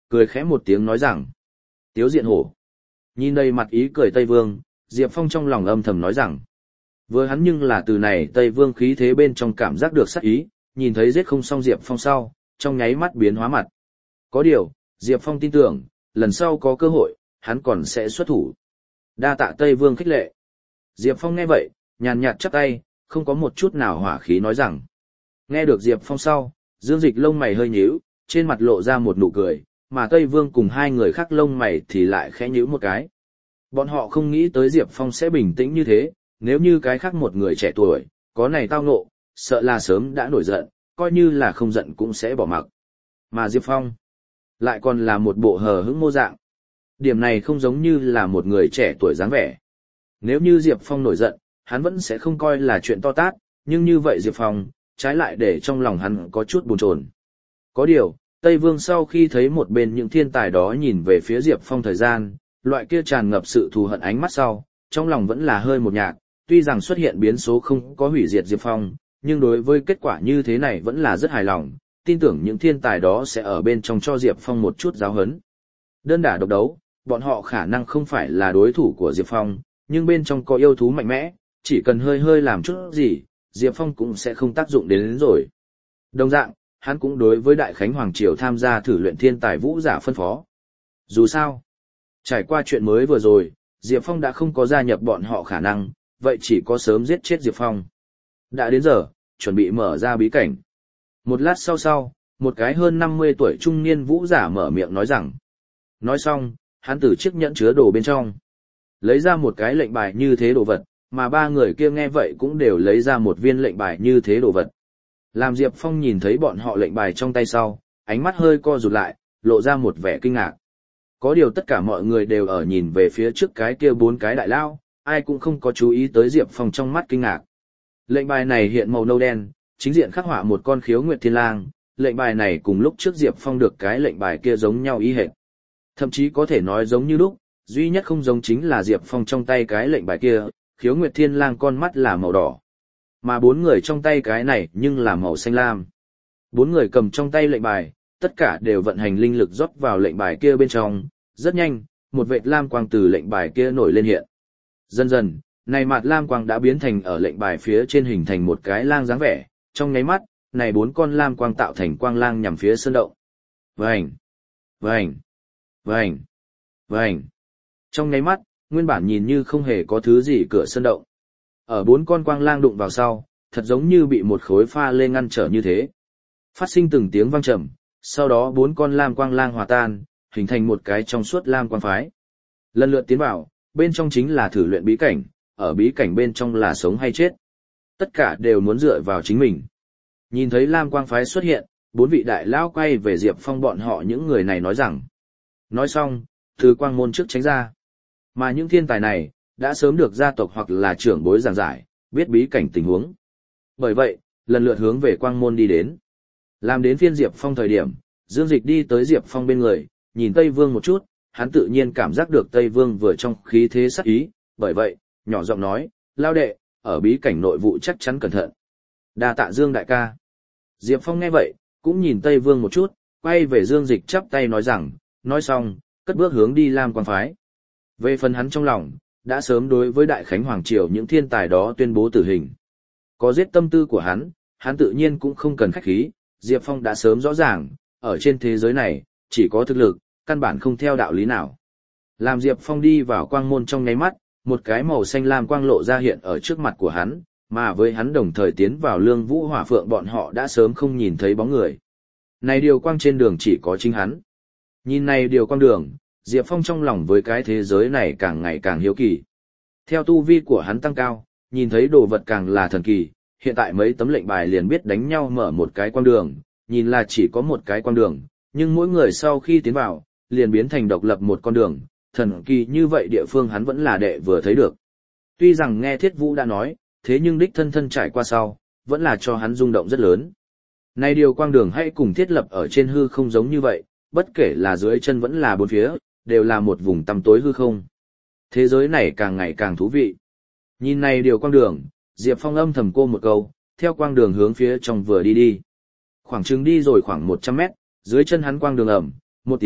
cười khẽ một tiếng nói rằng: Tiếu Diện Hổ. Nhìn đây mặt ý cười Tây Vương, Diệp Phong trong lòng âm thầm nói rằng: vừa hắn nhưng là từ này Tây Vương khí thế bên trong cảm giác được sát ý, nhìn thấy giết không xong Diệp Phong sau, trong nháy mắt biến hóa mặt. Có điều, Diệp Phong tin tưởng, lần sau có cơ hội, hắn còn sẽ xuất thủ. Đa tạ Tây Vương khích lệ. Diệp Phong nghe vậy, nhàn nhạt chắp tay, không có một chút nào hỏa khí nói rằng. Nghe được Diệp Phong sau, Dương Dịch lông mày hơi nhíu, trên mặt lộ ra một nụ cười, mà Tây Vương cùng hai người khác lông mày thì lại khẽ nhíu một cái. Bọn họ không nghĩ tới Diệp Phong sẽ bình tĩnh như thế, nếu như cái khác một người trẻ tuổi, có này tao ngộ, sợ là sớm đã nổi giận, coi như là không giận cũng sẽ bỏ mặc. Mà Diệp Phong, lại còn là một bộ hờ hững mô dạng. Điểm này không giống như là một người trẻ tuổi dáng vẻ. Nếu như Diệp Phong nổi giận, hắn vẫn sẽ không coi là chuyện to tát, nhưng như vậy Diệp Phong, trái lại để trong lòng hắn có chút buồn chồn. Có điều, Tây Vương sau khi thấy một bên những thiên tài đó nhìn về phía Diệp Phong thời gian, loại kia tràn ngập sự thù hận ánh mắt sau, trong lòng vẫn là hơi một nhạc, tuy rằng xuất hiện biến số không có hủy diệt Diệp Phong, nhưng đối với kết quả như thế này vẫn là rất hài lòng, tin tưởng những thiên tài đó sẽ ở bên trong cho Diệp Phong một chút giáo huấn. Đơn đả độc đấu, bọn họ khả năng không phải là đối thủ của Diệp Phong, nhưng bên trong có yêu thú mạnh mẽ, chỉ cần hơi hơi làm chút gì, Diệp Phong cũng sẽ không tác dụng đến, đến rồi. Đồng dạng, hắn cũng đối với Đại Khánh Hoàng Triều tham gia thử luyện thiên tài vũ giả phân phó. Dù sao, trải qua chuyện mới vừa rồi, Diệp Phong đã không có gia nhập bọn họ khả năng, vậy chỉ có sớm giết chết Diệp Phong. Đã đến giờ, chuẩn bị mở ra bí cảnh. Một lát sau sau, một cái hơn năm mươi tuổi trung niên vũ giả mở miệng nói rằng. Nói xong, hắn từ chiếc nhẫn chứa đồ bên trong, lấy ra một cái lệnh bài như thế đồ vật, mà ba người kia nghe vậy cũng đều lấy ra một viên lệnh bài như thế đồ vật. Làm Diệp Phong nhìn thấy bọn họ lệnh bài trong tay sau, ánh mắt hơi co rụt lại, lộ ra một vẻ kinh ngạc. Có điều tất cả mọi người đều ở nhìn về phía trước cái kia bốn cái đại lao, ai cũng không có chú ý tới Diệp Phong trong mắt kinh ngạc. Lệnh bài này hiện màu nâu đen, chính diện khắc họa một con khiếu nguyệt thiên lang, lệnh bài này cùng lúc trước Diệp Phong được cái lệnh bài kia giống nhau ý hệt. Thậm chí có thể nói giống như lúc, duy nhất không giống chính là Diệp Phong trong tay cái lệnh bài kia, khiếu nguyệt thiên lang con mắt là màu đỏ. Mà bốn người trong tay cái này nhưng là màu xanh lam. Bốn người cầm trong tay lệnh bài, tất cả đều vận hành linh lực rót vào lệnh bài kia bên trong, rất nhanh, một vệt lam quang từ lệnh bài kia nổi lên hiện. Dần dần, này mạt lam quang đã biến thành ở lệnh bài phía trên hình thành một cái lang dáng vẻ, trong nháy mắt, này bốn con lam quang tạo thành quang lang nhằm phía sơn động. Vành, vành, vành, vành. Trong nháy mắt, nguyên bản nhìn như không hề có thứ gì cửa sơn động. Ở bốn con quang lang đụng vào sau, thật giống như bị một khối pha lê ngăn trở như thế. Phát sinh từng tiếng vang trầm, sau đó bốn con lam quang lang hòa tan, hình thành một cái trong suốt lam quang phái. Lần lượt tiến vào, bên trong chính là thử luyện bí cảnh, ở bí cảnh bên trong là sống hay chết. Tất cả đều muốn dựa vào chính mình. Nhìn thấy lam quang phái xuất hiện, bốn vị đại lão quay về Diệp Phong bọn họ những người này nói rằng. Nói xong, từ quang môn trước tránh ra. Mà những thiên tài này, đã sớm được gia tộc hoặc là trưởng bối giảng giải, biết bí cảnh tình huống. Bởi vậy, lần lượt hướng về quang môn đi đến. Làm đến phiên Diệp Phong thời điểm, Dương Dịch đi tới Diệp Phong bên người, nhìn Tây Vương một chút, hắn tự nhiên cảm giác được Tây Vương vừa trong khí thế sắc ý, bởi vậy, nhỏ giọng nói, lao đệ, ở bí cảnh nội vụ chắc chắn cẩn thận. Đa tạ Dương đại ca. Diệp Phong nghe vậy, cũng nhìn Tây Vương một chút, quay về Dương Dịch chắp tay nói rằng, nói xong, cất bước hướng đi Lam Quang Phái. Về phần hắn trong lòng, đã sớm đối với Đại Khánh Hoàng Triều những thiên tài đó tuyên bố tử hình. Có giết tâm tư của hắn, hắn tự nhiên cũng không cần khách khí, Diệp Phong đã sớm rõ ràng, ở trên thế giới này, chỉ có thực lực, căn bản không theo đạo lý nào. Làm Diệp Phong đi vào quang môn trong nháy mắt, một cái màu xanh lam quang lộ ra hiện ở trước mặt của hắn, mà với hắn đồng thời tiến vào Lương Vũ Hỏa Phượng bọn họ đã sớm không nhìn thấy bóng người. Này điều quang trên đường chỉ có chính hắn. Nhìn này điều quang đường, Diệp Phong trong lòng với cái thế giới này càng ngày càng hiếu kỳ. Theo tu vi của hắn tăng cao, nhìn thấy đồ vật càng là thần kỳ, hiện tại mấy tấm lệnh bài liền biết đánh nhau mở một cái quang đường, nhìn là chỉ có một cái quang đường, nhưng mỗi người sau khi tiến vào, liền biến thành độc lập một con đường, thần kỳ như vậy địa phương hắn vẫn là đệ vừa thấy được. Tuy rằng nghe Thiết Vũ đã nói, thế nhưng đích thân thân trải qua sau, vẫn là cho hắn rung động rất lớn. Này điều quang đường hãy cùng thiết lập ở trên hư không giống như vậy, bất kể là dưới chân vẫn là bốn phía, đều là một vùng tăm tối hư không. Thế giới này càng ngày càng thú vị. Nhìn này điều quang đường, Diệp Phong âm thầm cô một câu, theo quang đường hướng phía trong vừa đi đi. Khoảng chừng đi rồi khoảng một trăm mét, dưới chân hắn quang đường ẩm, một tiếng,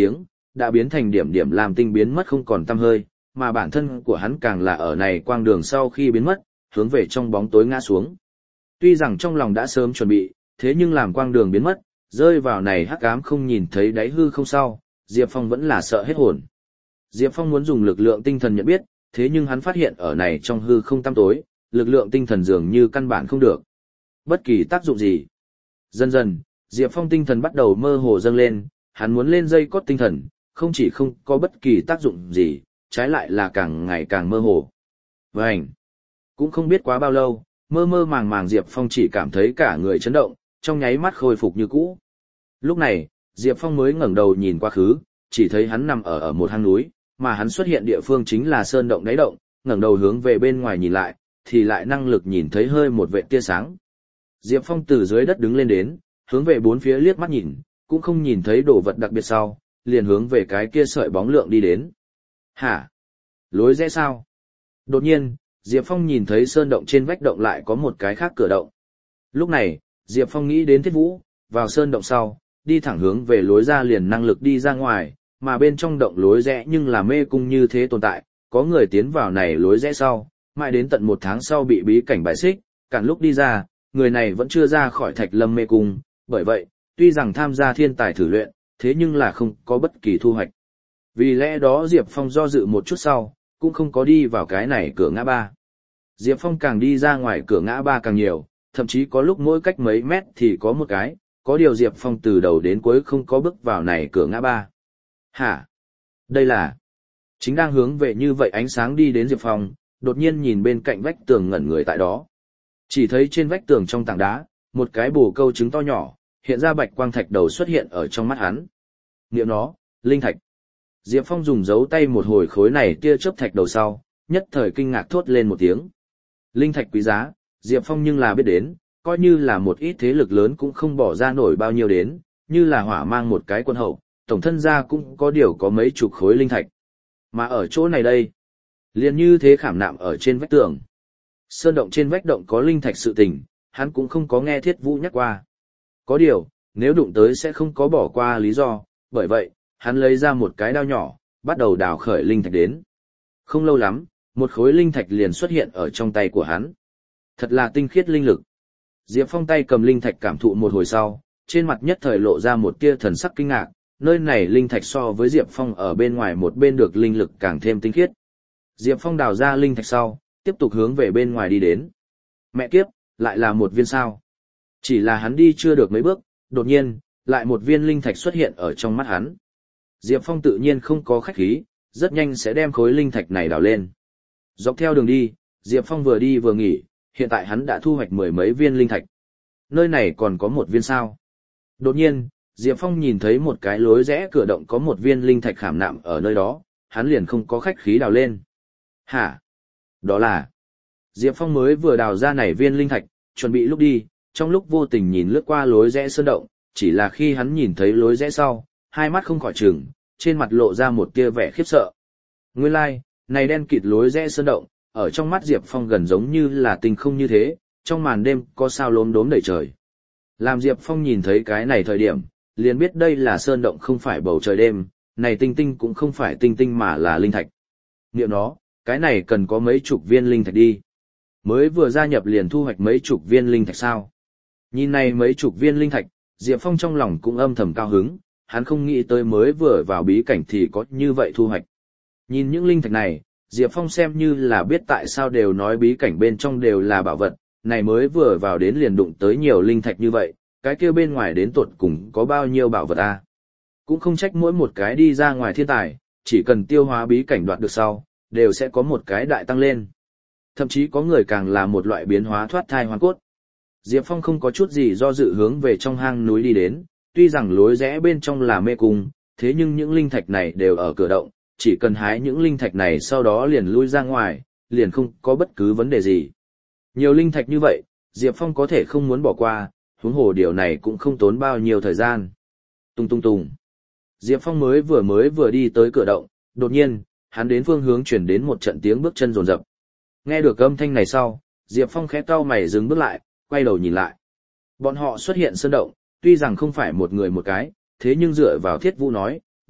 đã biến thành điểm điểm làm tinh biến mất không còn tăm hơi, mà bản thân của hắn càng là ở này quang đường sau khi biến mất, hướng về trong bóng tối ngã xuống. Tuy rằng trong lòng đã sớm chuẩn bị, thế nhưng làm quang đường biến mất, rơi vào này hắc ám không nhìn thấy đáy hư không sau, Diệp Phong vẫn là sợ hết hồn. Diệp Phong muốn dùng lực lượng tinh thần nhận biết, thế nhưng hắn phát hiện ở này trong hư không tăm tối, lực lượng tinh thần dường như căn bản không được bất kỳ tác dụng gì. Dần dần, Diệp Phong tinh thần bắt đầu mơ hồ dâng lên, hắn muốn lên dây cót tinh thần, không chỉ không có bất kỳ tác dụng gì, trái lại là càng ngày càng mơ hồ. Vành! Cũng không biết quá bao lâu, mơ mơ màng màng Diệp Phong chỉ cảm thấy cả người chấn động, trong nháy mắt khôi phục như cũ. Lúc này, Diệp Phong mới ngẩng đầu nhìn qua khứ, chỉ thấy hắn nằm ở ở một hang núi, mà hắn xuất hiện địa phương chính là sơn động đáy động, ngẩng đầu hướng về bên ngoài nhìn lại, thì lại năng lực nhìn thấy hơi một vệt tia sáng. Diệp Phong từ dưới đất đứng lên đến, hướng về bốn phía liếc mắt nhìn, cũng không nhìn thấy đồ vật đặc biệt sau, liền hướng về cái kia sợi bóng lượng đi đến. Hả? Lối rẽ sao? Đột nhiên, Diệp Phong nhìn thấy sơn động trên vách động lại có một cái khác cửa động. Lúc này, Diệp Phong nghĩ đến Thiết Vũ, vào sơn động sau, đi thẳng hướng về lối ra liền năng lực đi ra ngoài, mà bên trong động lối rẽ nhưng là mê cung như thế tồn tại, có người tiến vào này lối rẽ sau, mãi đến tận một tháng sau bị bí cảnh bại xích, cản lúc đi ra, người này vẫn chưa ra khỏi Thạch Lâm mê cung, bởi vậy, tuy rằng tham gia thiên tài thử luyện, thế nhưng là không có bất kỳ thu hoạch. Vì lẽ đó Diệp Phong do dự một chút sau, cũng không có đi vào cái này cửa ngã ba. Diệp Phong càng đi ra ngoài cửa ngã ba càng nhiều, thậm chí có lúc mỗi cách mấy mét thì có một cái, có điều Diệp Phong từ đầu đến cuối không có bước vào này cửa ngã ba. Hả? Đây là... Chính đang hướng về như vậy ánh sáng đi đến Diệp Phong, đột nhiên nhìn bên cạnh vách tường ngẩn người tại đó. Chỉ thấy trên vách tường trong tảng đá, một cái bồ câu trứng to nhỏ, hiện ra bạch quang thạch đầu xuất hiện ở trong mắt hắn. Niệm nó, linh thạch. Diệp Phong dùng dấu tay một hồi khối này tia chớp thạch đầu sau, nhất thời kinh ngạc thốt lên một tiếng. Linh thạch quý giá, Diệp Phong nhưng là biết đến, coi như là một ít thế lực lớn cũng không bỏ ra nổi bao nhiêu đến, như là Hỏa mang một cái quân hậu, tổng thân gia cũng có điều có mấy chục khối linh thạch. Mà ở chỗ này đây, liền như thế khảm nạm ở trên vách tường. Sơn động trên vách động có linh thạch sự tình, hắn cũng không có nghe Thiết Vũ nhắc qua. Có điều, nếu đụng tới sẽ không có bỏ qua lý do, bởi vậy, hắn lấy ra một cái đao nhỏ, bắt đầu đào khởi linh thạch đến. Không lâu lắm, một khối linh thạch liền xuất hiện ở trong tay của hắn. Thật là tinh khiết linh lực. Diệp Phong tay cầm linh thạch cảm thụ một hồi sau, trên mặt nhất thời lộ ra một tia thần sắc kinh ngạc, nơi này linh thạch so với Diệp Phong ở bên ngoài một bên được linh lực càng thêm tinh khiết. Diệp Phong đào ra linh thạch sau, tiếp tục hướng về bên ngoài đi đến. Mẹ kiếp, lại là một viên sao. Chỉ là hắn đi chưa được mấy bước, đột nhiên, lại một viên linh thạch xuất hiện ở trong mắt hắn. Diệp Phong tự nhiên không có khách khí, rất nhanh sẽ đem khối linh thạch này đào lên. Dọc theo đường đi, Diệp Phong vừa đi vừa nghỉ, hiện tại hắn đã thu hoạch mười mấy viên linh thạch. Nơi này còn có một viên sao. Đột nhiên, Diệp Phong nhìn thấy một cái lối rẽ cửa động có một viên linh thạch khảm nạm ở nơi đó, hắn liền không có khách khí đào lên. Hả? Đó là... Diệp Phong mới vừa đào ra này viên linh thạch, chuẩn bị lúc đi, trong lúc vô tình nhìn lướt qua lối rẽ sơn động, chỉ là khi hắn nhìn thấy lối rẽ sau, hai mắt không khỏi trừng, trên mặt lộ ra một tia vẻ khiếp sợ. Nguyên lai, like, này đen kịt lối rẽ sơn động, ở trong mắt Diệp Phong gần giống như là tinh không như thế, trong màn đêm có sao lốm đốm đầy trời. Làm Diệp Phong nhìn thấy cái này thời điểm, liền biết đây là sơn động không phải bầu trời đêm, này tinh tinh cũng không phải tinh tinh mà là linh thạch. Niệm nó, cái này cần có mấy chục viên linh thạch đi. Mới vừa gia nhập liền thu hoạch mấy chục viên linh thạch sao. Nhìn này mấy chục viên linh thạch, Diệp Phong trong lòng cũng âm thầm cao hứng, hắn không nghĩ tới mới vừa vào bí cảnh thì có như vậy thu hoạch. Nhìn những linh thạch này, Diệp Phong xem như là biết tại sao đều nói bí cảnh bên trong đều là bảo vật, này mới vừa vào đến liền đụng tới nhiều linh thạch như vậy, cái kia bên ngoài đến tột cùng có bao nhiêu bảo vật à. Cũng không trách mỗi một cái đi ra ngoài thiên tài, chỉ cần tiêu hóa bí cảnh đoạt được sau, đều sẽ có một cái đại tăng lên. Thậm chí có người càng là một loại biến hóa thoát thai hoàn cốt. Diệp Phong không có chút gì do dự hướng về trong hang núi đi đến, tuy rằng lối rẽ bên trong là mê cung, thế nhưng những linh thạch này đều ở cửa động, chỉ cần hái những linh thạch này sau đó liền lui ra ngoài, liền không có bất cứ vấn đề gì. Nhiều linh thạch như vậy, Diệp Phong có thể không muốn bỏ qua, huống hồ điều này cũng không tốn bao nhiêu thời gian. Tung tung tung. Diệp Phong mới vừa mới vừa đi tới cửa động, đột nhiên, hắn đến phương hướng chuyển đến một trận tiếng bước chân rồn rập. Nghe được âm thanh này sau, Diệp Phong khẽ cau mày dừng bước lại, quay đầu nhìn lại. Bọn họ xuất hiện sơn động, tuy rằng không phải một người một cái, thế nhưng dựa vào Thiết Vũ nói,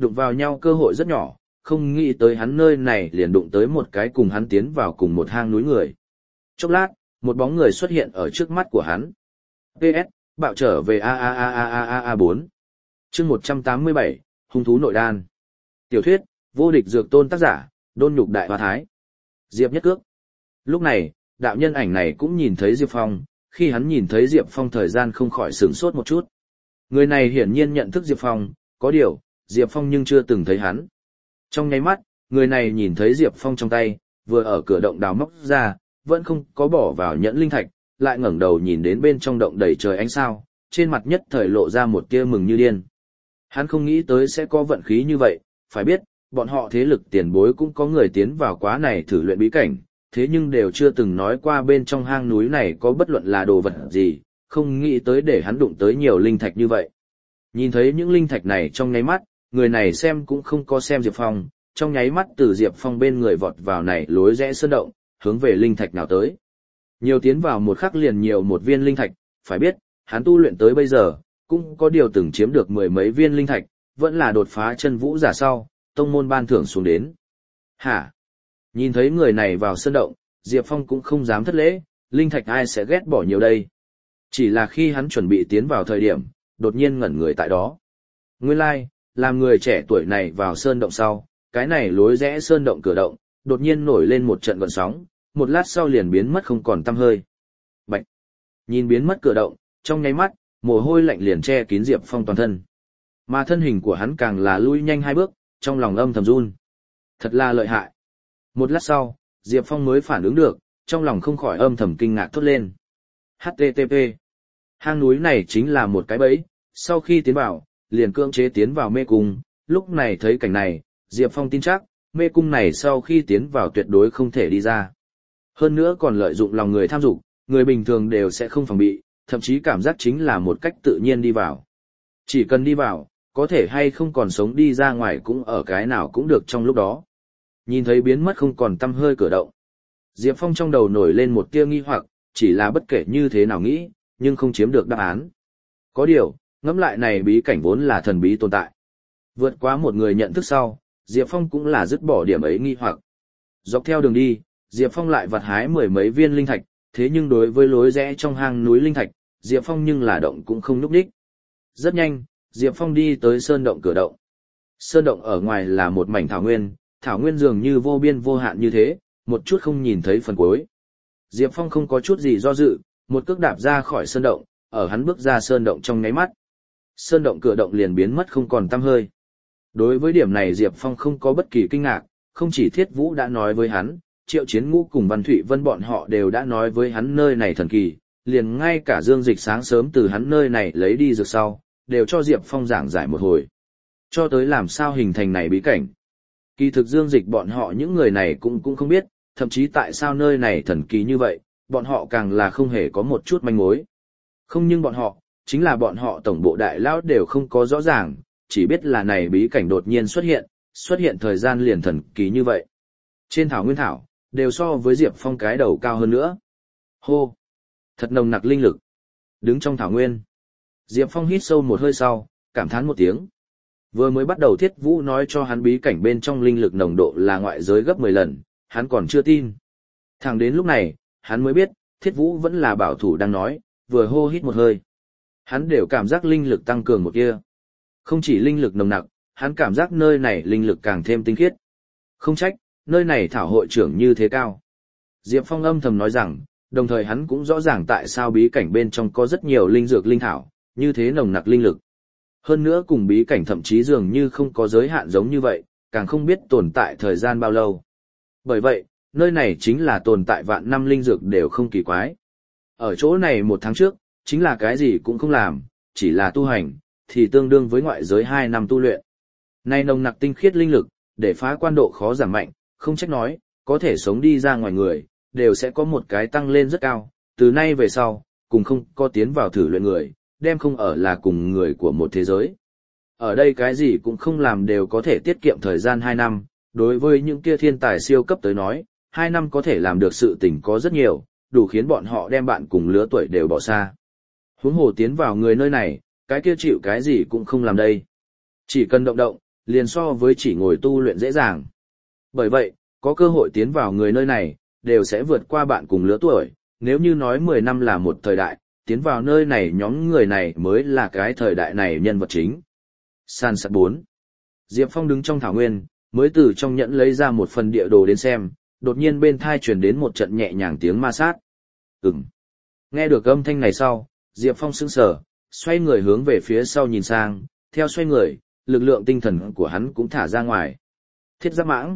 đụng vào nhau cơ hội rất nhỏ, không nghĩ tới hắn nơi này liền đụng tới một cái cùng hắn tiến vào cùng một hang núi người. Chốc lát, một bóng người xuất hiện ở trước mắt của hắn. pê ét, bạo trở về a a a a a a a bốn. Chương một trăm tám mươi bảy, hung thú nội đan. Tiểu thuyết, vô địch dược tôn tác giả, Đôn Nhục Đại Hoa Thái. Diệp Nhất Cước. Lúc này, đạo nhân ảnh này cũng nhìn thấy Diệp Phong, khi hắn nhìn thấy Diệp Phong thời gian không khỏi sửng sốt một chút. Người này hiển nhiên nhận thức Diệp Phong, có điều, Diệp Phong nhưng chưa từng thấy hắn. Trong nháy mắt, người này nhìn thấy Diệp Phong trong tay, vừa ở cửa động đào móc ra, vẫn không có bỏ vào nhẫn linh thạch, lại ngẩng đầu nhìn đến bên trong động đầy trời ánh sao, trên mặt nhất thời lộ ra một tia mừng như điên. Hắn không nghĩ tới sẽ có vận khí như vậy, phải biết, bọn họ thế lực tiền bối cũng có người tiến vào quá này thử luyện bí cảnh, thế nhưng đều chưa từng nói qua bên trong hang núi này có bất luận là đồ vật gì, không nghĩ tới để hắn đụng tới nhiều linh thạch như vậy. Nhìn thấy những linh thạch này trong nháy mắt, người này xem cũng không có xem Diệp Phong, trong nháy mắt từ Diệp Phong bên người vọt vào này lối rẽ sơn động, hướng về linh thạch nào tới. Nhiều tiến vào một khắc liền nhiều một viên linh thạch, phải biết, hắn tu luyện tới bây giờ, cũng có điều từng chiếm được mười mấy viên linh thạch, vẫn là đột phá chân vũ giả sau, tông môn ban thưởng xuống đến. Hả? Nhìn thấy người này vào sơn động, Diệp Phong cũng không dám thất lễ, linh thạch ai sẽ ghét bỏ nhiều đây. Chỉ là khi hắn chuẩn bị tiến vào thời điểm, đột nhiên ngẩn người tại đó. Nguyên lai, like, làm người trẻ tuổi này vào sơn động sau, cái này lối rẽ sơn động cửa động, đột nhiên nổi lên một trận gợn sóng, một lát sau liền biến mất không còn tăm hơi. Bạch! Nhìn biến mất cửa động, trong nháy mắt, mồ hôi lạnh liền che kín Diệp Phong toàn thân. Mà thân hình của hắn càng là lui nhanh hai bước, trong lòng âm thầm run. Thật là lợi hại. Một lát sau, Diệp Phong mới phản ứng được, trong lòng không khỏi âm thầm kinh ngạc thốt lên. hát tê tê pê. Hang núi này chính là một cái bẫy, sau khi tiến vào, liền cưỡng chế tiến vào mê cung, lúc này thấy cảnh này, Diệp Phong tin chắc, mê cung này sau khi tiến vào tuyệt đối không thể đi ra. Hơn nữa còn lợi dụng lòng người tham dục, người bình thường đều sẽ không phòng bị, thậm chí cảm giác chính là một cách tự nhiên đi vào. Chỉ cần đi vào, có thể hay không còn sống đi ra ngoài cũng ở cái nào cũng được trong lúc đó. Nhìn thấy biến mất không còn tăm hơi cửa động. Diệp Phong trong đầu nổi lên một tia nghi hoặc, chỉ là bất kể như thế nào nghĩ, nhưng không chiếm được đáp án. Có điều, ngẫm lại này bí cảnh vốn là thần bí tồn tại. Vượt qua một người nhận thức sau, Diệp Phong cũng là dứt bỏ điểm ấy nghi hoặc. Dọc theo đường đi, Diệp Phong lại vặt hái mười mấy viên linh thạch, thế nhưng đối với lối rẽ trong hang núi linh thạch, Diệp Phong nhưng là động cũng không núp đích. Rất nhanh, Diệp Phong đi tới sơn động cửa động. Sơn động ở ngoài là một mảnh thảo nguyên, thảo nguyên dường như vô biên vô hạn như thế, một chút không nhìn thấy phần cuối. Diệp Phong không có chút gì do dự, một cước đạp ra khỏi sơn động, ở hắn bước ra sơn động trong nháy mắt. Sơn động cửa động liền biến mất không còn tăm hơi. Đối với điểm này Diệp Phong không có bất kỳ kinh ngạc, không chỉ Thiết Vũ đã nói với hắn, Triệu Chiến Ngũ cùng Văn Thụy Vân bọn họ đều đã nói với hắn nơi này thần kỳ, liền ngay cả Dương Dịch sáng sớm từ hắn nơi này lấy đi dược sau, đều cho Diệp Phong giảng giải một hồi. Cho tới làm sao hình thành này bí cảnh. Kỳ thực Dương Dịch bọn họ những người này cũng cũng không biết, thậm chí tại sao nơi này thần kỳ như vậy, bọn họ càng là không hề có một chút manh mối. Không nhưng bọn họ, chính là bọn họ tổng bộ đại lão đều không có rõ ràng, chỉ biết là này bí cảnh đột nhiên xuất hiện, xuất hiện thời gian liền thần kỳ như vậy. Trên thảo nguyên thảo, đều so với Diệp Phong cái đầu cao hơn nữa. Hô! Thật nồng nặc linh lực. Đứng trong thảo nguyên. Diệp Phong hít sâu một hơi sau, cảm thán một tiếng. Vừa mới bắt đầu Thiết Vũ nói cho hắn bí cảnh bên trong linh lực nồng độ là ngoại giới gấp mười lần, hắn còn chưa tin. Thẳng đến lúc này, hắn mới biết, Thiết Vũ vẫn là bảo thủ đang nói, vừa hô hít một hơi. Hắn đều cảm giác linh lực tăng cường một kia. Không chỉ linh lực nồng nặc, hắn cảm giác nơi này linh lực càng thêm tinh khiết. Không trách, nơi này thảo hội trưởng như thế cao. Diệp Phong âm thầm nói rằng, đồng thời hắn cũng rõ ràng tại sao bí cảnh bên trong có rất nhiều linh dược linh thảo, như thế nồng nặc linh lực. Hơn nữa cùng bí cảnh thậm chí dường như không có giới hạn giống như vậy, càng không biết tồn tại thời gian bao lâu. Bởi vậy, nơi này chính là tồn tại vạn năm linh dược đều không kỳ quái. Ở chỗ này một tháng trước, chính là cái gì cũng không làm, chỉ là tu hành, thì tương đương với ngoại giới hai năm tu luyện. Nay nồng nặc tinh khiết linh lực, để phá quan độ khó giảm mạnh, không trách nói, có thể sống đi ra ngoài người, đều sẽ có một cái tăng lên rất cao, từ nay về sau, cùng không có tiến vào thử luyện người, đem không ở là cùng người của một thế giới. Ở đây cái gì cũng không làm đều có thể tiết kiệm thời gian hai năm, đối với những kia thiên tài siêu cấp tới nói, hai năm có thể làm được sự tình có rất nhiều, đủ khiến bọn họ đem bạn cùng lứa tuổi đều bỏ xa. Huống hồ tiến vào người nơi này, cái kia chịu cái gì cũng không làm đây. Chỉ cần động động, liền so với chỉ ngồi tu luyện dễ dàng. Bởi vậy, có cơ hội tiến vào người nơi này, đều sẽ vượt qua bạn cùng lứa tuổi, nếu như nói mười năm là một thời đại, tiến vào nơi này nhóm người này mới là cái thời đại này nhân vật chính. San sát bốn. Diệp Phong đứng trong thảo nguyên, mới từ trong nhẫn lấy ra một phần địa đồ đến xem, đột nhiên bên thai truyền đến một trận nhẹ nhàng tiếng ma sát. Ừm. Nghe được âm thanh này sau, Diệp Phong sững sờ, xoay người hướng về phía sau nhìn sang, theo xoay người, lực lượng tinh thần của hắn cũng thả ra ngoài. Thiết giáp mãng.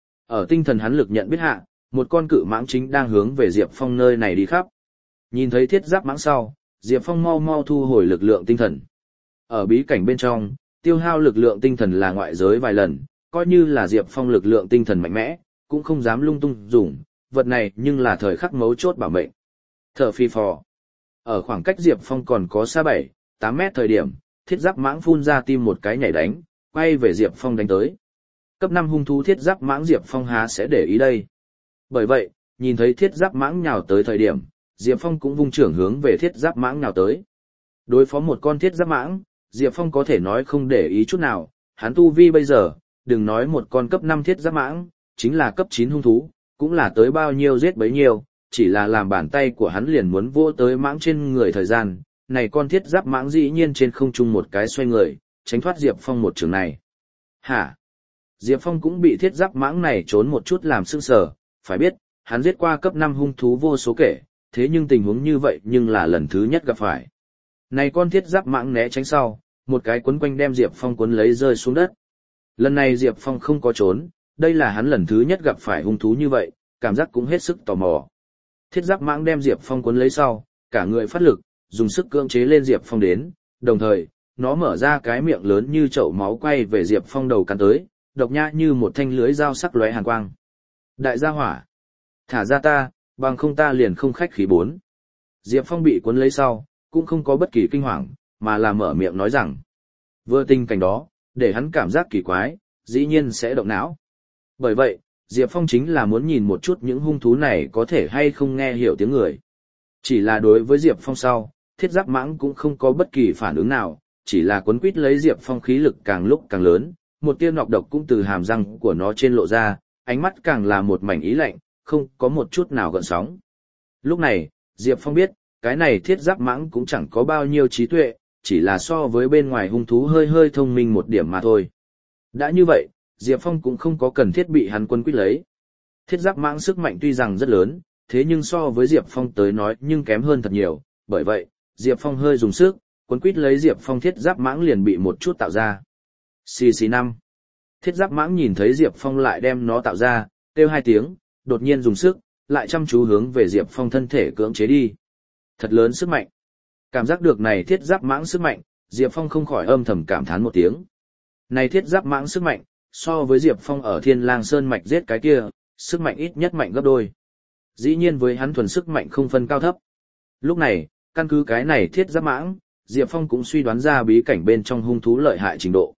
Ở tinh thần hắn lực nhận biết hạ, một con cự mãng chính đang hướng về Diệp Phong nơi này đi khắp. Nhìn thấy thiết giáp mãng sau, Diệp Phong mau mau thu hồi lực lượng tinh thần. Ở bí cảnh bên trong, tiêu hao lực lượng tinh thần là ngoại giới vài lần, coi như là Diệp Phong lực lượng tinh thần mạnh mẽ, cũng không dám lung tung dùng, vật này nhưng là thời khắc mấu chốt bảo mệnh. Thở phi phò. Ở khoảng cách Diệp Phong còn có xa bảy, tám mét thời điểm, thiết giáp mãng phun ra tim một cái nhảy đánh, quay về Diệp Phong đánh tới. Cấp năm hung thú thiết giáp mãng Diệp Phong há sẽ để ý đây. Bởi vậy, nhìn thấy thiết giáp mãng nhào tới thời điểm, Diệp Phong cũng vung trưởng hướng về thiết giáp mãng nhào tới. Đối phó một con thiết giáp mãng, Diệp Phong có thể nói không để ý chút nào, hắn tu vi bây giờ, đừng nói một con cấp năm thiết giáp mãng, chính là cấp chín hung thú, cũng là tới bao nhiêu giết bấy nhiêu, chỉ là làm bàn tay của hắn liền muốn vô tới mãng trên người thời gian, này con thiết giáp mãng dĩ nhiên trên không trung một cái xoay người, tránh thoát Diệp Phong một trường này. Hả? Diệp Phong cũng bị thiết giáp mãng này trốn một chút làm sưng sờ, phải biết, hắn giết qua cấp năm hung thú vô số kể, thế nhưng tình huống như vậy nhưng là lần thứ nhất gặp phải. Này con thiết giáp mãng né tránh sau, một cái quấn quanh đem Diệp Phong quấn lấy rơi xuống đất. Lần này Diệp Phong không có trốn, đây là hắn lần thứ nhất gặp phải hung thú như vậy, cảm giác cũng hết sức tò mò. Thiết giáp mãng đem Diệp Phong quấn lấy sau, cả người phát lực, dùng sức cưỡng chế lên Diệp Phong đến, đồng thời, nó mở ra cái miệng lớn như chậu máu quay về Diệp Phong đầu cắn tới, độc nhã như một thanh lưới dao sắc lóe hàn quang. Đại gia hỏa, thả ra ta, bằng không ta liền không khách khí bốn. Diệp Phong bị cuốn lấy sau, cũng không có bất kỳ kinh hoàng, mà là mở miệng nói rằng. Vừa tình cảnh đó, để hắn cảm giác kỳ quái, dĩ nhiên sẽ động não. Bởi vậy, Diệp Phong chính là muốn nhìn một chút những hung thú này có thể hay không nghe hiểu tiếng người. Chỉ là đối với Diệp Phong sau, thiết giáp mãng cũng không có bất kỳ phản ứng nào, chỉ là cuốn quýt lấy Diệp Phong khí lực càng lúc càng lớn, một tia nọc độc cũng từ hàm răng của nó trên lộ ra, ánh mắt càng là một mảnh ý lạnh, không có một chút nào gợn sóng. Lúc này, Diệp Phong biết, cái này thiết giáp mãng cũng chẳng có bao nhiêu trí tuệ, chỉ là so với bên ngoài hung thú hơi hơi thông minh một điểm mà thôi. Đã như vậy, Diệp Phong cũng không có cần thiết bị hắn quân quýt lấy. Thiết giáp mãng sức mạnh tuy rằng rất lớn, thế nhưng so với Diệp Phong tới nói nhưng kém hơn thật nhiều, bởi vậy, Diệp Phong hơi dùng sức, quân quýt lấy Diệp Phong thiết giáp mãng liền bị một chút tạo ra. xê xê năm. Thiết giáp mãng nhìn thấy Diệp Phong lại đem nó tạo ra, kêu hai tiếng, đột nhiên dùng sức, lại chăm chú hướng về Diệp Phong thân thể cưỡng chế đi. Thật lớn sức mạnh. Cảm giác được này thiết giáp mãng sức mạnh, Diệp Phong không khỏi âm thầm cảm thán một tiếng. Này thiết giáp mãng sức mạnh, so với Diệp Phong ở Thiên Lang Sơn mạch giết cái kia, sức mạnh ít nhất mạnh gấp đôi. Dĩ nhiên với hắn thuần sức mạnh không phân cao thấp. Lúc này, căn cứ cái này thiết giáp mãng, Diệp Phong cũng suy đoán ra bí cảnh bên trong hung thú lợi hại trình độ.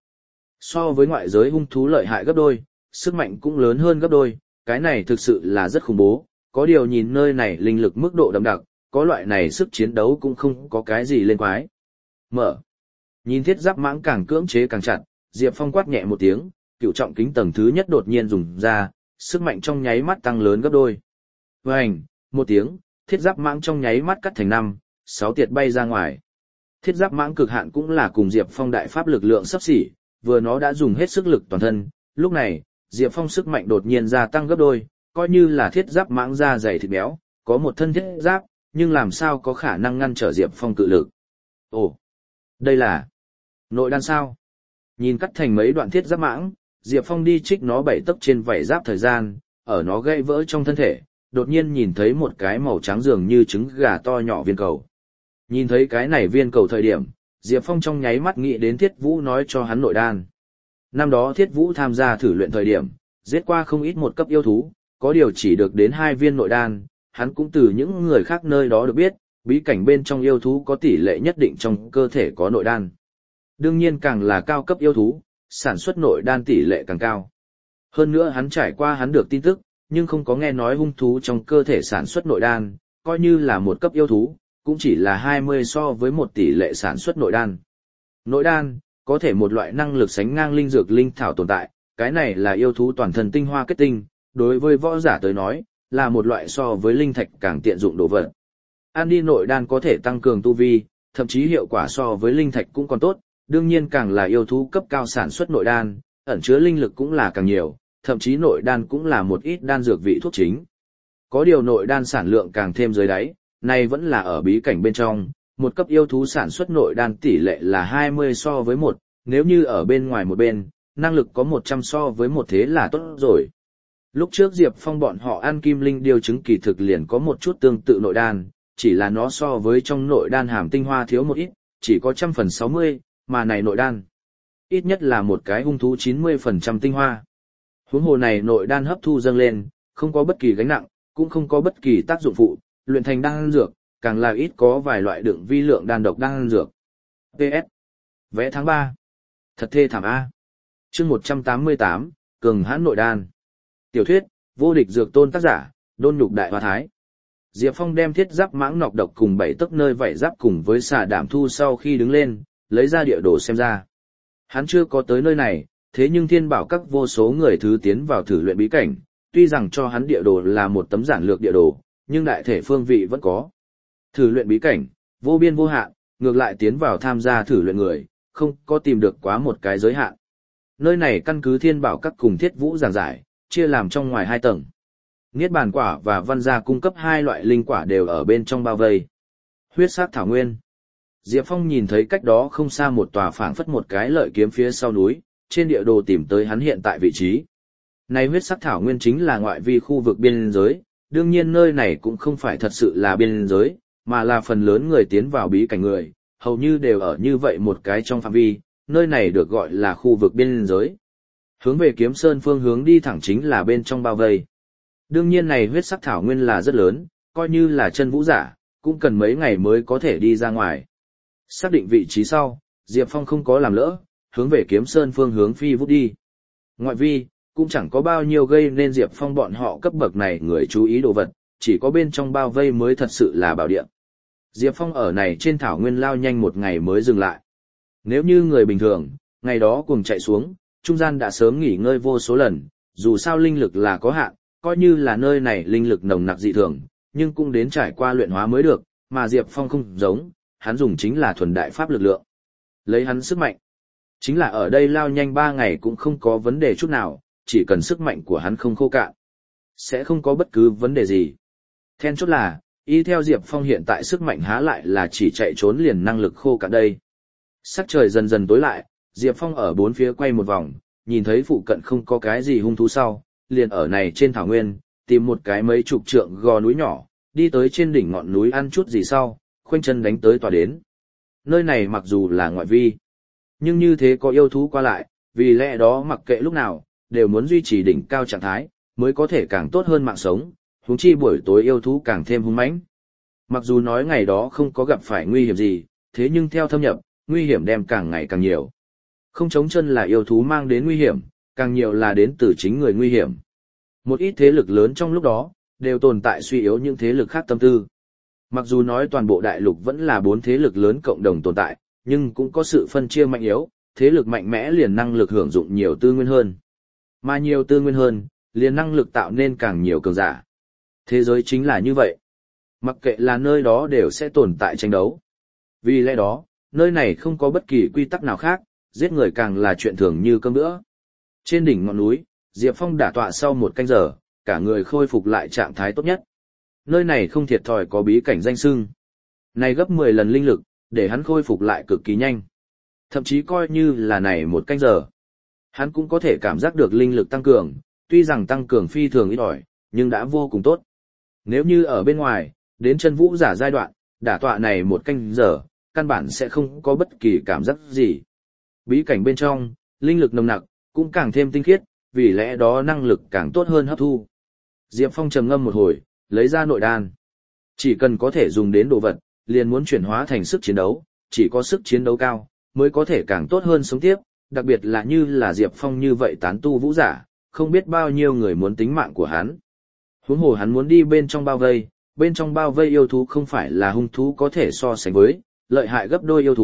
So với ngoại giới hung thú lợi hại gấp đôi, sức mạnh cũng lớn hơn gấp đôi, cái này thực sự là rất khủng bố, có điều nhìn nơi này linh lực mức độ đậm đặc, có loại này sức chiến đấu cũng không có cái gì lên quái. Mở. Nhìn thiết giáp mãng càng cưỡng chế càng chặt, Diệp Phong quát nhẹ một tiếng, cựu trọng kính tầng thứ nhất đột nhiên dùng ra, sức mạnh trong nháy mắt tăng lớn gấp đôi. Vành, một tiếng, thiết giáp mãng trong nháy mắt cắt thành năm, sáu tiệt bay ra ngoài. Thiết giáp mãng cực hạn cũng là cùng Diệp Phong đại pháp lực lượng sắp xỉ, vừa nó đã dùng hết sức lực toàn thân, lúc này, Diệp Phong sức mạnh đột nhiên gia tăng gấp đôi, coi như là thiết giáp mãng da dày thịt béo, có một thân thiết giáp, nhưng làm sao có khả năng ngăn trở Diệp Phong cự lực. Ồ, đây là nội đan sao? Nhìn cắt thành mấy đoạn thiết giáp mãng, Diệp Phong đi trích nó bảy tấc trên vảy giáp thời gian, ở nó gãy vỡ trong thân thể, đột nhiên nhìn thấy một cái màu trắng dường như trứng gà to nhỏ viên cầu. Nhìn thấy cái này viên cầu thời điểm, Diệp Phong trong nháy mắt nghĩ đến Thiết Vũ nói cho hắn nội đan. Năm đó Thiết Vũ tham gia thử luyện thời điểm, giết qua không ít một cấp yêu thú, có điều chỉ được đến hai viên nội đan, hắn cũng từ những người khác nơi đó được biết, bí cảnh bên trong yêu thú có tỷ lệ nhất định trong cơ thể có nội đan. Đương nhiên càng là cao cấp yêu thú, sản xuất nội đan tỷ lệ càng cao. Hơn nữa hắn trải qua hắn được tin tức, nhưng không có nghe nói hung thú trong cơ thể sản xuất nội đan, coi như là một cấp yêu thú, cũng chỉ là hai mươi so với một tỷ lệ sản xuất nội đan. Nội đan, có thể một loại năng lực sánh ngang linh dược linh thảo tồn tại, cái này là yêu thú toàn thân tinh hoa kết tinh, đối với võ giả tới nói, là một loại so với linh thạch càng tiện dụng đồ vật. Ăn đi nội đan có thể tăng cường tu vi, thậm chí hiệu quả so với linh thạch cũng còn tốt, đương nhiên càng là yêu thú cấp cao sản xuất nội đan, ẩn chứa linh lực cũng là càng nhiều, thậm chí nội đan cũng là một ít đan dược vị thuốc chính. Có điều nội đan sản lượng càng thêm dưới đáy, này vẫn là ở bí cảnh bên trong, một cấp yêu thú sản xuất nội đan tỷ lệ là hai mươi so với một, nếu như ở bên ngoài một bên, năng lực có một trăm so với một thế là tốt rồi. Lúc trước Diệp Phong bọn họ ăn kim linh điều chứng kỳ thực liền có một chút tương tự nội đan, chỉ là nó so với trong nội đan hàm tinh hoa thiếu một ít, chỉ có trăm phần sáu mươi, mà này nội đan, ít nhất là một cái hung thú chín mươi phần trăm tinh hoa. Huống hồ này nội đan hấp thu dâng lên, không có bất kỳ gánh nặng, cũng không có bất kỳ tác dụng phụ, luyện thành đan dược, càng là ít có vài loại đựng vi lượng đan độc đan dược. pê ét. Vẽ tháng ba. Thật thê thảm A. Chương một trăm tám mươi tám, Cường hãn nội đan. Tiểu thuyết, vô địch dược tôn tác giả, Đôn Nhục Đại Hoa Thái. Diệp Phong đem thiết giáp mãng nọc độc cùng bảy tấc nơi vảy giáp cùng với xà đảm thu sau khi đứng lên, lấy ra địa đồ xem ra. Hắn chưa có tới nơi này, thế nhưng thiên bảo các vô số người thứ tiến vào thử luyện bí cảnh, tuy rằng cho hắn địa đồ là một tấm giản lược địa đồ, nhưng đại thể phương vị vẫn có. Thử luyện bí cảnh, vô biên vô hạn, ngược lại tiến vào tham gia thử luyện người, không có tìm được quá một cái giới hạn. Nơi này căn cứ thiên bảo các cùng thiết vũ giảng giải, chia làm trong ngoài hai tầng. Niết bàn quả và văn gia cung cấp hai loại linh quả đều ở bên trong bao vây. Huyết sát thảo nguyên. Diệp Phong nhìn thấy cách đó không xa một tòa phảng phất một cái lợi kiếm phía sau núi, trên địa đồ tìm tới hắn hiện tại vị trí. Này huyết sắc thảo nguyên chính là ngoại vi khu vực biên giới, đương nhiên nơi này cũng không phải thật sự là biên giới, mà là phần lớn người tiến vào bí cảnh người, hầu như đều ở như vậy một cái trong phạm vi, nơi này được gọi là khu vực biên giới. Hướng về Kiếm Sơn phương hướng đi thẳng chính là bên trong bao vây. Đương nhiên này huyết sắc thảo nguyên là rất lớn, coi như là chân vũ giả, cũng cần mấy ngày mới có thể đi ra ngoài. Xác định vị trí sau, Diệp Phong không có làm lỡ, hướng về Kiếm Sơn phương hướng phi vút đi. Ngoại vi, cũng chẳng có bao nhiêu gây nên Diệp Phong bọn họ cấp bậc này người chú ý đồ vật, chỉ có bên trong bao vây mới thật sự là bảo địa. Diệp Phong ở này trên thảo nguyên lao nhanh một ngày mới dừng lại. Nếu như người bình thường, ngày đó cùng chạy xuống, trung gian đã sớm nghỉ ngơi vô số lần, dù sao linh lực là có hạn, coi như là nơi này linh lực nồng nặc dị thường, nhưng cũng đến trải qua luyện hóa mới được, mà Diệp Phong không giống, hắn dùng chính là thuần đại pháp lực lượng. Lấy hắn sức mạnh. Chính là ở đây lao nhanh ba ngày cũng không có vấn đề chút nào, chỉ cần sức mạnh của hắn không khô cạn, sẽ không có bất cứ vấn đề gì. Then chốt là, y theo Diệp Phong hiện tại sức mạnh há lại là chỉ chạy trốn liền năng lực khô cạn đây. Sắc trời dần dần tối lại, Diệp Phong ở bốn phía quay một vòng, nhìn thấy phụ cận không có cái gì hung thú sau, liền ở này trên thảo nguyên, tìm một cái mấy chục trượng gò núi nhỏ, đi tới trên đỉnh ngọn núi ăn chút gì sau, khoanh chân đánh tới tòa đến. Nơi này mặc dù là ngoại vi, nhưng như thế có yêu thú qua lại, vì lẽ đó mặc kệ lúc nào, đều muốn duy trì đỉnh cao trạng thái, mới có thể càng tốt hơn mạng sống, huống chi buổi tối yêu thú càng thêm hung mãnh. Mặc dù nói ngày đó không có gặp phải nguy hiểm gì, thế nhưng theo thâm nhập, nguy hiểm đem càng ngày càng nhiều. Không chống chân là yêu thú mang đến nguy hiểm, càng nhiều là đến từ chính người nguy hiểm. Một ít thế lực lớn trong lúc đó, đều tồn tại suy yếu những thế lực khác tâm tư. Mặc dù nói toàn bộ đại lục vẫn là bốn thế lực lớn cộng đồng tồn tại, nhưng cũng có sự phân chia mạnh yếu, thế lực mạnh mẽ liền năng lực hưởng dụng nhiều tư nguyên hơn. Mà nhiều tư nguyên hơn, liền năng lực tạo nên càng nhiều cường giả. Thế giới chính là như vậy. Mặc kệ là nơi đó đều sẽ tồn tại tranh đấu. Vì lẽ đó, nơi này không có bất kỳ quy tắc nào khác, giết người càng là chuyện thường như cơm bữa. Trên đỉnh ngọn núi, Diệp Phong đả tọa sau một canh giờ, cả người khôi phục lại trạng thái tốt nhất. Nơi này không thiệt thòi có bí cảnh danh xưng. Này gấp mười lần linh lực, để hắn khôi phục lại cực kỳ nhanh. Thậm chí coi như là này một canh giờ. Hắn cũng có thể cảm giác được linh lực tăng cường, tuy rằng tăng cường phi thường ít ỏi, nhưng đã vô cùng tốt. Nếu như ở bên ngoài, đến chân vũ giả giai đoạn, đả tọa này một canh giờ, căn bản sẽ không có bất kỳ cảm giác gì. Bí cảnh bên trong, linh lực nồng nặc, cũng càng thêm tinh khiết, vì lẽ đó năng lực càng tốt hơn hấp thu. Diệp Phong trầm ngâm một hồi, lấy ra nội đan. Chỉ cần có thể dùng đến đồ vật, liền muốn chuyển hóa thành sức chiến đấu, chỉ có sức chiến đấu cao, mới có thể càng tốt hơn sống tiếp, đặc biệt là như là Diệp Phong như vậy tán tu vũ giả, không biết bao nhiêu người muốn tính mạng của hắn. Huống hồ hắn muốn đi bên trong bao vây, bên trong bao vây yêu thú không phải là hung thú có thể so sánh với, lợi hại gấp đôi yêu thú,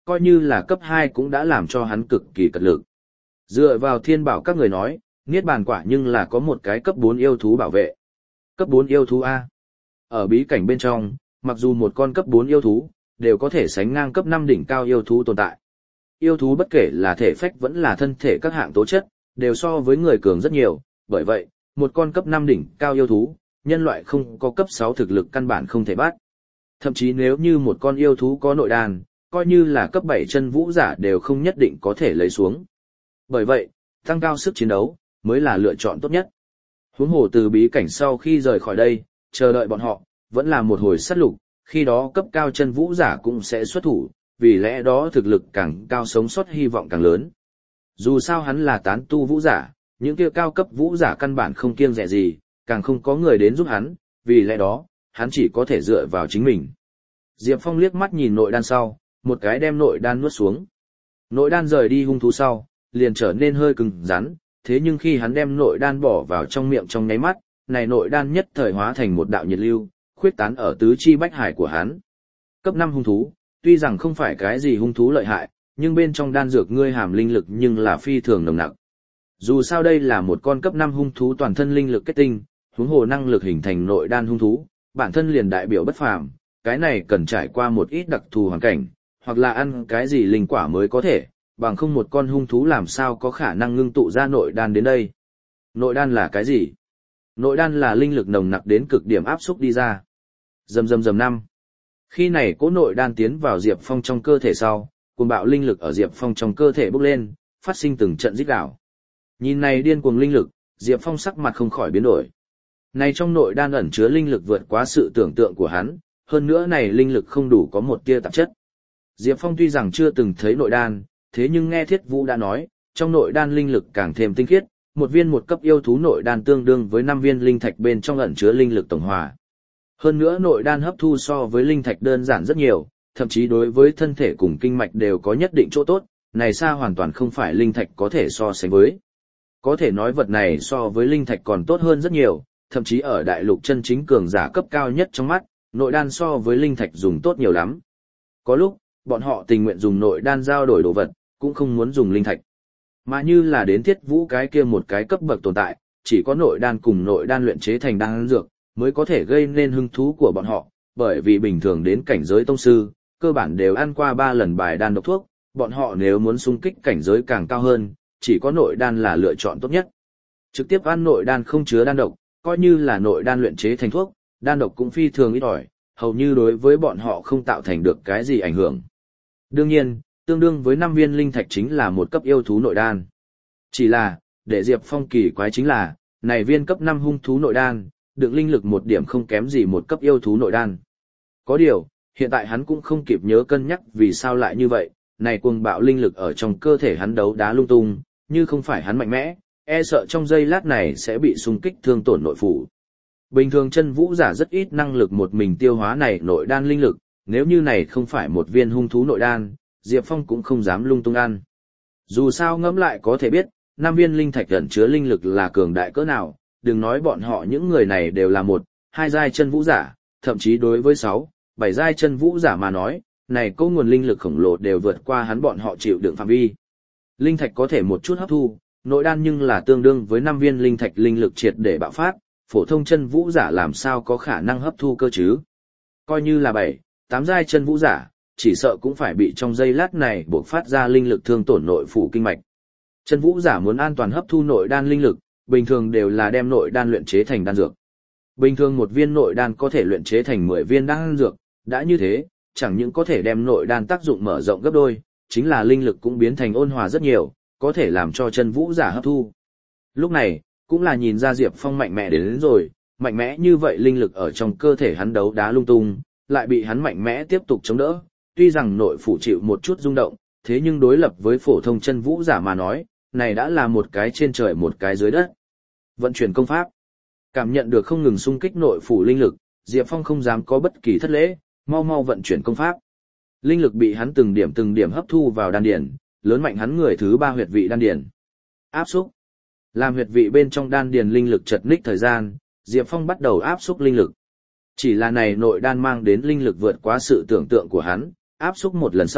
coi như là cấp hai cũng đã làm cho hắn cực kỳ cật lực. Dựa vào thiên bảo các người nói, niết bàn quả nhưng là có một cái cấp bốn yêu thú bảo vệ. Cấp bốn yêu thú A. Ở bí cảnh bên trong, mặc dù một con cấp bốn yêu thú, đều có thể sánh ngang cấp năm đỉnh cao yêu thú tồn tại. Yêu thú bất kể là thể phách vẫn là thân thể các hạng tố chất, đều so với người cường rất nhiều, bởi vậy, một con cấp năm đỉnh cao yêu thú, nhân loại không có cấp sáu thực lực căn bản không thể bắt. Thậm chí nếu như một con yêu thú có nội đan, coi như là cấp bảy chân vũ giả đều không nhất định có thể lấy xuống. Bởi vậy, tăng cao sức chiến đấu, mới là lựa chọn tốt nhất. Huống hồ từ bí cảnh sau khi rời khỏi đây, chờ đợi bọn họ, vẫn là một hồi sát lục, khi đó cấp cao chân vũ giả cũng sẽ xuất thủ, vì lẽ đó thực lực càng cao sống sót hy vọng càng lớn. Dù sao hắn là tán tu vũ giả, những kia cao cấp vũ giả căn bản không kiêng dè gì, càng không có người đến giúp hắn, vì lẽ đó, hắn chỉ có thể dựa vào chính mình. Diệp Phong liếc mắt nhìn nội đan sau, một cái đem nội đan nuốt xuống. Nội đan rời đi hung thú sau, liền trở nên hơi cứng rắn, thế nhưng khi hắn đem nội đan bỏ vào trong miệng trong nháy mắt, này nội đan nhất thời hóa thành một đạo nhiệt lưu, khuyết tán ở tứ chi bách hải của hắn. Cấp năm hung thú, tuy rằng không phải cái gì hung thú lợi hại, nhưng bên trong đan dược ngươi hàm linh lực nhưng là phi thường nồng nặc. Dù sao đây là một con cấp năm hung thú toàn thân linh lực kết tinh, huống hồ năng lực hình thành nội đan hung thú, bản thân liền đại biểu bất phàm, cái này cần trải qua một ít đặc thù hoàn cảnh, hoặc là ăn cái gì linh quả mới có thể, bằng không một con hung thú làm sao có khả năng ngưng tụ ra nội đan đến đây. Nội đan là cái gì? Nội đan là linh lực nồng nặc đến cực điểm áp xúc đi ra. Rầm rầm rầm năm. Khi này cỗ nội đan tiến vào Diệp Phong trong cơ thể sau, cuồng bạo linh lực ở Diệp Phong trong cơ thể bốc lên, phát sinh từng trận rít gào. Nhìn này điên cuồng linh lực, Diệp Phong sắc mặt không khỏi biến đổi. Này trong nội đan ẩn chứa linh lực vượt quá sự tưởng tượng của hắn, hơn nữa này linh lực không đủ có một tia tạp chất. Diệp Phong tuy rằng chưa từng thấy nội đan, thế nhưng nghe Thiết Vũ đã nói, trong nội đan linh lực càng thêm tinh khiết, một viên một cấp yêu thú nội đan tương đương với năm viên linh thạch bên trong ẩn chứa linh lực tổng hòa. Hơn nữa nội đan hấp thu so với linh thạch đơn giản rất nhiều, thậm chí đối với thân thể cùng kinh mạch đều có nhất định chỗ tốt, này xa hoàn toàn không phải linh thạch có thể so sánh với. Có thể nói vật này so với linh thạch còn tốt hơn rất nhiều, thậm chí ở đại lục chân chính cường giả cấp cao nhất trong mắt, nội đan so với linh thạch dùng tốt nhiều lắm. Có lúc, bọn họ tình nguyện dùng nội đan giao đổi đồ vật, cũng không muốn dùng linh thạch. Mà như là đến Thiết Vũ cái kia một cái cấp bậc tồn tại, chỉ có nội đan cùng nội đan luyện chế thành đan dược, mới có thể gây nên hứng thú của bọn họ, bởi vì bình thường đến cảnh giới tông sư, cơ bản đều ăn qua ba lần bài đan độc thuốc, bọn họ nếu muốn xung kích cảnh giới càng cao hơn, chỉ có nội đan là lựa chọn tốt nhất. Trực tiếp ăn nội đan không chứa đan độc, coi như là nội đan luyện chế thành thuốc, đan độc cũng phi thường ít ỏi, hầu như đối với bọn họ không tạo thành được cái gì ảnh hưởng. Đương nhiên, tương đương với năm viên linh thạch chính là một cấp yêu thú nội đan. Chỉ là, để Diệp Phong kỳ quái chính là, này viên cấp năm hung thú nội đan, đựng linh lực một điểm không kém gì một cấp yêu thú nội đan. Có điều, hiện tại hắn cũng không kịp nhớ cân nhắc vì sao lại như vậy, này cuồng bạo linh lực ở trong cơ thể hắn đấu đá lung tung, như không phải hắn mạnh mẽ, e sợ trong giây lát này sẽ bị xung kích thương tổn nội phủ. Bình thường chân vũ giả rất ít năng lực một mình tiêu hóa này nội đan linh lực, nếu như này không phải một viên hung thú nội đan, Diệp Phong cũng không dám lung tung ăn. Dù sao ngẫm lại có thể biết, năm viên linh thạch ẩn chứa linh lực là cường đại cỡ nào, đừng nói bọn họ những người này đều là một, hai giai chân vũ giả, thậm chí đối với sáu, bảy giai chân vũ giả mà nói, này có nguồn linh lực khổng lồ đều vượt qua hắn bọn họ chịu đựng phạm vi. Linh thạch có thể một chút hấp thu, nội đan nhưng là tương đương với năm viên linh thạch linh lực triệt để bạo phát, phổ thông chân vũ giả làm sao có khả năng hấp thu cơ chứ? Coi như là bảy, tám giai chân vũ giả, chỉ sợ cũng phải bị trong giây lát này buộc phát ra linh lực thương tổn nội phủ kinh mạch. Chân vũ giả muốn an toàn hấp thu nội đan linh lực, bình thường đều là đem nội đan luyện chế thành đan dược. Bình thường một viên nội đan có thể luyện chế thành mười viên đan dược, đã như thế, chẳng những có thể đem nội đan tác dụng mở rộng gấp đôi, chính là linh lực cũng biến thành ôn hòa rất nhiều, có thể làm cho chân vũ giả hấp thu. Lúc này, cũng là nhìn ra Diệp Phong mạnh mẽ đến, đến rồi, mạnh mẽ như vậy linh lực ở trong cơ thể hắn đấu đá lung tung, lại bị hắn mạnh mẽ tiếp tục chống đỡ, tuy rằng nội phủ chịu một chút rung động, thế nhưng đối lập với phổ thông chân vũ giả mà nói, này đã là một cái trên trời một cái dưới đất. Vận chuyển công pháp. Cảm nhận được không ngừng xung kích nội phủ linh lực, Diệp Phong không dám có bất kỳ thất lễ, mau mau vận chuyển công pháp. Linh lực bị hắn từng điểm từng điểm hấp thu vào đan điền, lớn mạnh hắn người thứ ba huyệt vị đan điền. Áp xúc. Làm huyệt vị bên trong đan điền linh lực chật ních thời gian, Diệp Phong bắt đầu áp xúc linh lực. Chỉ là này nội đan mang đến linh lực vượt quá sự tưởng tượng của hắn, áp xúc một lần sau,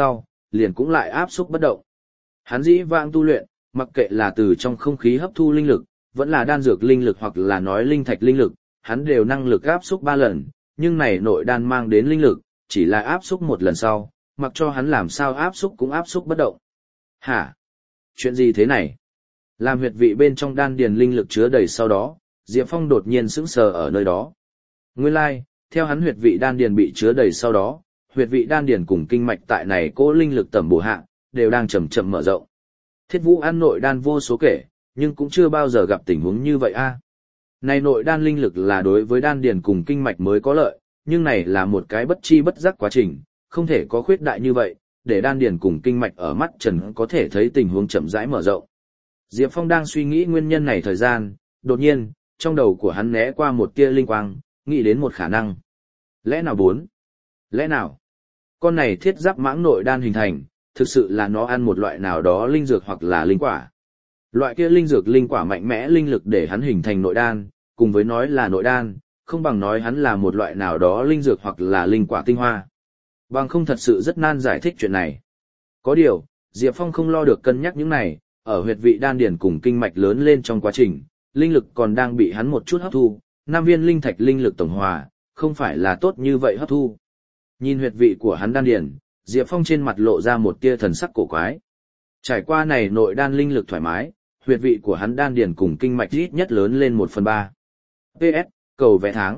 liền cũng lại áp xúc bất động. Hắn dĩ vãng tu luyện, mặc kệ là từ trong không khí hấp thu linh lực, vẫn là đan dược linh lực hoặc là nói linh thạch linh lực, hắn đều năng lực áp xúc ba lần, nhưng này nội đan mang đến linh lực, chỉ là áp xúc một lần sau, mặc cho hắn làm sao áp xúc cũng áp xúc bất động. Hả? Chuyện gì thế này? Làm huyệt vị bên trong đan điền linh lực chứa đầy sau đó, Diệp Phong đột nhiên sững sờ ở nơi đó. Nguyên lai, like, theo hắn huyệt vị đan điền bị chứa đầy sau đó, huyệt vị đan điền cùng kinh mạch tại này cố linh lực tầm bổ hạ, đều đang chậm chậm mở rộng. Thiết Vũ ăn nội đan vô số kể, nhưng cũng chưa bao giờ gặp tình huống như vậy a. Này nội đan linh lực là đối với đan điền cùng kinh mạch mới có lợi, nhưng này là một cái bất chi bất giác quá trình, không thể có khuyết đại như vậy, để đan điền cùng kinh mạch ở mắt trần có thể thấy tình huống chậm rãi mở rộng. Diệp Phong đang suy nghĩ nguyên nhân này thời gian, đột nhiên, trong đầu của hắn né qua một tia linh quang, nghĩ đến một khả năng. Lẽ nào bốn? Lẽ nào? Con này thiết giáp mãng nội đan hình thành, thực sự là nó ăn một loại nào đó linh dược hoặc là linh quả. Loại kia linh dược linh quả mạnh mẽ linh lực để hắn hình thành nội đan, cùng với nói là nội đan, không bằng nói hắn là một loại nào đó linh dược hoặc là linh quả tinh hoa. Bằng không thật sự rất nan giải thích chuyện này. Có điều, Diệp Phong không lo được cân nhắc những này, ở huyệt vị đan điền cùng kinh mạch lớn lên trong quá trình, linh lực còn đang bị hắn một chút hấp thu, năm viên linh thạch linh lực tổng hòa, không phải là tốt như vậy hấp thu. Nhìn huyệt vị của hắn đan điền, Diệp Phong trên mặt lộ ra một tia thần sắc cổ quái. Trải qua này nội đan linh lực thoải mái, huyệt vị của hắn đan điền cùng kinh mạch ít nhất lớn lên một phần ba. pê ét, cầu vẽ tháng.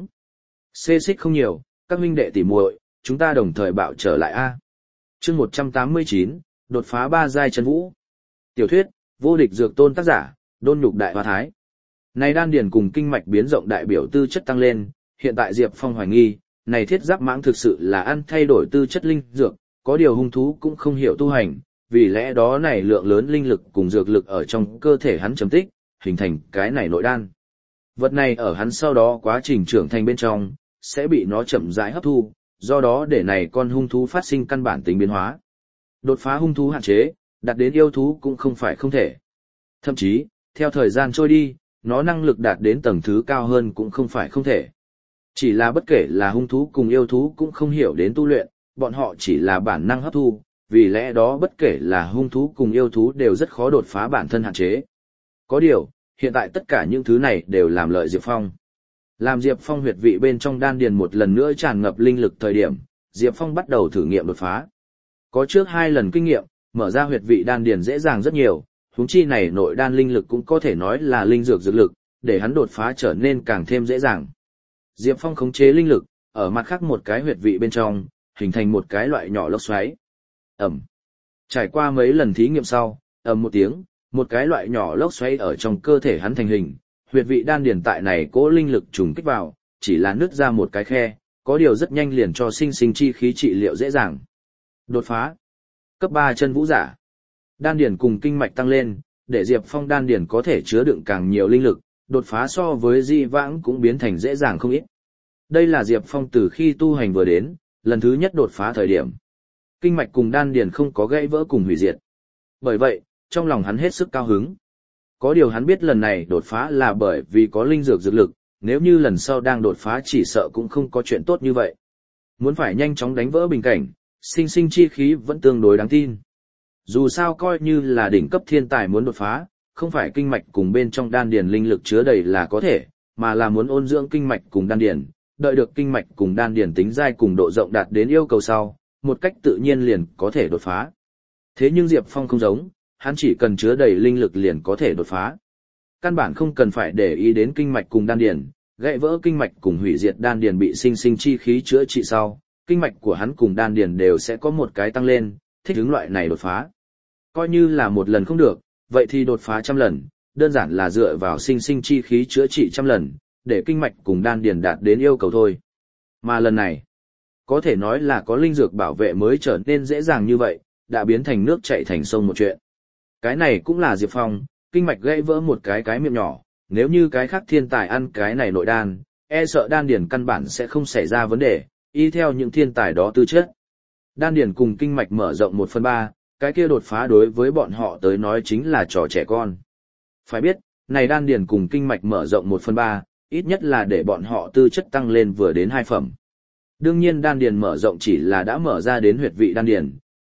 Xê xích không nhiều, các huynh đệ tỉ muội, chúng ta đồng thời bạo trở lại a. Chương một trăm tám mươi chín, đột phá ba giai chân vũ. Tiểu thuyết, vô địch dược tôn tác giả, Đôn Nhục Đại Hoa Thái. Này đan điền cùng kinh mạch biến rộng đại biểu tư chất tăng lên, hiện tại Diệp Phong hoài nghi, này thiết giáp mãng thực sự là ăn thay đổi tư chất linh dược, có điều hung thú cũng không hiểu tu hành, vì lẽ đó này lượng lớn linh lực cùng dược lực ở trong cơ thể hắn chấm tích, hình thành cái này nội đan. Vật này ở hắn sau đó quá trình trưởng thành bên trong, sẽ bị nó chậm rãi hấp thu, do đó để này con hung thú phát sinh căn bản tính biến hóa. Đột phá hung thú hạn chế, đạt đến yêu thú cũng không phải không thể. Thậm chí, theo thời gian trôi đi, nó năng lực đạt đến tầng thứ cao hơn cũng không phải không thể. Chỉ là bất kể là hung thú cùng yêu thú cũng không hiểu đến tu luyện, bọn họ chỉ là bản năng hấp thu, vì lẽ đó bất kể là hung thú cùng yêu thú đều rất khó đột phá bản thân hạn chế. Có điều, hiện tại tất cả những thứ này đều làm lợi Diệp Phong. Làm Diệp Phong huyệt vị bên trong đan điền một lần nữa tràn ngập linh lực thời điểm, Diệp Phong bắt đầu thử nghiệm đột phá. Có trước hai lần kinh nghiệm, mở ra huyệt vị đan điền dễ dàng rất nhiều, huống chi này nội đan linh lực cũng có thể nói là linh dược dược lực, để hắn đột phá trở nên càng thêm dễ dàng. Diệp Phong khống chế linh lực, ở mặt khác một cái huyệt vị bên trong, hình thành một cái loại nhỏ lốc xoáy. Ẩm. Trải qua mấy lần thí nghiệm sau, ầm một tiếng, một cái loại nhỏ lốc xoáy ở trong cơ thể hắn thành hình, huyệt vị đan điền tại này cố linh lực trùng kích vào, chỉ là nứt ra một cái khe, có điều rất nhanh liền cho sinh sinh chi khí trị liệu dễ dàng. Đột phá. Cấp ba chân vũ giả. Đan điền cùng kinh mạch tăng lên, để Diệp Phong đan điền có thể chứa đựng càng nhiều linh lực, đột phá so với di vãng cũng biến thành dễ dàng không ít. Đây là Diệp Phong từ khi tu hành vừa đến, lần thứ nhất đột phá thời điểm. Kinh mạch cùng đan điền không có gãy vỡ cùng hủy diệt. Bởi vậy, trong lòng hắn hết sức cao hứng. Có điều hắn biết lần này đột phá là bởi vì có linh dược dược lực, nếu như lần sau đang đột phá chỉ sợ cũng không có chuyện tốt như vậy. Muốn phải nhanh chóng đánh vỡ bình cảnh, sinh sinh chi khí vẫn tương đối đáng tin. Dù sao coi như là đỉnh cấp thiên tài muốn đột phá, không phải kinh mạch cùng bên trong đan điền linh lực chứa đầy là có thể, mà là muốn ôn dưỡng kinh mạch cùng đan điền, đợi được kinh mạch cùng đan điền tính dai cùng độ rộng đạt đến yêu cầu sau, một cách tự nhiên liền có thể đột phá. Thế nhưng Diệp Phong không giống, hắn chỉ cần chứa đầy linh lực liền có thể đột phá. Căn bản không cần phải để ý đến kinh mạch cùng đan điền, gãy vỡ kinh mạch cùng hủy diệt đan điền bị sinh sinh chi khí chữa trị sau, kinh mạch của hắn cùng đan điền đều sẽ có một cái tăng lên, thích ứng loại này đột phá. Coi như là một lần không được, vậy thì đột phá trăm lần, đơn giản là dựa vào sinh sinh chi khí chữa trị trăm lần, để kinh mạch cùng đan điền đạt đến yêu cầu thôi. Mà lần này, có thể nói là có linh dược bảo vệ mới trở nên dễ dàng như vậy, đã biến thành nước chảy thành sông một chuyện. Cái này cũng là Diệp Phong, kinh mạch gãy vỡ một cái cái miệng nhỏ, nếu như cái khác thiên tài ăn cái này nội đan, e sợ đan điền căn bản sẽ không xảy ra vấn đề, y theo những thiên tài đó tư chất. Đan điền cùng kinh mạch mở rộng một phần ba, cái kia đột phá đối với bọn họ tới nói chính là trò trẻ con. Phải biết, này đan điền cùng kinh mạch mở rộng một phần ba, ít nhất là để bọn họ tư chất tăng lên vừa đến hai phẩm. Đương nhiên đan điền mở rộng chỉ là đã mở ra đến huyệt vị đan điền,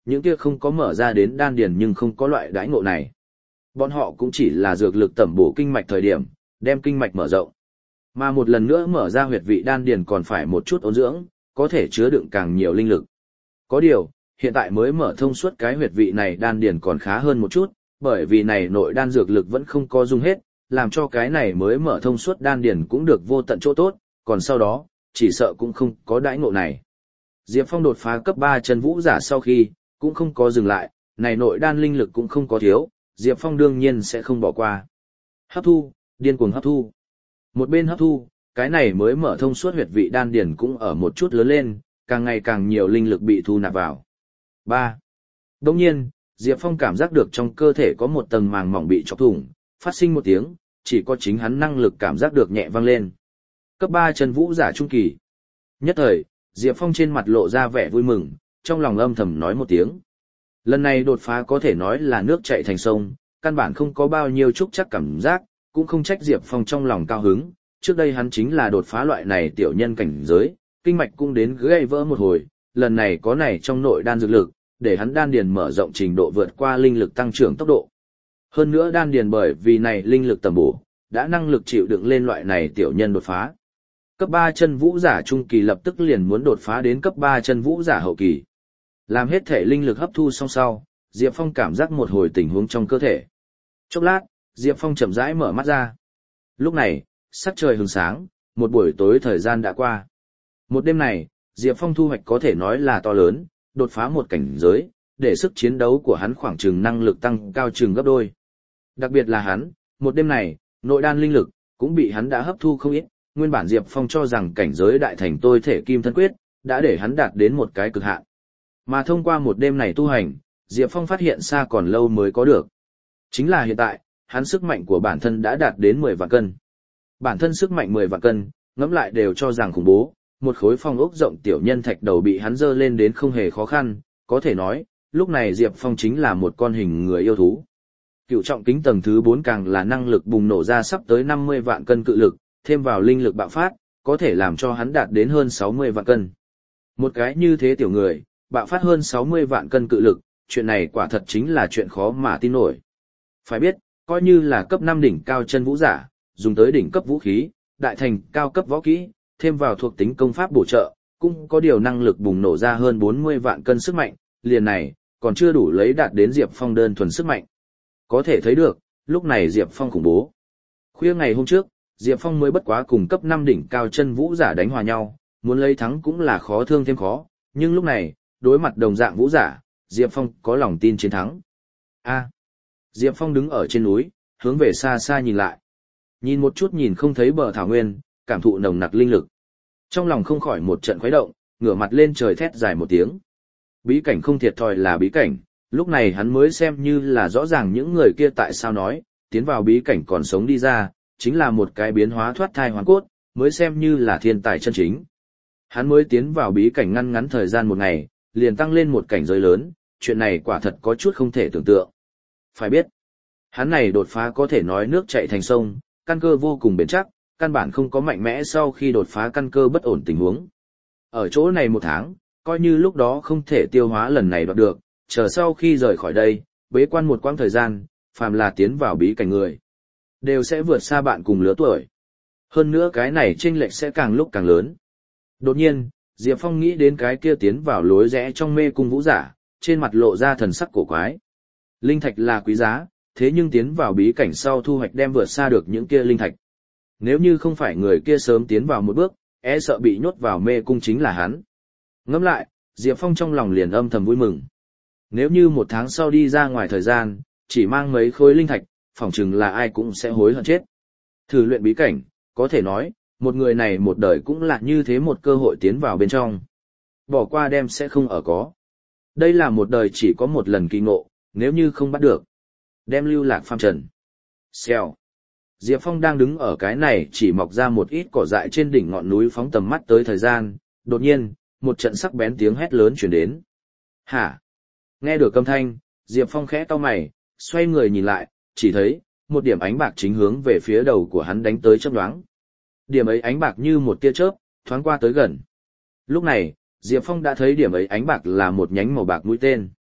những kia không có mở ra đến đan điền nhưng không có loại đãi ngộ này. Bọn họ cũng chỉ là dược lực tẩm bổ kinh mạch thời điểm, đem kinh mạch mở rộng. Mà một lần nữa mở ra huyệt vị đan điền còn phải một chút ôn dưỡng, có thể chứa đựng càng nhiều linh lực. Có điều, hiện tại mới mở thông suốt cái huyệt vị này đan điền còn khá hơn một chút, bởi vì này nội đan dược lực vẫn không có dùng hết, làm cho cái này mới mở thông suốt đan điền cũng được vô tận chỗ tốt, còn sau đó, chỉ sợ cũng không có đãi ngộ này. Diệp Phong đột phá cấp ba chân vũ giả sau khi, cũng không có dừng lại, này nội đan linh lực cũng không có thiếu, Diệp Phong đương nhiên sẽ không bỏ qua. Hấp thu, điên cuồng hấp thu. Một bên hấp thu, cái này mới mở thông suốt huyệt vị đan điền cũng ở một chút lớn lên, càng ngày càng nhiều linh lực bị thu nạp vào. ba. Đồng nhiên, Diệp Phong cảm giác được trong cơ thể có một tầng màng mỏng bị chọc thủng, phát sinh một tiếng, chỉ có chính hắn năng lực cảm giác được nhẹ vang lên. Cấp ba chân vũ giả trung kỳ. Nhất thời, Diệp Phong trên mặt lộ ra vẻ vui mừng, trong lòng âm thầm nói một tiếng. Lần này đột phá có thể nói là nước chảy thành sông, căn bản không có bao nhiêu trúc chắc cảm giác, cũng không trách Diệp Phong trong lòng cao hứng, trước đây hắn chính là đột phá loại này tiểu nhân cảnh giới, kinh mạch cũng đến gây vỡ một hồi, lần này có này trong nội đan dược lực, để hắn đan điền mở rộng trình độ vượt qua linh lực tăng trưởng tốc độ. Hơn nữa đan điền bởi vì này linh lực tầm bổ, đã năng lực chịu đựng lên loại này tiểu nhân đột phá. Cấp ba chân vũ giả trung kỳ lập tức liền muốn đột phá đến cấp ba chân vũ giả hậu kỳ. Làm hết thể linh lực hấp thu xong sau, Diệp Phong cảm giác một hồi tình huống trong cơ thể. Chốc lát, Diệp Phong chậm rãi mở mắt ra. Lúc này, sắc trời hừng sáng, một buổi tối thời gian đã qua. Một đêm này, Diệp Phong thu hoạch có thể nói là to lớn, đột phá một cảnh giới, để sức chiến đấu của hắn khoảng chừng năng lực tăng cao chừng gấp đôi. Đặc biệt là hắn, một đêm này, nội đan linh lực cũng bị hắn đã hấp thu không ít, nguyên bản Diệp Phong cho rằng cảnh giới đại thành tôi thể kim thân quyết đã để hắn đạt đến một cái cực hạn. Mà thông qua một đêm này tu hành, Diệp Phong phát hiện xa còn lâu mới có được. Chính là hiện tại, hắn sức mạnh của bản thân đã đạt đến mười vạn cân. Bản thân sức mạnh mười vạn cân, ngẫm lại đều cho rằng khủng bố, một khối phong ốc rộng tiểu nhân thạch đầu bị hắn dơ lên đến không hề khó khăn, có thể nói, lúc này Diệp Phong chính là một con hình người yêu thú. Cựu trọng kính tầng thứ bốn càng là năng lực bùng nổ ra sắp tới năm mươi vạn cân cự lực, thêm vào linh lực bạo phát, có thể làm cho hắn đạt đến hơn sáu mươi vạn cân. Một cái như thế tiểu người, bạo phát hơn sáu mươi vạn cân cự lực, chuyện này quả thật chính là chuyện khó mà tin nổi. Phải biết, coi như là cấp năm đỉnh cao chân vũ giả, dùng tới đỉnh cấp vũ khí, đại thành cao cấp võ kỹ, thêm vào thuộc tính công pháp bổ trợ, cũng có điều năng lực bùng nổ ra hơn bốn mươi vạn cân sức mạnh, liền này, còn chưa đủ lấy đạt đến Diệp Phong đơn thuần sức mạnh. Có thể thấy được, lúc này Diệp Phong khủng bố. Khuya ngày hôm trước, Diệp Phong mới bất quá cùng cấp năm đỉnh cao chân vũ giả đánh hòa nhau, muốn lấy thắng cũng là khó thương thêm khó, nhưng lúc này, đối mặt đồng dạng vũ giả, Diệp Phong có lòng tin chiến thắng. A. Diệp Phong đứng ở trên núi, hướng về xa xa nhìn lại. Nhìn một chút nhìn không thấy bờ thảo nguyên, cảm thụ nồng nặc linh lực. Trong lòng không khỏi một trận khuấy động, ngửa mặt lên trời thét dài một tiếng. Bí cảnh không thiệt thòi là bí cảnh, lúc này hắn mới xem như là rõ ràng những người kia tại sao nói, tiến vào bí cảnh còn sống đi ra, chính là một cái biến hóa thoát thai hoàn cốt, mới xem như là thiên tài chân chính. Hắn mới tiến vào bí cảnh ngăn ngắn thời gian một ngày, liền tăng lên một cảnh giới lớn, chuyện này quả thật có chút không thể tưởng tượng. Phải biết, hắn này đột phá có thể nói nước chảy thành sông, căn cơ vô cùng bền chắc, căn bản không có mạnh mẽ sau khi đột phá căn cơ bất ổn tình huống. Ở chỗ này một tháng, coi như lúc đó không thể tiêu hóa lần này đoạt được, chờ sau khi rời khỏi đây, bế quan một quãng thời gian, phàm là tiến vào bí cảnh người, đều sẽ vượt xa bạn cùng lứa tuổi. Hơn nữa cái này chênh lệch sẽ càng lúc càng lớn. Đột nhiên, Diệp Phong nghĩ đến cái kia tiến vào lối rẽ trong mê cung vũ giả, trên mặt lộ ra thần sắc cổ quái. Linh thạch là quý giá, thế nhưng tiến vào bí cảnh sau thu hoạch đem vượt xa được những kia linh thạch. Nếu như không phải người kia sớm tiến vào một bước, e sợ bị nhốt vào mê cung chính là hắn. Ngẫm lại, Diệp Phong trong lòng liền âm thầm vui mừng. Nếu như một tháng sau đi ra ngoài thời gian, chỉ mang mấy khối linh thạch, phỏng chừng là ai cũng sẽ hối hận chết. Thử luyện bí cảnh, có thể nói, một người này một đời cũng là như thế một cơ hội tiến vào bên trong. Bỏ qua đem sẽ không ở có. Đây là một đời chỉ có một lần kỳ ngộ, nếu như không bắt được, đem lưu lạc phàm trần. Xèo. Diệp Phong đang đứng ở cái này chỉ mọc ra một ít cỏ dại trên đỉnh ngọn núi phóng tầm mắt tới thời gian, đột nhiên, một trận sắc bén tiếng hét lớn truyền đến. Hả? Nghe được âm thanh, Diệp Phong khẽ cau mày, xoay người nhìn lại, chỉ thấy, một điểm ánh bạc chính hướng về phía đầu của hắn đánh tới chớp nhoáng. Điểm ấy ánh bạc như một tia chớp, thoáng qua tới gần. Lúc này, Diệp Phong đã thấy điểm ấy ánh bạc là một nhánh màu bạc mũi tên.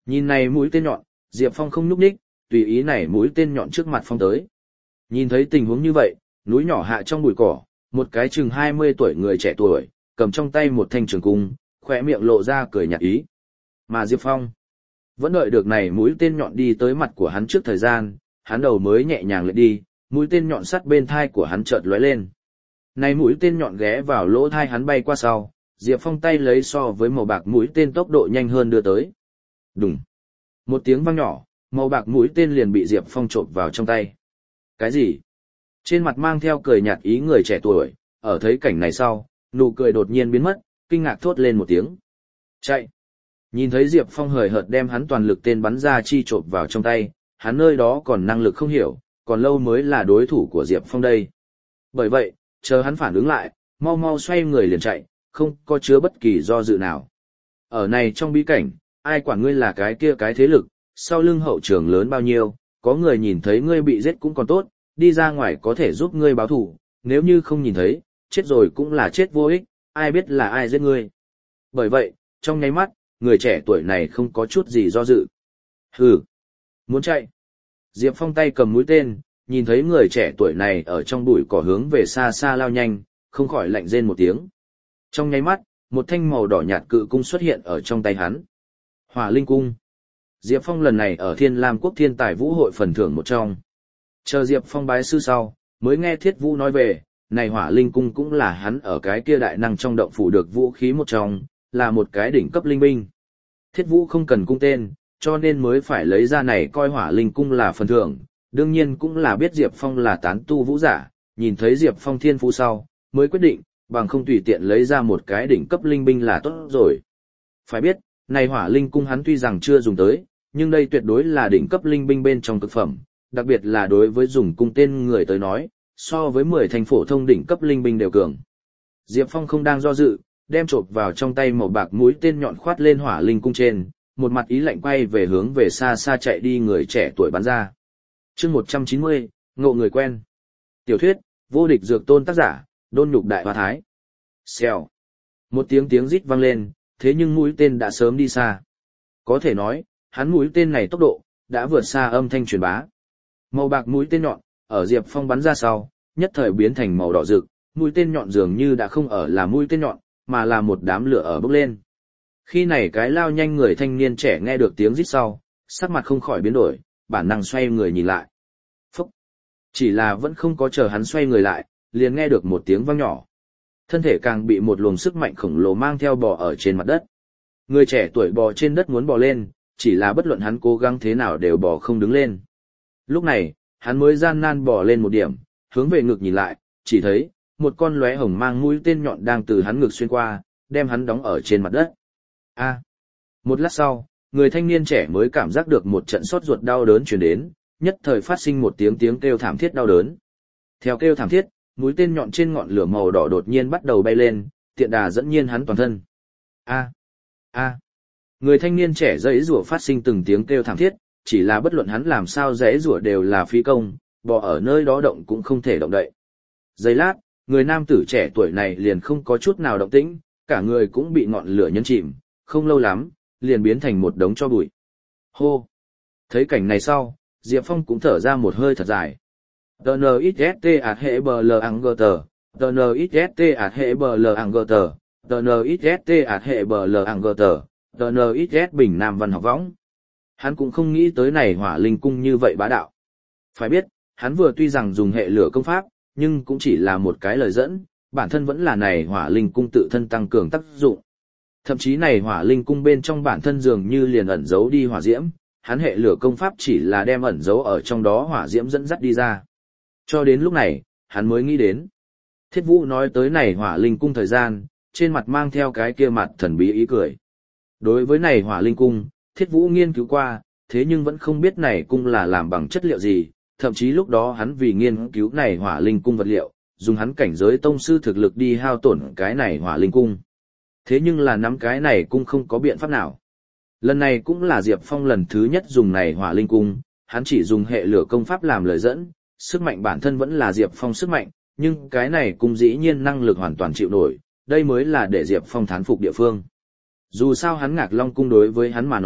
Nhìn này mũi tên nhọn, Diệp Phong không nhúc nhích, tùy ý này mũi tên nhọn trước mặt phong tới. Nhìn thấy tình huống như vậy, núi nhỏ hạ trong bụi cỏ, một cái chừng hai mươi tuổi người trẻ tuổi, cầm trong tay một thanh trường cung, khỏe miệng lộ ra cười nhạt ý. Mà Diệp Phong vẫn đợi được này mũi tên nhọn đi tới mặt của hắn trước thời gian, hắn đầu mới nhẹ nhàng lệch đi, mũi tên nhọn sắt bên thai của hắn chợt lóe lên. Này mũi tên nhọn ghé vào lỗ thai hắn bay qua sau, Diệp Phong tay lấy so với màu bạc mũi tên tốc độ nhanh hơn đưa tới. Đùng. Một tiếng vang nhỏ, màu bạc mũi tên liền bị Diệp Phong trộn vào trong tay. Cái gì? Trên mặt mang theo cười nhạt ý người trẻ tuổi, ở thấy cảnh này sau, nụ cười đột nhiên biến mất, kinh ngạc thốt lên một tiếng. Chạy! Nhìn thấy Diệp Phong hời hợt đem hắn toàn lực tên bắn ra chi trộn vào trong tay, hắn nơi đó còn năng lực không hiểu, còn lâu mới là đối thủ của Diệp Phong đây. Bởi vậy, chờ hắn phản ứng lại, mau mau xoay người liền chạy, không có chứa bất kỳ do dự nào. Ở này trong bí cảnh, ai quản ngươi là cái kia cái thế lực, sau lưng hậu trường lớn bao nhiêu, có người nhìn thấy ngươi bị giết cũng còn tốt, đi ra ngoài có thể giúp ngươi báo thù, nếu như không nhìn thấy, chết rồi cũng là chết vô ích, ai biết là ai giết ngươi. Bởi vậy, trong nháy mắt, người trẻ tuổi này không có chút gì do dự. Hừ, muốn chạy. Diệp Phong tay cầm mũi tên, nhìn thấy người trẻ tuổi này ở trong bụi cỏ hướng về xa xa lao nhanh, không khỏi lạnh rên một tiếng. Trong nháy mắt, một thanh màu đỏ nhạt cự cung xuất hiện ở trong tay hắn. Hỏa Linh Cung. Diệp Phong lần này ở Thiên Lam Quốc Thiên Tài Vũ hội phần thưởng một trong. Chờ Diệp Phong bái sư sau, mới nghe Thiết Vũ nói về, này Hỏa Linh Cung cũng là hắn ở cái kia đại năng trong động phủ được vũ khí một trong, là một cái đỉnh cấp linh binh. Thiết Vũ không cần cung tên, cho nên mới phải lấy ra này coi Hỏa Linh Cung là phần thưởng, đương nhiên cũng là biết Diệp Phong là tán tu vũ giả, nhìn thấy Diệp Phong thiên phú sau, mới quyết định, bằng không tùy tiện lấy ra một cái đỉnh cấp linh binh là tốt rồi. Phải biết, này Hỏa Linh Cung hắn tuy rằng chưa dùng tới, nhưng đây tuyệt đối là đỉnh cấp linh binh bên trong cực phẩm, đặc biệt là đối với dùng cung tên người tới nói, so với mười thành phổ thông đỉnh cấp linh binh đều cường. Diệp Phong không đang do dự, đem chộp vào trong tay màu bạc mũi tên nhọn khoát lên Hỏa Linh Cung trên, một mặt ý lạnh quay về hướng về xa xa chạy đi người trẻ tuổi bắn ra. Chương một trăm chín mươi, ngộ người quen. Tiểu thuyết, vô địch dược tôn tác giả, Đôn Nhục Đại Hoa Thái. Xèo. Một tiếng tiếng rít vang lên, thế nhưng mũi tên đã sớm đi xa. Có thể nói, hắn mũi tên này tốc độ, đã vượt xa âm thanh truyền bá. Màu bạc mũi tên nhọn, ở Diệp Phong bắn ra sau, nhất thời biến thành màu đỏ rực, mũi tên nhọn dường như đã không ở là mũi tên nhọn, mà là một đám lửa ở bốc lên. Khi này cái lao nhanh người thanh niên trẻ nghe được tiếng rít sau, sắc mặt không khỏi biến đổi, bản năng xoay người nhìn lại. Phúc! Chỉ là vẫn không có chờ hắn xoay người lại, liền nghe được một tiếng vang nhỏ. Thân thể càng bị một luồng sức mạnh khổng lồ mang theo bò ở trên mặt đất. Người trẻ tuổi bò trên đất muốn bò lên, chỉ là bất luận hắn cố gắng thế nào đều bò không đứng lên. Lúc này, hắn mới gian nan bò lên một điểm, hướng về ngực nhìn lại, chỉ thấy, một con lóe hồng mang mũi tên nhọn đang từ hắn ngực xuyên qua, đem hắn đóng ở trên mặt đất. A. Một lát sau, người thanh niên trẻ mới cảm giác được một trận sốt ruột đau đớn truyền đến, nhất thời phát sinh một tiếng tiếng kêu thảm thiết đau đớn. Theo kêu thảm thiết, mũi tên nhọn trên ngọn lửa màu đỏ đột nhiên bắt đầu bay lên, tiện đà dẫn nhiên hắn toàn thân. A. A. Người thanh niên trẻ giãy giụa phát sinh từng tiếng kêu thảm thiết, chỉ là bất luận hắn làm sao giãy giụa đều là phí công, bò ở nơi đó động cũng không thể động đậy. Giây lát, người nam tử trẻ tuổi này liền không có chút nào động tĩnh, cả người cũng bị ngọn lửa nhấn chìm, không lâu lắm, liền biến thành một đống tro bụi. Hô! Thấy cảnh này sau, Diệp Phong cũng thở ra một hơi thật dài. T N X S T A T H E B L A N G T, T N X S T A T H E B L A N G T, T N X S T A T H E B L A N G T, T N X S Bình Nam Văn học võng. Hắn cũng không nghĩ tới này Hỏa Linh Cung như vậy bá đạo. Phải biết, hắn vừa tuy rằng dùng hệ lửa công pháp, nhưng cũng chỉ là một cái lời dẫn, bản thân vẫn là này Hỏa Linh Cung tự thân tăng cường tác dụng. Thậm chí này Hỏa Linh Cung bên trong bản thân dường như liền ẩn giấu đi hỏa diễm, hắn hệ lửa công pháp chỉ là đem ẩn giấu ở trong đó hỏa diễm dẫn dắt đi ra. Cho đến lúc này, hắn mới nghĩ đến. Thiết Vũ nói tới này Hỏa Linh Cung thời gian, trên mặt mang theo cái kia mặt thần bí ý cười. Đối với này Hỏa Linh Cung, Thiết Vũ nghiên cứu qua, thế nhưng vẫn không biết này cung là làm bằng chất liệu gì, thậm chí lúc đó hắn vì nghiên cứu này Hỏa Linh Cung vật liệu, dùng hắn cảnh giới tông sư thực lực đi hao tổn cái này Hỏa Linh Cung. Thế nhưng là nắm cái này cung không có biện pháp nào. Lần này cũng là Diệp Phong lần thứ nhất dùng này Hỏa Linh Cung, hắn chỉ dùng hệ lửa công pháp làm lời dẫn, sức mạnh bản thân vẫn là Diệp Phong sức mạnh, nhưng cái này cung dĩ nhiên năng lực hoàn toàn chịu nổi, đây mới là để Diệp Phong thán phục địa phương. Dù sao hắn Ngạc Long Cung đối với hắn mà nói,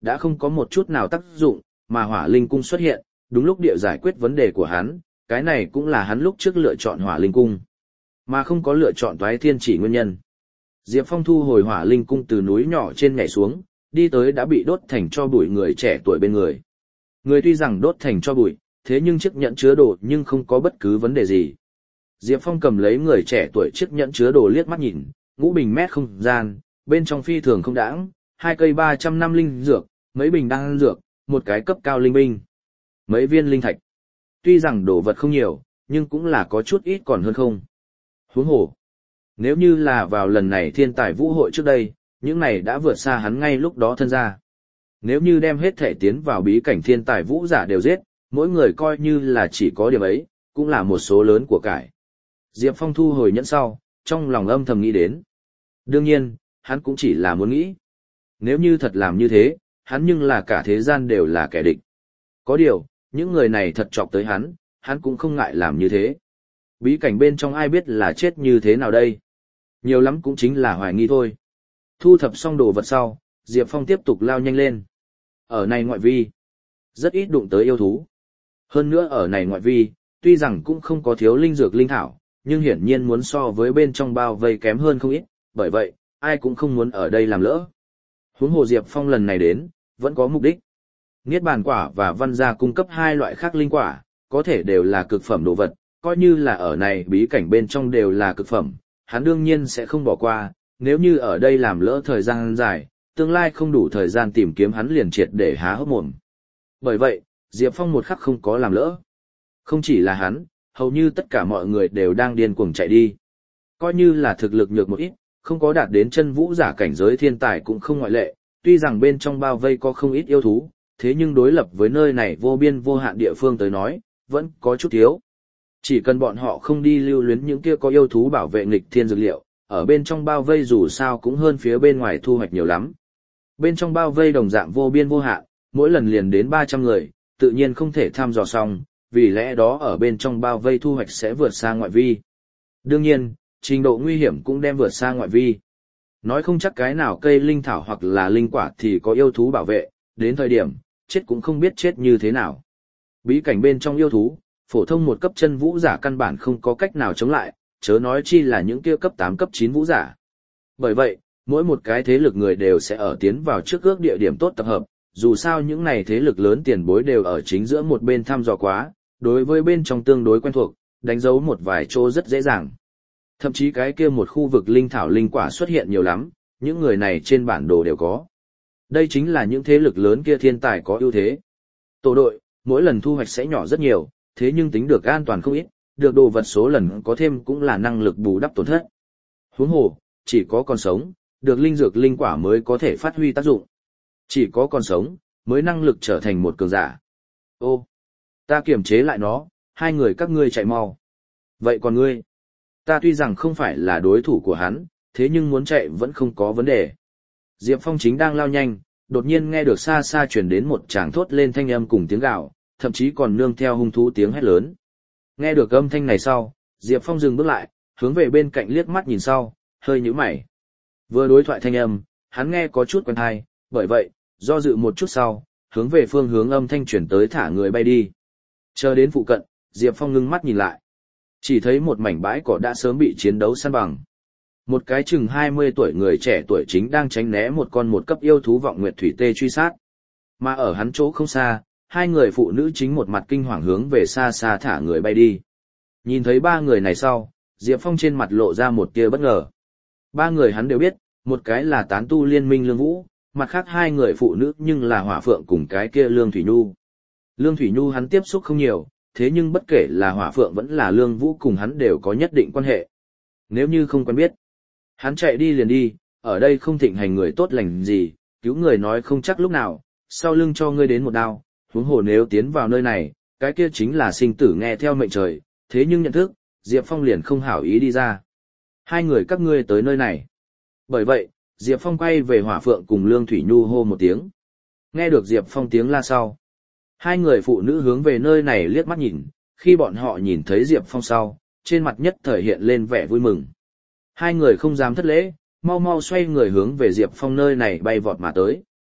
đã không có một chút nào tác dụng, mà hỏa linh cung xuất hiện, đúng lúc địa giải quyết vấn đề của hắn, cái này cũng là hắn lúc trước lựa chọn hỏa linh cung, mà không có lựa chọn toái thiên chỉ nguyên nhân. Diệp Phong thu hồi hỏa linh cung từ núi nhỏ trên nhảy xuống, đi tới đã bị đốt thành tro bụi người trẻ tuổi bên người. Người tuy rằng đốt thành tro bụi, thế nhưng chiếc nhẫn chứa đồ nhưng không có bất cứ vấn đề gì. Diệp Phong cầm lấy người trẻ tuổi chiếc nhẫn chứa đồ liếc mắt nhìn, ngũ bình mét không gian, bên trong phi thường không đãng, hai cây ba trăm năm linh dược, mấy bình đan dược, một cái cấp cao linh binh, mấy viên linh thạch. Tuy rằng đồ vật không nhiều, nhưng cũng là có chút ít còn hơn không. Huống hồ, nếu như là vào lần này thiên tài vũ hội trước đây, những này đã vượt xa hắn ngay lúc đó thân ra. Nếu như đem hết thể tiến vào bí cảnh thiên tài vũ giả đều giết, mỗi người coi như là chỉ có điểm ấy, cũng là một số lớn của cải. Diệp Phong thu hồi nhẫn sau, trong lòng âm thầm nghĩ đến. Đương nhiên, hắn cũng chỉ là muốn nghĩ. Nếu như thật làm như thế, hắn nhưng là cả thế gian đều là kẻ địch. Có điều, những người này thật chọc tới hắn, hắn cũng không ngại làm như thế. Bí cảnh bên trong ai biết là chết như thế nào đây? Nhiều lắm cũng chính là hoài nghi thôi. Thu thập xong đồ vật sau, Diệp Phong tiếp tục lao nhanh lên. Ở này ngoại vi, rất ít đụng tới yêu thú. Hơn nữa ở này ngoại vi, tuy rằng cũng không có thiếu linh dược linh thảo, nhưng hiển nhiên muốn so với bên trong bao vây kém hơn không ít, bởi vậy, ai cũng không muốn ở đây làm lỡ. Huống hồ Diệp Phong lần này đến, vẫn có mục đích. Niết bàn quả và văn gia cung cấp hai loại khác linh quả, có thể đều là cực phẩm đồ vật, coi như là ở này bí cảnh bên trong đều là cực phẩm, hắn đương nhiên sẽ không bỏ qua, nếu như ở đây làm lỡ thời gian dài, tương lai không đủ thời gian tìm kiếm hắn liền triệt để há hốc mồm. Bởi vậy, Diệp Phong một khắc không có làm lỡ. Không chỉ là hắn, hầu như tất cả mọi người đều đang điên cuồng chạy đi. Coi như là thực lực nhược một ít, không có đạt đến chân vũ giả cảnh giới thiên tài cũng không ngoại lệ, tuy rằng bên trong bao vây có không ít yêu thú, thế nhưng đối lập với nơi này vô biên vô hạn địa phương tới nói, vẫn có chút thiếu. Chỉ cần bọn họ không đi lưu luyến những kia có yêu thú bảo vệ nghịch thiên dược liệu, ở bên trong bao vây dù sao cũng hơn phía bên ngoài thu hoạch nhiều lắm. Bên trong bao vây đồng dạng vô biên vô hạn, mỗi lần liền đến ba trăm người, tự nhiên không thể thăm dò xong, vì lẽ đó ở bên trong bao vây thu hoạch sẽ vượt xa ngoại vi. Đương nhiên, trình độ nguy hiểm cũng đem vượt xa ngoại vi. Nói không chắc cái nào cây linh thảo hoặc là linh quả thì có yêu thú bảo vệ, đến thời điểm, chết cũng không biết chết như thế nào. Bí cảnh bên trong yêu thú, phổ thông một cấp chân vũ giả căn bản không có cách nào chống lại, chớ nói chi là những kia cấp tám cấp chín vũ giả. Bởi vậy, mỗi một cái thế lực người đều sẽ ở tiến vào trước ước địa điểm tốt tập hợp, dù sao những này thế lực lớn tiền bối đều ở chính giữa một bên thăm dò quá, đối với bên trong tương đối quen thuộc, đánh dấu một vài chỗ rất dễ dàng. Thậm chí cái kia một khu vực linh thảo linh quả xuất hiện nhiều lắm, những người này trên bản đồ đều có. Đây chính là những thế lực lớn kia thiên tài có ưu thế. Tổ đội, mỗi lần thu hoạch sẽ nhỏ rất nhiều, thế nhưng tính được an toàn không ít, được đồ vật số lần có thêm cũng là năng lực bù đắp tổn thất. Huống hồ, chỉ có còn sống, được linh dược linh quả mới có thể phát huy tác dụng. Chỉ có còn sống, mới năng lực trở thành một cường giả. Ô, ta kiềm chế lại nó, hai người các ngươi chạy mau. Vậy còn ngươi? Ta tuy rằng không phải là đối thủ của hắn, thế nhưng muốn chạy vẫn không có vấn đề. Diệp Phong chính đang lao nhanh, đột nhiên nghe được xa xa truyền đến một tràng thốt lên thanh âm cùng tiếng gào, thậm chí còn nương theo hung thú tiếng hét lớn. Nghe được âm thanh này sau, Diệp Phong dừng bước lại, hướng về bên cạnh liếc mắt nhìn sau, hơi nhíu mày. Vừa đối thoại thanh âm, hắn nghe có chút quen tai, bởi vậy, do dự một chút sau, hướng về phương hướng âm thanh chuyển tới thả người bay đi. Chờ đến phụ cận, Diệp Phong ngưng mắt nhìn lại. Chỉ thấy một mảnh bãi cỏ đã sớm bị chiến đấu săn bằng. Một cái chừng hai mươi tuổi người trẻ tuổi chính đang tránh né một con một cấp yêu thú vọng nguyệt thủy tê truy sát. Mà ở hắn chỗ không xa, hai người phụ nữ chính một mặt kinh hoàng hướng về xa xa thả người bay đi. Nhìn thấy ba người này sau, Diệp Phong trên mặt lộ ra một tia bất ngờ. Ba người hắn đều biết, một cái là tán tu liên minh Lương Vũ, mặt khác hai người phụ nữ nhưng là Hỏa Phượng cùng cái kia Lương Thủy Nhu. Lương Thủy Nhu hắn tiếp xúc không nhiều, thế nhưng bất kể là Hỏa Phượng vẫn là Lương Vũ cùng hắn đều có nhất định quan hệ. Nếu như không quen biết, hắn chạy đi liền đi, ở đây không thịnh hành người tốt lành gì, cứu người nói không chắc lúc nào, sau lưng cho ngươi đến một đao, huống hồ nếu tiến vào nơi này, cái kia chính là sinh tử nghe theo mệnh trời, thế nhưng nhận thức, Diệp Phong liền không hảo ý đi ra. Hai người các ngươi tới nơi này. Bởi vậy, Diệp Phong quay về Hỏa Phượng cùng Lương Thủy Nhu hô một tiếng. Nghe được Diệp Phong tiếng la sau. Hai người phụ nữ hướng về nơi này liếc mắt nhìn, khi bọn họ nhìn thấy Diệp Phong sau, trên mặt nhất thời hiện lên vẻ vui mừng. Hai người không dám thất lễ, mau mau xoay người hướng về Diệp Phong nơi này bay vọt mà tới.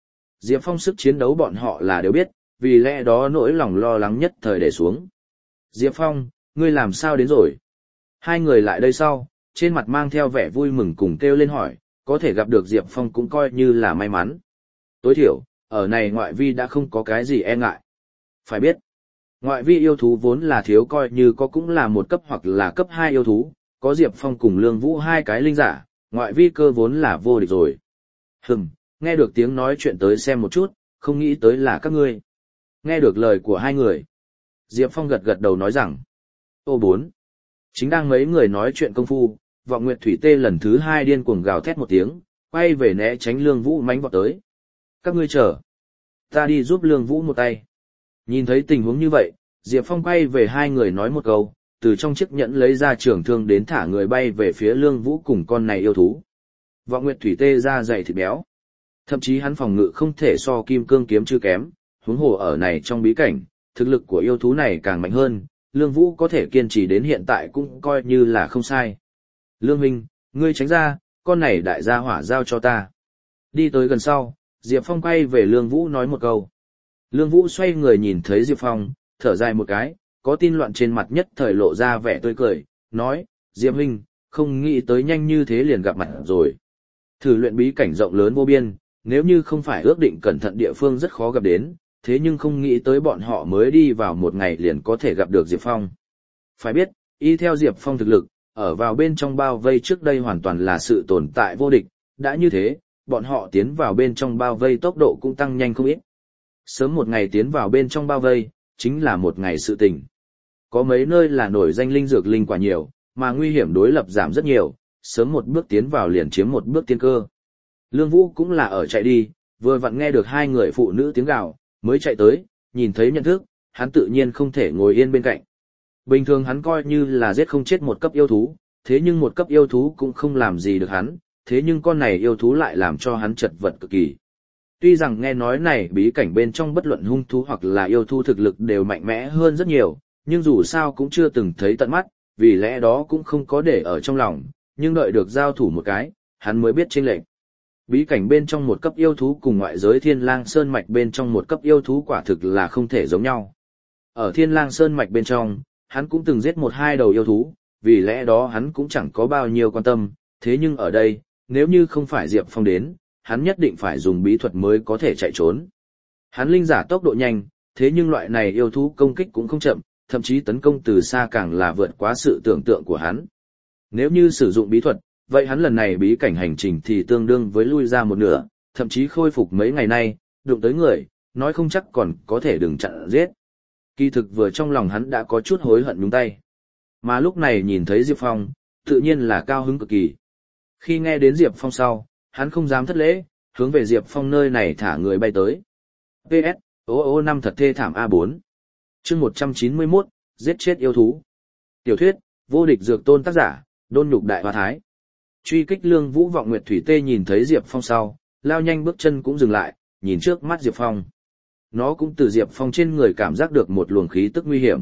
Diệp Phong sức chiến đấu bọn họ là đều biết, vì lẽ đó nỗi lòng lo lắng nhất thời để xuống. Diệp Phong, ngươi làm sao đến rồi? Hai người lại đây sau, trên mặt mang theo vẻ vui mừng cùng kêu lên hỏi, có thể gặp được Diệp Phong cũng coi như là may mắn. Tối thiểu, ở này ngoại vi đã không có cái gì e ngại. Phải biết, ngoại vi yêu thú vốn là thiếu coi như có cũng là một cấp hoặc là cấp hai yêu thú, có Diệp Phong cùng Lương Vũ hai cái linh giả, ngoại vi cơ vốn là vô địch rồi. Hừm, nghe được tiếng nói chuyện tới xem một chút, không nghĩ tới là các ngươi. Nghe được lời của hai người. Diệp Phong gật gật đầu nói rằng, ô bốn. Chính đang mấy người nói chuyện công phu, Vọng Nguyệt Thủy Tê lần thứ hai điên cuồng gào thét một tiếng, quay về né tránh Lương Vũ mánh vọt tới. Các ngươi chờ. Ta đi giúp Lương Vũ một tay. Nhìn thấy tình huống như vậy, Diệp Phong quay về hai người nói một câu, từ trong chiếc nhẫn lấy ra trường thương đến thả người bay về phía Lương Vũ cùng con này yêu thú. Vọng Nguyệt Thủy Tê ra dày thịt béo. Thậm chí hắn phòng ngự không thể so kim cương kiếm chưa kém, huống hồ ở này trong bí cảnh, thực lực của yêu thú này càng mạnh hơn, Lương Vũ có thể kiên trì đến hiện tại cũng coi như là không sai. Lương Minh, ngươi tránh ra, con này đại gia hỏa giao cho ta. Đi tới gần sau, Diệp Phong quay về Lương Vũ nói một câu. Lương Vũ xoay người nhìn thấy Diệp Phong, thở dài một cái, có tin loạn trên mặt nhất thời lộ ra vẻ tươi cười, nói, Diệp Minh, không nghĩ tới nhanh như thế liền gặp mặt rồi. Thử luyện bí cảnh rộng lớn vô biên, nếu như không phải ước định cẩn thận địa phương rất khó gặp đến, thế nhưng không nghĩ tới bọn họ mới đi vào một ngày liền có thể gặp được Diệp Phong. Phải biết, y theo Diệp Phong thực lực, ở vào bên trong bao vây trước đây hoàn toàn là sự tồn tại vô địch, đã như thế, bọn họ tiến vào bên trong bao vây tốc độ cũng tăng nhanh không ít. Sớm một ngày tiến vào bên trong bao vây, chính là một ngày sự tình. Có mấy nơi là nổi danh linh dược linh quả nhiều, mà nguy hiểm đối lập giảm rất nhiều, sớm một bước tiến vào liền chiếm một bước tiên cơ. Lương Vũ cũng là ở chạy đi, vừa vặn nghe được hai người phụ nữ tiếng gào, mới chạy tới, nhìn thấy nhận thức, hắn tự nhiên không thể ngồi yên bên cạnh. Bình thường hắn coi như là giết không chết một cấp yêu thú, thế nhưng một cấp yêu thú cũng không làm gì được hắn, thế nhưng con này yêu thú lại làm cho hắn chật vật cực kỳ. Tuy rằng nghe nói này bí cảnh bên trong bất luận hung thú hoặc là yêu thú thực lực đều mạnh mẽ hơn rất nhiều, nhưng dù sao cũng chưa từng thấy tận mắt, vì lẽ đó cũng không có để ở trong lòng, nhưng đợi được giao thủ một cái, hắn mới biết chênh lệch. Bí cảnh bên trong một cấp yêu thú cùng ngoại giới Thiên Lang Sơn Mạch bên trong một cấp yêu thú quả thực là không thể giống nhau. Ở Thiên Lang Sơn Mạch bên trong, hắn cũng từng giết một hai đầu yêu thú, vì lẽ đó hắn cũng chẳng có bao nhiêu quan tâm, thế nhưng ở đây, nếu như không phải Diệp Phong đến, hắn nhất định phải dùng bí thuật mới có thể chạy trốn. Hắn linh giả tốc độ nhanh, thế nhưng loại này yêu thú công kích cũng không chậm, thậm chí tấn công từ xa càng là vượt quá sự tưởng tượng của hắn. Nếu như sử dụng bí thuật, vậy hắn lần này bí cảnh hành trình thì tương đương với lui ra một nửa, thậm chí khôi phục mấy ngày nay, đụng tới người, nói không chắc còn có thể đừng chặn giết. Kỳ thực vừa trong lòng hắn đã có chút hối hận nhúng tay. Mà lúc này nhìn thấy Diệp Phong, tự nhiên là cao hứng cực kỳ. Khi nghe đến Diệp Phong sau, hắn không dám thất lễ, hướng về Diệp Phong nơi này thả người bay tới. pê ét, ô ô năm thật thê thảm a bốn. Chương một trăm chín mươi mốt, giết chết yêu thú. Tiểu thuyết, vô địch dược tôn tác giả, Đôn Nhục Đại Hoa Thái. Truy kích Lương Vũ Vọng Nguyệt Thủy Tê nhìn thấy Diệp Phong sau, lao nhanh bước chân cũng dừng lại, nhìn trước mắt Diệp Phong. Nó cũng từ Diệp Phong trên người cảm giác được một luồng khí tức nguy hiểm.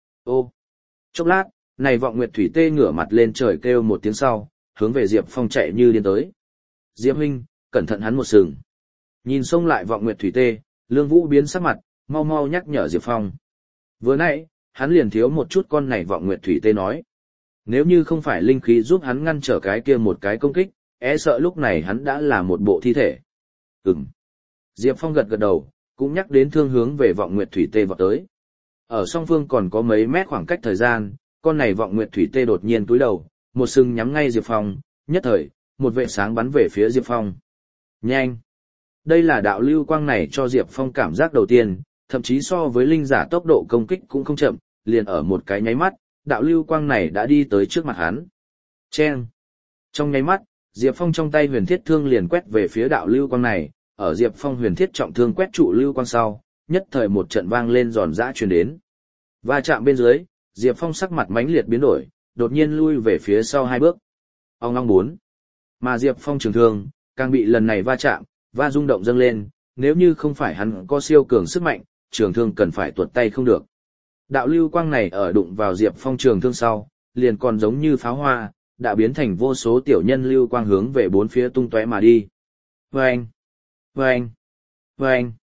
Ô! Chốc lát, này Vọng Nguyệt Thủy Tê ngửa mặt lên trời kêu một tiếng sau, hướng về Diệp Phong chạy như điên tới. Diệp huynh, cẩn thận hắn một sừng. Nhìn xông lại Vọng Nguyệt Thủy Tê, Lương Vũ biến sắc mặt, mau mau nhắc nhở Diệp Phong. Vừa nãy, hắn liền thiếu một chút con này Vọng Nguyệt Thủy Tê nói. Nếu như không phải linh khí giúp hắn ngăn trở cái kia một cái công kích, e sợ lúc này hắn đã là một bộ thi thể. Ừm. Diệp Phong gật gật đầu, cũng nhắc đến thương hướng về Vọng Nguyệt Thủy Tê vọt tới. Ở song phương còn có mấy mét khoảng cách thời gian, con này Vọng Nguyệt Thủy Tê đột nhiên túi đầu, một sừng nhắm ngay Diệp Phong, nhất thời, một vệ sáng bắn về phía Diệp Phong. Nhanh! Đây là đạo lưu quang này cho Diệp Phong cảm giác đầu tiên, thậm chí so với linh giả tốc độ công kích cũng không chậm, liền ở một cái nháy mắt, đạo lưu quang này đã đi tới trước mặt hắn. Chen! Trong nháy mắt, Diệp Phong trong tay huyền thiết thương liền quét về phía đạo lưu quang này, ở Diệp Phong huyền thiết trọng thương quét trụ lưu quang sau, nhất thời một trận vang lên giòn giã truyền đến. Va chạm bên dưới, Diệp Phong sắc mặt mãnh liệt biến đổi, đột nhiên lui về phía sau hai bước. Ong ong bốn. Mà Diệp Phong trường thương, càng bị lần này va chạm, va rung động dâng lên, nếu như không phải hắn có siêu cường sức mạnh, trường thương cần phải tuột tay không được. Đạo lưu quang này ở đụng vào Diệp Phong trường thương sau, liền còn giống như pháo hoa, đã biến thành vô số tiểu nhân lưu quang hướng về bốn phía tung tóe mà đi. Vâng! Vâng! Và anh,